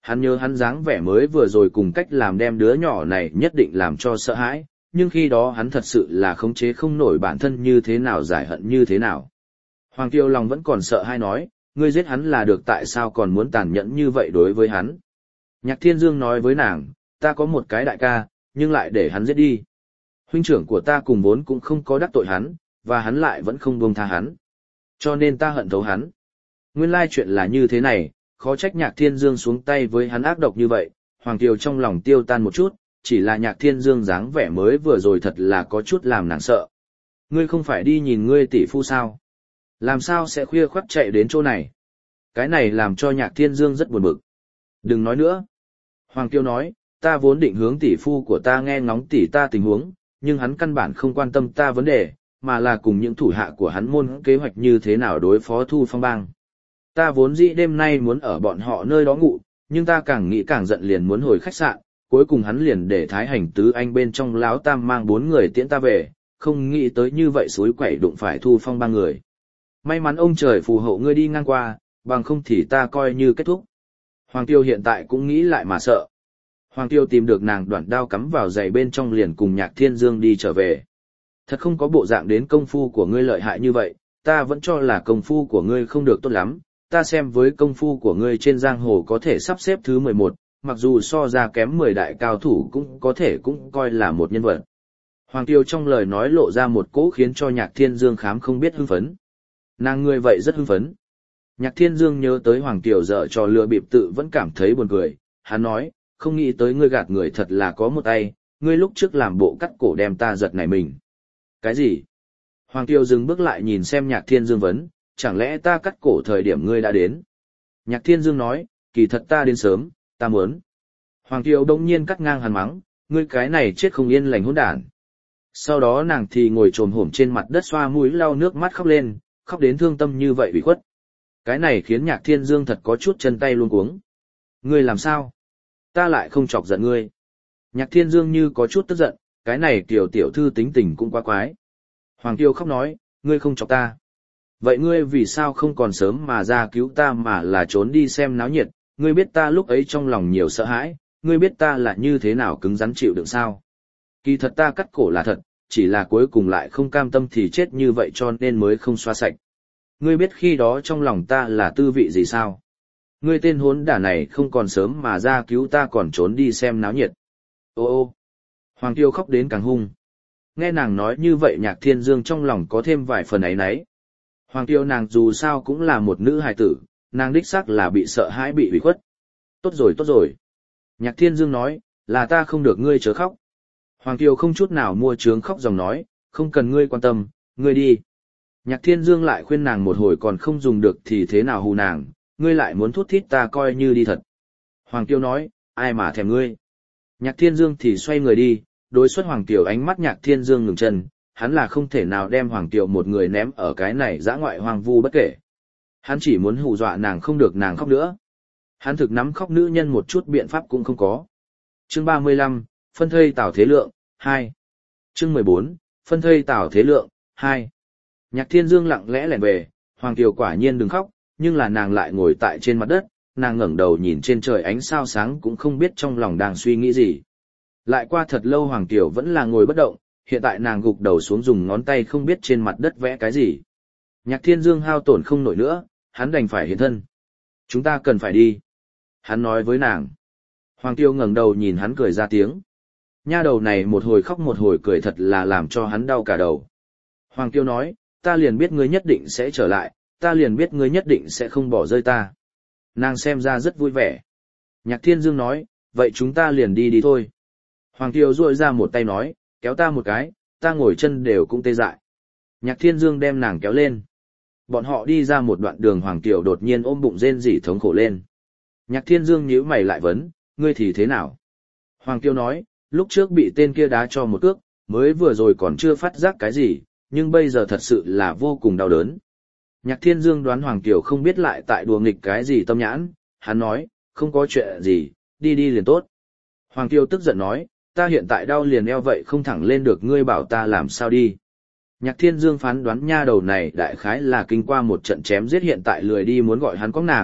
Hắn nhớ hắn dáng vẻ mới vừa rồi cùng cách làm đem đứa nhỏ này nhất định làm cho sợ hãi, nhưng khi đó hắn thật sự là khống chế không nổi bản thân như thế nào giải hận như thế nào. Hoàng Tiêu lòng vẫn còn sợ hay nói, ngươi giết hắn là được tại sao còn muốn tàn nhẫn như vậy đối với hắn. Nhạc Thiên Dương nói với nàng, ta có một cái đại ca, nhưng lại để hắn giết đi. Huynh trưởng của ta cùng vốn cũng không có đắc tội hắn, và hắn lại vẫn không buông tha hắn. Cho nên ta hận thấu hắn. Nguyên lai chuyện là như thế này, khó trách Nhạc Thiên Dương xuống tay với hắn ác độc như vậy. Hoàng Kiều trong lòng tiêu tan một chút, chỉ là Nhạc Thiên Dương dáng vẻ mới vừa rồi thật là có chút làm nàng sợ. Ngươi không phải đi nhìn ngươi tỷ phu sao? Làm sao sẽ khuya khoắt chạy đến chỗ này? Cái này làm cho Nhạc Thiên Dương rất buồn bực. Đừng nói nữa. Hoàng Kiều nói, ta vốn định hướng tỷ phu của ta nghe ngóng tỷ ta tình huống, nhưng hắn căn bản không quan tâm ta vấn đề, mà là cùng những thủ hạ của hắn môn kế hoạch như thế nào đối phó Thu Phong Bang. Ta vốn dĩ đêm nay muốn ở bọn họ nơi đó ngủ, nhưng ta càng nghĩ càng giận liền muốn hồi khách sạn, cuối cùng hắn liền để Thái Hành Tứ Anh bên trong láo tam mang 4 người tiễn ta về, không nghĩ tới như vậy suối quẩy đụng phải Thu Phong Bang người. May mắn ông trời phù hộ ngươi đi ngang qua, bằng không thì ta coi như kết thúc. Hoàng Tiêu hiện tại cũng nghĩ lại mà sợ. Hoàng Tiêu tìm được nàng đoạn đao cắm vào giày bên trong liền cùng Nhạc Thiên Dương đi trở về. Thật không có bộ dạng đến công phu của ngươi lợi hại như vậy, ta vẫn cho là công phu của ngươi không được tốt lắm, ta xem với công phu của ngươi trên giang hồ có thể sắp xếp thứ 11, mặc dù so ra kém 10 đại cao thủ cũng có thể cũng coi là một nhân vật. Hoàng Tiêu trong lời nói lộ ra một cỗ khiến cho Nhạc Thiên Dương khám không biết hưng phấn. Nàng ngươi vậy rất hưng phấn. Nhạc Thiên Dương nhớ tới Hoàng Tiêu dở trò lừa bịp tự vẫn cảm thấy buồn cười, hắn nói, không nghĩ tới ngươi gạt người thật là có một tay, ngươi lúc trước làm bộ cắt cổ đem ta giật nảy mình. Cái gì? Hoàng Tiêu dừng bước lại nhìn xem Nhạc Thiên Dương vấn, chẳng lẽ ta cắt cổ thời điểm ngươi đã đến? Nhạc Thiên Dương nói, kỳ thật ta đến sớm, ta muốn. Hoàng Tiêu đông nhiên cắt ngang hắn mắng, ngươi cái này chết không yên lành hỗn đản. Sau đó nàng thì ngồi trồm hổm trên mặt đất xoa mũi lau nước mắt khóc lên, khóc đến thương tâm như vậy ủy khuất. Cái này khiến Nhạc Thiên Dương thật có chút chân tay luống cuống. Ngươi làm sao? Ta lại không chọc giận ngươi. Nhạc Thiên Dương như có chút tức giận, cái này tiểu thư tính tình cũng quá quái. Hoàng Tiêu khóc nói, ngươi không chọc ta. Vậy ngươi vì sao không còn sớm mà ra cứu ta mà là trốn đi xem náo nhiệt, ngươi biết ta lúc ấy trong lòng nhiều sợ hãi, ngươi biết ta là như thế nào cứng rắn chịu đựng sao. Kỳ thật ta cắt cổ là thật, chỉ là cuối cùng lại không cam tâm thì chết như vậy cho nên mới không xoa sạch. Ngươi biết khi đó trong lòng ta là tư vị gì sao? Ngươi tên hốn đả này không còn sớm mà ra cứu ta còn trốn đi xem náo nhiệt. Ô ô! Hoàng Tiêu khóc đến càng hung. Nghe nàng nói như vậy Nhạc Thiên Dương trong lòng có thêm vài phần ấy nấy. Hoàng Tiêu nàng dù sao cũng là một nữ hài tử, nàng đích xác là bị sợ hãi bị ủy khuất. Tốt rồi tốt rồi. Nhạc Thiên Dương nói, là ta không được ngươi chớ khóc. Hoàng Tiêu không chút nào mua trướng khóc dòng nói, không cần ngươi quan tâm, ngươi đi. Nhạc Thiên Dương lại khuyên nàng một hồi còn không dùng được thì thế nào hù nàng, ngươi lại muốn thút thít ta coi như đi thật. Hoàng Tiêu nói, ai mà thèm ngươi. Nhạc Thiên Dương thì xoay người đi, đối xuất Hoàng Tiêu ánh mắt Nhạc Thiên Dương ngừng chân, hắn là không thể nào đem Hoàng Tiêu một người ném ở cái này dã ngoại hoang vu bất kể. Hắn chỉ muốn hù dọa nàng không được nàng khóc nữa. Hắn thực nắm khóc nữ nhân một chút biện pháp cũng không có. Chương 35, phân thây Tào Thế Lượng, 2. Chương 14, phân thây Tào Thế Lượng, 2. Nhạc Thiên Dương lặng lẽ lẻn về, Hoàng Tiêu quả nhiên đừng khóc, nhưng là nàng lại ngồi tại trên mặt đất, nàng ngẩng đầu nhìn trên trời ánh sao sáng cũng không biết trong lòng đang suy nghĩ gì. Lại qua thật lâu Hoàng Tiêu vẫn là ngồi bất động, hiện tại nàng gục đầu xuống dùng ngón tay không biết trên mặt đất vẽ cái gì. Nhạc Thiên Dương hao tổn không nổi nữa, hắn đành phải hiện thân. Chúng ta cần phải đi. Hắn nói với nàng. Hoàng Tiêu ngẩng đầu nhìn hắn cười ra tiếng. Nha đầu này một hồi khóc một hồi cười thật là làm cho hắn đau cả đầu. Hoàng Tiêu nói, ta liền biết ngươi nhất định sẽ trở lại, ta liền biết ngươi nhất định sẽ không bỏ rơi ta. Nàng xem ra rất vui vẻ. Nhạc Thiên Dương nói, vậy chúng ta liền đi đi thôi. Hoàng Tiêu duỗi ra một tay nói, kéo ta một cái, ta ngồi chân đều cũng tê dại. Nhạc Thiên Dương đem nàng kéo lên. Bọn họ đi ra một đoạn đường Hoàng Tiêu đột nhiên ôm bụng rên rỉ thống khổ lên. Nhạc Thiên Dương nhíu mày lại vấn, ngươi thì thế nào? Hoàng Tiêu nói, lúc trước bị tên kia đá cho một cước, mới vừa rồi còn chưa phát giác cái gì, nhưng bây giờ thật sự là vô cùng đau đớn. Nhạc Thiên Dương đoán Hoàng Tiêu không biết lại tại đùa nghịch cái gì tâm nhãn, hắn nói, không có chuyện gì, đi đi liền tốt. Hoàng Tiêu tức giận nói, ta hiện tại đau liền eo vậy không thẳng lên được ngươi bảo ta làm sao đi. Nhạc Thiên Dương phán đoán nha đầu này đại khái là kinh qua một trận chém giết hiện tại lười đi muốn gọi hắn có nàng,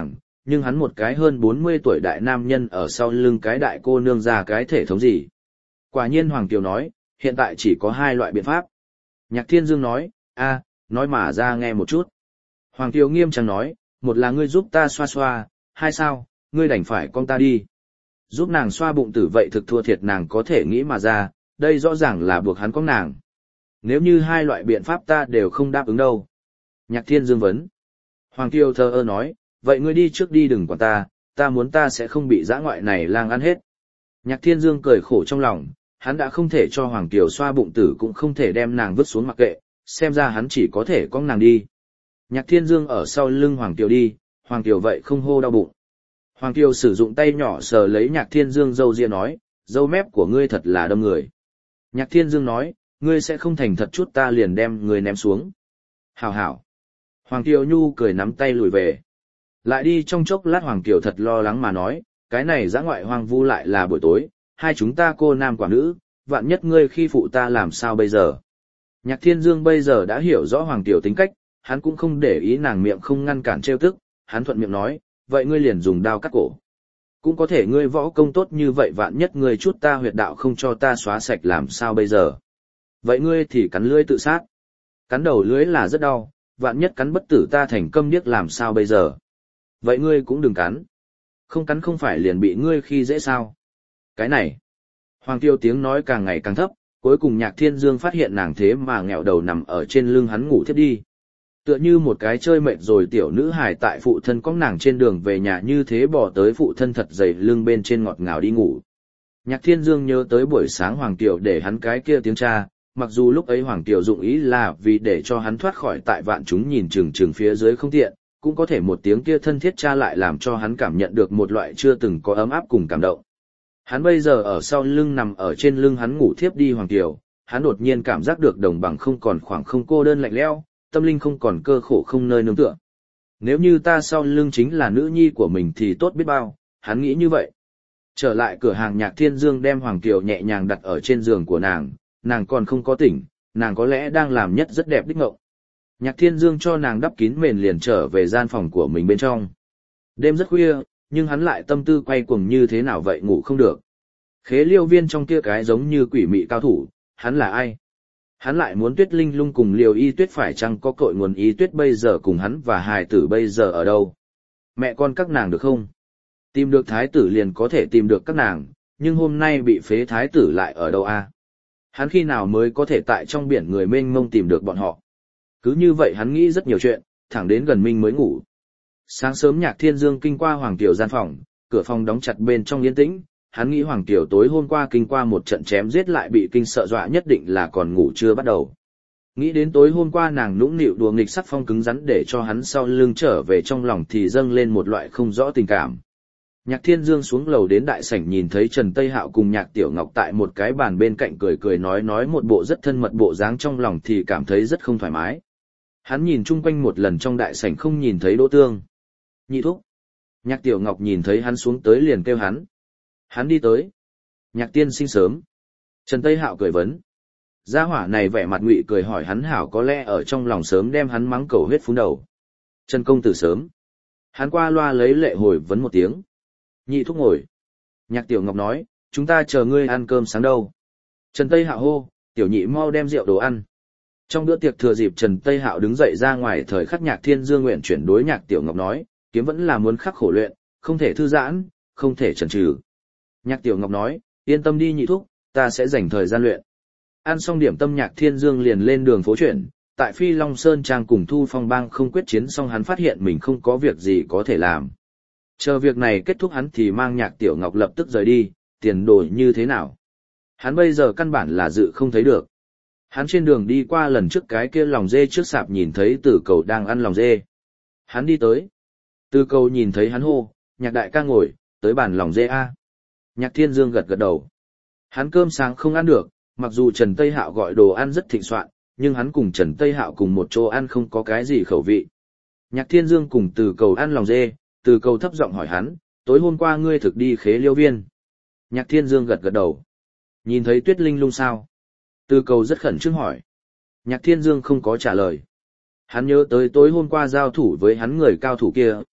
nhưng hắn một cái hơn 40 tuổi đại nam nhân ở sau lưng cái đại cô nương ra cái thể thống gì. Quả nhiên Hoàng Kiều nói, hiện tại chỉ có 2 loại biện pháp. Nhạc Thiên Dương nói, nói mà ra nghe một chút. Hoàng Kiều nghiêm trang nói, một là ngươi giúp ta xoa xoa, 2 sao, ngươi đành phải con ta đi. Giúp nàng xoa bụng tử vậy thực thua thiệt nàng có thể nghĩ mà ra, đây rõ ràng là buộc hắn con nàng. Nếu như 2 loại biện pháp ta đều không đáp ứng đâu. Nhạc Thiên Dương vấn. Hoàng Kiều thờ ơ nói, vậy ngươi đi trước đi đừng quản ta muốn ta sẽ không bị dã ngoại này lang ăn hết. Nhạc Thiên Dương cười khổ trong lòng, hắn đã không thể cho Hoàng Kiều xoa bụng tử cũng không thể đem nàng vứt xuống mặc kệ, xem ra hắn chỉ có thể con nàng đi. Nhạc Thiên Dương ở sau lưng Hoàng Kiều đi, Hoàng Kiều vậy không hô đau bụng. Hoàng Kiều sử dụng tay nhỏ sờ lấy Nhạc Thiên Dương râu ria nói, râu mép của ngươi thật là đâm người. Nhạc Thiên Dương nói, ngươi sẽ không thành thật chút ta liền đem ngươi ném xuống. Hảo hảo. Hoàng Kiều Nhu cười nắm tay lùi về. Lại đi trong chốc lát Hoàng Kiều thật lo lắng mà nói, cái này dã ngoại hoang vu lại là buổi tối, hai chúng ta cô nam quả nữ, vạn nhất ngươi khi phụ ta làm sao bây giờ. Nhạc Thiên Dương bây giờ đã hiểu rõ Hoàng Kiều tính cách, hắn cũng không để ý nàng miệng không ngăn cản trêu tức, hắn thuận miệng nói, vậy ngươi liền dùng đao cắt cổ. Cũng có thể ngươi võ công tốt như vậy vạn nhất ngươi chút ta huyệt đạo không cho ta xóa sạch làm sao bây giờ. Vậy ngươi thì cắn lưỡi tự sát. Cắn đầu lưỡi là rất đau, vạn nhất cắn bất tử ta thành câm điếc làm sao bây giờ. Vậy ngươi cũng đừng cắn. Không cắn không phải liền bị ngươi khi dễ sao. Cái này. Hoàng Kiều tiếng nói càng ngày càng thấp, cuối cùng Nhạc Thiên Dương phát hiện nàng thế mà nghẹo đầu nằm ở trên lưng hắn ngủ thiếp đi. Tựa như một cái chơi mệt rồi tiểu nữ hài tại phụ thân cõng nàng trên đường về nhà như thế bỏ tới phụ thân thật dày lưng bên trên ngọt ngào đi ngủ. Nhạc Thiên Dương nhớ tới buổi sáng Hoàng Kiều để hắn cái kia tiếng cha, mặc dù lúc ấy Hoàng Kiều dụng ý là vì để cho hắn thoát khỏi tại vạn chúng nhìn chừng phía dưới không tiện, cũng có thể một tiếng kia thân thiết cha lại làm cho hắn cảm nhận được một loại chưa từng có ấm áp cùng cảm động. Hắn bây giờ ở sau lưng nằm ở trên lưng hắn ngủ thiếp đi Hoàng Kiều, hắn đột nhiên cảm giác được đồng bằng không còn khoảng không cô đơn lạnh lẽo, tâm linh không còn cơ khổ không nơi nương tựa. Nếu như ta sau lưng chính là nữ nhi của mình thì tốt biết bao, hắn nghĩ như vậy. Trở lại cửa hàng Nhạc Thiên Dương đem Hoàng Kiều nhẹ nhàng đặt ở trên giường của nàng còn không có tỉnh, nàng có lẽ đang làm nhất rất đẹp đích ngộng. Nhạc Thiên Dương cho nàng đắp kín mền liền trở về gian phòng của mình bên trong. Đêm rất khuya, nhưng hắn lại tâm tư quay cuồng như thế nào vậy ngủ không được. Khế Liêu Viên trong kia cái giống như quỷ mị cao thủ, hắn là ai? Hắn lại muốn Tuyết Linh Lung cùng Liều Y Tuyết phải chăng có cội nguồn Y Tuyết bây giờ cùng hắn và hài tử bây giờ ở đâu? Mẹ con các nàng được không? Tìm được thái tử liền có thể tìm được các nàng, nhưng hôm nay bị phế thái tử lại ở đâu a? Hắn khi nào mới có thể tại trong biển người mênh mông tìm được bọn họ? Cứ như vậy hắn nghĩ rất nhiều chuyện, thẳng đến gần minh mới ngủ. Sáng sớm Nhạc Thiên Dương kinh qua Hoàng Kiều gian phòng, cửa phòng đóng chặt bên trong yên tĩnh, hắn nghĩ Hoàng Kiều tối hôm qua kinh qua một trận chém giết lại bị kinh sợ dọa nhất định là còn ngủ chưa bắt đầu. Nghĩ đến tối hôm qua nàng nũng nịu đùa nghịch sắc phong cứng rắn để cho hắn sau lưng trở về trong lòng thì dâng lên một loại không rõ tình cảm. Nhạc Thiên Dương xuống lầu đến đại sảnh nhìn thấy Trần Tây Hạo cùng Nhạc Tiểu Ngọc tại một cái bàn bên cạnh cười cười nói một bộ rất thân mật bộ dáng trong lòng thì cảm thấy rất không thoải mái. Hắn nhìn chung quanh một lần trong đại sảnh không nhìn thấy Đỗ Tương. Nhị thúc. Nhạc Tiểu Ngọc nhìn thấy hắn xuống tới liền kêu hắn. Hắn đi tới. Nhạc tiên sinh sớm. Trần Tây Hạo cười vấn. Gia hỏa này vẻ mặt ngụy cười hỏi hắn hảo có lẽ ở trong lòng sớm đem hắn mắng cầu huyết phun đầu. Trần công tử sớm. Hắn qua loa lấy lệ hồi vấn một tiếng. Nhị thúc ngồi. Nhạc Tiểu Ngọc nói, chúng ta chờ ngươi ăn cơm sáng đâu. Trần Tây Hạo hô, tiểu nhị mau đem rượu đồ ăn. Trong bữa tiệc thừa dịp Trần Tây Hạo đứng dậy ra ngoài thời khắc Nhạc Thiên Dương nguyện chuyển đối Nhạc Tiểu Ngọc nói, kiếm vẫn là muốn khắc khổ luyện, không thể thư giãn, không thể chần chừ. Nhạc Tiểu Ngọc nói, yên tâm đi nhị thúc, ta sẽ dành thời gian luyện. Ăn xong điểm tâm Nhạc Thiên Dương liền lên đường phố chuyển, tại Phi Long Sơn Trang cùng Thu Phong Bang không quyết chiến xong hắn phát hiện mình không có việc gì có thể làm. Chờ việc này kết thúc hắn thì mang Nhạc Tiểu Ngọc lập tức rời đi, tiền đồ như thế nào. Hắn bây giờ căn bản là dự không thấy được. Hắn trên đường đi qua lần trước cái kia lòng dê trước sạp nhìn thấy Tử Cầu đang ăn lòng dê. Hắn đi tới. Tử Cầu nhìn thấy hắn hô, Nhạc đại ca ngồi, tới bàn lòng dê a. Nhạc Thiên Dương gật gật đầu. Hắn cơm sáng không ăn được, mặc dù Trần Tây Hạo gọi đồ ăn rất thịnh soạn, nhưng hắn cùng Trần Tây Hạo cùng một chỗ ăn không có cái gì khẩu vị. Nhạc Thiên Dương cùng Tử Cầu ăn lòng dê, Tử Cầu thấp giọng hỏi hắn, tối hôm qua ngươi thực đi Khế Liêu Viên. Nhạc Thiên Dương gật gật đầu. Nhìn thấy Tuyết Linh Lung sao? Tử Cầu rất khẩn trương hỏi. Nhạc Thiên Dương không có trả lời. Hắn nhớ tới tối hôm qua giao thủ với hắn người cao thủ kia,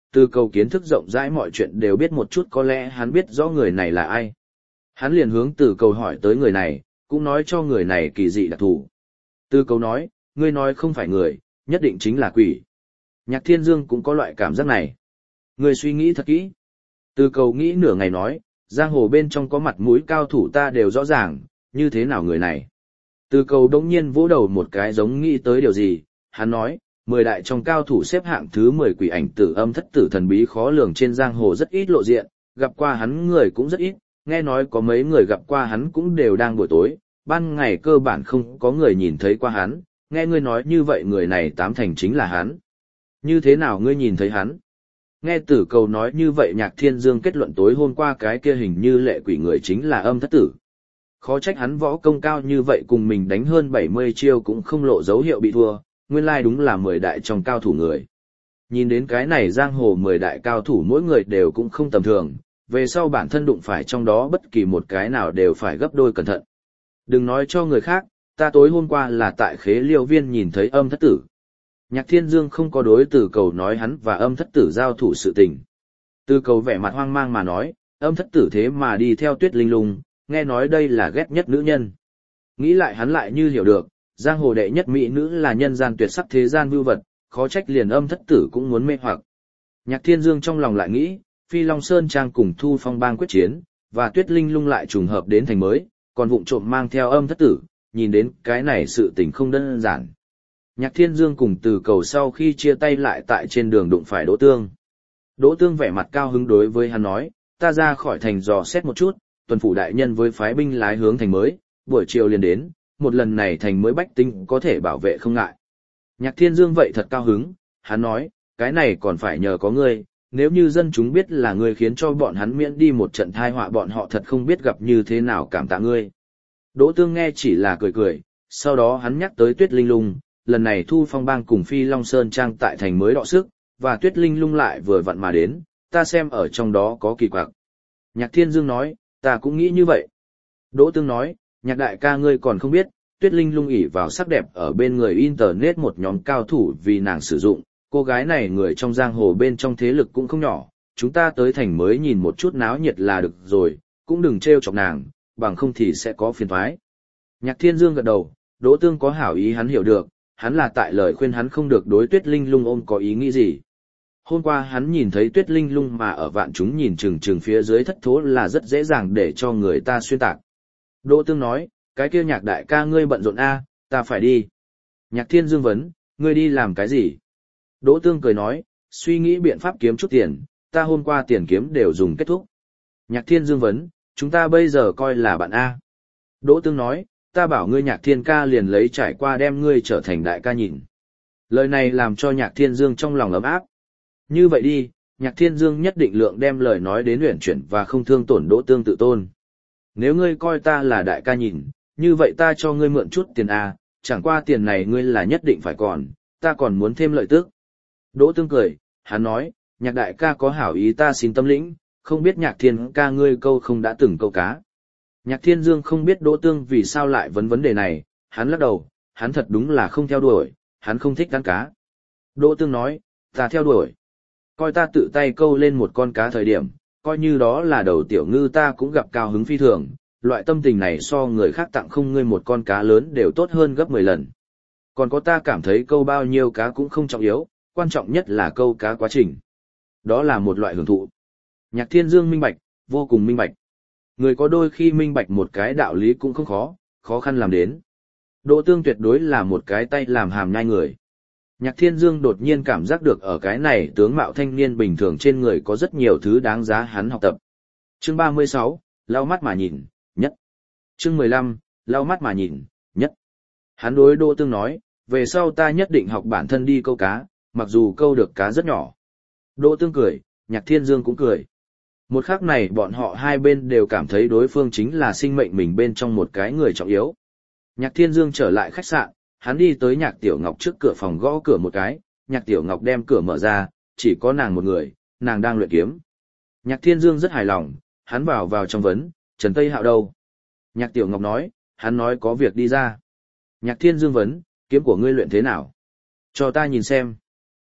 Từ cầu kiến thức rộng rãi mọi chuyện đều biết một chút, có lẽ hắn biết rõ người này là ai. Hắn liền hướng từ cầu hỏi tới người này, cũng nói cho người này kỳ dị đặc thù. Từ cầu nói, ngươi nói không phải người, nhất định chính là quỷ. Nhạc Thiên Dương cũng có loại cảm giác này. Ngươi suy nghĩ thật kỹ. Từ cầu nghĩ nửa ngày nói, giang hồ bên trong có mặt mũi cao thủ ta đều rõ ràng, như thế nào người này. Từ cầu đống nhiên vỗ đầu một cái giống nghĩ tới điều gì, hắn nói, 10 đại trong cao thủ xếp hạng thứ 10 quỷ ảnh tử âm thất tử thần bí khó lường trên giang hồ rất ít lộ diện, gặp qua hắn người cũng rất ít, nghe nói có mấy người gặp qua hắn cũng đều đang buổi tối, ban ngày cơ bản không có người nhìn thấy qua hắn, nghe ngươi nói như vậy người này tám thành chính là hắn. Như thế nào ngươi nhìn thấy hắn? Nghe Tử Cầu nói như vậy Nhạc Thiên Dương kết luận tối hôm qua cái kia hình như lệ quỷ người chính là âm thất tử. Khó trách hắn võ công cao như vậy cùng mình đánh hơn 70 chiêu cũng không lộ dấu hiệu bị thua, nguyên lai đúng là 10 đại trong cao thủ người. Nhìn đến cái này giang hồ 10 đại cao thủ mỗi người đều cũng không tầm thường, về sau bản thân đụng phải trong đó bất kỳ một cái nào đều phải gấp đôi cẩn thận. Đừng nói cho người khác, ta tối hôm qua là tại Khế Liêu Viên nhìn thấy âm thất tử. Nhạc Thiên Dương không có đối Từ Cầu nói hắn và âm thất tử giao thủ sự tình. Từ Cầu vẻ mặt hoang mang mà nói, âm thất tử thế mà đi theo Tuyết Linh Lung, nghe nói đây là ghét nhất nữ nhân. Nghĩ lại hắn lại như hiểu được, giang hồ đệ nhất mỹ nữ là nhân gian tuyệt sắc thế gian vưu vật, khó trách liền âm thất tử cũng muốn mê hoặc. Nhạc Thiên Dương trong lòng lại nghĩ, Phi Long Sơn Trang cùng Thu Phong Bang quyết chiến, và Tuyết Linh Lung lại trùng hợp đến thành mới, còn vụng trộm mang theo âm thất tử, nhìn đến cái này sự tình không đơn giản. Nhạc Thiên Dương cùng Từ Cầu sau khi chia tay lại tại trên đường đụng phải Đỗ Tương. Đỗ Tương vẻ mặt cao hứng đối với hắn nói, ta ra khỏi thành dò xét một chút, tuần phủ đại nhân với phái binh lái hướng thành mới, buổi chiều liền đến, một lần này thành mới bách tính có thể bảo vệ không ngại. Nhạc Thiên Dương vậy thật cao hứng, hắn nói, cái này còn phải nhờ có ngươi, nếu như dân chúng biết là ngươi khiến cho bọn hắn miễn đi một trận tai họa bọn họ thật không biết gặp như thế nào cảm tạ ngươi. Đỗ Tương nghe chỉ là cười cười, sau đó hắn nhắc tới Tuyết Linh Lung, lần này Thu Phong Bang cùng Phi Long Sơn Trang tại thành mới đọ sức, và Tuyết Linh Lung lại vừa vặn mà đến, ta xem ở trong đó có kỳ quặc. Nhạc Thiên Dương nói, ta cũng nghĩ như vậy. Đỗ Tương nói, Nhạc đại ca ngươi còn không biết, Tuyết Linh Lung ỷ vào sắc đẹp ở bên người internet một nhóm cao thủ vì nàng sử dụng, cô gái này người trong giang hồ bên trong thế lực cũng không nhỏ, chúng ta tới thành mới nhìn một chút náo nhiệt là được rồi, cũng đừng trêu chọc nàng, bằng không thì sẽ có phiền toái. Nhạc Thiên Dương gật đầu, Đỗ Tương có hảo ý hắn hiểu được, hắn là tại lời khuyên hắn không được đối Tuyết Linh Lung ôm có ý nghĩ gì. Hôm qua hắn nhìn thấy Tuyết Linh Lung mà ở vạn chúng nhìn chừng phía dưới thất thố là rất dễ dàng để cho người ta xuyên tạc. Đỗ Tương nói, cái kia Nhạc đại ca ngươi bận rộn a, ta phải đi. Nhạc Thiên Dương vấn, ngươi đi làm cái gì? Đỗ Tương cười nói, suy nghĩ biện pháp kiếm chút tiền, ta hôm qua tiền kiếm đều dùng kết thúc. Nhạc Thiên Dương vấn, chúng ta bây giờ coi là bạn a. Đỗ Tương nói, ta bảo ngươi Nhạc Thiên ca liền lấy trải qua đem ngươi trở thành đại ca nhìn. Lời này làm cho Nhạc Thiên Dương trong lòng ấm áp. Như vậy đi, Nhạc Thiên Dương nhất định lượng đem lời nói đến uyển chuyển và không thương tổn Đỗ Tương tự tôn. Nếu ngươi coi ta là đại ca nhìn, như vậy ta cho ngươi mượn chút tiền a, chẳng qua tiền này ngươi là nhất định phải còn, ta còn muốn thêm lợi tức. Đỗ Tương cười, hắn nói, Nhạc đại ca có hảo ý ta xin tâm lĩnh, không biết Nhạc Thiên ca ngươi câu không đã từng câu cá. Nhạc Thiên Dương không biết Đỗ Tương vì sao lại vấn vấn đề này, hắn lắc đầu, hắn thật đúng là không theo đuổi, hắn không thích ăn cá. Đỗ Tương nói, ta theo đuổi. Coi ta tự tay câu lên một con cá thời điểm, coi như đó là đầu tiểu ngư ta cũng gặp cao hứng phi thường, loại tâm tình này so người khác tặng không ngươi một con cá lớn đều tốt hơn gấp 10 lần. Còn có ta cảm thấy câu bao nhiêu cá cũng không trọng yếu, quan trọng nhất là câu cá quá trình. Đó là một loại hưởng thụ. Nhạc Thiên Dương minh bạch, vô cùng minh bạch. Người có đôi khi minh bạch một cái đạo lý cũng không khó, khó khăn làm đến. Đỗ Tương tuyệt đối là một cái tay làm hàm nhai người. Nhạc Thiên Dương đột nhiên cảm giác được ở cái này tướng mạo thanh niên bình thường trên người có rất nhiều thứ đáng giá hắn học tập. Chương 36, lau mắt mà nhìn, nhất. Chương 15, lau mắt mà nhìn, nhất. Hắn đối Đỗ Tương nói, về sau ta nhất định học bản thân đi câu cá, mặc dù câu được cá rất nhỏ. Đỗ Tương cười, Nhạc Thiên Dương cũng cười. Một khắc này bọn họ hai bên đều cảm thấy đối phương chính là sinh mệnh mình bên trong một cái người trọng yếu. Nhạc Thiên Dương trở lại khách sạn, hắn đi tới Nhạc Tiểu Ngọc trước cửa phòng gõ cửa một cái, Nhạc Tiểu Ngọc đem cửa mở ra, chỉ có nàng một người, nàng đang luyện kiếm. Nhạc Thiên Dương rất hài lòng, hắn vào trong vấn, Trần Tây Hạo đâu? Nhạc Tiểu Ngọc nói, hắn nói có việc đi ra. Nhạc Thiên Dương vấn, kiếm của ngươi luyện thế nào? Cho ta nhìn xem.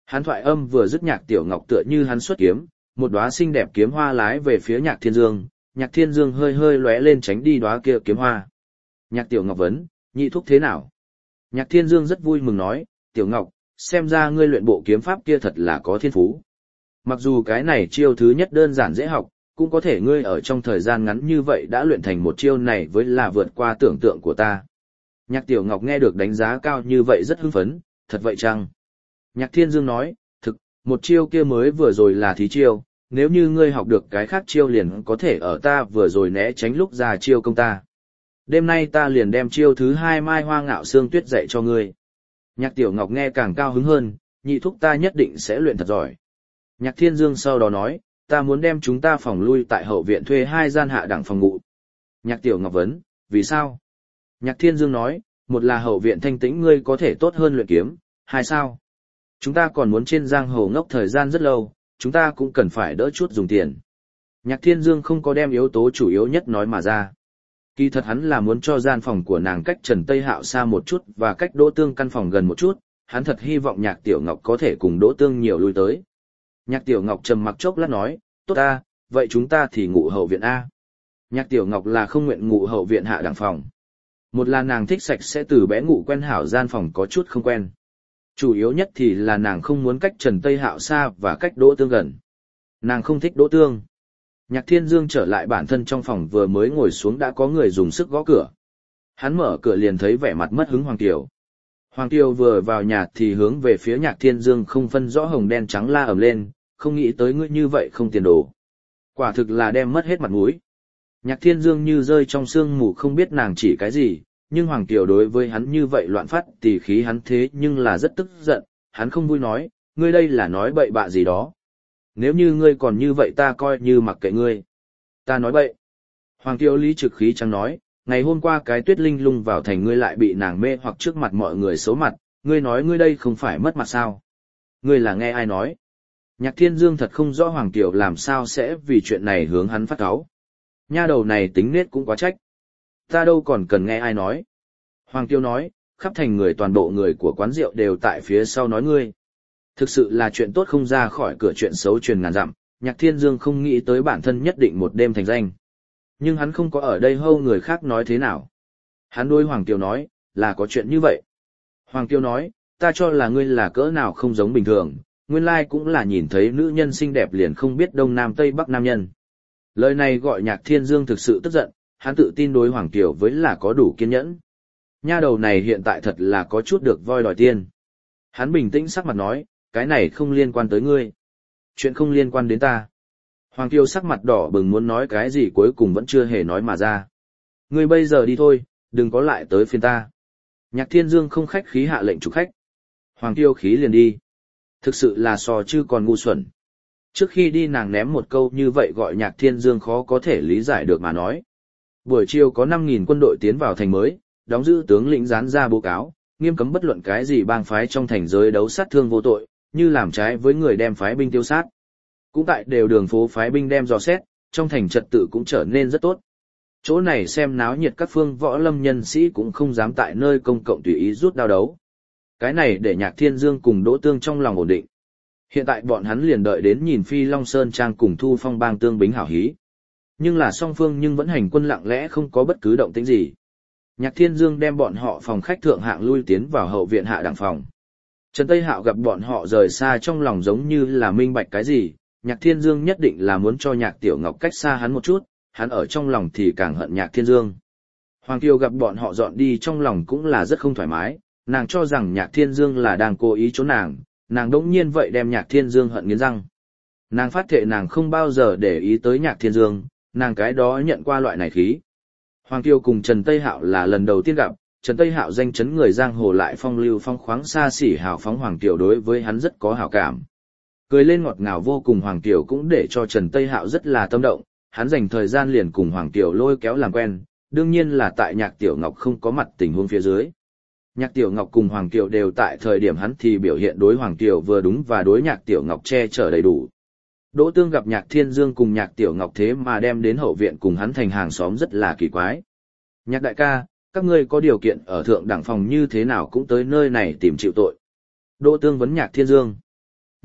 Hắn thoại âm vừa dứt, Nhạc Tiểu Ngọc tựa như hắn xuất kiếm, một đóa xinh đẹp kiếm hoa lái về phía Nhạc Thiên Dương, Nhạc Thiên Dương hơi hơi lóe lên tránh đi đóa kia kiếm hoa. Nhạc Tiểu Ngọc vấn, nhị thúc thế nào? Nhạc Thiên Dương rất vui mừng nói, Tiểu Ngọc, xem ra ngươi luyện bộ kiếm pháp kia thật là có thiên phú. Mặc dù cái này chiêu thứ nhất đơn giản dễ học, cũng có thể ngươi ở trong thời gian ngắn như vậy đã luyện thành một chiêu này với là vượt qua tưởng tượng của ta. Nhạc Tiểu Ngọc nghe được đánh giá cao như vậy rất hưng phấn, thật vậy chăng? Nhạc Thiên Dương nói, thực, một chiêu kia mới vừa rồi là thí chiêu, nếu như ngươi học được cái khác chiêu liền có thể ở ta vừa rồi né tránh lúc ra chiêu công ta. Đêm nay ta liền đem chiêu thứ hai Mai Hoa Ngạo Sương Tuyết dạy cho ngươi. Nhạc Tiểu Ngọc nghe càng cao hứng hơn, nhị thúc ta nhất định sẽ luyện thật giỏi. Nhạc Thiên Dương sau đó nói, ta muốn đem chúng ta phòng lui tại hậu viện thuê 2 gian hạ đẳng phòng ngủ. Nhạc Tiểu Ngọc vấn, vì sao? Nhạc Thiên Dương nói, một là hậu viện thanh tĩnh ngươi có thể tốt hơn luyện kiếm, hai sao? Chúng ta còn muốn trên giang hồ ngốc thời gian rất lâu, chúng ta cũng cần phải đỡ chút dùng tiền. Nhạc Thiên Dương không có đem yếu tố chủ yếu nhất nói mà ra. Kỳ thật hắn là muốn cho gian phòng của nàng cách Trần Tây Hạo xa một chút và cách Đỗ Tương căn phòng gần một chút, hắn thật hy vọng Nhạc Tiểu Ngọc có thể cùng Đỗ Tương nhiều lui tới. Nhạc Tiểu Ngọc trầm mặc chốc lát nói, tốt ta, vậy chúng ta thì ngủ hậu viện A. Nhạc Tiểu Ngọc là không nguyện ngủ hậu viện hạ đẳng phòng. Một là nàng thích sạch sẽ từ bé ngủ quen hảo gian phòng có chút không quen. Chủ yếu nhất thì là nàng không muốn cách Trần Tây Hạo xa và cách Đỗ Tương gần. Nàng không thích Đỗ Tương. Nhạc Thiên Dương trở lại bản thân trong phòng vừa mới ngồi xuống đã có người dùng sức gõ cửa. Hắn mở cửa liền thấy vẻ mặt mất hứng Hoàng Kiều. Hoàng Kiều vừa vào nhà thì hướng về phía Nhạc Thiên Dương không phân rõ hồng đen trắng la ầm lên, không nghĩ tới ngươi như vậy không tiền đồ. Quả thực là đem mất hết mặt mũi. Nhạc Thiên Dương như rơi trong sương mù không biết nàng chỉ cái gì, nhưng Hoàng Kiều đối với hắn như vậy loạn phát tỉ khí hắn thế nhưng là rất tức giận, hắn không vui nói, ngươi đây là nói bậy bạ gì đó. Nếu như ngươi còn như vậy ta coi như mặc kệ ngươi. Ta nói bậy. Hoàng Kiều lý trực khí chẳng nói, ngày hôm qua cái Tuyết Linh lung vào thành ngươi lại bị nàng mê hoặc trước mặt mọi người xấu mặt, ngươi nói ngươi đây không phải mất mặt sao? Ngươi là nghe ai nói? Nhạc Thiên Dương thật không rõ Hoàng Kiều làm sao sẽ vì chuyện này hướng hắn phát cáu. Nha đầu này tính nết cũng quá trách. Ta đâu còn cần nghe ai nói. Hoàng Kiều nói, khắp thành người toàn bộ người của quán rượu đều tại phía sau nói ngươi. Thực sự là chuyện tốt không ra khỏi cửa chuyện xấu truyền ngàn dặm, Nhạc Thiên Dương không nghĩ tới bản thân nhất định một đêm thành danh. Nhưng hắn không có ở đây hâu người khác nói thế nào. Hắn đối Hoàng Kiều nói, là có chuyện như vậy. Hoàng Kiều nói, ta cho là ngươi là cỡ nào không giống bình thường, nguyên lai cũng là nhìn thấy nữ nhân xinh đẹp liền không biết đông nam tây bắc nam nhân. Lời này gọi Nhạc Thiên Dương thực sự tức giận, hắn tự tin đối Hoàng Kiều với là có đủ kiên nhẫn. Nha đầu này hiện tại thật là có chút được voi đòi tiên. Hắn bình tĩnh sắc mặt nói, cái này không liên quan tới ngươi. Chuyện không liên quan đến ta. Hoàng Kiều sắc mặt đỏ bừng muốn nói cái gì cuối cùng vẫn chưa hề nói mà ra. Ngươi bây giờ đi thôi, đừng có lại tới phiên ta. Nhạc Thiên Dương không khách khí hạ lệnh chủ khách. Hoàng Kiều khí liền đi. Thực sự là so chứ còn ngu xuẩn. Trước khi đi nàng ném một câu như vậy gọi Nhạc Thiên Dương khó có thể lý giải được mà nói. Buổi chiều có 5.000 quân đội tiến vào thành mới, đóng giữ tướng lĩnh dán ra báo cáo, nghiêm cấm bất luận cái gì bang phái trong thành giới đấu sát thương vô tội, như làm trái với người đem phái binh tiêu sát. Cũng tại đều đường phố phái binh đem dò xét, trong thành trật tự cũng trở nên rất tốt. Chỗ này xem náo nhiệt các phương võ lâm nhân sĩ cũng không dám tại nơi công cộng tùy ý rút đao đấu. Cái này để Nhạc Thiên Dương cùng Đỗ Tương trong lòng ổn định. Hiện tại bọn hắn liền đợi đến nhìn Phi Long Sơn Trang cùng Thu Phong bang tương bính hảo hí. Nhưng là song phương nhưng vẫn hành quân lặng lẽ không có bất cứ động tĩnh gì. Nhạc Thiên Dương đem bọn họ phòng khách thượng hạng lui tiến vào hậu viện hạ đẳng phòng. Trần Tây Hạo gặp bọn họ rời xa trong lòng giống như là minh bạch cái gì, Nhạc Thiên Dương nhất định là muốn cho Nhạc Tiểu Ngọc cách xa hắn một chút, hắn ở trong lòng thì càng hận Nhạc Thiên Dương. Hoàng Kiều gặp bọn họ dọn đi trong lòng cũng là rất không thoải mái, nàng cho rằng Nhạc Thiên Dương là đang cố ý trốn nàng đỗng nhiên vậy đem Nhạc Thiên Dương hận nghiến răng. Nàng phát thệ nàng không bao giờ để ý tới Nhạc Thiên Dương, nàng cái đó nhận qua loại này khí. Hoàng Kiều cùng Trần Tây Hạo là lần đầu tiên gặp, Trần Tây Hạo danh chấn người giang hồ lại phong lưu phong khoáng xa xỉ hào phóng Hoàng Kiều đối với hắn rất có hảo cảm. Cười lên ngọt ngào vô cùng Hoàng Kiều cũng để cho Trần Tây Hạo rất là tâm động, hắn dành thời gian liền cùng Hoàng Kiều lôi kéo làm quen, đương nhiên là tại Nhạc Tiểu Ngọc không có mặt tình huống phía dưới. Nhạc Tiểu Ngọc cùng Hoàng Kiều đều tại thời điểm hắn thì biểu hiện đối Hoàng Kiều vừa đúng và đối Nhạc Tiểu Ngọc che chở đầy đủ. Đỗ Tương gặp Nhạc Thiên Dương cùng Nhạc Tiểu Ngọc thế mà đem đến hậu viện cùng hắn thành hàng xóm rất là kỳ quái. Nhạc đại ca, các ngươi có điều kiện ở thượng đẳng phòng như thế nào cũng tới nơi này tìm chịu tội. Đỗ Tương vấn Nhạc Thiên Dương.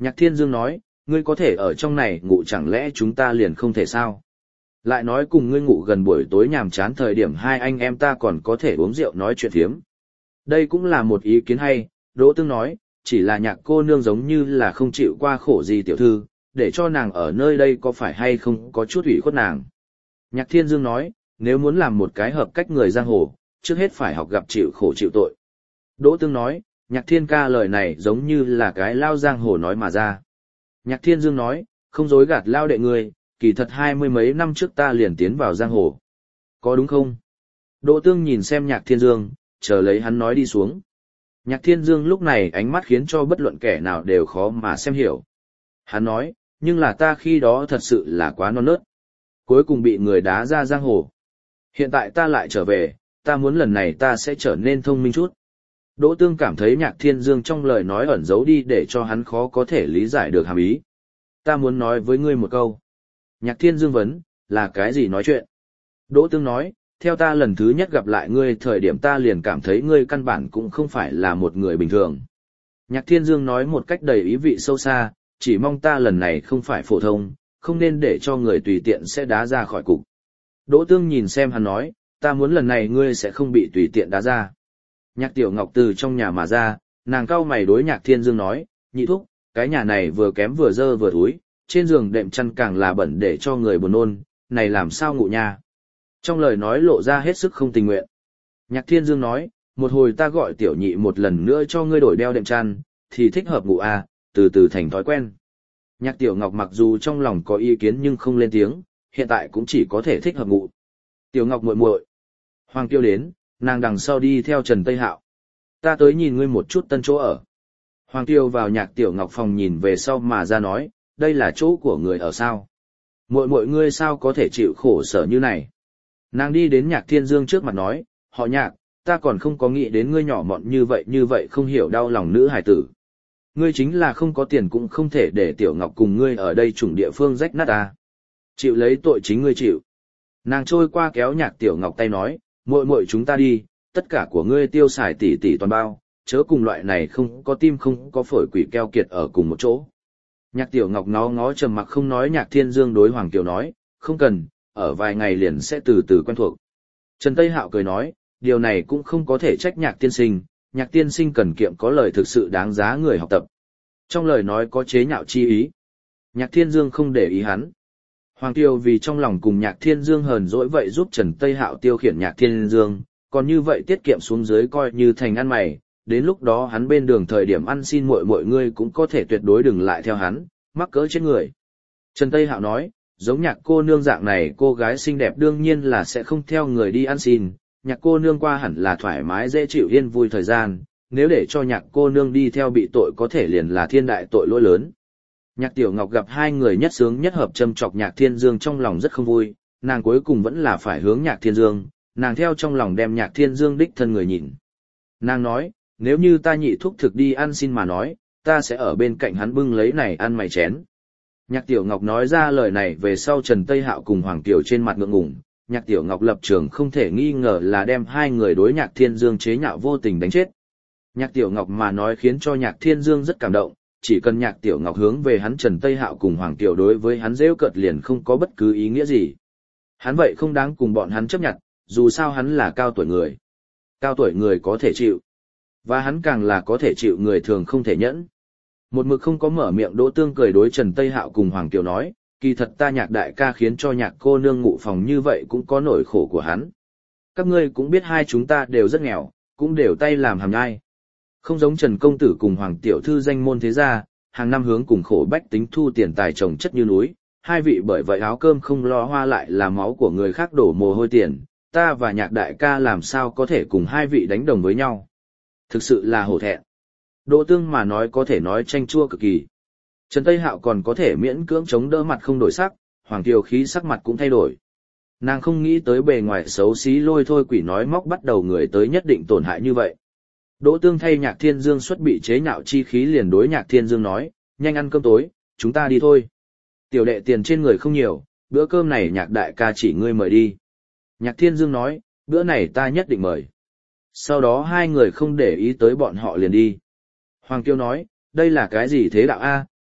Nhạc Thiên Dương nói, ngươi có thể ở trong này ngủ chẳng lẽ chúng ta liền không thể sao? Lại nói cùng ngươi ngủ gần buổi tối nhàm chán thời điểm hai anh em ta còn có thể uống rượu nói chuyện thiếm. Đây cũng là một ý kiến hay, Đỗ Tương nói, chỉ là Nhạc cô nương giống như là không chịu qua khổ gì tiểu thư, để cho nàng ở nơi đây có phải hay không có chút ủy khuất nàng. Nhạc Thiên Dương nói, nếu muốn làm một cái hợp cách người giang hồ, trước hết phải học gặp chịu khổ chịu tội. Đỗ Tương nói, Nhạc Thiên ca lời này giống như là cái lao giang hồ nói mà ra. Nhạc Thiên Dương nói, không dối gạt lao đệ ngươi, kỳ thật 20 mấy năm trước ta liền tiến vào giang hồ. Có đúng không? Đỗ Tương nhìn xem Nhạc Thiên Dương, chờ lấy hắn nói đi xuống. Nhạc Thiên Dương lúc này ánh mắt khiến cho bất luận kẻ nào đều khó mà xem hiểu. Hắn nói, nhưng là ta khi đó thật sự là quá non nớt. Cuối cùng bị người đá ra giang hồ. Hiện tại ta lại trở về, ta muốn lần này ta sẽ trở nên thông minh chút. Đỗ Tương cảm thấy Nhạc Thiên Dương trong lời nói ẩn giấu đi để cho hắn khó có thể lý giải được hàm ý. Ta muốn nói với ngươi một câu. Nhạc Thiên Dương vấn, là cái gì nói chuyện? Đỗ Tương nói, theo ta lần thứ nhất gặp lại ngươi thời điểm ta liền cảm thấy ngươi căn bản cũng không phải là một người bình thường. Nhạc Thiên Dương nói một cách đầy ý vị sâu xa, chỉ mong ta lần này không phải phổ thông, không nên để cho người tùy tiện sẽ đá ra khỏi cục. Đỗ Tương nhìn xem hắn nói, ta muốn lần này ngươi sẽ không bị tùy tiện đá ra. Nhạc Tiểu Ngọc từ trong nhà mà ra, nàng cau mày đối Nhạc Thiên Dương nói, nhị thúc, cái nhà này vừa kém vừa dơ vừa thúi, trên giường đệm chăn càng là bẩn để cho người buồn nôn, này làm sao ngủ nha. Trong lời nói lộ ra hết sức không tình nguyện. Nhạc Thiên Dương nói, một hồi ta gọi tiểu nhị một lần nữa cho ngươi đổi đeo đệm chăn, thì thích hợp ngủ à, từ từ thành thói quen. Nhạc Tiểu Ngọc mặc dù trong lòng có ý kiến nhưng không lên tiếng, hiện tại cũng chỉ có thể thích hợp ngủ. Tiểu Ngọc muội muội. Hoàng Tiêu đến, nàng đằng sau đi theo Trần Tây Hạo. Ta tới nhìn ngươi một chút tân chỗ ở. Hoàng Tiêu vào Nhạc Tiểu Ngọc phòng nhìn về sau mà ra nói, đây là chỗ của người ở sao? Muội muội ngươi sao có thể chịu khổ sở như này? Nàng đi đến Nhạc Thiên Dương trước mặt nói, họ Nhạc, ta còn không có nghĩ đến ngươi nhỏ mọn như vậy không hiểu đau lòng nữ hài tử. Ngươi chính là không có tiền cũng không thể để Tiểu Ngọc cùng ngươi ở đây chủng địa phương rách nát ta. Chịu lấy tội chính ngươi chịu. Nàng trôi qua kéo Nhạc Tiểu Ngọc tay nói, muội muội chúng ta đi, tất cả của ngươi tiêu xài tỷ tỷ toàn bao, chớ cùng loại này không có tim không có phổi quỷ keo kiệt ở cùng một chỗ. Nhạc Tiểu Ngọc ngó ngó trầm mặc không nói. Nhạc Thiên Dương đối Hoàng Kiều nói, không cần, ở vài ngày liền sẽ từ từ quen thuộc. Trần Tây Hạo cười nói, điều này cũng không có thể trách Nhạc tiên sinh, Nhạc tiên sinh cần kiệm có lời thực sự đáng giá người học tập. Trong lời nói có chế nhạo chi ý. Nhạc Thiên Dương không để ý hắn. Hoàng Kiều vì trong lòng cùng Nhạc Thiên Dương hờn dỗi vậy giúp Trần Tây Hạo tiêu khiển Nhạc Thiên Dương, còn như vậy tiết kiệm xuống dưới coi như thành ăn mày, đến lúc đó hắn bên đường thời điểm ăn xin mọi người cũng có thể tuyệt đối đừng lại theo hắn, mắc cỡ chết người. Trần Tây Hạo nói, giống Nhạc cô nương dạng này cô gái xinh đẹp đương nhiên là sẽ không theo người đi ăn xin, Nhạc cô nương qua hẳn là thoải mái dễ chịu yên vui thời gian, nếu để cho Nhạc cô nương đi theo bị tội có thể liền là thiên đại tội lỗi lớn. Nhạc Tiểu Ngọc gặp hai người nhất sướng nhất hợp châm chọc Nhạc Thiên Dương trong lòng rất không vui, nàng cuối cùng vẫn là phải hướng Nhạc Thiên Dương, nàng theo trong lòng đem Nhạc Thiên Dương đích thân người nhìn. Nàng nói, nếu như ta nhị thúc thực đi ăn xin mà nói, ta sẽ ở bên cạnh hắn bưng lấy này ăn mày chén. Nhạc Tiểu Ngọc nói ra lời này về sau Trần Tây Hạo cùng Hoàng Kiều trên mặt ngượng ngùng, Nhạc Tiểu Ngọc lập trường không thể nghi ngờ là đem hai người đối Nhạc Thiên Dương chế nhạo vô tình đánh chết. Nhạc Tiểu Ngọc mà nói khiến cho Nhạc Thiên Dương rất cảm động, chỉ cần Nhạc Tiểu Ngọc hướng về hắn Trần Tây Hạo cùng Hoàng Kiều đối với hắn giễu cợt liền không có bất cứ ý nghĩa gì. Hắn vậy không đáng cùng bọn hắn chấp nhận, dù sao hắn là cao tuổi người. Cao tuổi người có thể chịu. Và hắn càng là có thể chịu người thường không thể nhẫn. Một mực không có mở miệng Đỗ Tương cười đối Trần Tây Hạo cùng Hoàng Kiều nói, kỳ thật ta Nhạc đại ca khiến cho Nhạc cô nương ngụ phòng như vậy cũng có nỗi khổ của hắn. Các ngươi cũng biết hai chúng ta đều rất nghèo, cũng đều tay làm hàm nhai. Không giống Trần Công Tử cùng Hoàng Tiểu Thư danh môn thế gia, hàng năm hướng cùng khổ bách tính thu tiền tài trồng chất như núi, hai vị bởi vậy áo cơm không lo hoa lại là máu của người khác đổ mồ hôi tiền, ta và Nhạc đại ca làm sao có thể cùng hai vị đánh đồng với nhau. Thực sự là hổ thẹn. Đỗ Tương mà nói có thể nói chanh chua cực kỳ. Trần Tây Hạo còn có thể miễn cưỡng chống đỡ mặt không đổi sắc, Hoàng Kiều khí sắc mặt cũng thay đổi. Nàng không nghĩ tới bề ngoài xấu xí lôi thôi quỷ nói móc bắt đầu người tới nhất định tổn hại như vậy. Đỗ Tương thay Nhạc Thiên Dương xuất bị chế nhạo chi khí liền đối Nhạc Thiên Dương nói, nhanh ăn cơm tối, chúng ta đi thôi. Tiểu đệ tiền trên người không nhiều, bữa cơm này Nhạc đại ca chỉ ngươi mời đi. Nhạc Thiên Dương nói, bữa này ta nhất định mời. Sau đó hai người không để ý tới bọn họ liền đi. Hoàng Kiều nói, đây là cái gì thế đạo a?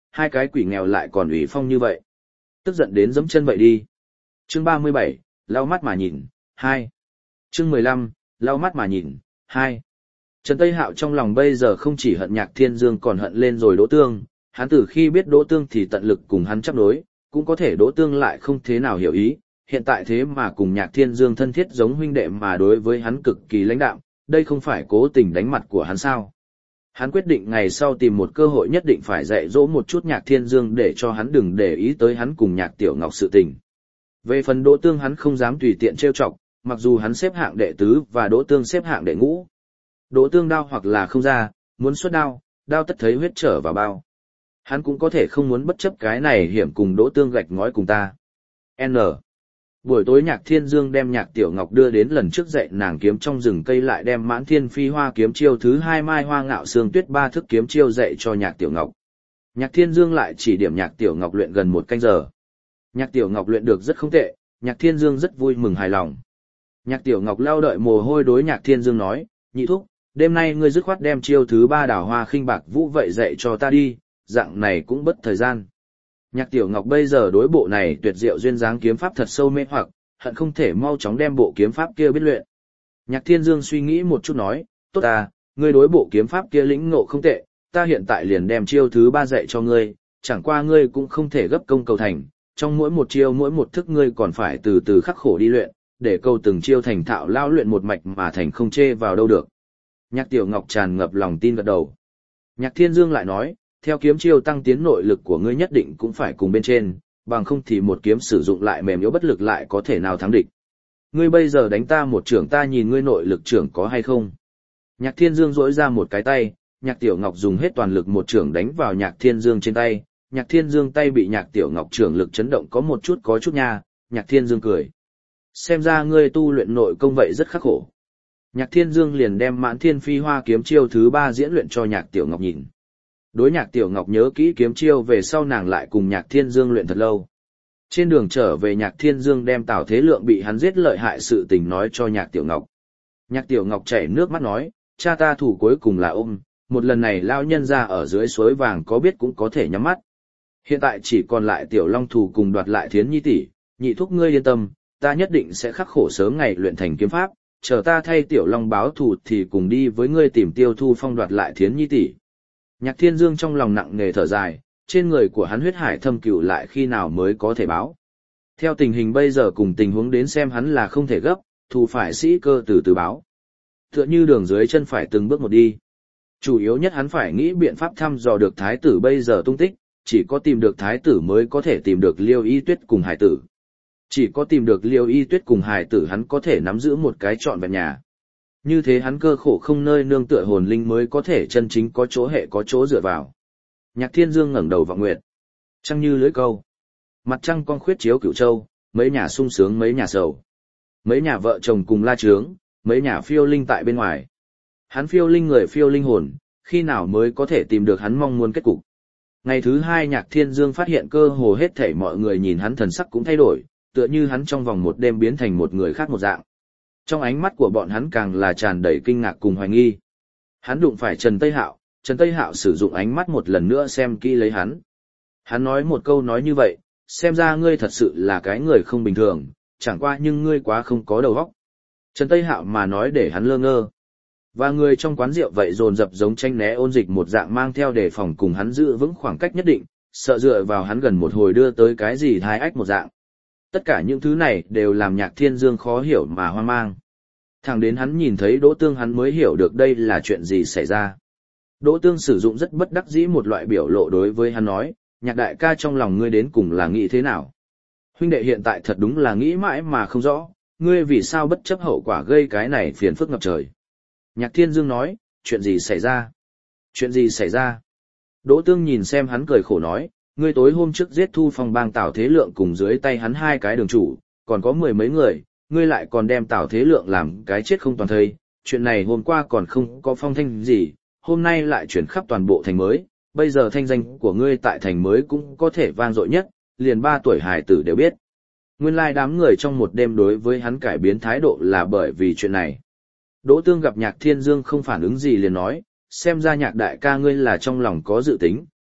hai cái quỷ nghèo lại còn ủy phong như vậy. Tức giận đến giẫm chân vậy đi. Chương 37, lau mắt mà nhìn, 2. Chương 15, lau mắt mà nhìn, 2. Trần Tây Hạo trong lòng bây giờ không chỉ hận Nhạc Thiên Dương còn hận lên rồi Đỗ Tương, hắn từ khi biết Đỗ Tương thì tận lực cùng hắn chấp đối, cũng có thể Đỗ Tương lại không thế nào hiểu ý, hiện tại thế mà cùng Nhạc Thiên Dương thân thiết giống huynh đệ mà đối với hắn cực kỳ lãnh đạm, đây không phải cố tình đánh mặt của hắn sao. Hắn quyết định ngày sau tìm một cơ hội nhất định phải dạy dỗ một chút Nhạc Thiên Dương để cho hắn đừng để ý tới hắn cùng Nhạc Tiểu Ngọc sự tình. Về phần Đỗ Tương hắn không dám tùy tiện trêu chọc, mặc dù hắn xếp hạng đệ tứ và Đỗ Tương xếp hạng đệ ngũ. Đỗ Tương đao hoặc là không ra, muốn xuất đao, đao tất thấy huyết trở vào bao. Hắn cũng có thể không muốn bất chấp cái này hiểm cùng Đỗ Tương gạch ngói cùng ta. N. Buổi tối Nhạc Thiên Dương đem Nhạc Tiểu Ngọc đưa đến lần trước dạy nàng kiếm trong rừng cây lại đem Mãn Thiên Phi Hoa kiếm chiêu thứ 2 Mai Hoa Ngạo Sương Tuyết 3 thức kiếm chiêu dạy cho Nhạc Tiểu Ngọc. Nhạc Thiên Dương lại chỉ điểm Nhạc Tiểu Ngọc luyện gần 1 canh giờ. Nhạc Tiểu Ngọc luyện được rất không tệ, Nhạc Thiên Dương rất vui mừng hài lòng. Nhạc Tiểu Ngọc lao đợi mồ hôi đối Nhạc Thiên Dương nói, nhị thúc, đêm nay ngươi dứt khoát đem chiêu thứ 3 Đào Hoa Khinh Bạc Vũ vậy dạy cho ta đi, dạng này cũng bất thời gian. Nhạc Tiểu Ngọc bây giờ đối bộ này tuyệt diệu duyên dáng kiếm pháp thật sâu mê hoặc, hận không thể mau chóng đem bộ kiếm pháp kia biết luyện. Nhạc Thiên Dương suy nghĩ một chút nói, tốt à, ngươi đối bộ kiếm pháp kia lĩnh ngộ không tệ, ta hiện tại liền đem chiêu thứ 3 dạy cho ngươi, chẳng qua ngươi cũng không thể gấp công cầu thành, trong mỗi một chiêu mỗi một thức ngươi còn phải từ từ khắc khổ đi luyện, để câu từng chiêu thành thạo lao luyện một mạch mà thành không chê vào đâu được. Nhạc Tiểu Ngọc tràn ngập lòng tin gật đầu. Nhạc Thiên Dương lại nói, theo kiếm chiêu tăng tiến nội lực của ngươi nhất định cũng phải cùng bên trên, bằng không thì một kiếm sử dụng lại mềm yếu bất lực lại có thể nào thắng địch. Ngươi bây giờ đánh ta một trưởng ta nhìn ngươi nội lực trưởng có hay không. Nhạc Thiên Dương duỗi ra một cái tay, Nhạc Tiểu Ngọc dùng hết toàn lực một trưởng đánh vào Nhạc Thiên Dương trên tay, Nhạc Thiên Dương tay bị Nhạc Tiểu Ngọc trưởng lực chấn động có chút nha, Nhạc Thiên Dương cười. Xem ra ngươi tu luyện nội công vậy rất khắc khổ. Nhạc Thiên Dương liền đem Mãn Thiên Phi Hoa kiếm chiêu thứ 3 diễn luyện cho Nhạc Tiểu Ngọc nhìn. Đối Nhạc Tiểu Ngọc nhớ kỹ kiếm chiêu về sau nàng lại cùng Nhạc Thiên Dương luyện thật lâu. Trên đường trở về Nhạc Thiên Dương đem Tào Thế Lượng bị hắn giết lợi hại sự tình nói cho Nhạc Tiểu Ngọc. Nhạc Tiểu Ngọc chảy nước mắt nói, cha ta thủ cuối cùng là ôm, một lần này lao nhân ra ở dưới suối vàng có biết cũng có thể nhắm mắt. Hiện tại chỉ còn lại Tiểu Long thủ cùng đoạt lại Thiến Nhi tỷ, nhị thúc ngươi yên tâm, ta nhất định sẽ khắc khổ sớm ngày luyện thành kiếm pháp, chờ ta thay Tiểu Long báo thù thì cùng đi với ngươi tìm Tiêu Thu Phong đoạt lại Thiến Nhi tỷ. Nhạc Thiên Dương trong lòng nặng nề thở dài, trên người của hắn huyết hải thâm cửu lại khi nào mới có thể báo. Theo tình hình bây giờ cùng tình huống đến xem hắn là không thể gấp, thù phải sĩ cơ từ từ báo. Tựa như đường dưới chân phải từng bước một đi. Chủ yếu nhất hắn phải nghĩ biện pháp thăm dò được thái tử bây giờ tung tích, chỉ có tìm được thái tử mới có thể tìm được Liêu Y Tuyết cùng hải tử. Chỉ có tìm được Liêu Y Tuyết cùng hải tử hắn có thể nắm giữ một cái trọn vẹn nhà. Như thế hắn cơ khổ không nơi nương tựa hồn linh mới có thể chân chính có chỗ hệ có chỗ dựa vào. Nhạc Thiên Dương ngẩng đầu vọng nguyệt. Trăng như lưới câu. Mặt trăng con khuyết chiếu cửu châu, mấy nhà sung sướng mấy nhà sầu. Mấy nhà vợ chồng cùng la trướng, mấy nhà phiêu linh tại bên ngoài. Hắn phiêu linh người phiêu linh hồn, khi nào mới có thể tìm được hắn mong muốn kết cục. Ngày thứ 2 Nhạc Thiên Dương phát hiện cơ hồ hết thảy mọi người nhìn hắn thần sắc cũng thay đổi, tựa như hắn trong vòng một đêm biến thành một người khác một dạng. Trong ánh mắt của bọn hắn càng là tràn đầy kinh ngạc cùng hoài nghi. Hắn đụng phải Trần Tây Hạo sử dụng ánh mắt một lần nữa xem kỹ lấy hắn. Hắn nói một câu nói như vậy, xem ra ngươi thật sự là cái người không bình thường, chẳng qua nhưng ngươi quá không có đầu óc. Trần Tây Hạo mà nói để hắn lơ ngơ. Và người trong quán rượu vậy dồn dập giống tranh né ôn dịch một dạng mang theo đề phòng cùng hắn giữ vững khoảng cách nhất định, sợ dựa vào hắn gần một hồi đưa tới cái gì thai ách một dạng. Tất cả những thứ này đều làm Nhạc Thiên Dương khó hiểu mà hoang mang. Thẳng đến hắn nhìn thấy Đỗ Tương hắn mới hiểu được đây là chuyện gì xảy ra. Đỗ Tương sử dụng rất bất đắc dĩ một loại biểu lộ đối với hắn nói, Nhạc đại ca trong lòng ngươi đến cùng là nghĩ thế nào? Huynh đệ hiện tại thật đúng là nghĩ mãi mà không rõ, ngươi vì sao bất chấp hậu quả gây cái này phiền phức ngập trời. Nhạc Thiên Dương nói, chuyện gì xảy ra? Chuyện gì xảy ra? Đỗ Tương nhìn xem hắn cười khổ nói, ngươi tối hôm trước giết Thu Phong bang Tào Thế Lượng cùng dưới tay hắn 2 cái đường chủ, còn có 10 mấy người, ngươi lại còn đem Tào Thế Lượng làm cái chết không toàn thây, chuyện này hôm qua còn không có phong thanh gì, hôm nay lại chuyển khắp toàn bộ thành mới, bây giờ thanh danh của ngươi tại thành mới cũng có thể vang dội nhất, liền 3 tuổi hài tử đều biết. Nguyên lai đám người trong một đêm đối với hắn cải biến thái độ là bởi vì chuyện này. Đỗ Tương gặp Nhạc Thiên Dương không phản ứng gì liền nói, xem ra Nhạc đại ca ngươi là trong lòng có dự tính,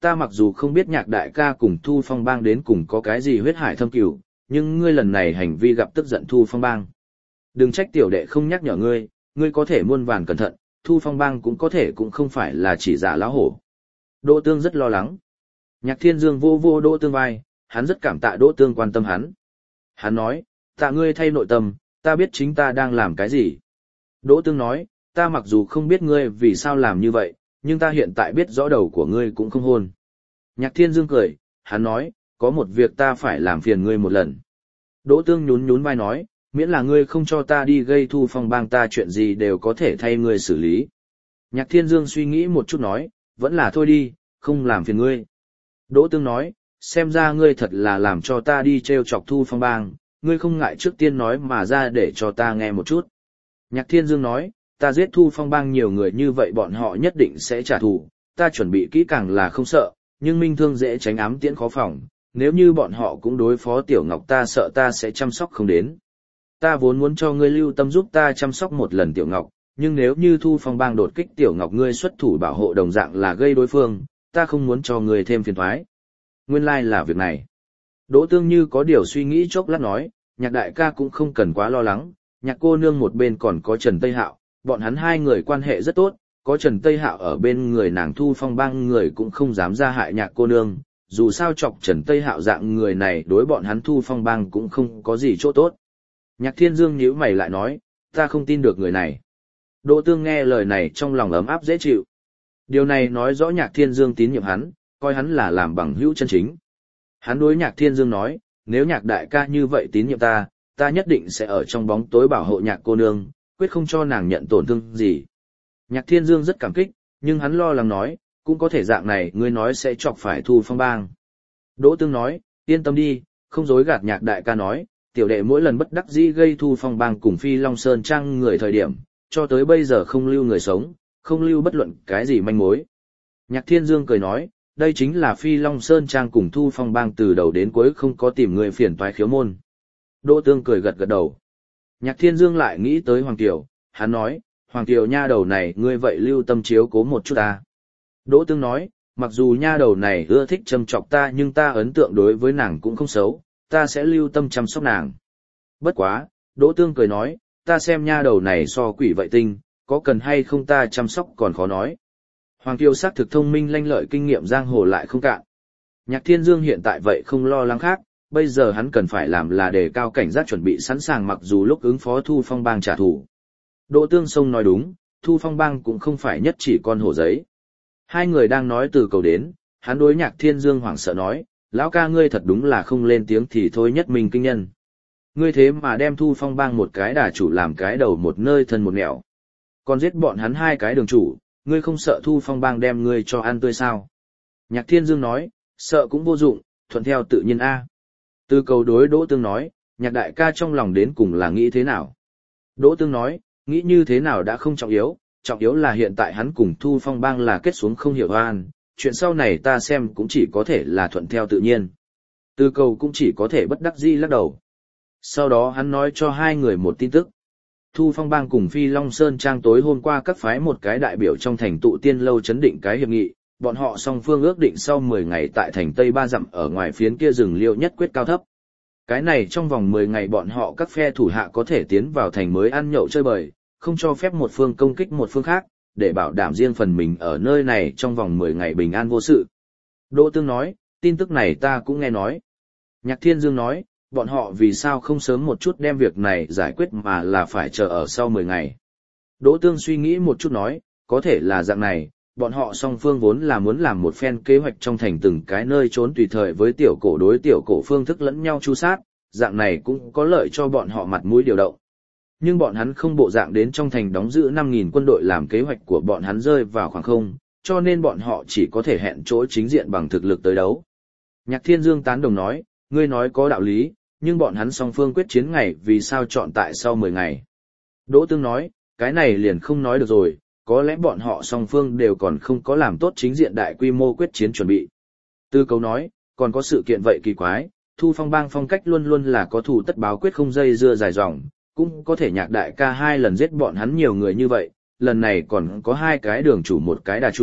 ta mặc dù không biết nhạc đại ca cùng Thu Phong bang đến cùng có cái gì huyết hải thâm cửu, nhưng ngươi lần này hành vi gặp tức giận Thu Phong bang. Đừng trách tiểu đệ không nhắc nhở ngươi, ngươi có thể muôn vàn cẩn thận, Thu Phong bang cũng có thể cũng không phải là chỉ giả lão hổ. Đỗ Tương rất lo lắng. Nhạc Thiên Dương vô vô Đỗ Tương vai, hắn rất cảm tạ Đỗ Tương quan tâm hắn. Hắn nói, tạ ngươi thay nội tâm, ta biết chính ta đang làm cái gì. Đỗ Tương nói, ta mặc dù không biết ngươi vì sao làm như vậy, nhưng ta hiện tại biết rõ đầu của ngươi cũng không hôn. Nhạc Thiên Dương cười, hắn nói, có một việc ta phải làm phiền ngươi một lần. Đỗ Tương nhún nhún vai nói, miễn là ngươi không cho ta đi gây Thu Phong bang, ta chuyện gì đều có thể thay ngươi xử lý. Nhạc Thiên Dương suy nghĩ một chút nói, vẫn là thôi đi, không làm phiền ngươi. Đỗ Tương nói, xem ra ngươi thật là làm cho ta đi treo chọc Thu Phong bang, ngươi không ngại trước tiên nói mà ra để cho ta nghe một chút. Nhạc Thiên Dương nói, ta giết Thu Phong bang nhiều người như vậy bọn họ nhất định sẽ trả thù, ta chuẩn bị kỹ càng là không sợ, nhưng minh thương dễ tránh ám tiễn khó phòng, nếu như bọn họ cũng đối phó Tiểu Ngọc ta sợ ta sẽ chăm sóc không đến. Ta vốn muốn cho ngươi lưu tâm giúp ta chăm sóc một lần Tiểu Ngọc, nhưng nếu như Thu Phong bang đột kích Tiểu Ngọc ngươi xuất thủ bảo hộ đồng dạng là gây đối phương, ta không muốn cho ngươi thêm phiền toái. Nguyên lai là việc này. Đỗ Tương như có điều suy nghĩ chốc lát nói, nhạc đại ca cũng không cần quá lo lắng, nhạc cô nương một bên còn có Trần Tây Hạo, bọn hắn hai người quan hệ rất tốt, có Trần Tây Hạo ở bên người nàng Thu Phong bang người cũng không dám ra hại nhạc cô nương, dù sao chọc Trần Tây Hạo dạng người này đối bọn hắn Thu Phong bang cũng không có gì chỗ tốt. Nhạc Thiên Dương nhíu mày lại nói, ta không tin được người này. Đỗ Tương nghe lời này trong lòng ấm áp dễ chịu. Điều này nói rõ Nhạc Thiên Dương tín nhiệm hắn, coi hắn là làm bằng hữu chân chính. Hắn đối Nhạc Thiên Dương nói, nếu Nhạc đại ca như vậy tín nhiệm ta, ta nhất định sẽ ở trong bóng tối bảo hộ Nhạc cô nương, quyết không cho nàng nhận tổn thương gì. Nhạc Thiên Dương rất cảm kích, nhưng hắn lo lắng nói, cũng có thể dạng này ngươi nói sẽ chọc phải Thu Phong bang. Đỗ Tương nói, yên tâm đi, không dối gạt Nhạc đại ca nói, tiểu đệ mỗi lần bất đắc dĩ gây Thu Phong bang cùng Phi Long Sơn Trang người thời điểm, cho tới bây giờ không lưu người sống, không lưu bất luận cái gì manh mối. Nhạc Thiên Dương cười nói, đây chính là Phi Long Sơn Trang cùng Thu Phong bang từ đầu đến cuối không có tìm người phiền toái khiếu môn. Đỗ Tương cười gật gật đầu. Nhạc Thiên Dương lại nghĩ tới Hoàng Kiều, hắn nói, Hoàng Kiều nha đầu này ngươi vậy lưu tâm chiếu cố một chút ta. Đỗ Tương nói, mặc dù nha đầu này ưa thích châm chọc ta nhưng ta ấn tượng đối với nàng cũng không xấu, ta sẽ lưu tâm chăm sóc nàng. Bất quá, Đỗ Tương cười nói, ta xem nha đầu này so quỷ vậy tinh, có cần hay không ta chăm sóc còn khó nói. Hoàng Kiều xác thực thông minh lanh lợi kinh nghiệm giang hồ lại không cạn. Nhạc Thiên Dương hiện tại vậy không lo lắng khác, bây giờ hắn cần phải làm là đề cao cảnh giác chuẩn bị sẵn sàng mặc dù lúc ứng phó Thu Phong bang trả thù. Đỗ Tương Sông nói đúng, Thu Phong bang cũng không phải nhất chỉ con hổ giấy. Hai người đang nói từ cầu đến, hắn đối Nhạc Thiên Dương hoảng sợ nói, lão ca ngươi thật đúng là không lên tiếng thì thôi nhất mình kinh nhân. Ngươi thế mà đem Thu Phong bang một cái đà chủ làm cái đầu một nơi thân một nẻo. Còn giết bọn hắn hai cái đường chủ, ngươi không sợ Thu Phong bang đem ngươi cho ăn tươi sao? Nhạc Thiên Dương nói, sợ cũng vô dụng, thuận theo tự nhiên a. Từ cầu đối Đỗ Tương nói, Nhạc đại ca trong lòng đến cùng là nghĩ thế nào? Đỗ Tương nói, nghĩ như thế nào đã không trọng yếu là hiện tại hắn cùng Thu Phong bang là kết xuống không hiểu oan, chuyện sau này ta xem cũng chỉ có thể là thuận theo tự nhiên. Từ cầu cũng chỉ có thể bất đắc dĩ lắc đầu. Sau đó hắn nói cho hai người một tin tức. Thu Phong bang cùng Phi Long Sơn Trang tối hôm qua các phái một cái đại biểu trong thành tụ tiên lâu chấn định cái hiệp nghị, bọn họ song phương ước định sau 10 ngày tại thành Tây Ba Dặm ở ngoài phiến kia rừng liêu nhất quyết cao thấp. Cái này trong vòng 10 ngày bọn họ các phe thủ hạ có thể tiến vào thành mới ăn nhậu chơi bời, không cho phép một phương công kích một phương khác, để bảo đảm riêng phần mình ở nơi này trong vòng 10 ngày bình an vô sự. Đỗ Tương nói, tin tức này ta cũng nghe nói. Nhạc Thiên Dương nói, bọn họ vì sao không sớm một chút đem việc này giải quyết mà là phải chờ ở sau 10 ngày. Đỗ Tương suy nghĩ một chút nói, có thể là dạng này, bọn họ song phương vốn là muốn làm một phen kế hoạch trong thành từng cái nơi trốn tùy thời với tiểu cổ đối tiểu cổ phương thức lẫn nhau chu sát, dạng này cũng có lợi cho bọn họ mặt mũi điều động. Nhưng bọn hắn không bộ dạng đến trong thành đóng giữ 5.000 quân đội làm kế hoạch của bọn hắn rơi vào khoảng không, cho nên bọn họ chỉ có thể hẹn chỗ chính diện bằng thực lực tới đấu. Nhạc Thiên Dương tán đồng nói, ngươi nói có đạo lý, nhưng bọn hắn song phương quyết chiến ngày vì sao chọn tại sau 10 ngày. Đỗ Tương nói, cái này liền không nói được rồi, có lẽ bọn họ song phương đều còn không có làm tốt chính diện đại quy mô quyết chiến chuẩn bị. Tư Cấu nói, còn có sự kiện vậy kỳ quái, Thu Phong bang phong cách luôn luôn là có thù tất báo quyết không dây dưa dài dòng, cũng có thể Nhạc đại ca 2 lần giết bọn hắn nhiều người như vậy, lần này còn có 2 cái đường chủ một cái đà chủ,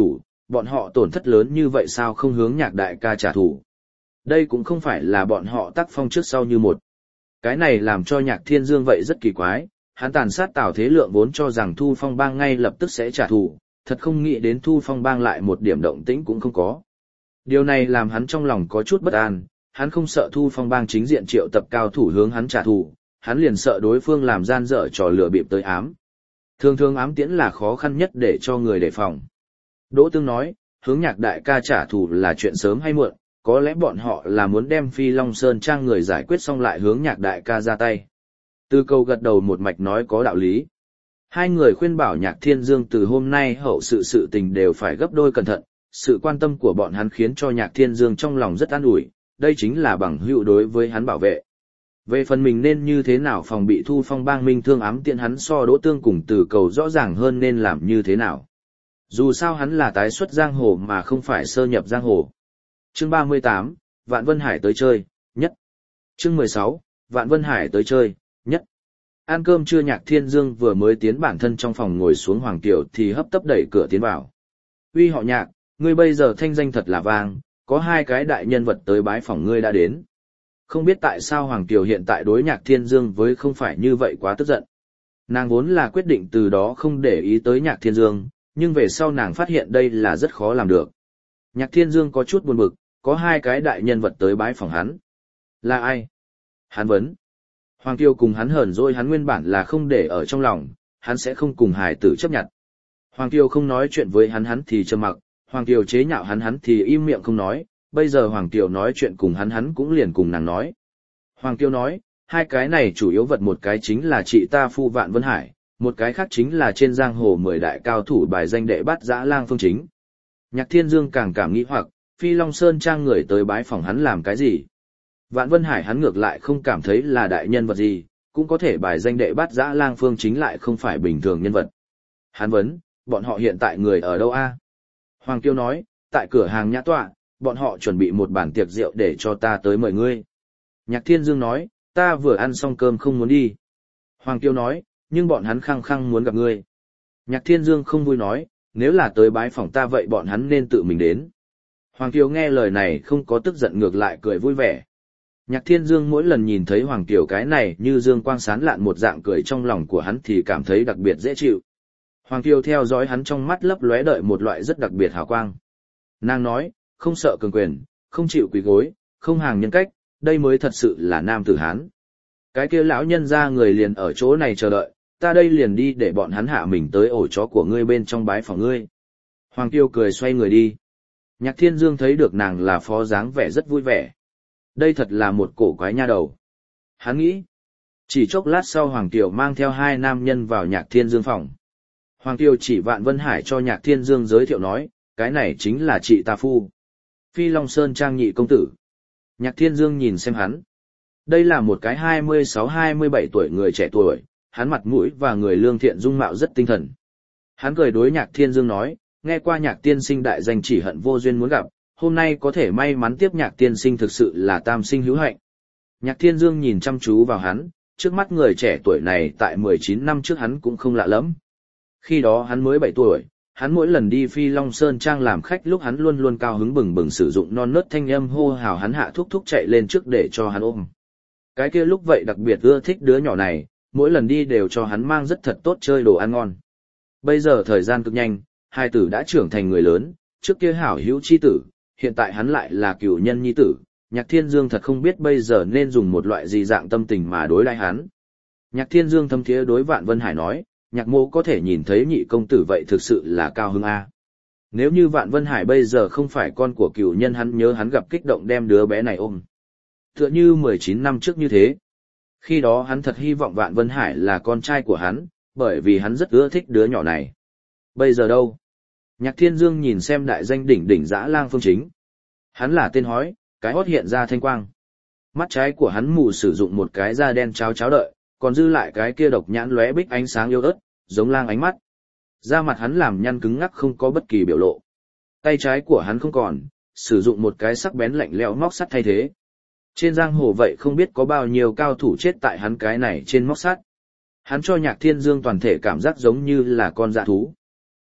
bọn họ tổn thất lớn như vậy sao không hướng Nhạc đại ca trả thù. Đây cũng không phải là bọn họ tác phong trước sau như một. Cái này làm cho Nhạc Thiên Dương vậy rất kỳ quái, hắn tàn sát Tào Thế Lượng vốn cho rằng Thu Phong Bang ngay lập tức sẽ trả thù, thật không nghĩ đến Thu Phong Bang lại một điểm động tĩnh cũng không có. Điều này làm hắn trong lòng có chút bất an, hắn không sợ Thu Phong Bang chính diện triệu tập cao thủ hướng hắn trả thù, hắn liền sợ đối phương làm gian dở trò lừa bịp tới ám. Thường thường ám tiễn là khó khăn nhất để cho người đề phòng. Đỗ Tương nói, hướng Nhạc đại ca trả thù là chuyện sớm hay muộn, có lẽ bọn họ là muốn đem Phi Long Sơn Trang người giải quyết xong lại hướng Nhạc đại ca ra tay. Tư Câu gật đầu một mạch nói có đạo lý. Hai người khuyên bảo Nhạc Thiên Dương từ hôm nay hậu sự tình đều phải gấp đôi cẩn thận, sự quan tâm của bọn hắn khiến cho Nhạc Thiên Dương trong lòng rất an ủi, đây chính là bằng hữu đối với hắn bảo vệ. Về phần mình nên như thế nào phòng bị Thu Phong Bang minh thương ám tiện hắn so Đỗ Tương cùng Từ Cầu rõ ràng hơn nên làm như thế nào. Dù sao hắn là tái xuất giang hồ mà không phải sơ nhập giang hồ. Chương 38, Vạn Vân Hải tới chơi, nhất. Chương 16, Vạn Vân Hải tới chơi, nhất. Ăn cơm trưa Nhạc Thiên Dương vừa mới tiến bản thân trong phòng ngồi xuống Hoàng Kiều thì hấp tấp đẩy cửa tiến vào. Uy họ Nhạc, ngươi bây giờ thanh danh thật là vang, có hai cái đại nhân vật tới bái phỏng ngươi đã đến. Không biết tại sao Hoàng Kiều hiện tại đối Nhạc Thiên Dương với không phải như vậy quá tức giận. Nàng vốn là quyết định từ đó không để ý tới Nhạc Thiên Dương, nhưng về sau nàng phát hiện đây là rất khó làm được. Nhạc Thiên Dương có chút buồn bực, có hai cái đại nhân vật tới bái phỏng hắn. Là ai? Hắn vấn. Hoàng Kiều cùng hắn hờn dỗi hắn nguyên bản là không để ở trong lòng, hắn sẽ không cùng hài tử chấp nhận. Hoàng Kiều không nói chuyện với hắn thì trầm mặc, Hoàng Kiều chế nhạo hắn thì im miệng không nói, bây giờ Hoàng Kiều nói chuyện cùng hắn cũng liền cùng nàng nói. Hoàng Kiều nói, hai cái này chủ yếu vật một cái chính là chị ta phu Vạn Vân Hải, một cái khác chính là trên giang hồ 10 đại cao thủ bài danh đệ bát dã lang Phương Chính. Nhạc Thiên Dương càng cảm nghĩ hoặc, Phi Long Sơn Trang người tới bái phỏng hắn làm cái gì? Vạn Vân Hải hắn ngược lại không cảm thấy là đại nhân vật gì, cũng có thể bài danh đệ bát dã lang Phương Chính lại không phải bình thường nhân vật. Hắn vấn, bọn họ hiện tại người ở đâu a? Hoàng Kiều nói, tại cửa hàng nhã tọa, bọn họ chuẩn bị một bàn tiệc rượu để cho ta tới mời ngươi. Nhạc Thiên Dương nói, ta vừa ăn xong cơm không muốn đi. Hoàng Kiều nói, nhưng bọn hắn khăng khăng muốn gặp ngươi. Nhạc Thiên Dương không vui nói, nếu là tới bái phỏng ta vậy bọn hắn nên tự mình đến. Hoàng Kiều nghe lời này không có tức giận ngược lại cười vui vẻ. Nhạc Thiên Dương mỗi lần nhìn thấy Hoàng Kiều cái này như dương quang sán lạn một dạng cười trong lòng của hắn thì cảm thấy đặc biệt dễ chịu. Hoàng Kiều theo dõi hắn trong mắt lấp lóe đợi một loại rất đặc biệt hào quang. Nàng nói, không sợ cường quyền, không chịu quỳ gối, không hàng nhân cách, đây mới thật sự là nam tử Hán. Cái kia lão nhân ra người liền ở chỗ này chờ đợi, ta đây liền đi để bọn hắn hạ mình tới ổ chó của ngươi bên trong bái phỏng ngươi. Hoàng Kiều cười xoay người đi. Nhạc Thiên Dương thấy được nàng là phó dáng vẻ rất vui vẻ. Đây thật là một cổ quái nha đầu. Hắn nghĩ. Chỉ chốc lát sau Hoàng Kiều mang theo hai nam nhân vào Nhạc Thiên Dương phòng. Hoàng Kiều chỉ Vạn Vân Hải cho Nhạc Thiên Dương giới thiệu nói, cái này chính là chị ta phu. Phi Long Sơn Trang nhị công tử. Nhạc Thiên Dương nhìn xem hắn. Đây là một cái 26-27 tuổi người trẻ tuổi, hắn mặt mũi và người lương thiện dung mạo rất tinh thần. Hắn cười đối Nhạc Thiên Dương nói, nghe qua Nhạc tiên sinh đại danh chỉ hận vô duyên muốn gặp, hôm nay có thể may mắn tiếp Nhạc tiên sinh thực sự là tam sinh hữu hạnh. Nhạc Thiên Dương nhìn chăm chú vào hắn, trước mắt người trẻ tuổi này tại 19 năm trước hắn cũng không lạ lắm. Khi đó hắn mới 7 tuổi, hắn mỗi lần đi Phi Long Sơn Trang làm khách lúc hắn luôn luôn cao hứng bừng bừng sử dụng non nớt thanh âm hô hào hắn hạ thúc thúc chạy lên trước để cho hắn ôm. Cái kia lúc vậy đặc biệt ưa thích đứa nhỏ này, mỗi lần đi đều cho hắn mang rất thật tốt chơi đồ ăn ngon. Bây giờ thời gian cực nhanh, hai tử đã trưởng thành người lớn, trước kia hảo hữu chi tử, hiện tại hắn lại là cửu nhân nhi tử, Nhạc Thiên Dương thật không biết bây giờ nên dùng một loại gì dạng tâm tình mà đối đãi hắn. Nhạc Thiên Dương thâm thiế đối Vạn Vân Hải nói, Nhạc mô có thể nhìn thấy nhị công tử vậy thực sự là cao hứng a. Nếu như Vạn Vân Hải bây giờ không phải con của cửu nhân hắn nhớ hắn gặp kích động đem đứa bé này ôm. Tựa như 19 năm trước như thế. Khi đó hắn thật hy vọng Vạn Vân Hải là con trai của hắn, bởi vì hắn rất ưa thích đứa nhỏ này. Bây giờ đâu? Nhạc Thiên Dương nhìn xem đại danh đỉnh đỉnh dã lang Phương Chính. Hắn là tên hói, cái hót hiện ra thanh quang. Mắt trái của hắn mù sử dụng một cái da đen cháo cháo đợi, còn dư lại cái kia độc nhãn lóe bích ánh sáng yêu ớt, giống lang ánh mắt. Da mặt hắn làm nhăn cứng ngắc không có bất kỳ biểu lộ. Tay trái của hắn không còn, sử dụng một cái sắc bén lạnh lẽo móc sắt thay thế. Trên giang hồ vậy không biết có bao nhiêu cao thủ chết tại hắn cái này trên móc sắt. Hắn cho Nhạc Thiên Dương toàn thể cảm giác giống như là con dã thú.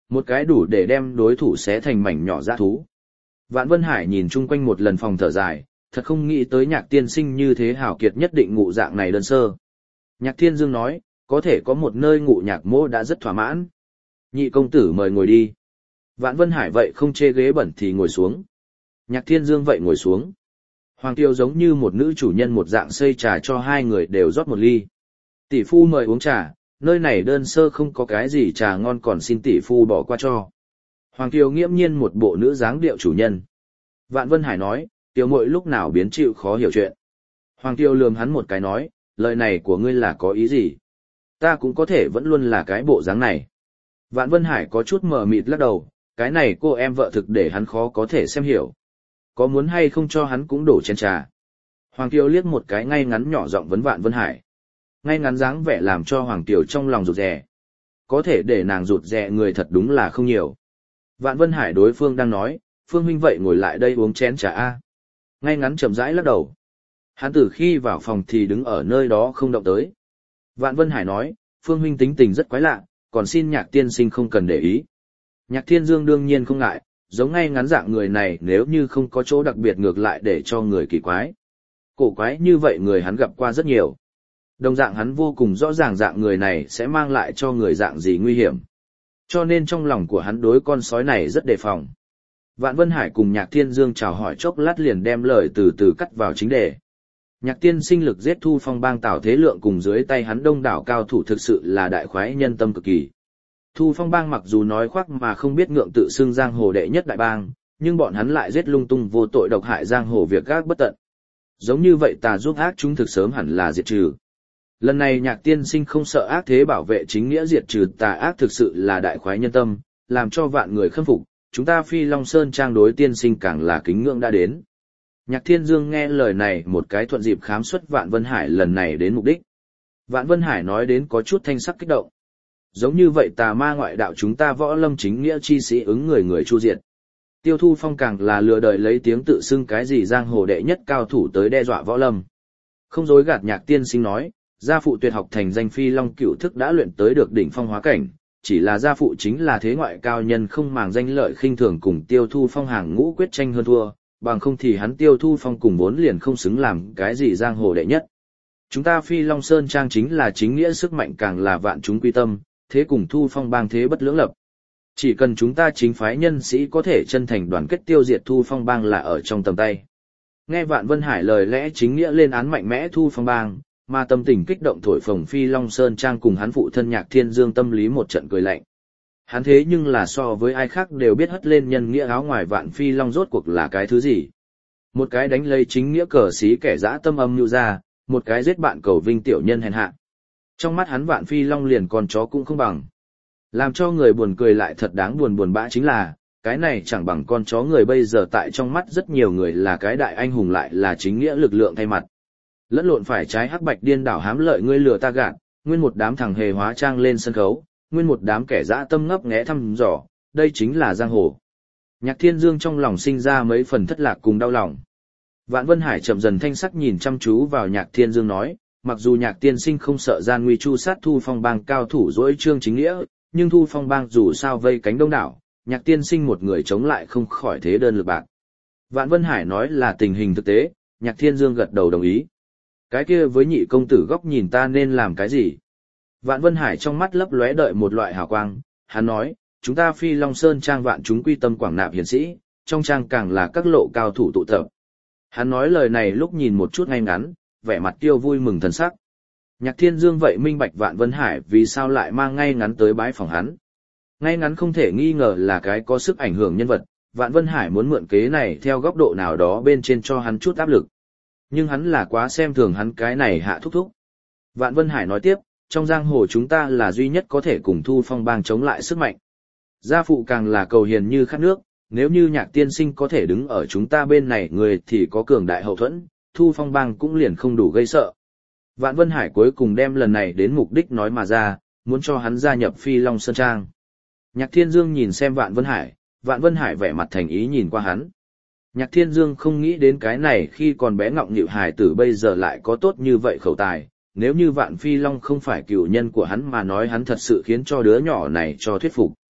Một cái đủ để đem đối thủ xé thành mảnh nhỏ dã thú. Vạn Vân Hải nhìn chung quanh một lần phòng thở dài, thật không nghĩ tới Nhạc tiên sinh như thế hảo kiệt nhất định ngụ dạng này đơn sơ. Nhạc Thiên Dương nói, có thể có một nơi ngụ nhạc mô đã rất thỏa mãn. Nhị công tử mời ngồi đi. Vạn Vân Hải vậy không chê ghế bẩn thì ngồi xuống. Nhạc Thiên Dương vậy ngồi xuống. Hoàng Tiêu giống như một nữ chủ nhân một dạng xây trà cho hai người đều rót một ly. Tỷ phu mời uống trà, nơi này đơn sơ không có cái gì trà ngon còn xin tỷ phu bỏ qua cho. Hoàng Tiêu nghiễm nhiên một bộ nữ dáng điệu chủ nhân. Vạn Vân Hải nói, Tiêu muội lúc nào biến chịu khó hiểu chuyện. Hoàng Tiêu lườm hắn một cái nói, lời này của ngươi là có ý gì? Ta cũng có thể vẫn luôn là cái bộ dáng này. Vạn Vân Hải có chút mờ mịt lắc đầu, cái này cô em vợ thực để hắn khó có thể xem hiểu. Có muốn hay không cho hắn cũng đổ chén trà. Hoàng Tiêu liếc một cái ngay ngắn nhỏ giọng vấn Vạn Vân Hải. Ngay ngắn dáng vẻ làm cho Hoàng Tiêu trong lòng rụt rè. Có thể để nàng rụt rè người thật đúng là không nhiều. Vạn Vân Hải đối phương đang nói, Phương huynh vậy ngồi lại đây uống chén trà a. Ngay ngắn chậm rãi lắc đầu. Hắn từ khi vào phòng thì đứng ở nơi đó không động tới. Vạn Vân Hải nói, Phương huynh tính tình rất quái lạ, còn xin Nhạc tiên sinh không cần để ý. Nhạc Thiên Dương đương nhiên không ngại, giống ngay ngắn dạng người này nếu như không có chỗ đặc biệt ngược lại để cho người kỳ quái. Cổ quái như vậy người hắn gặp qua rất nhiều. Đồng dạng hắn vô cùng rõ ràng dạng người này sẽ mang lại cho người dạng gì nguy hiểm. Cho nên trong lòng của hắn đối con sói này rất đề phòng. Vạn Vân Hải cùng Nhạc Thiên Dương chào hỏi chốc lát liền đem lời từ từ cắt vào chính đề. Nhạc tiên sinh lực giết Thu Phong bang Tào Thế Lượng cùng dưới tay hắn đông đảo cao thủ thực sự là đại khoái nhân tâm cực kỳ. Thu Phong bang mặc dù nói khoác mà không biết ngượng tự xưng giang hồ đệ nhất đại bang, nhưng bọn hắn lại giết lung tung vô tội độc hại giang hồ việc gác bất tận. Giống như vậy tà giúp ác chúng thực sớm hẳn là diệt trừ. Lần này Nhạc tiên sinh không sợ ác thế bảo vệ chính nghĩa diệt trừ tà ác thực sự là đại khoái nhân tâm, làm cho vạn người khâm phục, chúng ta Phi Long Sơn trang đối tiên sinh càng là kính ngưỡng đã đến. Nhạc Thiên Dương nghe lời này một cái thuận dịp khám xuất Vạn Vân Hải lần này đến mục đích. Vạn Vân Hải nói đến có chút thanh sắc kích động. Giống như vậy tà ma ngoại đạo chúng ta võ lâm chính nghĩa chi sĩ ứng người người chu diệt. Tiêu Thu Phong càng là lừa đời lấy tiếng tự xưng cái gì giang hồ đệ nhất cao thủ tới đe dọa võ lâm. Không dối gạt Nhạc tiên sinh nói, gia phụ tuyệt học thành danh Phi Long cửu thức đã luyện tới được đỉnh phong hóa cảnh, chỉ là gia phụ chính là thế ngoại cao nhân không màng danh lợi khinh thường cùng Tiêu Thu Phong hàng ngũ quyết tranh hơn thua, bằng không thì hắn Tiêu Thu Phong cùng vốn liền không xứng làm cái gì giang hồ đệ nhất. Chúng ta Phi Long Sơn trang chính là chính nghĩa sức mạnh càng là vạn chúng quy tâm, thế cùng Thu Phong bang thế bất lưỡng lập. Chỉ cần chúng ta chính phái nhân sĩ có thể chân thành đoàn kết tiêu diệt Thu Phong bang là ở trong tầm tay. Nghe Vạn Vân Hải lời lẽ chính nghĩa lên án mạnh mẽ Thu Phong bang, mà tâm tình kích động thổi phồng Phi Long Sơn trang cùng hắn phụ thân Nhạc Thiên Dương tâm lý một trận cười lạnh. Hắn thế nhưng là so với ai khác đều biết hất lên nhân nghĩa áo ngoài Vạn Phi Long rốt cuộc là cái thứ gì. Một cái đánh lấy chính nghĩa cờ xí kẻ dã tâm âm nhu ra, một cái giết bạn cầu vinh tiểu nhân hèn hạ. Trong mắt hắn Vạn Phi Long liền con chó cũng không bằng. Làm cho người buồn cười lại thật đáng buồn bã chính là, cái này chẳng bằng con chó người bây giờ tại trong mắt rất nhiều người là cái đại anh hùng lại là chính nghĩa lực lượng thay mặt. Lẫn lộn phải trái hắc bạch điên đảo hám lợi ngươi lừa ta gạt, nguyên một đám thằng hề hóa trang lên sân khấu, nguyên một đám kẻ dã tâm ngấp nghé thăm dò, đây chính là giang hồ. Nhạc Thiên Dương trong lòng sinh ra mấy phần thất lạc cùng đau lòng. Vạn Vân Hải chậm dần thanh sắc nhìn chăm chú vào Nhạc Thiên Dương nói, mặc dù Nhạc tiên sinh không sợ gian nguy chu sát Thu Phong bang cao thủ dỗi trương chính nghĩa, nhưng Thu Phong bang dù sao vây cánh đông đảo, Nhạc tiên sinh một người chống lại không khỏi thế đơn lực bạc. Vạn Vân Hải nói là tình hình thực tế, Nhạc Thiên Dương gật đầu đồng ý. Cái kia với nhị công tử góc nhìn ta nên làm cái gì? Vạn Vân Hải trong mắt lấp lóe đợi một loại hào quang, hắn nói, chúng ta Phi Long Sơn trang vạn chúng quy tâm quảng nạp hiển sĩ, trong trang càng là các lộ cao thủ tụ tập. Hắn nói lời này lúc nhìn một chút ngay ngắn, vẻ mặt tiêu vui mừng thần sắc. Nhạc Thiên Dương vậy minh bạch Vạn Vân Hải vì sao lại mang ngay ngắn tới bái phòng hắn. Ngay ngắn không thể nghi ngờ là cái có sức ảnh hưởng nhân vật, Vạn Vân Hải muốn mượn kế này theo góc độ nào đó bên trên cho hắn chút áp lực. Nhưng hắn là quá xem thường hắn cái này hạ thúc thúc. Vạn Vân Hải nói tiếp, trong giang hồ chúng ta là duy nhất có thể cùng Thu Phong bang chống lại sức mạnh. Gia phụ càng là cầu hiền như khát nước, nếu như Nhạc tiên sinh có thể đứng ở chúng ta bên này người thì có cường đại hậu thuẫn, Thu Phong bang cũng liền không đủ gây sợ. Vạn Vân Hải cuối cùng đem lần này đến mục đích nói mà ra, muốn cho hắn gia nhập Phi Long Sơn Trang. Nhạc Thiên Dương nhìn xem Vạn Vân Hải vẻ mặt thành ý nhìn qua hắn. Nhạc Thiên Dương không nghĩ đến cái này khi còn bé ngọng nghịu hài tử bây giờ lại có tốt như vậy khẩu tài, nếu như Vạn Phi Long không phải cựu nhân của hắn mà nói hắn thật sự khiến cho đứa nhỏ này cho thuyết phục.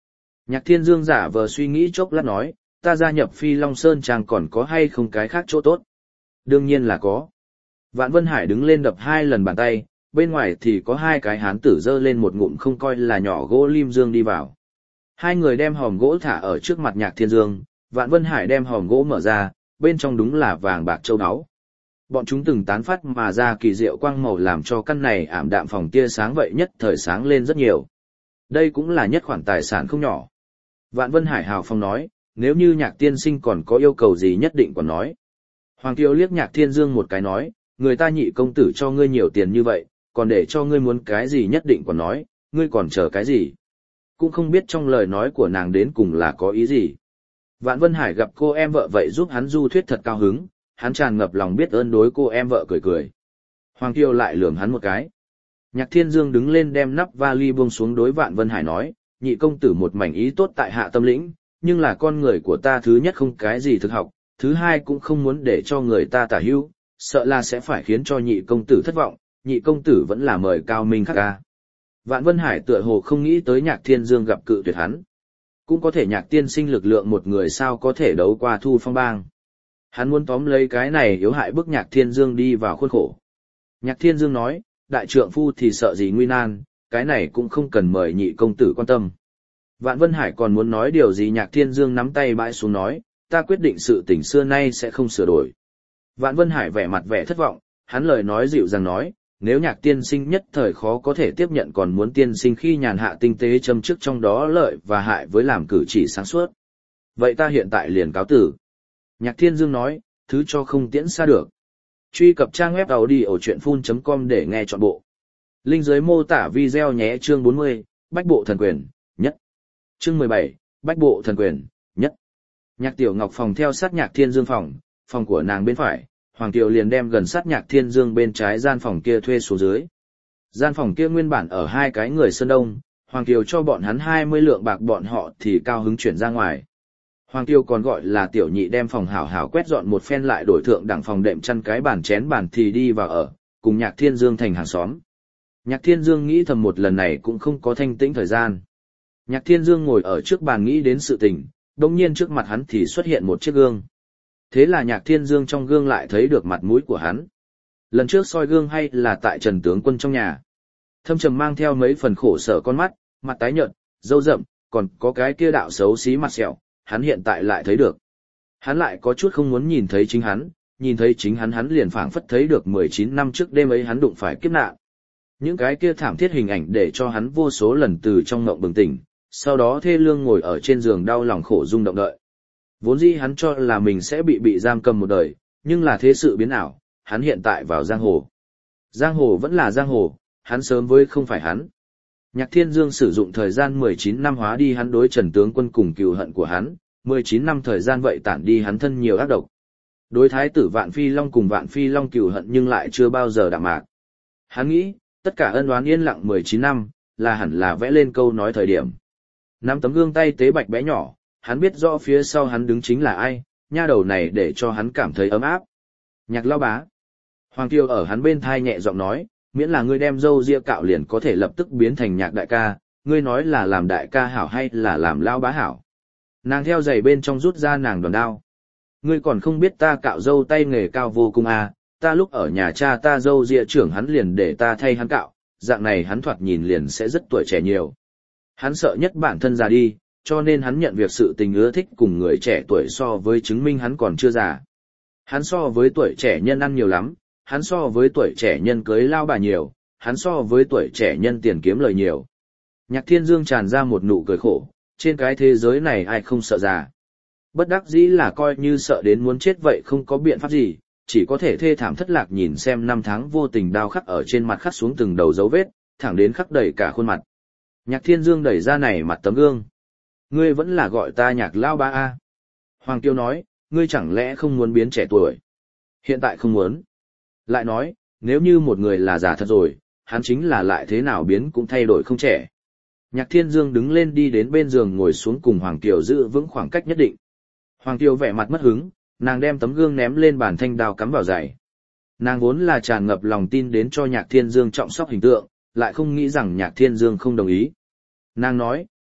Nhạc Thiên Dương giả vờ suy nghĩ chốc lát nói, ta gia nhập Phi Long Sơn Trang còn có hay không cái khác chỗ tốt? Đương nhiên là có. Vạn Vân Hải đứng lên đập 2 lần bàn tay, bên ngoài thì có 2 cái hán tử dơ lên một ngụm không coi là nhỏ gỗ lim dương đi vào. 2 người đem hòm gỗ thả ở trước mặt Nhạc Thiên Dương, Vạn Vân Hải đem hòm gỗ mở ra, bên trong đúng là vàng bạc châu áo. Bọn chúng từng tán phát mà ra kỳ diệu quang màu làm cho căn này ảm đạm phòng tia sáng vậy nhất thời sáng lên rất nhiều. Đây cũng là nhất khoản tài sản không nhỏ. Vạn Vân Hải hào phong nói, nếu như Nhạc tiên sinh còn có yêu cầu gì nhất định còn nói. Hoàng Kiều liếc Nhạc Thiên Dương một cái nói, người ta Nhị công tử cho ngươi nhiều tiền như vậy, còn để cho ngươi muốn cái gì nhất định còn nói, ngươi còn chờ cái gì. Cũng không biết trong lời nói của nàng đến cùng là có ý gì. Vạn Vân Hải gặp cô em vợ vậy giúp hắn du thuyết thật cao hứng, hắn tràn ngập lòng biết ơn đối cô em vợ cười cười. Hoàng Kiều lại lườm hắn một cái. Nhạc Thiên Dương đứng lên đem nắp vali buông xuống đối Vạn Vân Hải nói, Nhị công tử một mảnh ý tốt tại Hạ Tâm Lĩnh, nhưng là con người của ta thứ nhất không cái gì thực học, thứ hai cũng không muốn để cho người ta tả hữu, sợ là sẽ phải khiến cho Nhị công tử thất vọng, Nhị công tử vẫn là mời cao minh khắc ca. Vạn Vân Hải tựa hồ không nghĩ tới Nhạc Thiên Dương gặp cự tuyệt hắn. Cũng có thể Nhạc tiên sinh lực lượng một người sao có thể đấu qua Thu Phong bang. Hắn muốn tóm lấy cái này yếu hại bức Nhạc Thiên Dương đi vào khuôn khổ. Nhạc Thiên Dương nói, đại trượng phu thì sợ gì nguy nan, cái này cũng không cần mời Nhị công tử quan tâm. Vạn Vân Hải còn muốn nói điều gì Nhạc Thiên Dương nắm tay bãi xuống nói, ta quyết định sự tình xưa nay sẽ không sửa đổi. Vạn Vân Hải vẻ mặt vẻ thất vọng, hắn lời nói dịu dàng nói, nếu Nhạc tiên sinh nhất thời khó có thể tiếp nhận còn muốn tiên sinh khi nhàn hạ tinh tế châm trước trong đó lợi và hại với làm cử chỉ sáng suốt. Vậy ta hiện tại liền cáo tử. Nhạc Thiên Dương nói, thứ cho không tiễn xa được. Truy cập trang web audiochuyenphun.com để nghe trọn bộ. Link dưới mô tả video nhé. Chương 40, Bách bộ thần quyền, nhất. Chương 17, Bách bộ thần quyền, nhất. Nhạc Tiểu Ngọc phòng theo sát Nhạc Thiên Dương phòng của nàng bên phải, Hoàng Kiều liền đem gần sát Nhạc Thiên Dương bên trái gian phòng kia thuê xuống dưới. Gian phòng kia nguyên bản ở 2 cái người Sơn Đông, Hoàng Kiều cho bọn hắn 20 lượng bạc bọn họ thì cao hứng chuyển ra ngoài. Hoàng Kiều còn gọi là Tiểu Nhị đem phòng hảo hảo quét dọn một phen lại đổi thượng đẳng phòng đệm chăn cái bàn chén bàn thì đi vào ở, cùng Nhạc Thiên Dương thành hàng xóm. Nhạc Thiên Dương nghĩ thầm một lần này cũng không có thanh tĩnh thời gian. Nhạc Thiên Dương ngồi ở trước bàn nghĩ đến sự tình, đồng nhiên trước mặt hắn thì xuất hiện một chiếc gương. Thế là Nhạc Thiên Dương trong gương lại thấy được mặt mũi của hắn. Lần trước soi gương hay là tại Trần tướng quân trong nhà. Thâm trầm mang theo mấy phần khổ sở con mắt, mặt tái nhợt, râu rậm, còn có cái kia đạo xấu xí mặt sẹo, hắn hiện tại lại thấy được. Hắn lại có chút không muốn nhìn thấy chính hắn, nhìn thấy chính hắn liền phảng phất thấy được 19 năm trước đêm ấy hắn đụng phải kiếp nạn. Những cái kia thảm thiết hình ảnh để cho hắn vô số lần từ trong mộng bừng tỉnh, sau đó thê lương ngồi ở trên giường đau lòng khổ rung động đợi. Vốn dĩ hắn cho là mình sẽ bị giam cầm một đời, nhưng là thế sự biến ảo, hắn hiện tại vào giang hồ. Giang hồ vẫn là giang hồ, hắn sớm với không phải hắn. Nhạc Thiên Dương sử dụng thời gian 19 năm hóa đi hắn đối Trần tướng quân cùng cừu hận của hắn, 19 năm thời gian vậy tản đi hắn thân nhiều ác độc. Đối thái tử Vạn Phi Long cùng Vạn Phi Long cừu hận nhưng lại chưa bao giờ đạm mạc. Hắn nghĩ, tất cả ân oán yên lặng 19 năm, là hẳn là vẽ lên câu nói thời điểm. Nắm tấm gương tay tế bạch bé nhỏ, hắn biết rõ phía sau hắn đứng chính là ai, nha đầu này để cho hắn cảm thấy ấm áp. Nhạc lão bá. Hoàng Kiều ở hắn bên thai nhẹ giọng nói, miễn là ngươi đem râu ria cạo liền có thể lập tức biến thành Nhạc đại ca, ngươi nói là làm đại ca hảo hay là làm lão bá hảo. Nàng theo giày bên trong rút ra nàng đòn đao. Ngươi còn không biết ta cạo râu tay nghề cao vô cùng à, ta lúc ở nhà cha ta râu ria trưởng hắn liền để ta thay hắn cạo, dạng này hắn thoạt nhìn liền sẽ rất tuổi trẻ nhiều. Hắn sợ nhất bản thân già đi, cho nên hắn nhận việc sự tình ưa thích cùng người trẻ tuổi so với chứng minh hắn còn chưa già. Hắn so với tuổi trẻ nhân ăn nhiều lắm, hắn so với tuổi trẻ nhân cưới lao bà nhiều, hắn so với tuổi trẻ nhân tiền kiếm lời nhiều. Nhạc Thiên Dương tràn ra một nụ cười khổ, trên cái thế giới này ai không sợ già. Bất đắc dĩ là coi như sợ đến muốn chết vậy không có biện pháp gì, chỉ có thể thê thảm thất lạc nhìn xem năm tháng vô tình đao khắc ở trên mặt khắc xuống từng đầu dấu vết, thẳng đến khắc đầy cả khuôn mặt. Nhạc Thiên Dương đẩy ra này mặt tấm gương. Ngươi vẫn là gọi ta Nhạc lão bá a. Hoàng Kiều nói, ngươi chẳng lẽ không muốn biến trẻ tuổi? Hiện tại không muốn. Lại nói, nếu như một người là già thật rồi, hắn chính là lại thế nào biến cũng thay đổi không trẻ. Nhạc Thiên Dương đứng lên đi đến bên giường ngồi xuống cùng Hoàng Kiều giữ vững khoảng cách nhất định. Hoàng Kiều vẻ mặt mất hứng, nàng đem tấm gương ném lên bàn thanh đao cắm vào giày. Nàng vốn là tràn ngập lòng tin đến cho Nhạc Thiên Dương trọng sóc hình tượng, lại không nghĩ rằng Nhạc Thiên Dương không đồng ý. Nàng nói,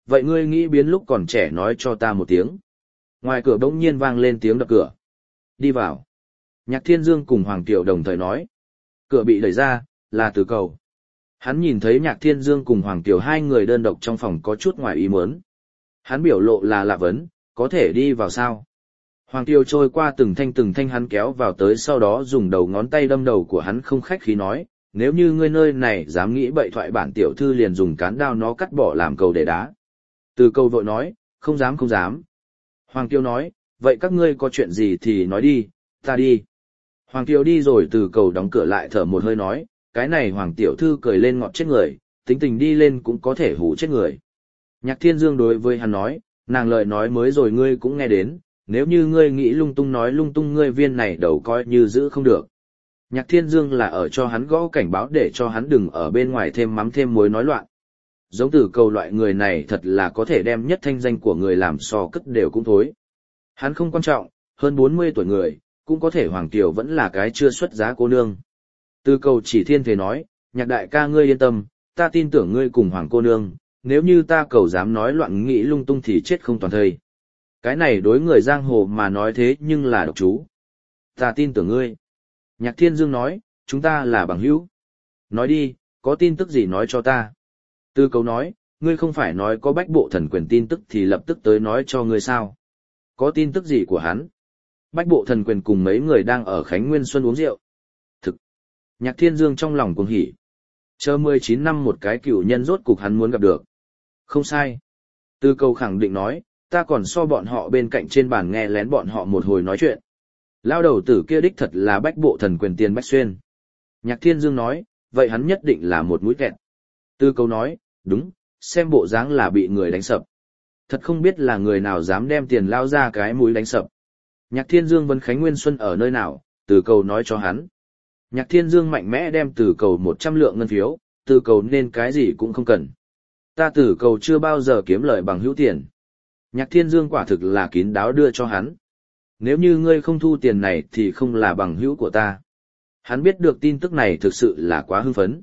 vậy ngươi nghĩ biến lúc còn trẻ nói cho ta một tiếng. Ngoài cửa bỗng nhiên vang lên tiếng đập cửa. Đi vào. Nhạc Thiên Dương cùng Hoàng Kiều đồng thời nói. Cửa bị đẩy ra, là Từ Cầu. Hắn nhìn thấy Nhạc Thiên Dương cùng Hoàng Kiều hai người đơn độc trong phòng có chút ngoài ý muốn. Hắn biểu lộ là lạ vấn, có thể đi vào sao? Hoàng Kiều trôi qua từng thanh hắn kéo vào tới, sau đó dùng đầu ngón tay đâm đầu của hắn, không khách khí nói, nếu như ngươi nơi này dám nghĩ bậy thoại, bản tiểu thư liền dùng cán đao nó cắt bỏ làm cầu để đá. Từ Cầu vội nói, không dám không dám. Hoàng Kiều nói, vậy các ngươi có chuyện gì thì nói đi, ta đi. Hoàng Kiều đi rồi Từ Cầu đóng cửa lại thở một hơi nói, cái này Hoàng tiểu thư cười lên ngọt chết người, tính tình đi lên cũng có thể hù chết người. Nhạc Thiên Dương đối với hắn nói, nàng lời nói mới rồi ngươi cũng nghe đến, nếu như ngươi nghĩ lung tung nói lung tung, ngươi viên này đầu coi như giữ không được. Nhạc Thiên Dương là ở cho hắn gõ cảnh báo để cho hắn đừng ở bên ngoài thêm mắm thêm muối nói loạn. Giống Từ Cầu loại người này thật là có thể đem nhất thanh danh của người làm so cất đều cũng thối. Hắn không quan trọng, hơn 40 tuổi người, cũng có thể Hoàng Kiều vẫn là cái chưa xuất giá cô nương. Từ Cầu chỉ thiên thế nói, Nhạc đại ca ngươi yên tâm, ta tin tưởng ngươi cùng Hoàng cô nương, nếu như ta Cầu dám nói loạn nghĩ lung tung thì chết không toàn thây. Cái này đối người giang hồ mà nói thế nhưng là độc chú. Ta tin tưởng ngươi. Nhạc Thiên Dương nói, chúng ta là bằng hữu. Nói đi, có tin tức gì nói cho ta. Từ Cầu nói, ngươi không phải nói có Bách Bộ Thần Quyền tin tức thì lập tức tới nói cho ngươi sao. Có tin tức gì của hắn? Bách Bộ Thần Quyền cùng mấy người đang ở Khánh Nguyên Xuân uống rượu. Thực. Nhạc Thiên Dương trong lòng cuồng hỉ. Chờ 19 năm một cái cựu nhân rốt cục hắn muốn gặp được. Không sai. Từ Cầu khẳng định nói, ta còn so bọn họ bên cạnh trên bàn nghe lén bọn họ một hồi nói chuyện. Lao đầu tử kia đích thật là Bách Bộ Thần Quyền Tiền Bách Xuyên. Nhạc Thiên Dương nói, vậy hắn nhất định là một mũi kẹt. Từ Cầu nói, đúng, xem bộ dáng là bị người đánh sập. Thật không biết là người nào dám đem tiền lao ra cái mũi đánh sập. Nhạc Thiên Dương vấn Khánh Nguyên Xuân ở nơi nào, Từ Cầu nói cho hắn. Nhạc Thiên Dương mạnh mẽ đem Từ Cầu 100 lượng ngân phiếu, Từ Cầu nên cái gì cũng không cần. Ta Từ Cầu chưa bao giờ kiếm lời bằng hữu tiền. Nhạc Thiên Dương quả thực là kín đáo đưa cho hắn. Nếu như ngươi không thu tiền này thì không là bằng hữu của ta. Hắn biết được tin tức này thực sự là quá hưng phấn.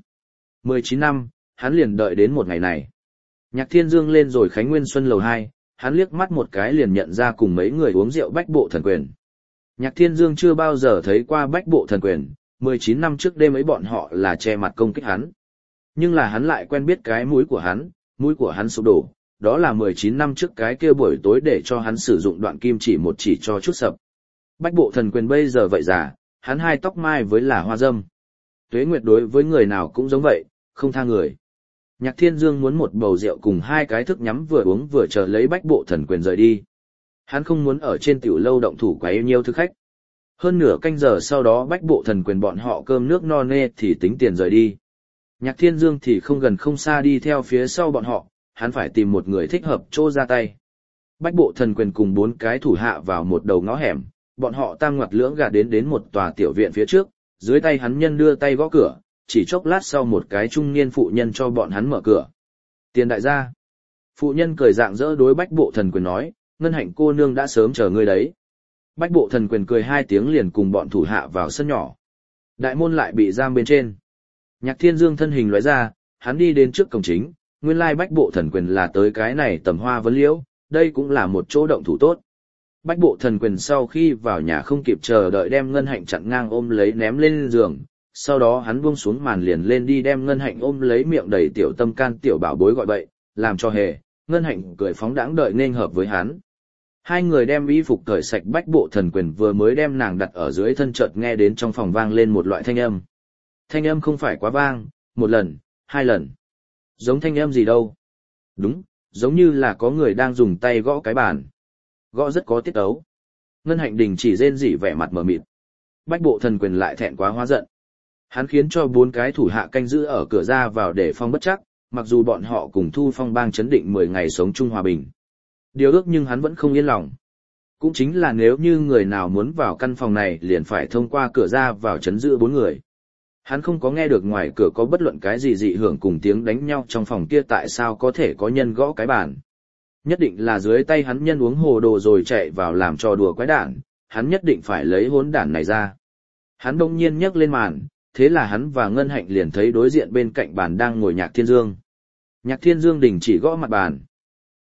19 năm, hắn liền đợi đến một ngày này. Nhạc Thiên Dương lên rồi Khánh Nguyên Xuân lầu 2, hắn liếc mắt một cái liền nhận ra cùng mấy người uống rượu Bách Bộ Thần Quyền. Nhạc Thiên Dương chưa bao giờ thấy qua Bách Bộ Thần Quyền, 19 năm trước đêm ấy bọn họ là che mặt công kích hắn. Nhưng là hắn lại quen biết cái mũi của hắn sụp đổ, đó là 19 năm trước cái kia buổi tối để cho hắn sử dụng đoạn kim chỉ một chỉ cho chút sập. Bách Bộ Thần Quyền bây giờ vậy già, hắn hai tóc mai với là hoa dâm. Tuế Nguyệt đối với người nào cũng giống vậy, không tha người. Nhạc Thiên Dương muốn một bầu rượu cùng hai cái thức nhắm vừa uống vừa chờ lấy Bách Bộ Thần Quyền rời đi. Hắn không muốn ở trên tiểu lâu động thủ quấy nhiều thực khách. Hơn nửa canh giờ sau đó Bách Bộ Thần Quyền bọn họ cơm nước no nê thì tính tiền rời đi. Nhạc Thiên Dương thì không gần không xa đi theo phía sau bọn họ, hắn phải tìm một người thích hợp chỗ ra tay. Bách Bộ Thần Quyền cùng 4 cái thủ hạ vào một đầu ngõ hẻm, bọn họ tam ngoặt lưỡng gạt đến một tòa tiểu viện phía trước, dưới tay hắn nhân đưa tay gõ cửa, chỉ chốc lát sau một cái trung niên phụ nhân cho bọn hắn mở cửa. Tiền đại gia. Phụ nhân cười rạng rỡ đối Bách Bộ Thần Quyền nói, Ngân Hạnh cô nương đã sớm chờ ngươi đấy. Bách Bộ Thần Quyền cười 2 tiếng liền cùng bọn thủ hạ vào sân nhỏ. Đại môn lại bị giam bên trên. Nhạc Thiên Dương thân hình lóe ra, hắn đi đến trước cổng chính, nguyên lai Bách Bộ Thần Quyền là tới cái này tầm hoa vấn liễu, đây cũng là một chỗ động thủ tốt. Bách Bộ Thần Quyền sau khi vào nhà không kịp chờ đợi đem Ngân Hạnh chặn ngang ôm lấy ném lên giường, sau đó hắn buông xuống màn liền lên đi đem Ngân Hạnh ôm lấy miệng đầy tiểu tâm can tiểu bảo bối gọi bậy, làm cho hề, Ngân Hạnh cười phóng đãng đợi nên hợp với hắn. Hai người đem y phục cởi sạch, Bách Bộ Thần Quyền vừa mới đem nàng đặt ở dưới thân, chợt nghe đến trong phòng vang lên một loại thanh âm. Thanh âm không phải quá vang, 1 lần, 2 lần. Giống thanh âm gì đâu? Đúng, giống như là có người đang dùng tay gõ cái bàn. Gõ rất có tiết ấu. Ngân Hạnh đình chỉ rên rỉ vẻ mặt mờ mịt. Bách Bộ Thần Quyền lại thẹn quá hóa giận. Hắn khiến cho 4 cái thủ hạ canh giữ ở cửa ra vào để phòng bất chắc, mặc dù bọn họ cùng Thu Phong bang chấn định 10 ngày sống chung hòa bình. Điều ước nhưng hắn vẫn không yên lòng. Cũng chính là nếu như người nào muốn vào căn phòng này liền phải thông qua cửa ra vào chấn giữ 4 người. Hắn không có nghe được ngoài cửa có bất luận cái gì dị hưởng cùng tiếng đánh nhau trong phòng kia, tại sao có thể có nhân gõ cái bàn. Nhất định là dưới tay hắn nhân uống hồ đồ rồi chạy vào làm trò đùa quái đản, hắn nhất định phải lấy hỗn đản này ra. Hắn đông nhiên nhấc lên màn, thế là hắn và Ngân Hạnh liền thấy đối diện bên cạnh bàn đang ngồi Nhạc Thiên Dương. Nhạc Thiên Dương đình chỉ gõ mặt bàn.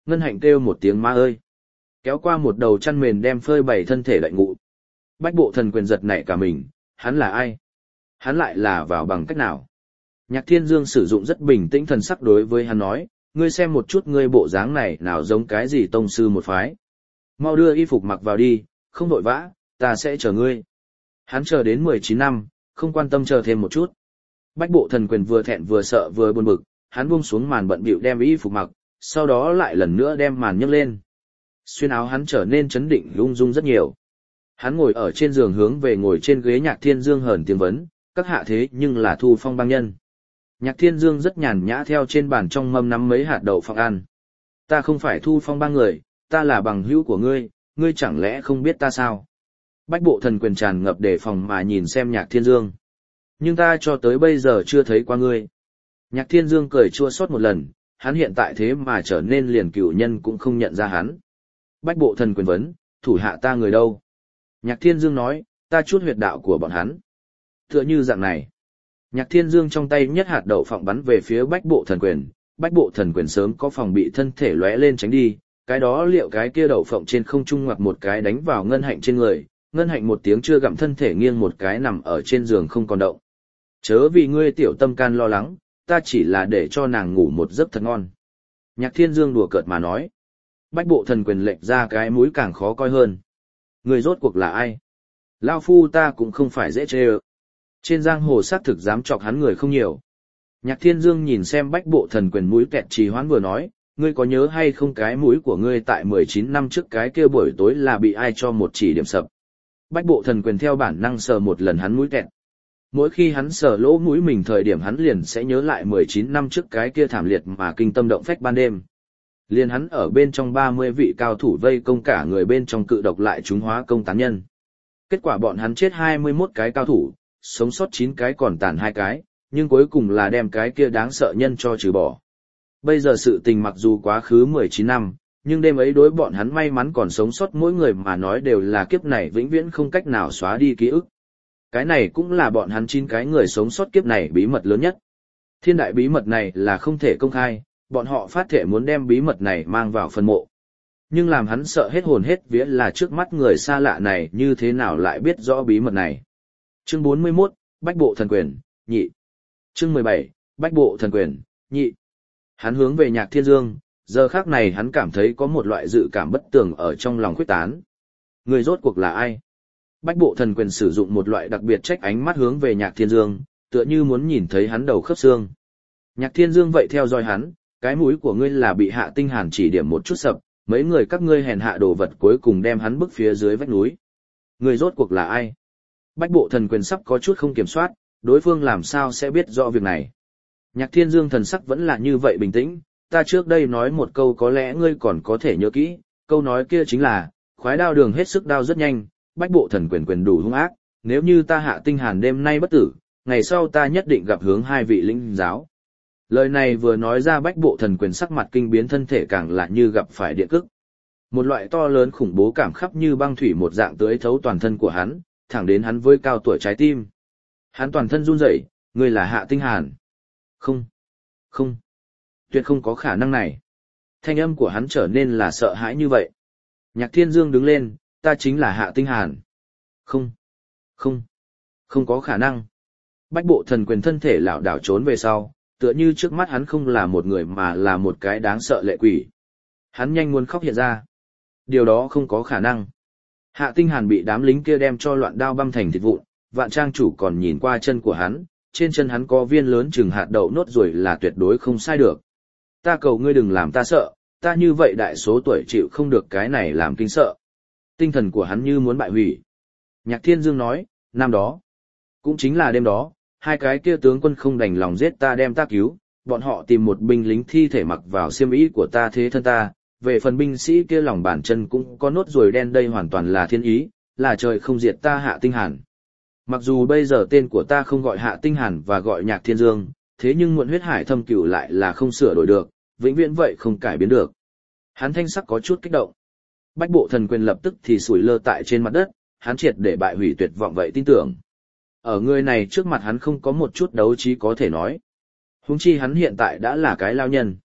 Ngân Hạnh kêu một tiếng ma ơi. Kéo qua một đầu chăn mền đem phơi bày thân thể đậy ngụ. Bách Bộ Thần Quyền giật nảy cả mình, hắn là ai? Hắn lại là vào bằng cách nào? Nhạc Thiên Dương sử dụng rất bình tĩnh thần sắc đối với hắn nói, ngươi xem một chút ngươi bộ dáng này nào giống cái gì tông sư một phái. Mau đưa y phục mặc vào đi, không vội vã, ta sẽ chờ ngươi. Hắn chờ đến 19 năm, không quan tâm chờ thêm một chút. Bách Bộ Thần Quyền vừa thẹn vừa sợ vừa buồn bực, hắn buông xuống màn bận bịu đem y phục mặc, sau đó lại lần nữa đem màn nhấc lên. Xuyên áo hắn trở nên chấn định ung dung rất nhiều. Hắn ngồi ở trên giường hướng về ngồi trên ghế Nhạc Thiên Dương hờn tiếng vấn, các hạ thế nhưng là Thu Phong bang nhân. Nhạc Thiên Dương rất nhàn nhã theo trên bàn trong mâm nắm mấy hạt đậu phộng ăn. Ta không phải Thu Phong bang người, ta là bằng hữu của ngươi, ngươi chẳng lẽ không biết ta sao? Bách Bộ Thần Quyền tràn ngập đề phòng mà nhìn xem Nhạc Thiên Dương. Nhưng ta cho tới bây giờ chưa thấy qua ngươi. Nhạc Thiên Dương cười chua xót một lần, hắn hiện tại thế mà trở nên liền cửu nhân cũng không nhận ra hắn. Bách Bộ Thần Quyền vấn, thủ hạ ta người đâu? Nhạc Thiên Dương nói, ta chút huyệt đạo của bọn hắn. Tựa như dạng này. Nhạc Thiên Dương trong tay nhất hạt đậu phộng bắn về phía Bách Bộ Thần Quyền, Bách Bộ Thần Quyền sớm có phòng bị thân thể lóe lên tránh đi, cái đó liệu cái kia đậu phộng trên không trung ngoặt một cái đánh vào Ngân Hạnh trên người, Ngân Hạnh một tiếng chưa gặm thân thể nghiêng một cái nằm ở trên giường không còn động. Chớ vì ngươi tiểu tâm can lo lắng, ta chỉ là để cho nàng ngủ một giấc thật ngon. Nhạc Thiên Dương đùa cợt mà nói. Bách Bộ Thần Quyền lệch ra cái mũi càng khó coi hơn. Người rốt cuộc là ai? Lao phu ta cũng không phải dễ chê ơ. Trên giang hồ xác thực dám chọc hắn người không nhiều. Nhạc Thiên Dương nhìn xem Bách Bộ Thần Quyền mũi kẹt trì hoãn vừa nói, ngươi có nhớ hay không cái mũi của ngươi tại 19 năm trước cái kia buổi tối là bị ai cho một chỉ điểm sập. Bách Bộ Thần Quyền theo bản năng sờ một lần hắn mũi kẹt. Mỗi khi hắn sờ lỗ mũi mình thời điểm hắn liền sẽ nhớ lại 19 năm trước cái kia thảm liệt mà kinh tâm động phách ban đêm. Liền hắn ở bên trong 30 vị cao thủ vây công cả người bên trong cự độc lại chúng hóa công tán nhân. Kết quả bọn hắn chết 21 cái cao thủ, sống sót 9 cái còn tàn 2 cái, nhưng cuối cùng là đem cái kia đáng sợ nhân cho trừ bỏ. Bây giờ sự tình mặc dù quá khứ 19 năm, nhưng đêm ấy đối bọn hắn may mắn còn sống sót mỗi người mà nói đều là kiếp này vĩnh viễn không cách nào xóa đi ký ức. Cái này cũng là bọn hắn 9 cái người sống sót kiếp này bí mật lớn nhất. Thiên đại bí mật này là không thể công khai, bọn họ phát thệ muốn đem bí mật này mang vào phân mộ. Nhưng làm hắn sợ hết hồn hết vía là trước mắt người xa lạ này như thế nào lại biết rõ bí mật này. Chương 41, Bách Bộ Thần Quyền, nhị. Chương 17, Bách Bộ Thần Quyền, nhị. Hắn hướng về Nhạc Thiên Dương, giờ khác này hắn cảm thấy có một loại dự cảm bất tường ở trong lòng khuếch tán. Người rốt cuộc là ai? Bách Bộ Thần Quyền sử dụng một loại đặc biệt trách ánh mắt hướng về Nhạc Thiên Dương, tựa như muốn nhìn thấy hắn đầu khớp xương. Nhạc Thiên Dương vậy theo dõi hắn, cái mũi của ngươi là bị Hạ Tinh Hàn chỉ điểm một chút sập, mấy người các ngươi hèn hạ đồ vật cuối cùng đem hắn bức phía dưới vách núi. Người rốt cuộc là ai? Bách Bộ Thần Quyền sắp có chút không kiểm soát, đối phương làm sao sẽ biết rõ việc này. Nhạc Thiên Dương thần sắc vẫn là như vậy bình tĩnh, ta trước đây nói một câu có lẽ ngươi còn có thể nhớ kỹ, câu nói kia chính là, khoái đao đường hết sức đao rất nhanh, Bách Bộ Thần Quyền quyền đủ hung ác, nếu như ta Hạ Tinh Hàn đêm nay bất tử, ngày sau ta nhất định gặp hướng hai vị lĩnh giáo. Lời này vừa nói ra Bách Bộ Thần Quyền sắc mặt kinh biến thân thể càng lại như gặp phải điện cức. Một loại to lớn khủng bố cảm khắp như băng thủy một dạng tưới thấu toàn thân của hắn, thẳng đến hắn với cao tuổi trái tim. Hắn toàn thân run rẩy, ngươi là Hạ Tinh Hàn. Không, không, tuyệt không có khả năng này. Thanh âm của hắn trở nên là sợ hãi như vậy. Nhạc Thiên Dương đứng lên, ta chính là Hạ Tinh Hàn. Không, không, không có khả năng. Bách Bộ Thần Quyền thân thể lảo đảo trốn về sau, tựa như trước mắt hắn không là một người mà là một cái đáng sợ lệ quỷ. Hắn nhanh muốn khóc hiện ra. Điều đó không có khả năng. Hạ Tinh Hàn bị đám lính kia đem cho loạn đao băm thành thịt vụn, Vạn Trang chủ còn nhìn qua chân của hắn, trên chân hắn có viên lớn chừng hạt đậu nốt ruồi là tuyệt đối không sai được. Ta cầu ngươi đừng làm ta sợ, ta như vậy đại số tuổi chịu không được cái này làm kinh sợ. Tinh thần của hắn như muốn bại hủy. Nhạc Thiên Dương nói, năm đó, cũng chính là đêm đó, hai cái kia tướng quân không đành lòng giết ta đem ta cứu, bọn họ tìm một binh lính thi thể mặc vào xiêm y của ta thế thân ta, về phần binh sĩ kia lòng bàn chân cũng có nốt ruồi đen đây hoàn toàn là thiên ý, là trời không diệt ta Hạ Tinh Hàn. Mặc dù bây giờ tên của ta không gọi Hạ Tinh Hàn và gọi Nhạc Thiên Dương, thế nhưng muộn huyết hải thâm cửu lại là không sửa đổi được, vĩnh viễn vậy không cải biến được. Hắn thanh sắc có chút kích động. Bách Bộ Thần Quyền lập tức thì sủi lơ tại trên mặt đất, hắn triệt để bại hủy tuyệt vọng vậy tin tưởng. Ở người này trước mặt hắn không có một chút đấu trí có thể nói. Huống chi hắn hiện tại đã là cái lao nhân.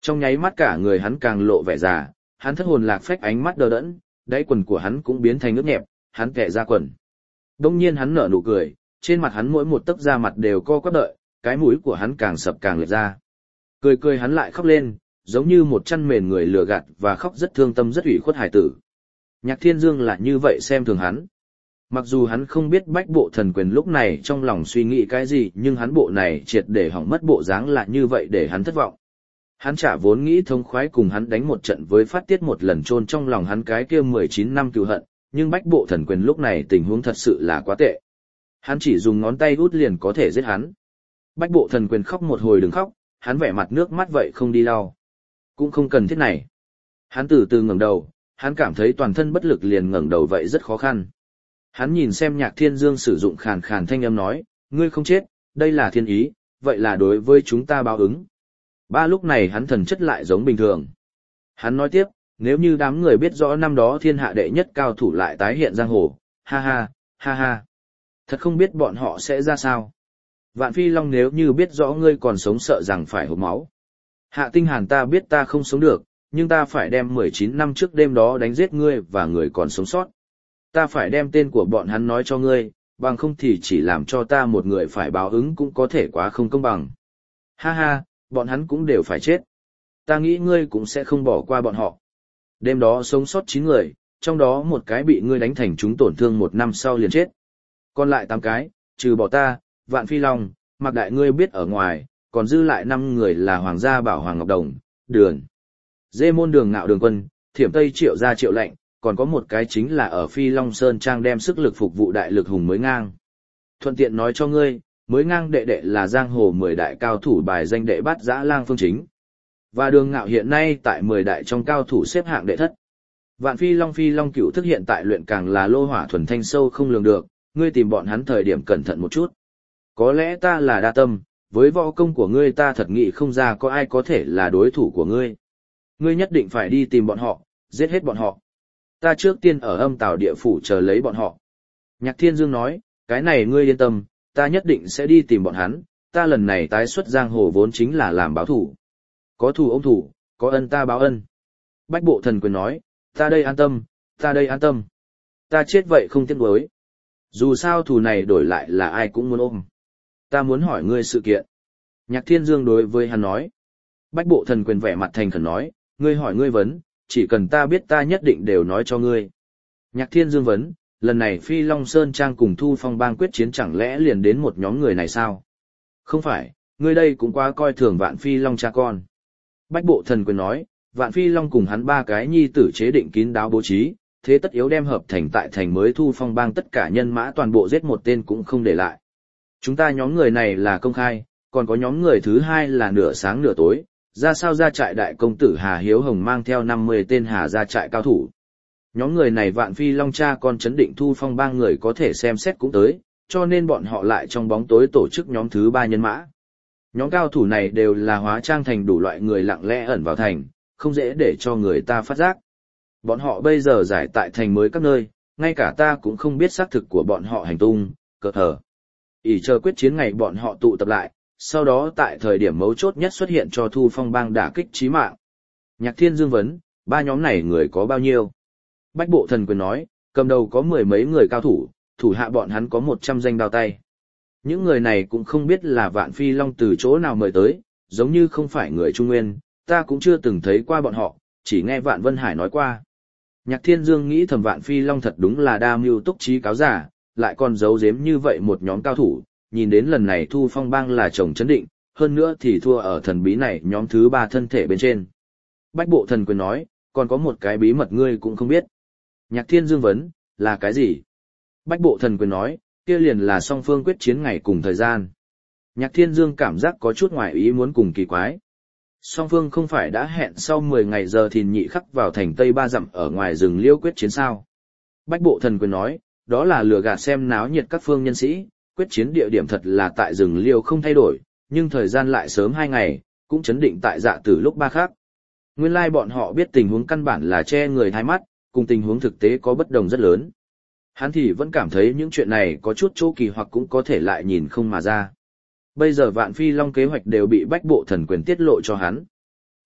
Trong nháy mắt cả người hắn càng lộ vẻ già, hắn thất hồn lạc phách ánh mắt đờ đẫn, đáy quần của hắn cũng biến thành ướt nhẹp, hắn kẻ ra quần. Đông nhiên hắn nở nụ cười, trên mặt hắn mỗi một tấc da mặt đều co quắp đợi, cái mũi của hắn càng sập càng liệt ra. Cười cười hắn lại khóc lên, giống như một chăn mền người lừa gạt và khóc rất thương tâm rất ủy khuất hài tử. Nhạc Thiên Dương là như vậy xem thường hắn. Mặc dù hắn không biết Bách Bộ Thần Quyền lúc này trong lòng suy nghĩ cái gì, nhưng hắn bộ này triệt để hỏng mất bộ dáng là như vậy để hắn thất vọng. Hắn chả vốn nghĩ thống khoái cùng hắn đánh một trận với phát tiết một lần chôn trong lòng hắn cái kia 19 năm cừu hận, nhưng Bách Bộ Thần Quyền lúc này tình huống thật sự là quá tệ. Hắn chỉ dùng ngón tay út liền có thể giết hắn. Bách Bộ Thần Quyền khóc một hồi đừng khóc, hắn vẻ mặt nước mắt vậy không đi lau. Cũng không cần thiết này. Hắn từ từ ngẩng đầu, hắn cảm thấy toàn thân bất lực liền ngẩng đầu vậy rất khó khăn. Hắn nhìn xem Nhạc Thiên Dương sử dụng khàn khàn thanh âm nói, ngươi không chết, đây là thiên ý, vậy là đối với chúng ta báo ứng. Lúc này hắn thần chất lại giống bình thường. Hắn nói tiếp, nếu như đám người biết rõ năm đó thiên hạ đệ nhất cao thủ lại tái hiện giang hồ, ha ha, ha ha. Thật không biết bọn họ sẽ ra sao. Vạn Phi Long nếu như biết rõ ngươi còn sống sợ rằng phải hộc máu. Hạ Tinh Hàn ta biết ta không sống được, nhưng ta phải đem 19 năm trước đêm đó đánh giết ngươi và người còn sống sót. Ta phải đem tên của bọn hắn nói cho ngươi, bằng không thì chỉ làm cho ta một người phải báo ứng cũng có thể quá không công bằng. Ha ha, bọn hắn cũng đều phải chết. Ta nghĩ ngươi cũng sẽ không bỏ qua bọn họ. Đêm đó sống sót 9 người, trong đó một cái bị ngươi đánh thành chúng tổn thương 1 năm sau liền chết. Còn lại 8 cái, trừ bỏ ta, Vạn Phi Long, Mạc Đại ngươi biết ở ngoài, còn dư lại 5 người là Hoàng gia Bảo Hoàng Ngọc Đồng, Đường, Dê Môn Đường Ngạo Đường Quân, Thiểm Tây Triệu gia Triệu Lệnh, còn có một cái chính là ở Phi Long Sơn Trang đem sức lực phục vụ đại lực hùng Mới Ngang. Thuận tiện nói cho ngươi, Mới Ngang đệ đệ là giang hồ 10 đại cao thủ bài danh đệ bát dã lang phương chính. Và Đường Ngạo hiện nay tại 10 đại trong cao thủ xếp hạng đệ thất. Vạn Phi Long cửu thức hiện tại luyện càng là lô hỏa thuần thanh sâu không lường được, ngươi tìm bọn hắn thời điểm cẩn thận một chút. Có lẽ ta là đa tâm, với võ công của ngươi ta thật nghĩ không ra có ai có thể là đối thủ của ngươi. Ngươi nhất định phải đi tìm bọn họ, giết hết bọn họ. Ta trước tiên ở Âm Tào địa phủ chờ lấy bọn họ. Nhạc Thiên Dương nói, cái này ngươi yên tâm, ta nhất định sẽ đi tìm bọn hắn, ta lần này tái xuất giang hồ vốn chính là làm báo thủ. Có thù ôm thủ, có ân ta báo ân. Bách Bộ Thần Quyền nói, ta đây an tâm, ta đây an tâm. Ta chết vậy không tiếc nuối. Dù sao thù này đổi lại là ai cũng muốn ôm. Ta muốn hỏi ngươi sự kiện. Nhạc Thiên Dương đối với hắn nói. Bách Bộ Thần Quyền vẻ mặt thành khẩn nói, ngươi hỏi ngươi vấn, chỉ cần ta biết ta nhất định đều nói cho ngươi. Nhạc Thiên Dương vấn, lần này Phi Long Sơn Trang cùng Thu Phong Bang quyết chiến chẳng lẽ liền đến một nhóm người này sao? Không phải, ngươi đây cũng quá coi thường Vạn Phi Long cha con. Bách Bộ Thần Quyền nói, Vạn Phi Long cùng hắn 3 cái nhi tử chế định kín đáo bố trí, thế tất yếu đem hợp thành tại thành mới Thu Phong Bang tất cả nhân mã toàn bộ giết một tên cũng không để lại. Chúng ta nhóm người này là công khai, còn có nhóm người thứ hai là nửa sáng nửa tối, ra sao ra trại đại công tử Hà Hiếu Hồng mang theo 50 tên Hà ra trại cao thủ. Nhóm người này Vạn Phi Long cha con chấn định Thu Phong Bang người có thể xem xét cũng tới, cho nên bọn họ lại trong bóng tối tổ chức nhóm thứ 3 nhân mã. Nhóm cao thủ này đều là hóa trang thành đủ loại người lặng lẽ ẩn vào thành, không dễ để cho người ta phát giác. Bọn họ bây giờ giải tại thành mới các nơi, ngay cả ta cũng không biết xác thực của bọn họ hành tung, cờ thờ. Ỷ chờ quyết chiến ngày bọn họ tụ tập lại, sau đó tại thời điểm mấu chốt nhất xuất hiện cho Thu Phong Bang đả kích chí mạng. Nhạc Thiên Dương vấn, 3 nhóm này người có bao nhiêu? Bách Bộ Thần Quyền nói, cầm đầu có 10 mấy người cao thủ, thủ hạ bọn hắn có 100 danh đao tay. Những người này cũng không biết là Vạn Phi Long từ chỗ nào mời tới, giống như không phải người Trung Nguyên, ta cũng chưa từng thấy qua bọn họ, chỉ nghe Vạn Vân Hải nói qua. Nhạc Thiên Dương nghĩ thầm Vạn Phi Long thật đúng là đa mưu túc trí cáo giả, lại còn giấu giếm như vậy một nhóm cao thủ, nhìn đến lần này Thu Phong Bang là chồng chấn định, hơn nữa thì thua ở thần bí này nhóm thứ 3 thân thể bên trên. Bách Bộ Thần Quyền nói, còn có một cái bí mật ngươi cũng không biết. Nhạc Thiên Dương vấn, là cái gì? Bách Bộ Thần Quyền nói, kia liền là song phương quyết chiến ngày cùng thời gian. Nhạc Thiên Dương cảm giác có chút ngoài ý muốn cùng kỳ quái. Song phương không phải đã hẹn sau 10 ngày giờ thìn nhị khắc vào thành Tây 3 dặm ở ngoài rừng liêu quyết chiến sao? Bách Bộ Thần Quyền nói, đó là lừa gạt xem náo nhiệt các phương nhân sĩ, quyết chiến địa điểm thật là tại rừng liêu không thay đổi, nhưng thời gian lại sớm 2 ngày, cũng chấn định tại Dạ Tử lúc 3 khắc. Nguyên lai bọn họ biết tình huống căn bản là che người thái mắt, cùng tình huống thực tế có bất đồng rất lớn. Hắn thì vẫn cảm thấy những chuyện này có chút chỗ kỳ hoặc cũng có thể lại nhìn không mà ra. Bây giờ Vạn Phi Long kế hoạch đều bị Bách Bộ Thần Quyền tiết lộ cho hắn.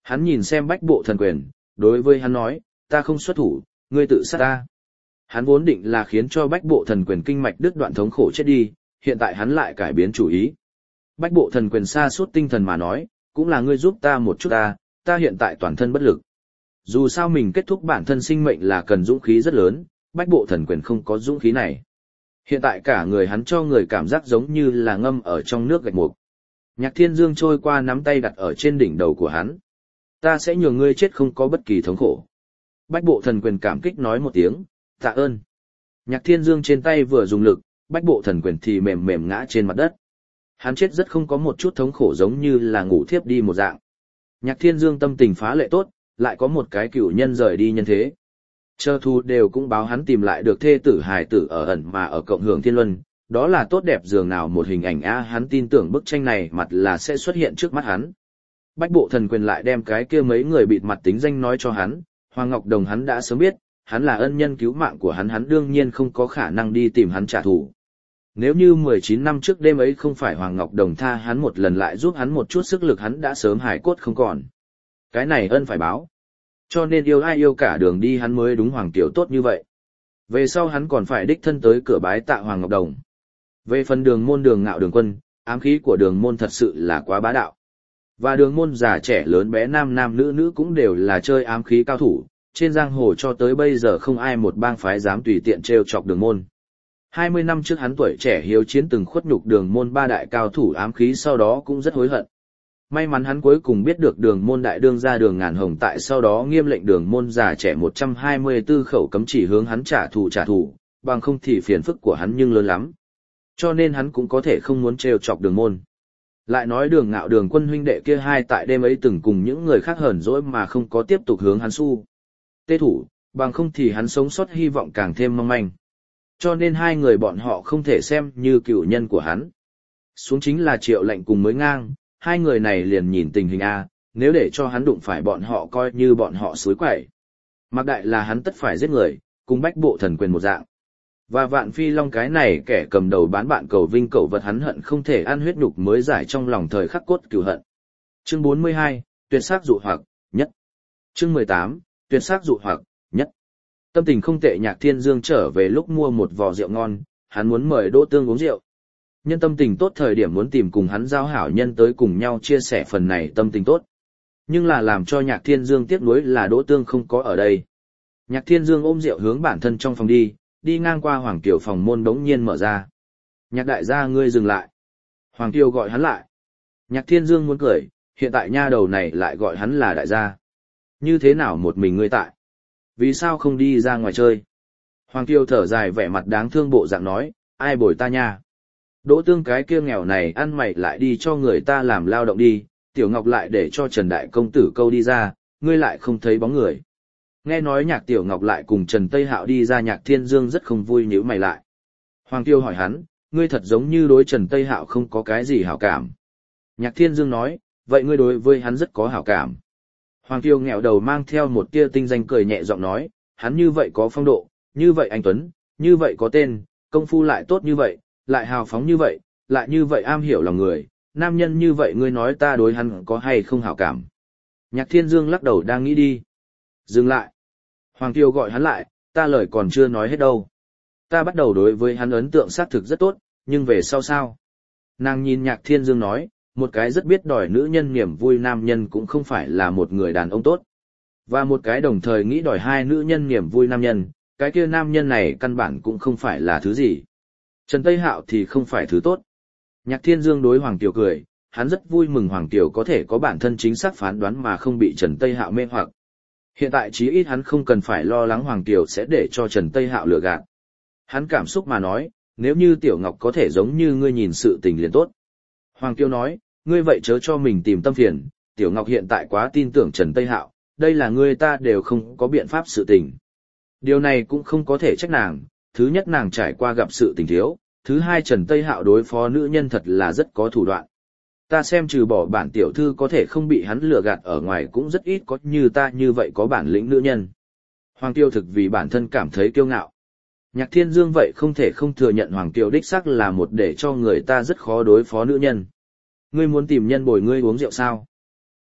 Hắn nhìn xem Bách Bộ Thần Quyền, đối với hắn nói, ta không xuất thủ, ngươi tự sát ta. Hắn vốn định là khiến cho Bách Bộ Thần Quyền kinh mạch đứt đoạn thống khổ chết đi, hiện tại hắn lại cải biến chủ ý. Bách Bộ Thần Quyền sa sút tinh thần mà nói, cũng là ngươi giúp ta một chút ta hiện tại toàn thân bất lực. Dù sao mình kết thúc bản thân sinh mệnh là cần dũng khí rất lớn, Bách Bộ Thần Quyền không có dũng khí này. Hiện tại cả người hắn cho người cảm giác giống như là ngâm ở trong nước gạch mục. Nhạc Thiên Dương trôi qua nắm tay đặt ở trên đỉnh đầu của hắn. Ta sẽ nhường ngươi chết không có bất kỳ thống khổ. Bách Bộ Thần Quyền cảm kích nói một tiếng, tạ ơn. Nhạc Thiên Dương trên tay vừa dùng lực, Bách Bộ Thần Quyền thì mềm mềm ngã trên mặt đất. Hắn chết rất không có một chút thống khổ giống như là ngủ thiếp đi một dạng. Nhạc Thiên Dương tâm tình phá lệ tốt, lại có một cái cửu nhân rời đi nhân thế. Chờ thu đều cũng báo hắn tìm lại được thê tử hài tử ở ẩn mà ở cộng hưởng thiên luân, đó là tốt đẹp dường nào một hình ảnh hắn tin tưởng bức tranh này mặt là sẽ xuất hiện trước mắt hắn. Bách Bộ Thần Quyền lại đem cái kia mấy người bịt mặt tính danh nói cho hắn, Hoàng Ngọc Đồng hắn đã sớm biết, hắn là ân nhân cứu mạng của hắn đương nhiên không có khả năng đi tìm hắn trả thù. Nếu như 19 năm trước đêm ấy không phải Hoàng Ngọc Đồng tha hắn một lần lại giúp hắn một chút sức lực hắn đã sớm hài cốt không còn. Cái này ân phải báo. Cho nên yêu ai yêu cả đường đi hắn mới đúng Hoàng Tiểu tốt như vậy. Về sau hắn còn phải đích thân tới cửa bái tạ Hoàng Ngọc Đồng. Về phần Đường Môn Đường Ngạo Đường Quân, ám khí của Đường Môn thật sự là quá bá đạo. Và Đường Môn già trẻ lớn bé nam nam nữ nữ cũng đều là chơi ám khí cao thủ, trên giang hồ cho tới bây giờ không ai một bang phái dám tùy tiện trêu chọc Đường Môn. 20 năm trước hắn tuổi trẻ hiếu chiến từng khuất nhục Đường Môn ba đại cao thủ ám khí sau đó cũng rất hối hận. May mắn hắn cuối cùng biết được Đường Môn đại đương gia Đường Ngàn Hồng tại sau đó nghiêm lệnh Đường Môn già trẻ 124 khẩu cấm chỉ hướng hắn trả thù, bằng không thì phiền phức của hắn nhưng lớn lắm. Cho nên hắn cũng có thể không muốn trêu chọc Đường Môn. Lại nói Đường Ngạo Đường Quân huynh đệ kia hai tại đêm ấy từng cùng những người khác hờn dỗi mà không có tiếp tục hướng hắn su tê thủ, bằng không thì hắn sống sót hy vọng càng thêm mong manh. Cho nên hai người bọn họ không thể xem như cựu nhân của hắn. Xuống chính là Triệu Lệnh cùng mới ngang, hai người này liền nhìn tình hình nếu để cho hắn đụng phải bọn họ coi như bọn họ suối quẩy. Mặc đại là hắn tất phải giết người, cùng Bách Bộ Thần Quyền một dạng. Và Vạn Phi Long cái này kẻ cầm đầu bán bạn cầu vinh cầu vật hắn hận không thể ăn huyết nhục mới giải trong lòng thời khắc cốt cừu hận. Chương 42, tuyệt sắc dụ hoặc, nhất. Chương 18, tuyệt sắc dụ hoặc, nhất. Tâm tình không tệ Nhạc Thiên Dương trở về lúc mua một vò rượu ngon, hắn muốn mời Đỗ Tương uống rượu. Nhân tâm tình tốt thời điểm muốn tìm cùng hắn giao hảo nhân tới cùng nhau chia sẻ phần này tâm tình tốt. Nhưng là làm cho Nhạc Thiên Dương tiếc nuối là Đỗ Tương không có ở đây. Nhạc Thiên Dương ôm rượu hướng bản thân trong phòng đi ngang qua Hoàng Kiều phòng môn đống nhiên mở ra. Nhạc đại gia ngươi dừng lại. Hoàng Kiều gọi hắn lại. Nhạc Thiên Dương muốn cười, hiện tại nha đầu này lại gọi hắn là đại gia. Như thế nào một mình ngươi tại? Vì sao không đi ra ngoài chơi? Hoàng Kiều thở dài vẻ mặt đáng thương bộ dạng nói, ai bồi ta nha? Đỗ Tương cái kia nghèo này ăn mày lại đi cho người ta làm lao động đi, Tiểu Ngọc lại để cho Trần Đại Công Tử câu đi ra, ngươi lại không thấy bóng người. Nghe nói Nhạc Tiểu Ngọc lại cùng Trần Tây Hạo đi ra Nhạc Thiên Dương rất không vui nhíu mày lại. Hoàng Kiều hỏi hắn, ngươi thật giống như đối Trần Tây Hạo không có cái gì hảo cảm. Nhạc Thiên Dương nói, vậy ngươi đối với hắn rất có hảo cảm. Hoàng Kiều nghẹo đầu mang theo một tia tinh danh cười nhẹ giọng nói, hắn như vậy có phong độ, như vậy anh tuấn, như vậy có tên, công phu lại tốt như vậy, lại hào phóng như vậy, lại như vậy am hiểu lòng người, nam nhân như vậy ngươi nói ta đối hắn có hay không hảo cảm. Nhạc Thiên Dương lắc đầu đang nghĩ đi. Dừng lại. Hoàng Kiều gọi hắn lại, ta lời còn chưa nói hết đâu. Ta bắt đầu đối với hắn ấn tượng xác thực rất tốt, nhưng về sau sao? Nàng nhìn Nhạc Thiên Dương nói, một cái rất biết đòi nữ nhân niềm vui nam nhân cũng không phải là một người đàn ông tốt. Và một cái đồng thời nghĩ đòi hai nữ nhân niềm vui nam nhân, cái kia nam nhân này căn bản cũng không phải là thứ gì. Trần Tây Hạo thì không phải thứ tốt. Nhạc Thiên Dương đối Hoàng Kiều cười, hắn rất vui mừng Hoàng Kiều có thể có bản thân chính xác phán đoán mà không bị Trần Tây Hạo mê hoặc. Hiện tại chí ít hắn không cần phải lo lắng Hoàng Kiều sẽ để cho Trần Tây Hạo lừa gạt. Hắn cảm xúc mà nói, nếu như Tiểu Ngọc có thể giống như ngươi nhìn sự tình liền tốt. Hoàng Kiều nói, ngươi vậy chớ cho mình tìm tâm phiền, Tiểu Ngọc hiện tại quá tin tưởng Trần Tây Hạo, đây là ngươi ta đều không có biện pháp sự tình. Điều này cũng không có thể trách nàng, thứ nhất nàng trải qua gặp sự tình thiếu, thứ hai Trần Tây Hạo đối phó nữ nhân thật là rất có thủ đoạn. Ta xem trừ bỏ bản tiểu thư có thể không bị hắn lừa gạt ở ngoài cũng rất ít có như ta như vậy có bản lĩnh nữ nhân. Hoàng Kiều thực vì bản thân cảm thấy kiêu ngạo. Nhạc Thiên Dương vậy không thể không thừa nhận Hoàng Kiều đích xác là một để cho người ta rất khó đối phó nữ nhân. Ngươi muốn tìm nhân bồi ngươi uống rượu sao?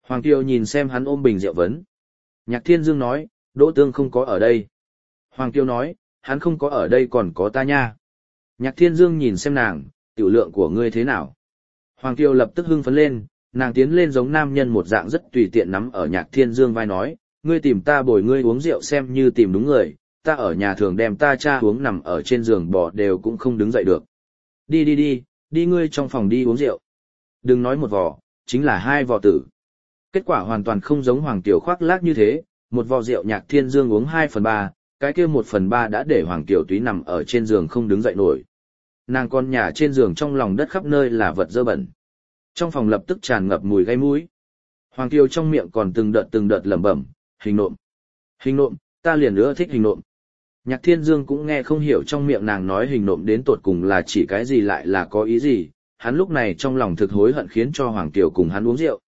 Hoàng Kiều nhìn xem hắn ôm bình rượu vấn. Nhạc Thiên Dương nói, Đỗ Tương không có ở đây. Hoàng Kiều nói, hắn không có ở đây còn có ta nha. Nhạc Thiên Dương nhìn xem nàng, tiểu lượng của ngươi thế nào? Hoàng Kiều lập tức hưng phấn lên, nàng tiến lên giống nam nhân một dạng rất tùy tiện nắm ở Nhạc Thiên Dương vai nói, ngươi tìm ta bồi ngươi uống rượu xem như tìm đúng người, ta ở nhà thường đem ta cha uống nằm ở trên giường bò đều cũng không đứng dậy được. Đi ngươi trong phòng đi uống rượu. Đừng nói một vò, chính là 2 vò tử. Kết quả hoàn toàn không giống Hoàng Kiều khoác lác như thế, một vò rượu Nhạc Thiên Dương uống 2/3, cái kia 1/3 đã để Hoàng Kiều túy nằm ở trên giường không đứng dậy nổi. Nàng con nhà trên giường trong lòng đất khắp nơi là vật dơ bẩn. Trong phòng lập tức tràn ngập mùi gây mũi. Hoàng Kiều trong miệng còn từng đợt lẩm bẩm, hình nộm. Hình nộm, ta liền ưa thích hình nộm. Nhạc Thiên Dương cũng nghe không hiểu trong miệng nàng nói hình nộm đến tột cùng là chỉ cái gì lại là có ý gì, hắn lúc này trong lòng thực hối hận khiến cho Hoàng Kiều cùng hắn uống rượu.